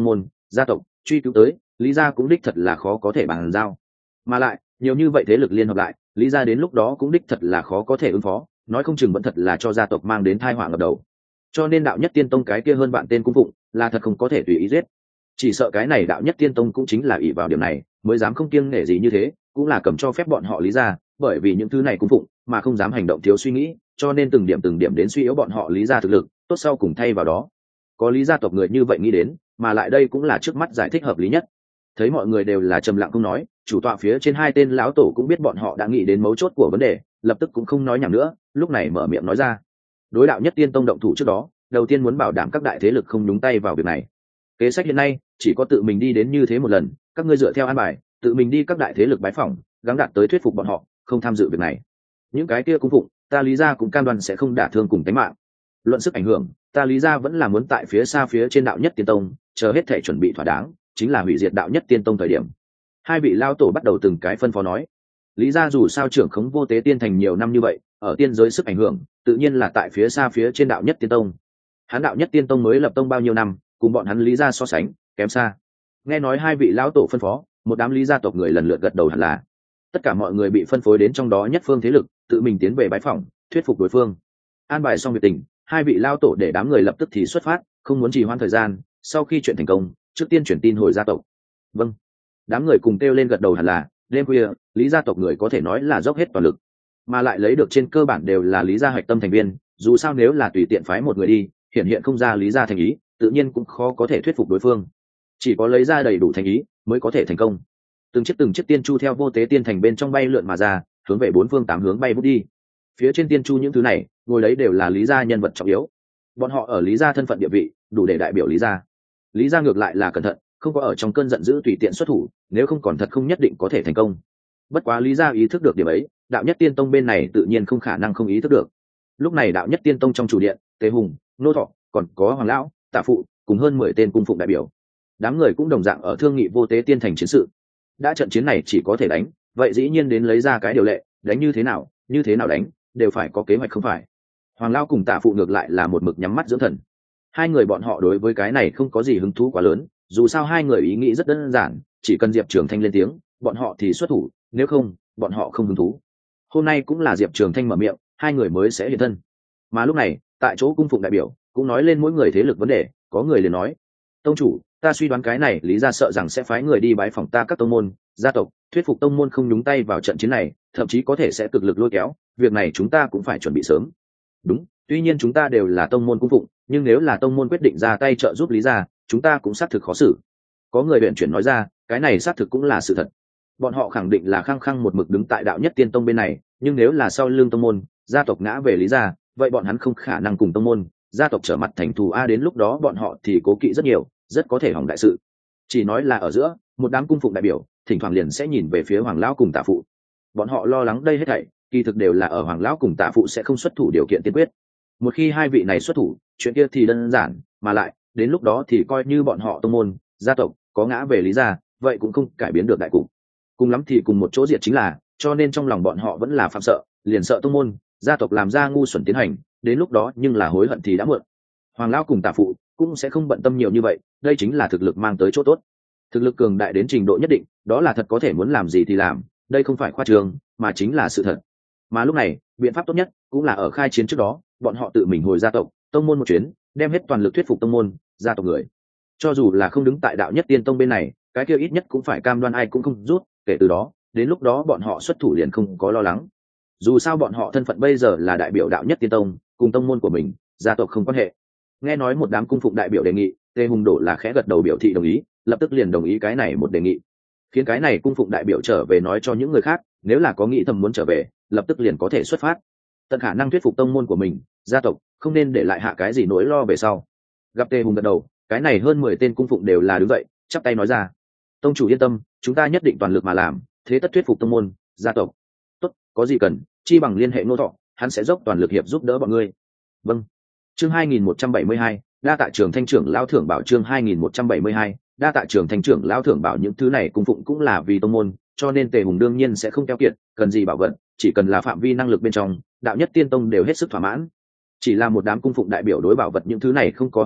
gia tộc truy cứu tới, lý gia cũng đích thật là khó có thể bàn giao. Mà lại nhiều như vậy thế lực liên hợp lại, lý gia đến lúc đó cũng đích thật là khó có thể ứng phó, nói không chừng vẫn thật là cho gia tộc mang đến tai họa ngập đầu. Cho nên đạo nhất tiên tông cái kia hơn bạn tên cung phụng là thật không có thể tùy ý giết. Chỉ sợ cái này đạo nhất tiên tông cũng chính là ỷ vào điểm này mới dám không kiêng nể gì như thế, cũng là cầm cho phép bọn họ lý gia, bởi vì những thứ này cung phụng mà không dám hành động thiếu suy nghĩ, cho nên từng điểm từng điểm đến suy yếu bọn họ lý gia thực lực, tốt sau cùng thay vào đó. Có lý gia tộc người như vậy nghĩ đến, mà lại đây cũng là trước mắt giải thích hợp lý nhất. Thấy mọi người đều là trầm lặng không nói, chủ tọa phía trên hai tên lão tổ cũng biết bọn họ đã nghĩ đến mấu chốt của vấn đề, lập tức cũng không nói nhảm nữa, lúc này mở miệng nói ra. Đối đạo nhất tiên tông động thủ trước đó, đầu tiên muốn bảo đảm các đại thế lực không nhúng tay vào việc này. Kế sách hiện nay chỉ có tự mình đi đến như thế một lần, các ngươi dựa theo an bài, tự mình đi các đại thế lực bái phỏng, gắng đạt tới thuyết phục bọn họ không tham dự việc này. Những cái kia cung phụng, ta lý gia cũng cam đoan sẽ không đả thương cùng tính mạng. Luận sức ảnh hưởng, ta lý gia vẫn là muốn tại phía xa phía trên đạo nhất tiên tông, chờ hết thể chuẩn bị thỏa đáng, chính là hủy diệt đạo nhất tiên tông thời điểm. Hai vị lao tổ bắt đầu từng cái phân phó nói. Lý gia dù sao trưởng khống vô tế tiên thành nhiều năm như vậy, ở tiên giới sức ảnh hưởng tự nhiên là tại phía xa phía trên đạo nhất tiên tông. Hắn đạo nhất tiên tông mới lập tông bao nhiêu năm, cùng bọn hắn lý gia so sánh kém xa. Nghe nói hai vị lão tổ phân phó, một đám lý gia tộc người lần lượt gật đầu hẳn là. Tất cả mọi người bị phân phối đến trong đó nhất phương thế lực, tự mình tiến về bái phỏng, thuyết phục đối phương. An bài xong việc tình, hai vị lão tổ để đám người lập tức thì xuất phát, không muốn trì hoãn thời gian, sau khi chuyện thành công, trước tiên chuyển tin hồi gia tộc. Vâng. Đám người cùng kêu lên gật đầu hẳn là. Đêm khuya, lý gia tộc người có thể nói là dốc hết toàn lực, mà lại lấy được trên cơ bản đều là lý gia hạch tâm thành viên, dù sao nếu là tùy tiện phái một người đi, hiện hiện không ra lý gia thành ý, tự nhiên cũng khó có thể thuyết phục đối phương. Chỉ có lấy ra đầy đủ thành ý mới có thể thành công. Từng chiếc từng chiếc tiên chu theo vô tế tiên thành bên trong bay lượn mà ra, hướng về bốn phương tám hướng bay vút đi. Phía trên tiên chu những thứ này, ngồi lấy đều là lý gia nhân vật trọng yếu. Bọn họ ở lý gia thân phận địa vị, đủ để đại biểu lý gia. Lý gia ngược lại là cẩn thận, không có ở trong cơn giận dữ tùy tiện xuất thủ, nếu không còn thật không nhất định có thể thành công. Bất quá lý gia ý thức được điểm ấy, đạo nhất tiên tông bên này tự nhiên không khả năng không ý thức được. Lúc này đạo nhất tiên tông trong chủ điện, Tề Hùng, Nô Thọ, còn có Hoàng lão, Tạ Phụ, cùng hơn mười tên cung phụng đại biểu. Đám người cũng đồng dạng ở thương nghị vô tế tiên thành chiến sự. Đã trận chiến này chỉ có thể đánh, vậy dĩ nhiên đến lấy ra cái điều lệ, đánh như thế nào, như thế nào đánh, đều phải có kế hoạch không phải. Hoàng lão cùng Tạ Phụ ngược lại là một mực nhắm mắt dưỡng thần. Hai người bọn họ đối với cái này không có gì hứng thú quá lớn, dù sao hai người ý nghĩ rất đơn giản, chỉ cần Diệp Trường Thanh lên tiếng, bọn họ thì xuất thủ, nếu không, bọn họ không hứng thú. Hôm nay cũng là Diệp Trường Thanh mở miệng, hai người mới sẽ hiện thân. Mà lúc này, tại chỗ cung phụng đại biểu cũng nói lên mỗi người thế lực vấn đề, có người liền nói: "Tông chủ, ta suy đoán cái này lý gia sợ rằng sẽ phái người đi bái phỏng ta các tông môn, gia tộc, thuyết phục tông môn không nhúng tay vào trận chiến này, thậm chí có thể sẽ cực lực lôi kéo, việc này chúng ta cũng phải chuẩn bị sớm." Đúng, tuy nhiên chúng ta đều là tông môn cung phụng, nhưng nếu là tông môn quyết định ra tay trợ giúp lý gia, chúng ta cũng xác thực khó xử. Có người biện chuyển nói ra, cái này xác thực cũng là sự thật. Bọn họ khẳng định là khăng khăng một mực đứng tại đạo nhất tiên tông bên này, nhưng nếu là sau lưng tông môn, gia tộc ngã về lý gia, vậy bọn hắn không khả năng cùng tông môn, gia tộc trở mặt thành thù a, đến lúc đó bọn họ thì cố kỵ rất nhiều, rất có thể hỏng đại sự. Chỉ nói là ở giữa, một đám cung phụng đại biểu, thỉnh thoảng liền sẽ nhìn về phía Hoàng lão cùng Tạ Phụ. Bọn họ lo lắng đây hết thảy, kỳ thực đều là ở Hoàng lão cùng Tạ Phụ sẽ không xuất thủ điều kiện tiên quyết. Một khi hai vị này xuất thủ, chuyện kia thì đơn giản, mà lại, đến lúc đó thì coi như bọn họ tông môn, gia tộc có ngã về lý gia, vậy cũng không cải biến được đại cục. Cùng lắm thì cùng một chỗ diệt chính là, cho nên trong lòng bọn họ vẫn là phạm sợ, liền sợ tông môn, gia tộc làm ra ngu xuẩn tiến hành, đến lúc đó nhưng là hối hận thì đã muộn. Hoàng lão cùng Tạ Phụ cũng sẽ không bận tâm nhiều như vậy, đây chính là thực lực mang tới chỗ tốt. Thực lực cường đại đến trình độ nhất định, đó là thật có thể muốn làm gì thì làm, đây không phải khoa trương, mà chính là sự thật. Mà lúc này, biện pháp tốt nhất cũng là ở khai chiến trước đó, bọn họ tự mình hồi gia tộc, tông môn một chuyến, đem hết toàn lực thuyết phục tông môn, gia tộc người. Cho dù là không đứng tại đạo nhất tiên tông bên này, cái kia ít nhất cũng phải cam đoan ai cũng không rút, kể từ đó, đến lúc đó bọn họ xuất thủ liền không có lo lắng. Dù sao bọn họ thân phận bây giờ là đại biểu đạo nhất tiên tông, cùng tông môn của mình, gia tộc không quan hệ. Nghe nói một đám cung phụng đại biểu đề nghị, Tề Hùng Đổ là khẽ gật đầu biểu thị đồng ý, lập tức liền đồng ý cái này một đề nghị. Khiến cái này cung phụng đại biểu trở về nói cho những người khác, nếu là có nghĩ thầm muốn trở về, lập tức liền có thể xuất phát. Tận khả năng thuyết phục tông môn của mình, gia tộc, không nên để lại hạ cái gì nỗi lo về sau. Gặp Tề Hùng gật đầu, cái này hơn mười tên cung phụng đều là đứng dậy, chắp tay nói ra: "Tông chủ yên tâm, chúng ta nhất định toàn lực mà làm, thế tất thuyết phục tông môn, gia tộc. Tốt, có gì cần, chi bằng liên hệ Ngô Thọ, hắn sẽ dốc toàn lực hiệp giúp đỡ bọn ngươi." Vâng. Chương hai nghìn một trăm bảy mươi hai, đa tạ Trường Thanh trưởng lão thưởng bảo. Chương hai nghìn một trăm bảy mươi hai, đa tạ Trường Thanh trưởng lão thưởng bảo. Những thứ này cung phụng cũng là vì tông môn, cho nên Tề Hùng đương nhiên sẽ không keo kiệt, cần gì bảo vận, chỉ cần là phạm vi năng lực bên trong, đạo nhất tiên tông đều hết sức thỏa mãn. Chỉ là một đám cung phụng đại biểu đối bảo vật những thứ này không có hứng thú,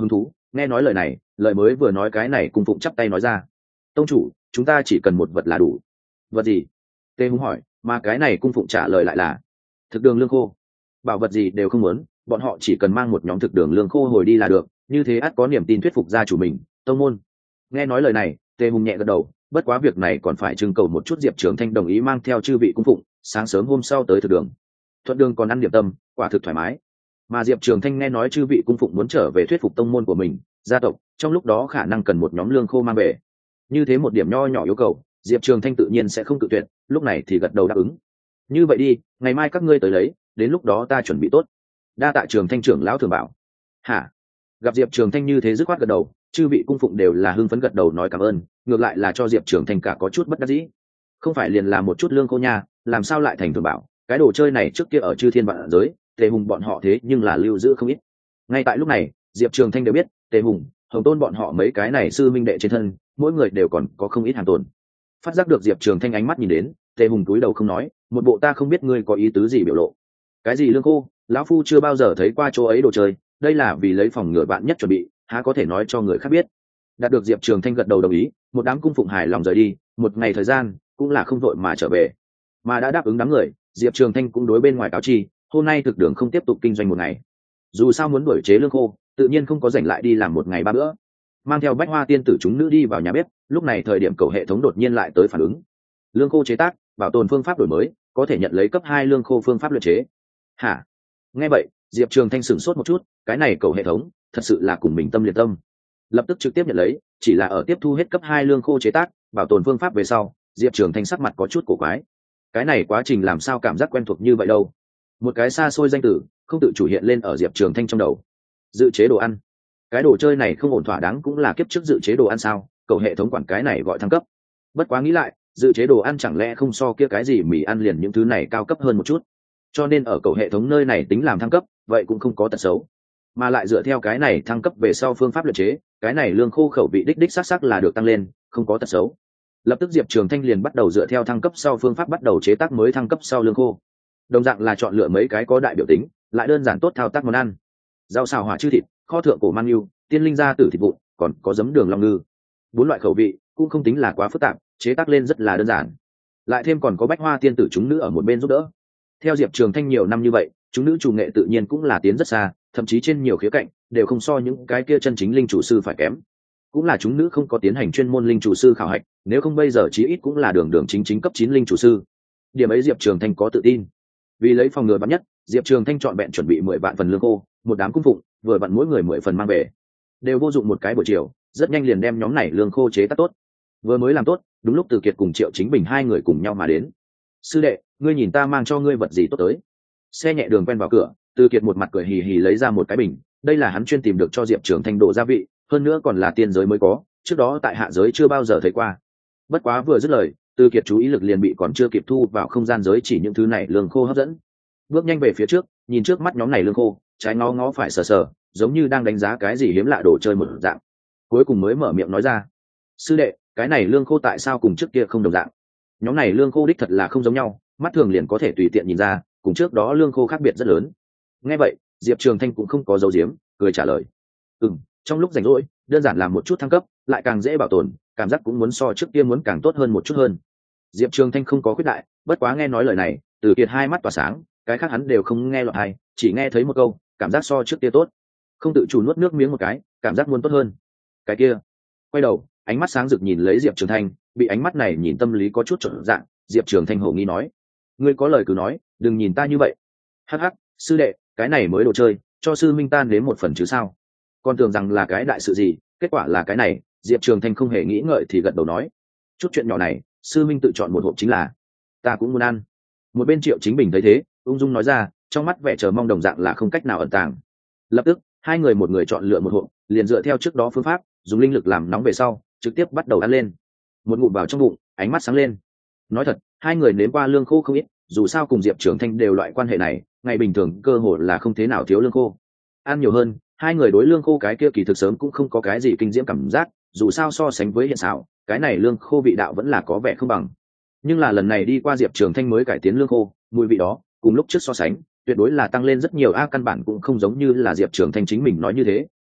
Nghe nói lời này, lời mới vừa nói cái này cung phụng chắp tay nói ra. Tông chủ, chúng ta chỉ cần một vật là đủ. Vật gì? Tề Hùng hỏi, mà cái này cung phụng trả lời lại là thực đường lương khô. Bảo vật gì đều không muốn, bọn họ chỉ cần mang một nhóm thực đường lương khô hồi đi là được, như thế ắt có niềm tin thuyết phục gia chủ mình, tông môn. Nghe nói lời này, Tề Hùng nhẹ gật đầu, bất quá việc này còn phải trưng cầu một chút Diệp Trường Thanh đồng ý mang theo chư vị cung phụng, sáng sớm hôm sau tới thực đường. Thuận đường còn ăn điểm tâm, quả thực thoải mái. Mà Diệp Trường Thanh nghe nói chư vị cung phụng muốn trở về thuyết phục tông môn của mình, gia tộc, trong lúc đó khả năng cần một nhóm lương khô mang về. Như thế một điểm nho nhỏ yêu cầu, Diệp Trường Thanh tự nhiên sẽ không cự tuyệt, lúc này thì gật đầu đáp ứng. Như vậy đi, ngày mai các ngươi tới lấy, đến lúc đó ta chuẩn bị tốt. Đa tạ Trường Thanh trưởng lão thường bảo. Hả? Gặp Diệp Trường Thanh như thế dứt khoát gật đầu, chư vị cung phụng đều là hưng phấn gật đầu nói cảm ơn, ngược lại là cho Diệp Trường Thanh cả có chút bất đắc dĩ. Không phải liền là một chút lương khô nha, làm sao lại thành thường bảo? Cái đồ chơi này trước kia ở chư thiên vạn giới, Tề Hùng bọn họ thế nhưng là lưu giữ không ít. Ngay tại lúc này, Diệp Trường Thanh đều biết, Tề Hùng, Hồng Tôn bọn họ mấy cái này sư minh đệ trên thân, mỗi người đều còn có không ít hàng tồn. Phát giác được Diệp Trường Thanh ánh mắt nhìn đến, Tề Hùng cúi đầu không nói, một bộ ta không biết ngươi có ý tứ gì biểu lộ. Cái gì lương khô, lão phu chưa bao giờ thấy qua chỗ ấy đồ chơi, đây là vì lấy phòng ngừa bạn nhất chuẩn bị, há có thể nói cho người khác biết. Đạt được Diệp Trường Thanh gật đầu đồng ý, một đám cung phụng hài lòng rời đi, một ngày thời gian cũng là không vội mà trở về. Mà đã đáp ứng đám người, Diệp Trường Thanh cũng đối bên ngoài cáo chi, hôm nay thực đường không tiếp tục kinh doanh một ngày. Dù sao muốn đổi chế lương khô, tự nhiên không có rảnh lại đi làm một ngày ba bữa. Mang theo Bách Hoa tiên tử chúng nữ đi vào nhà bếp, lúc này thời điểm cầu hệ thống đột nhiên lại tới phản ứng. Lương khô chế tác, bảo tồn phương pháp đổi mới, có thể nhận lấy cấp hai lương khô phương pháp luyện chế. Hả? Nghe vậy, Diệp Trường Thanh sửng sốt một chút, cái này cầu hệ thống, thật sự là cùng mình tâm liệt tâm. Lập tức trực tiếp nhận lấy, chỉ là ở tiếp thu hết cấp hai lương khô chế tác, bảo tồn phương pháp về sau, Diệp Trường Thanh sắc mặt có chút cổ quái. Cái này quá trình làm sao cảm giác quen thuộc như vậy đâu? Một cái xa xôi danh tử, không tự chủ hiện lên ở Diệp Trường Thanh trong đầu. Dự chế đồ ăn. Cái đồ chơi này không ổn thỏa đáng cũng là kiếp trước dự chế đồ ăn sao? Cầu hệ thống quản cái này gọi thăng cấp. Bất quá nghĩ lại, dự chế đồ ăn chẳng lẽ không so kia cái gì mì ăn liền những thứ này cao cấp hơn một chút? Cho nên ở cầu hệ thống nơi này tính làm thăng cấp, vậy cũng không có tật xấu. Mà lại dựa theo cái này thăng cấp về sau phương pháp luyện chế, cái này lương khô khẩu vị đích đích sắc sắc là được tăng lên, không có tật xấu. Lập tức Diệp Trường Thanh liền bắt đầu dựa theo thăng cấp sau phương pháp bắt đầu chế tác mới thăng cấp sau lương khô. Đồng dạng là chọn lựa mấy cái có đại biểu tính, lại đơn giản tốt thao tác món ăn. Rau xào hỏa chư thịt, kho thượng cổ mang yêu, tiên linh gia tử thịt vụn, còn có giấm đường long ngư. Bốn loại khẩu vị cũng không tính là quá phức tạp, chế tác lên rất là đơn giản. Lại thêm còn có Bách Hoa tiên tử chúng nữ ở một bên giúp đỡ. Theo Diệp Trường Thanh nhiều năm như vậy, chúng nữ chủ nghệ tự nhiên cũng là tiến rất xa, thậm chí trên nhiều khía cạnh đều không so những cái kia chân chính linh chủ sư phải kém. Cũng là chúng nữ không có tiến hành chuyên môn linh chủ sư khảo hạch, nếu không bây giờ chí ít cũng là đường đường chính chính cấp chín linh chủ sư. Điểm ấy Diệp Trường Thanh có tự tin. Vì lấy phòng ngừa vạn nhất, Diệp Trường Thanh chọn vẹn chuẩn bị mười vạn phần lương khô, một đám cung phụng, vừa vặn mỗi người mười phần mang về. Đều vô dụng một cái buổi chiều, rất nhanh liền đem nhóm này lương khô chế tác tốt. Vừa mới làm tốt, đúng lúc Từ Kiệt cùng Triệu Chính Bình hai người cùng nhau mà đến. Sư đệ, ngươi nhìn ta mang cho ngươi vật gì tốt tới? Xe nhẹ đường quen vào cửa, Từ Kiệt một mặt cười hì hì lấy ra một cái bình, đây là hắn chuyên tìm được cho Diệp Trường Thanh độ gia vị, hơn nữa còn là tiên giới mới có, trước đó tại hạ giới chưa bao giờ thấy qua. Bất quá vừa dứt lời, Từ Kiệt chú ý lực liền bị còn chưa kịp thu vào không gian giới chỉ những thứ này lương khô hấp dẫn. Bước nhanh về phía trước, nhìn trước mắt nhóm này lương khô, trái ngó ngó phải sờ sờ, giống như đang đánh giá cái gì hiếm lạ đồ chơi một dạng. Cuối cùng mới mở miệng nói ra: "Sư đệ, cái này lương khô tại sao cùng trước kia không đồng dạng?" Nhóm này lương khô đích thật là không giống nhau, mắt thường liền có thể tùy tiện nhìn ra, cùng trước đó lương khô khác biệt rất lớn. Nghe vậy, Diệp Trường Thanh cũng không có giấu giếm, cười trả lời: "Ừm, trong lúc rảnh rỗi, đơn giản làm một chút thăng cấp, lại càng dễ bảo tồn, cảm giác cũng muốn so trước kia muốn càng tốt hơn một chút hơn." Diệp Trường Thanh không có khuyết đại, bất quá nghe nói lời này, Từ Kiệt hai mắt tỏa sáng, cái khác hắn đều không nghe lọt tai, chỉ nghe thấy một câu, cảm giác so trước kia tốt. Không tự chủ nuốt nước miếng một cái, cảm giác muốn tốt hơn. Cái kia, quay đầu, ánh mắt sáng rực nhìn lấy Diệp Trường Thanh, bị ánh mắt này nhìn tâm lý có chút trộn dạng, Diệp Trường Thanh hổ nghi nói: "Ngươi có lời cứ nói, đừng nhìn ta như vậy." "Hắc hắc, sư đệ, cái này mới đồ chơi, cho sư minh tan đến một phần chứ sao? Con tưởng rằng là cái đại sự gì, kết quả là cái này." Diệp Trường Thanh không hề nghĩ ngợi thì gật đầu nói: "Chút chuyện nhỏ này, sư minh tự chọn một hộp chính là, ta cũng muốn ăn." Một bên Triệu Chính Bình thấy thế, ung dung nói ra, trong mắt vẻ chờ mong đồng dạng là không cách nào ẩn tàng. Lập tức, hai người một người chọn lựa một hộp, liền dựa theo trước đó phương pháp, dùng linh lực làm nóng về sau, trực tiếp bắt đầu ăn lên. Một ngụm vào trong bụng, ánh mắt sáng lên. Nói thật, hai người nếm qua lương khô không ít, dù sao cùng Diệp Trường Thanh đều loại quan hệ này, ngày bình thường cơ hội là không thế nào thiếu lương khô. Ăn nhiều hơn, hai người đối lương khô cái kia kỳ thực sớm cũng không có cái gì kinh diễm cảm giác, dù sao so sánh với hiện xảo, cái này lương khô vị đạo vẫn là có vẻ không bằng. Nhưng là lần này đi qua Diệp Trường Thanh mới cải tiến lương khô, mùi vị đó, cùng lúc trước so sánh, tuyệt đối là tăng lên rất nhiều a, căn bản cũng không giống như là Diệp Trường Thanh chính mình nói như thế,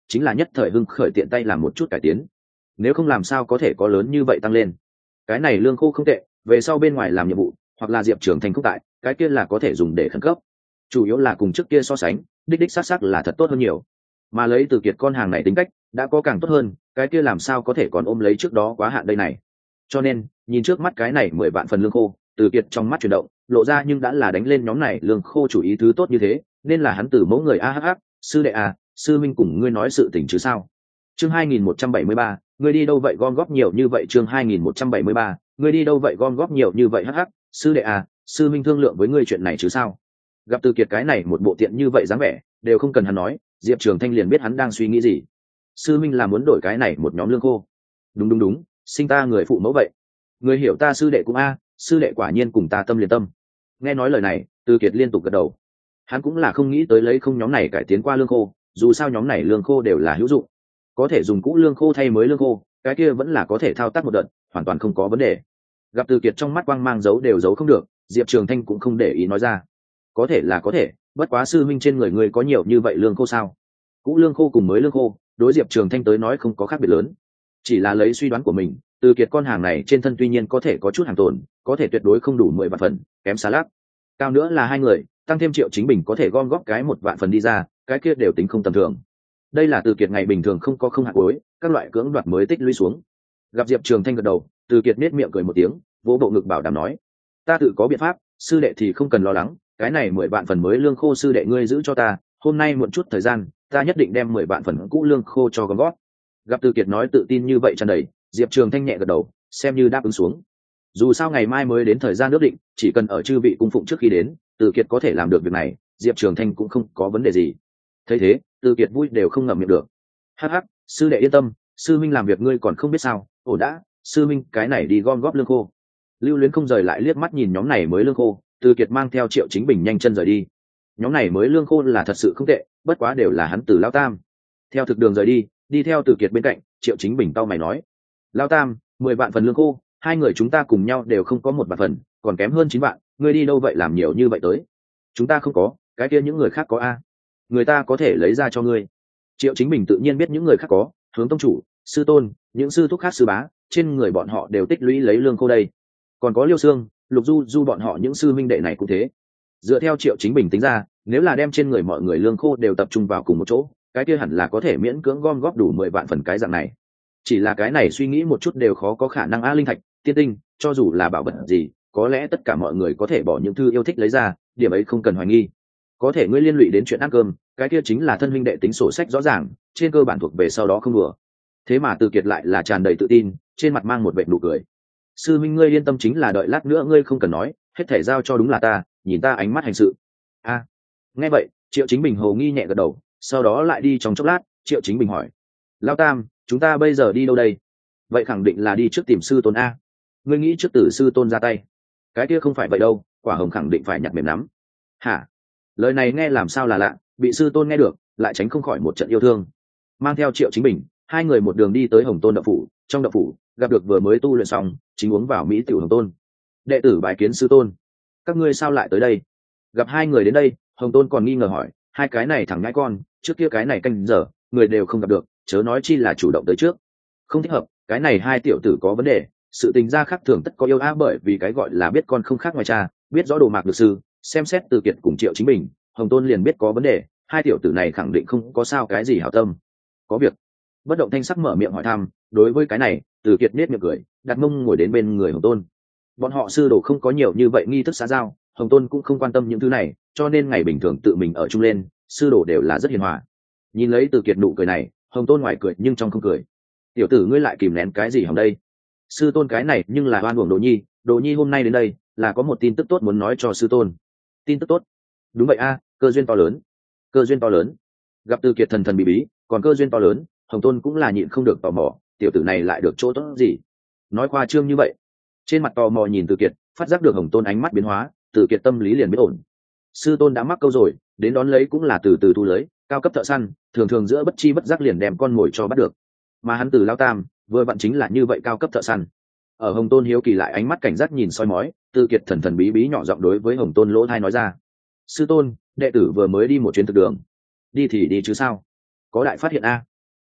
chính là nhất thời hưng khởi tiện tay làm một chút cải tiến, nếu không làm sao có thể có lớn như vậy tăng lên. Cái này lương khô không tệ, về sau bên ngoài làm nhiệm vụ hoặc là Diệp Trường Thanh không tại, cái kia là có thể dùng để khẩn cấp, chủ yếu là cùng trước kia so sánh đích đích xác xác là thật tốt hơn nhiều. Mà lấy Từ Kiệt con hàng này tính cách đã có càng tốt hơn, cái kia làm sao có thể còn ôm lấy trước đó quá hạn đây này. Cho nên nhìn trước mắt cái này mười vạn phần lương khô, Từ Kiệt trong mắt chuyển động, lộ ra nhưng đã là đánh lên nhóm này lương khô chủ ý thứ tốt như thế, nên là hắn từ mẫu người a hh sư đệ à, sư minh cùng ngươi nói sự tình chứ sao. Chương hai nghìn một trăm bảy mươi ba, ngươi đi đâu vậy gom góp nhiều như vậy. Chương hai nghìn một trăm bảy mươi ba, ngươi đi đâu vậy gom góp nhiều như vậy hh sư đệ à, sư minh thương lượng với ngươi chuyện này chứ sao. Gặp Từ Kiệt cái này một bộ tiện như vậy dáng vẻ, đều không cần hắn nói, Diệp Trường Thanh liền biết hắn đang suy nghĩ gì. Sư minh là muốn đổi cái này một nhóm lương khô. Đúng đúng đúng, sinh ta người phụ mẫu vậy, người hiểu ta sư đệ cũng a, sư đệ quả nhiên cùng ta tâm liền tâm. Nghe nói lời này, Từ Kiệt liên tục gật đầu. Hắn cũng là không nghĩ tới lấy không nhóm này cải tiến qua lương khô, dù sao nhóm này lương khô đều là hữu dụng, có thể dùng cũ lương khô thay mới lương khô, cái kia vẫn là có thể thao tác một đợt, hoàn toàn không có vấn đề. Gặp Từ Kiệt trong mắt quang mang giấu đều giấu không được, Diệp Trường Thanh cũng không để ý nói ra. Có thể là có thể, bất quá sư minh trên người người có nhiều như vậy lương khô sao? Cũ lương khô cùng mới lương khô, đối Diệp Trường Thanh tới nói không có khác biệt lớn. Chỉ là lấy suy đoán của mình, Từ Kiệt con hàng này trên thân tuy nhiên có thể có chút hàng tồn, có thể tuyệt đối không đủ mười vạn phần, kém xa lắc. Cao nữa là hai người, tăng thêm Triệu Chính Bình có thể gom góp cái một vạn phần đi ra, cái kia đều tính không tầm thường. Đây là Từ Kiệt ngày bình thường không có không hạt cuối, các loại cưỡng đoạt mới tích lũy xuống. Gặp Diệp Trường Thanh gật đầu, Từ Kiệt nét miệng cười một tiếng, vỗ bộ ngực bảo đảm nói: "Ta tự có biện pháp, sư đệ thì không cần lo lắng, cái này mười vạn phần mới lương khô sư đệ ngươi giữ cho ta, hôm nay muộn chút thời gian, ta nhất định đem mười vạn phần cũ lương khô cho gom góp." Gặp Từ Kiệt nói tự tin như vậy tràn đầy, Diệp Trường Thanh nhẹ gật đầu, xem như đáp ứng xuống. Dù sao ngày mai mới đến thời gian ước định, chỉ cần ở chư vị cung phụng trước khi đến, Từ Kiệt có thể làm được việc này, Diệp Trường Thanh cũng không có vấn đề gì. Thấy thế, Từ Kiệt vui đều không ngậm miệng được. Hắc hắc, sư đệ yên tâm, sư minh làm việc ngươi còn không biết sao. Ồ đã, sư minh cái này đi gom góp lương khô. Lưu Luyến không rời lại liếc mắt nhìn nhóm này mới lương khô, Từ Kiệt mang theo Triệu Chính Bình nhanh chân rời đi. Nhóm này mới lương khô là thật sự không tệ, bất quá đều là hắn từ Lão Tam. Theo thực đường rời đi, đi theo Từ Kiệt bên cạnh, Triệu Chính Bình tao mày nói: "Lão Tam, mười vạn phần lương khô, hai người chúng ta cùng nhau đều không có một vạn phần, còn kém hơn chín vạn, ngươi đi đâu vậy làm nhiều như vậy tới? Chúng ta không có, cái kia những người khác có a, người ta có thể lấy ra cho ngươi." Triệu Chính Bình tự nhiên biết những người khác có, Hướng tông chủ, sư tôn, những sư thúc khác sư bá, trên người bọn họ đều tích lũy lấy lương khô đây. Còn có Liêu Xương, Lục Du Du bọn họ những sư minh đệ này cũng thế. Dựa theo Triệu Chính Bình tính ra, nếu là đem trên người mọi người lương khô đều tập trung vào cùng một chỗ, cái kia hẳn là có thể miễn cưỡng gom góp đủ mười vạn phần cái dạng này. Chỉ là cái này suy nghĩ một chút đều khó có khả năng. A linh thạch, tiên tinh, cho dù là bảo vật gì, có lẽ tất cả mọi người có thể bỏ những thư yêu thích lấy ra, điểm ấy không cần hoài nghi. Có thể ngươi liên lụy đến chuyện ăn cơm, cái kia chính là thân huynh đệ tính sổ sách rõ ràng, trên cơ bản thuộc về sau đó không đùa. Thế mà Từ Kiệt lại là tràn đầy tự tin, trên mặt mang một vệt nụ cười. Sư minh ngươi yên tâm, chính là đợi lát nữa ngươi không cần nói, hết thể giao cho đúng là ta, nhìn ta ánh mắt hành sự. A à, nghe vậy, Triệu Chính Bình hồ nghi nhẹ gật đầu, sau đó lại đi trong chốc lát, Triệu Chính Bình hỏi: "Lão Tam, chúng ta bây giờ đi đâu đây?" "Vậy khẳng định là đi trước tìm sư tôn a." "Ngươi nghĩ trước tử sư tôn ra tay?" "Cái kia không phải vậy đâu, quả hồng khẳng định phải nhặt mềm nắm." "Hả?" Lời này nghe làm sao là lạ, bị sư tôn nghe được, lại tránh không khỏi một trận yêu thương. Mang theo Triệu Chính Bình, hai người một đường đi tới Hồng Tôn đậu phủ. Trong đậu phủ, gặp được vừa mới tu luyện xong, chính uống vào mỹ tiểu Hồng Tôn. "Đệ tử bái kiến sư tôn." "Các ngươi sao lại tới đây?" Gặp hai người đến đây, Hồng Tôn còn nghi ngờ hỏi: "Hai cái này thằng nhãi con, trước kia cái này canh giờ, người đều không gặp được, chớ nói chi là chủ động tới trước. Không thích hợp, cái này hai tiểu tử có vấn đề, sự tình gia khác thường tất có yêu á, bởi vì cái gọi là biết con không khác ngoài cha, biết rõ đồ mạc được sư." Xem xét Từ Kiệt cùng Triệu Chính Bình, Hồng Tôn liền biết có vấn đề, hai tiểu tử này khẳng định không có sao cái gì hảo tâm. "Có việc." Bất động thanh sắc mở miệng hỏi thăm. Đối với cái này, Từ Kiệt nết miệng cười, đặt mông ngồi đến bên người Hồng Tôn. Bọn họ sư đồ không có nhiều như vậy nghi thức xã giao, Hồng Tôn cũng không quan tâm những thứ này, cho nên ngày bình thường tự mình ở chung lên, sư đồ đều là rất hiền hòa. Nhìn lấy Từ Kiệt nụ cười này, Hồng Tôn ngoài cười nhưng trong không cười. "Tiểu tử ngươi lại kìm nén cái gì hỏng đây? Sư tôn cái này nhưng là oan uổng Đồ Nhi, Đồ Nhi hôm nay đến đây là có một tin tức tốt muốn nói cho sư tôn." "Tin tức tốt?" "Đúng vậy a, cơ duyên to lớn." "Cơ duyên to lớn?" Gặp Từ Kiệt thần thần bí bí, còn cơ duyên to lớn, Hồng Tôn cũng là nhịn không được tò mò, tiểu tử này lại được chỗ tốt gì? Nói khoa trương như vậy. Trên mặt tò mò nhìn Từ Kiệt, phát giác được Hồng Tôn ánh mắt biến hóa, Từ Kiệt tâm lý liền biết ổn. Sư tôn đã mắc câu rồi, đến đón lấy cũng là từ từ thu lưới, cao cấp thợ săn, thường thường giữa bất chi bất giác liền đem con mồi cho bắt được. Mà hắn từ Lão Tam, vừa vặn chính là như vậy cao cấp thợ săn. Ở Hồng Tôn hiếu kỳ lại ánh mắt cảnh giác nhìn soi mói, Từ Kiệt thần thần bí bí nhỏ giọng đối với Hồng Tôn lỗ tai nói ra: "Sư tôn, đệ tử vừa mới đi một chuyến thực đường." "Đi thì đi chứ sao? Có đại phát hiện a?"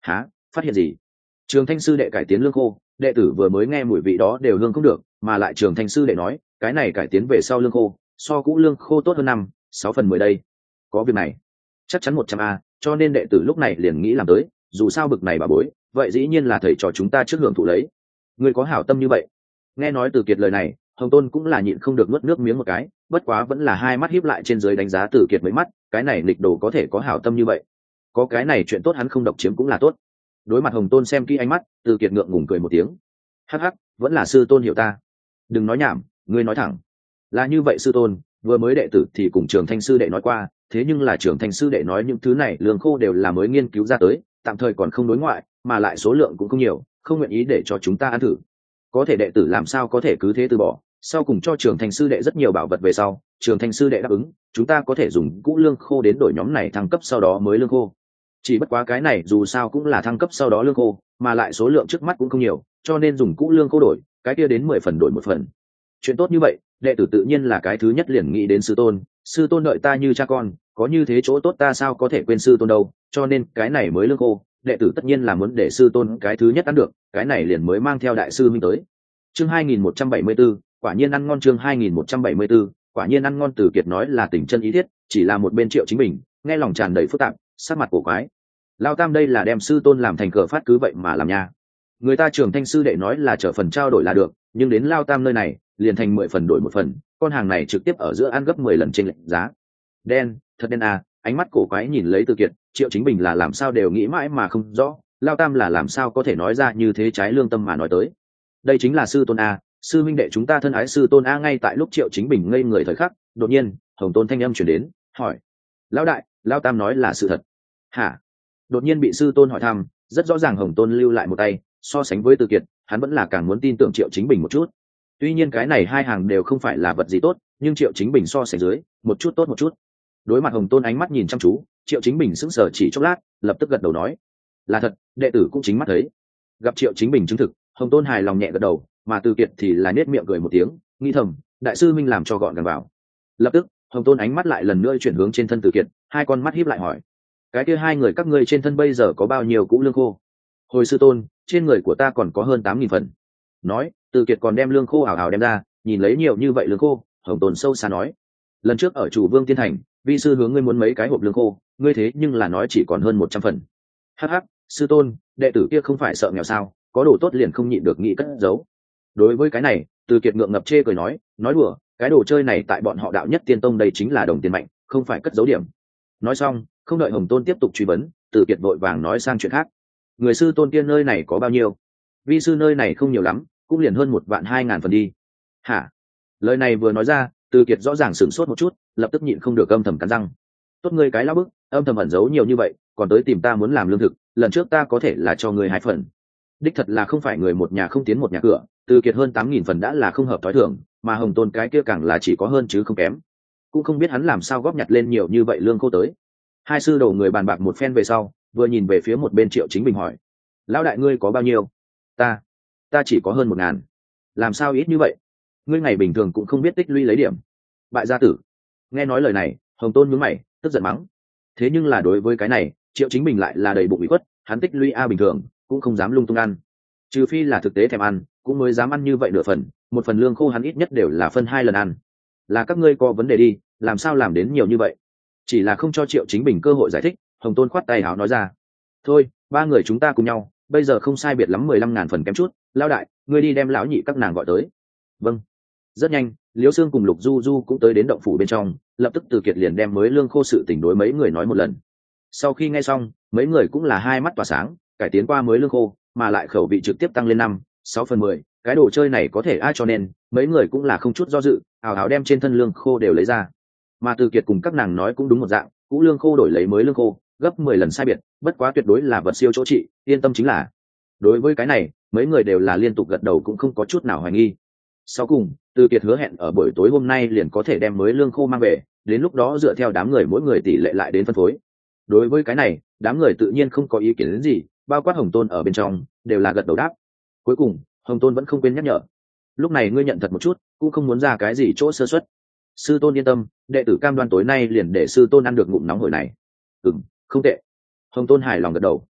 Hả? Phát hiện gì? Trường Thanh sư đệ cải tiến lương khô, đệ tử vừa mới nghe mùi vị đó đều hương không được, mà lại Trường Thanh sư đệ nói cái này cải tiến về sau lương khô so cũ lương khô tốt hơn năm sáu phần mười đây. Có việc này chắc chắn một trăm a, cho nên đệ tử lúc này liền nghĩ làm tới, dù sao bực này bà bối vậy dĩ nhiên là thầy trò chúng ta trước hưởng thụ lấy. Người có hảo tâm như vậy. Nghe nói Từ Kiệt lời này, Hồng Tôn cũng là nhịn không được nuốt nước miếng một cái, bất quá vẫn là hai mắt híp lại trên dưới đánh giá Từ Kiệt mấy mắt, cái này nghịch đồ có thể có hảo tâm như vậy, có cái này chuyện tốt hắn không độc chiếm cũng là tốt. Đối mặt Hồng Tôn xem kỹ ánh mắt, Từ Kiệt ngượng ngùng cười một tiếng, hắc hắc, vẫn là sư tôn hiểu ta. Đừng nói nhảm, ngươi nói thẳng. Là như vậy sư tôn, vừa mới đệ tử thì cùng Trường Thanh sư đệ nói qua, thế nhưng là Trường Thanh sư đệ nói những thứ này lương khô đều là mới nghiên cứu ra tới, tạm thời còn không đối ngoại, mà lại số lượng cũng không nhiều, không nguyện ý để cho chúng ta ăn thử. Có thể đệ tử làm sao có thể cứ thế từ bỏ, sau cùng cho Trường Thanh sư đệ rất nhiều bảo vật về sau, Trường Thanh sư đệ đáp ứng chúng ta có thể dùng cũ lương khô đến đổi nhóm này thăng cấp sau đó mới lương khô. Chỉ bất quá cái này dù sao cũng là thăng cấp sau đó lương khô, mà lại số lượng trước mắt cũng không nhiều, cho nên dùng cũ lương khô đổi, cái kia đến mười phần đổi một phần. Chuyện tốt như vậy, đệ tử tự nhiên là cái thứ nhất liền nghĩ đến sư tôn, sư tôn đợi ta như cha con, có như thế chỗ tốt ta sao có thể quên sư tôn đâu, cho nên cái này mới lương khô, đệ tử tất nhiên là muốn để sư tôn cái thứ nhất ăn được, cái này liền mới mang theo đại sư minh tới. Chương hai nghìn một trăm bảy mươi 174, quả nhiên ăn ngon. Chương hai nghìn một trăm bảy mươi 174, quả nhiên ăn ngon. Từ Kiệt nói là tình chân ý thiết, chỉ là một bên Triệu Chính Bình nghe lòng tràn đầy phức tạp, sắc mặt cổ quái. Lao Tam đây là đem sư tôn làm thành cờ phát cứ vậy mà làm nha. Người ta Trường Thanh sư đệ nói là trở phần trao đổi là được, nhưng đến Lao Tam nơi này liền thành mười phần đổi một phần, con hàng này trực tiếp ở giữa ăn gấp mười lần trên lệnh giá. Đen, thật đen à. Ánh mắt cổ quái nhìn lấy Từ Kiệt, Triệu Chính Bình là làm sao đều nghĩ mãi mà không rõ, Lao Tam là làm sao có thể nói ra như thế trái lương tâm mà nói tới. Đây chính là sư tôn a, sư minh đệ chúng ta thân ái sư tôn a. Ngay tại lúc Triệu Chính Bình ngây người thời khắc, đột nhiên Hồng Tôn thanh âm chuyển đến, hỏi: Lão đại, Lao Tam nói là sự thật hả? Đột nhiên bị sư tôn hỏi thăm, rất rõ ràng Hồng Tôn lưu lại một tay, so sánh với Từ Kiệt hắn vẫn là càng muốn tin tưởng Triệu Chính Bình một chút. Tuy nhiên cái này hai hàng đều không phải là vật gì tốt, nhưng Triệu Chính Bình so sánh dưới một chút tốt một chút. Đối mặt Hồng Tôn ánh mắt nhìn chăm chú, Triệu Chính Bình sững sờ chỉ chốc lát, lập tức gật đầu nói: là thật, đệ tử cũng chính mắt thấy. Gặp Triệu Chính Bình chứng thực, Hồng Tôn hài lòng nhẹ gật đầu, mà Từ Kiệt thì là nết miệng cười một tiếng, nghĩ thầm đại sư minh làm cho gọn gàng vào. Lập tức Hồng Tôn ánh mắt lại lần nữa chuyển hướng trên thân Từ Kiệt, hai con mắt híp lại hỏi: cái kia hai người các ngươi trên thân bây giờ có bao nhiêu cũ lương khô? Hồi sư tôn, trên người của ta còn có hơn tám nghìn phần. Nói, Từ Kiệt còn đem lương khô ảo ảo đem ra, nhìn lấy nhiều như vậy lương khô, Hồng Tôn sâu xa nói: lần trước ở Chủ Vương Tiên Thành, vi sư hướng ngươi muốn mấy cái hộp lương khô, ngươi thế nhưng là nói chỉ còn hơn một trăm phần. Hắc hắc, sư tôn, đệ tử kia không phải sợ nghèo sao, có đồ tốt liền không nhịn được nghĩ cất giấu. Đối với cái này, Từ Kiệt ngượng ngập chê cười nói: nói đùa, cái đồ chơi này tại bọn họ Đạo Nhất Tiên Tông đây chính là đồng tiền mạnh, không phải cất giấu điểm. Nói xong, không đợi Hồng Tôn tiếp tục truy vấn, Từ Kiệt vội vàng nói sang chuyện khác: người sư tôn kia nơi này có bao nhiêu? Vi sư nơi này không nhiều lắm, cũng liền hơn một vạn hai ngàn phần đi. Hả? Lời này vừa nói ra, Từ Kiệt rõ ràng sửng sốt một chút, lập tức nhịn không được âm thầm cắn răng. Tốt ngươi cái lão bức, âm thầm ẩn giấu nhiều như vậy, còn tới tìm ta muốn làm lương thực, lần trước ta có thể là cho ngươi hai phần. Đích thật là không phải người một nhà không tiến một nhà cửa, Từ Kiệt hơn tám nghìn phần đã là không hợp thói thường, mà Hồng Tôn cái kia càng là chỉ có hơn chứ không kém. Cũng không biết hắn làm sao góp nhặt lên nhiều như vậy lương khô tới. Hai sư đầu người bàn bạc một phen về sau, vừa nhìn về phía một bên Triệu Chính Bình hỏi: lão đại ngươi có bao nhiêu? Ta, ta chỉ có hơn một ngàn. Làm sao ít như vậy? Ngươi ngày bình thường cũng không biết tích lũy lấy điểm. Bại gia tử. Nghe nói lời này, Hồng Tôn nhướng mày, tức giận mắng. Thế nhưng là đối với cái này, Triệu Chính Bình lại là đầy bụng ủy khuất, hắn tích lũy a bình thường, cũng không dám lung tung ăn. Trừ phi là thực tế thèm ăn, cũng mới dám ăn như vậy nửa phần, một phần lương khô hắn ít nhất đều là phân hai lần ăn. Là các ngươi có vấn đề đi, làm sao làm đến nhiều như vậy? Chỉ là không cho Triệu Chính Bình cơ hội giải thích, Hồng Tôn khoát tay áo nói ra: thôi, ba người chúng ta cùng nhau, bây giờ không sai biệt lắm mười lăm ngàn phần kém chút, lão đại, ngươi đi đem lão nhị các nàng gọi tới. Vâng. Rất nhanh, Liễu Sương cùng Lục Du Du cũng tới đến động phủ bên trong, lập tức Từ Kiệt liền đem mới lương khô sự tình đối mấy người nói một lần. Sau khi nghe xong, mấy người cũng là hai mắt tỏa sáng, cải tiến qua mới lương khô, mà lại khẩu vị trực tiếp tăng lên năm, sáu phần mười, cái đồ chơi này có thể ai cho nên, mấy người cũng là không chút do dự, ào ào đem trên thân lương khô đều lấy ra. Mà Từ Kiệt cùng các nàng nói cũng đúng một dạng, cũ lương khô đổi lấy mới lương khô, gấp mười lần sai biệt, bất quá tuyệt đối là vật siêu chỗ trị, yên tâm chính là. Đối với cái này, mấy người đều là liên tục gật đầu cũng không có chút nào hoài nghi. Sau cùng, Từ Kiệt hứa hẹn ở buổi tối hôm nay liền có thể đem mới lương khô mang về, đến lúc đó dựa theo đám người mỗi người tỷ lệ lại đến phân phối. Đối với cái này, đám người tự nhiên không có ý kiến đến gì, bao quát Hồng Tôn ở bên trong, đều là gật đầu đáp. Cuối cùng, Hồng Tôn vẫn không quên nhắc nhở: lúc này ngươi nhận thật một chút, cũng không muốn ra cái gì chỗ sơ suất. Sư tôn yên tâm, đệ tử cam đoan tối nay liền để sư tôn ăn được ngụm nóng hổi này. Ừm, không tệ. Hồng Tôn hài lòng gật đầu.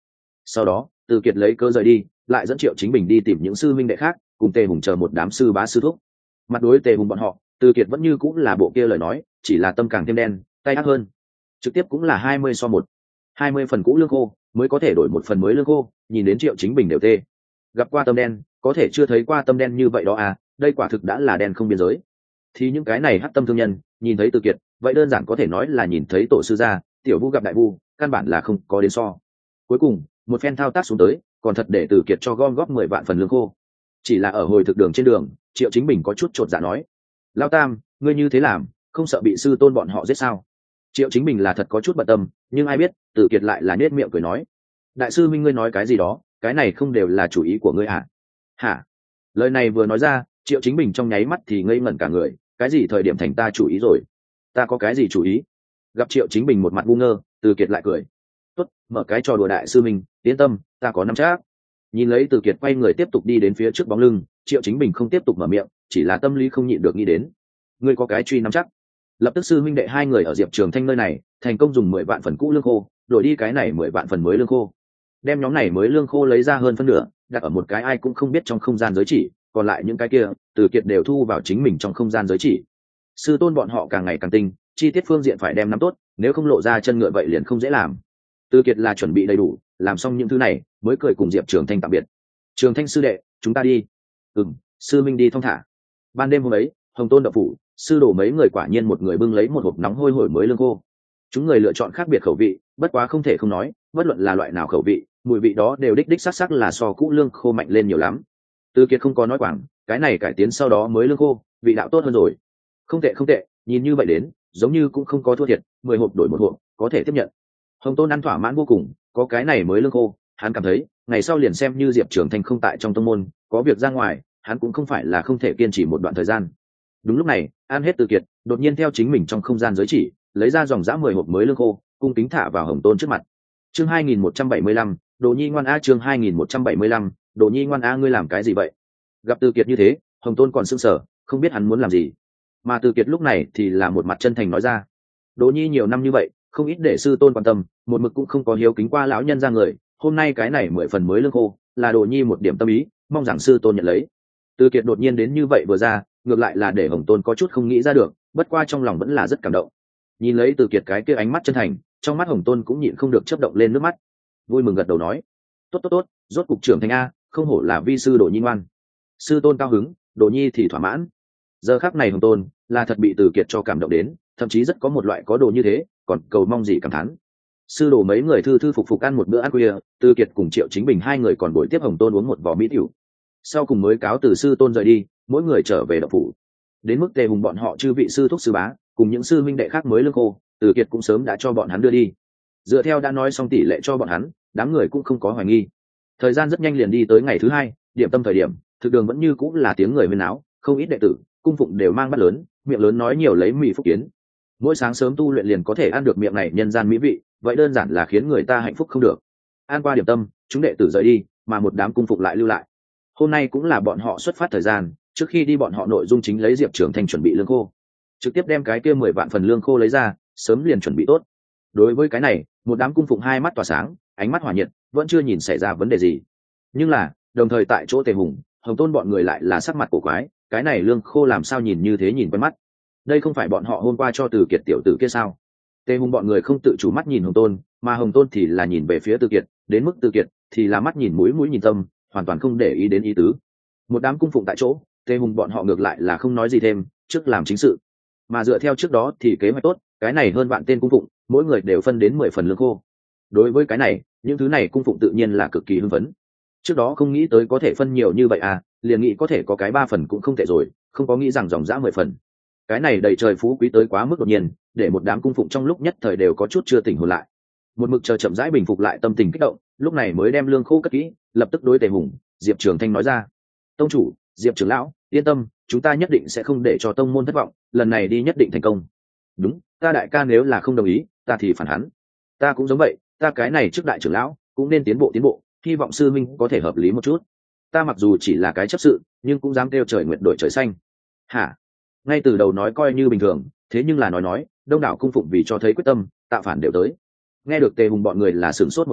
Sau đó Từ Kiệt lấy cơ rời đi, lại dẫn Triệu Chính Bình đi tìm những sư minh đệ khác, cùng Tề Hùng chờ một đám sư bá sư thúc. Mặt đối Tề Hùng bọn họ, Từ Kiệt vẫn như cũng là bộ kia lời nói, chỉ là tâm càng thêm đen, tay ác hơn. Trực tiếp cũng là hai mươi so một, hai mươi phần cũ lương khô mới có thể đổi một phần mới lương khô, nhìn đến Triệu Chính Bình đều tê. Gặp qua tâm đen, có thể chưa thấy qua tâm đen như vậy đó à, đây quả thực đã là đen không biên giới. Thì những cái này hắc tâm thương nhân, nhìn thấy Từ Kiệt, vậy đơn giản có thể nói là nhìn thấy tổ sư gia, tiểu vu gặp đại vu, căn bản là không có đến so. Cuối cùng, một phen thao tác xuống tới, còn thật để Từ Kiệt cho gom góp mười vạn phần lương khô. Chỉ là ở hồi thực đường trên đường, Triệu Chính Bình có chút chột dạ nói: "Lão Tam, ngươi như thế làm, không sợ bị sư tôn bọn họ giết sao?" Triệu Chính Bình là thật có chút bận tâm, nhưng ai biết, Từ Kiệt lại là nết miệng cười nói: "Đại sư minh ngươi nói cái gì đó, cái này không đều là chủ ý của ngươi hả?" "Hả?" Lời này vừa nói ra, Triệu Chính Bình trong nháy mắt thì ngây ngẩn cả người, cái gì thời điểm thành ta chủ ý rồi? Ta có cái gì chủ ý? Gặp Triệu Chính Bình một mặt ngu ngơ, Từ Kiệt lại cười: "Tốt, mở cái trò đùa đại sư minh, yên tâm, ta có nắm chắc." Nhìn lấy Từ Kiệt quay người tiếp tục đi đến phía trước bóng lưng, Triệu Chính Bình không tiếp tục mở miệng, chỉ là tâm lý không nhịn được nghĩ đến: ngươi có cái truy nắm chắc. Lập tức sư minh đệ hai người ở Diệp Trường Thanh nơi này thành công dùng mười vạn phần cũ lương khô đổi đi cái này mười vạn phần mới lương khô, đem nhóm này mới lương khô lấy ra hơn phân nửa, đặt ở một cái ai cũng không biết trong không gian giới chỉ, còn lại những cái kia Từ Kiệt đều thu vào chính mình trong không gian giới chỉ. Sư tôn bọn họ càng ngày càng tinh, chi tiết phương diện phải đem nắm tốt, nếu không lộ ra chân ngựa vậy liền không dễ làm. Từ Kiệt là chuẩn bị đầy đủ, làm xong những thứ này mới cười cùng Diệp Trường Thanh tạm biệt. Trường Thanh sư đệ, chúng ta đi. Ừm, sư minh đi thong thả. Ban đêm hôm ấy, Hồng Tôn đậu phủ, sư đồ mấy người quả nhiên một người bưng lấy một hộp nóng hôi hổi mới lương khô. Chúng người lựa chọn khác biệt khẩu vị, bất quá không thể không nói, bất luận là loại nào khẩu vị, mùi vị đó đều đích đích sắc sắc là so cũ lương khô mạnh lên nhiều lắm. Từ Kiệt không có nói quảng, cái này cải tiến sau đó mới lương khô, vị đạo tốt hơn rồi. Không tệ không tệ, nhìn như vậy đến, giống như cũng không có thua thiệt, mười hộp đổi một hộp, có thể tiếp nhận. Hồng Tôn ăn thỏa mãn vô cùng, có cái này mới lương khô, hắn cảm thấy, ngày sau liền xem như Diệp Trường Thanh không tại trong tông môn, có việc ra ngoài, hắn cũng không phải là không thể kiên trì một đoạn thời gian. Đúng lúc này, ăn hết Từ Kiệt, đột nhiên theo chính mình trong không gian giới chỉ, lấy ra dòng dã mười hộp mới lương khô, cung kính thả vào Hồng Tôn trước mặt. Chương hai nghìn một trăm bảy mươi lăm, Đồ Nhi ngoan a, chương hai nghìn một trăm bảy mươi lăm, Đồ Nhi ngoan a, ngươi làm cái gì vậy? Gặp Từ Kiệt như thế, Hồng Tôn còn sững sờ, không biết hắn muốn làm gì. Mà Từ Kiệt lúc này thì là một mặt chân thành nói ra: Đồ Nhi nhiều năm như vậy, không ít để sư tôn quan tâm, một mực cũng không có hiếu kính qua lão nhân ra người, hôm nay cái này mười phần mới lương khô, là Đồ Nhi một điểm tâm ý, mong rằng sư tôn nhận lấy. Từ Kiệt đột nhiên đến như vậy vừa ra, ngược lại là để Hồng Tôn có chút không nghĩ ra được, bất qua trong lòng vẫn là rất cảm động. Nhìn lấy Từ Kiệt cái kia ánh mắt chân thành, trong mắt Hồng Tôn cũng nhịn không được chớp động lên nước mắt, vui mừng gật đầu nói: tốt tốt tốt, rốt cục trưởng thành a, không hổ là vi sư Đồ Nhi ngoan. Sư tôn cao hứng, Đồ Nhi thì thỏa mãn. Giờ khắc này Hồng Tôn là thật bị Từ Kiệt cho cảm động đến, thậm chí rất có một loại có đồ như thế, còn cầu mong gì cảm thán. Sư đồ mấy người thư thư phục phục ăn một bữa ăn khuya, Từ Kiệt cùng Triệu Chính Bình hai người còn buổi tiếp Hồng Tôn uống một vò mỹ tiểu. Sau cùng mới cáo từ sư tôn rời đi, mỗi người trở về đậu phủ. Đến mức Tề Hùng bọn họ chư vị sư thúc sư bá, cùng những sư minh đệ khác mới lương khô, Từ Kiệt cũng sớm đã cho bọn hắn đưa đi. Dựa theo đã nói xong tỷ lệ cho bọn hắn, đám người cũng không có hoài nghi. Thời gian rất nhanh liền đi tới ngày thứ hai, điểm tâm thời điểm, thực đường vẫn như cũng là tiếng người huyên náo, không ít đệ tử, cung phụng đều mang bát lớn, miệng lớn nói nhiều lấy mì phúc kiến. Mỗi sáng sớm tu luyện liền có thể ăn được miệng này nhân gian mỹ vị, vậy đơn giản là khiến người ta hạnh phúc không được. Ăn qua điểm tâm, chúng đệ tử rời đi, mà một đám cung phụng lại lưu lại. Hôm nay cũng là bọn họ xuất phát thời gian, trước khi đi bọn họ nội dung chính lấy Diệp Trường Thanh chuẩn bị lương khô, trực tiếp đem cái kia mười vạn phần lương khô lấy ra, sớm liền chuẩn bị tốt. Đối với cái này, một đám cung phụng hai mắt tỏa sáng, ánh mắt hỏa nhiệt, vẫn chưa nhìn xảy ra vấn đề gì. Nhưng là, đồng thời tại chỗ Tề Hùng, Hồng Tôn bọn người lại là sắc mặt cổ quái, cái này lương khô làm sao nhìn như thế nhìn quen mắt. Đây không phải bọn họ hôm qua cho Từ Kiệt tiểu tử kia sao? Tề Hùng bọn người không tự chủ mắt nhìn Hồng Tôn, mà Hồng Tôn thì là nhìn về phía Từ Kiệt, đến mức Từ Kiệt thì là mắt nhìn mũi mũi nhìn tâm, hoàn toàn không để ý đến ý tứ. Một đám cung phụng tại chỗ, Tề Hùng bọn họ ngược lại là không nói gì thêm, trước làm chính sự. Mà dựa theo trước đó thì kế hoạch tốt, cái này hơn vạn tên cung phụng, mỗi người đều phân đến mười phần lương khô. Đối với cái này, những thứ này cung phụng tự nhiên là cực kỳ hưng phấn. Trước đó không nghĩ tới có thể phân nhiều như vậy à, liền nghĩ có thể có cái ba phần cũng không tệ rồi, không có nghĩ rằng dòng dã mười phần. Cái này đầy trời phú quý tới quá mức đột nhiên, để một đám cung phụng trong lúc nhất thời đều có chút chưa tỉnh hồn lại. Một mực chờ chậm rãi bình phục lại tâm tình kích động, lúc này mới đem lương khô cất kỹ, lập tức đối Tề Hùng, Diệp Trường Thanh nói ra: tông chủ, Diệp trưởng lão, yên tâm, chúng ta nhất định sẽ không để cho tông môn thất vọng, lần này đi nhất định thành công. Đúng, ta đại ca nếu là không đồng ý, ta thì phản hắn. Ta cũng giống vậy, ta cái này trước đại trưởng lão cũng nên tiến bộ tiến bộ, hy vọng sư minh có thể hợp lý một chút. Ta mặc dù chỉ là cái chấp sự, nhưng cũng dám kêu trời nguyện đổi trời xanh. Hả? Ngay từ đầu nói coi như bình thường, thế nhưng là nói nói, đông đảo cung phụng vì cho thấy quyết tâm, tạo phản đều tới. Nghe được Tề Hùng bọn người là sửng sốt một chút,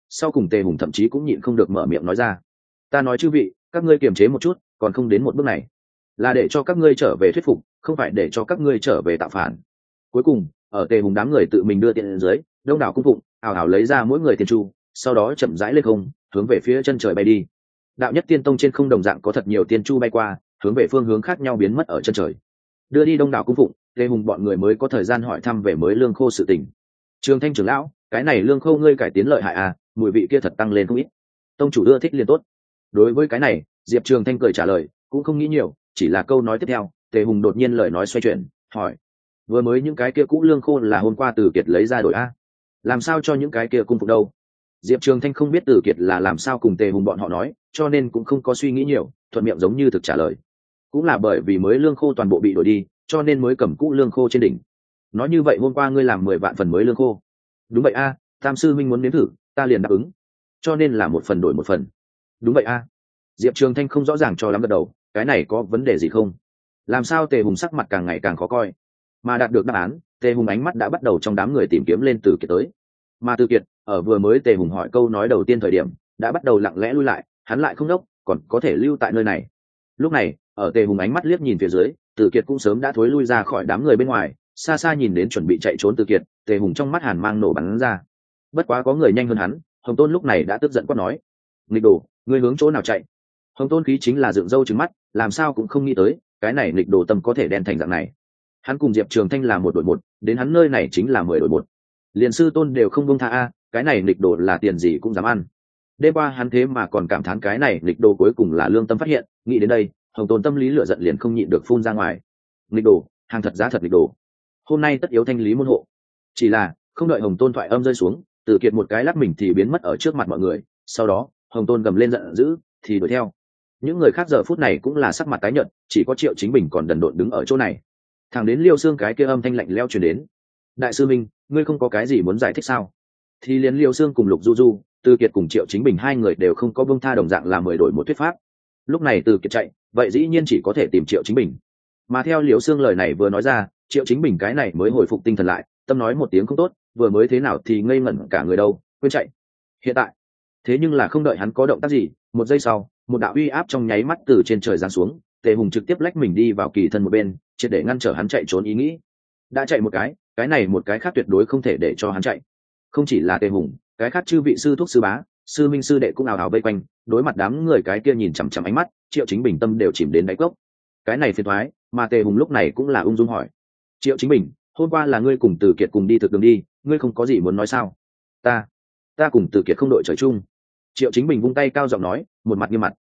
sau cùng tề hùng thậm chí cũng nhịn không được mở miệng nói ra: ta nói chư vị, các ngươi kiềm chế một chút, còn không đến một bước này, là để cho các ngươi trở về thuyết phục, không phải để cho các ngươi trở về tạo phản. Cuối cùng ở tề hùng đám người tự mình đưa tiền đến dưới, đông đảo cung phụng ảo ảo lấy ra mỗi người tiền chu, sau đó chậm rãi lên không, hướng về phía chân trời bay đi. Đạo nhất tiên tông trên không đồng dạng có thật nhiều tiên chu bay qua, hướng về phương hướng khác nhau biến mất ở chân trời. Đưa đi đông đảo cung phụng, tề hùng bọn người mới có thời gian hỏi thăm về mới lương khô sự tình. Trường Thanh trưởng lão, cái này lương khô ngươi cải tiến lợi hại à, mùi vị kia thật tăng lên không ít. Tông chủ ưa thích liền tốt. Đối với cái này, Diệp Trường Thanh cười trả lời, cũng không nghĩ nhiều, chỉ là câu nói tiếp theo, tề hùng đột nhiên lời nói xoay chuyển, hỏi: vừa mới những cái kia cũ lương khô là hôm qua Từ Kiệt lấy ra đổi a, làm sao cho những cái kia cung phục đâu? Diệp Trường Thanh không biết Từ Kiệt là làm sao cùng tề hùng bọn họ nói, cho nên cũng không có suy nghĩ nhiều, thuận miệng giống như thực trả lời. Cũng là bởi vì mới lương khô toàn bộ bị đổi đi, cho nên mới cầm cũ lương khô trên đỉnh. Nói như vậy hôm qua ngươi làm mười vạn phần mới lương khô? Đúng vậy a, Tam sư minh muốn nếm thử, ta liền đáp ứng, cho nên là một phần đổi một phần. Đúng vậy a. Diệp Trường Thanh không rõ ràng cho lắm gật đầu, cái này có vấn đề gì không? Làm sao tề hùng sắc mặt càng ngày càng khó coi, mà đạt được đáp án, tề hùng ánh mắt đã bắt đầu trong đám người tìm kiếm lên Từ Kiệt tới. Mà Từ Kiệt ở vừa mới tề hùng hỏi câu nói đầu tiên thời điểm đã bắt đầu lặng lẽ lui lại, hắn lại không đốc, còn có thể lưu tại nơi này. Lúc này ở tề hùng ánh mắt liếc nhìn phía dưới, Từ Kiệt cũng sớm đã thối lui ra khỏi đám người bên ngoài, xa xa nhìn đến chuẩn bị chạy trốn Từ Kiệt, tề hùng trong mắt hàn mang nổ bắn ra. Bất quá có người nhanh hơn hắn, Hồng Tôn lúc này đã tức giận quát nói: nghịch đồ, ngươi hướng chỗ nào chạy? Hồng Tôn khí chính là dựng râu trừng mắt, làm sao cũng không nghĩ tới cái này nghịch đồ tâm có thể đen thành dạng này. Hắn cùng Diệp Trường Thanh là một đội một, đến hắn nơi này chính là mười đội một, liền sư tôn đều không buông tha a, cái này nghịch đồ là tiền gì cũng dám ăn. Đêm qua hắn thế mà còn cảm thán cái này nghịch đồ cuối cùng là lương tâm phát hiện, nghĩ đến đây, Hồng Tôn tâm lý lửa giận liền không nhịn được phun ra ngoài. Nghịch đồ, hàng thật giá thật nghịch đồ, hôm nay tất yếu thanh lý môn hộ. Chỉ là không đợi Hồng Tôn thoại âm rơi xuống, Từ Kiệt một cái lắc mình thì biến mất ở trước mặt mọi người, sau đó Hồng Tôn gầm lên giận dữ thì đuổi theo. Những người khác giờ phút này cũng là sắc mặt tái nhợt, chỉ có Triệu Chính Bình còn đần độn đứng ở chỗ này. Thẳng đến Liêu Xương cái kia âm thanh lạnh lẽo truyền đến: đại sư minh, ngươi không có cái gì muốn giải thích sao? Thì liền Liêu Xương cùng Lục Du Du, Từ Kiệt cùng Triệu Chính Bình hai người đều không có buông tha, đồng dạng là mười đổi một thuyết pháp. Lúc này Từ Kiệt chạy, vậy dĩ nhiên chỉ có thể tìm Triệu Chính Bình. Mà theo Liêu Xương lời này vừa nói ra, Triệu Chính Bình cái này mới hồi phục tinh thần lại, tâm nói một tiếng không tốt, vừa mới thế nào thì ngây ngẩn cả người đâu, quên chạy. Hiện tại, thế nhưng là không đợi hắn có động tác gì, một giây sau, một đạo uy áp trong nháy mắt từ trên trời giáng xuống, Tề Hùng trực tiếp lách mình đi vào kỳ thân một bên, triệt để ngăn trở hắn chạy trốn ý nghĩ. Đã chạy một cái, cái này một cái khác tuyệt đối không thể để cho hắn chạy. Không chỉ là Tề Hùng, cái khác chư vị sư thúc sư bá, sư minh sư đệ cũng ào ào vây quanh, đối mặt đám người cái kia nhìn chằm chằm ánh mắt, Triệu Chính Bình tâm đều chìm đến đáy cốc. Cái này phiền toái, mà Tề Hùng lúc này cũng là ung dung hỏi: Triệu Chính Bình, hôm qua là ngươi cùng Từ Kiệt cùng đi thực đường đi, ngươi không có gì muốn nói sao? Ta, ta cùng Từ Kiệt không đội trời chung. Triệu Chính Bình vung tay cao giọng nói, một mặt nghiêm mặt.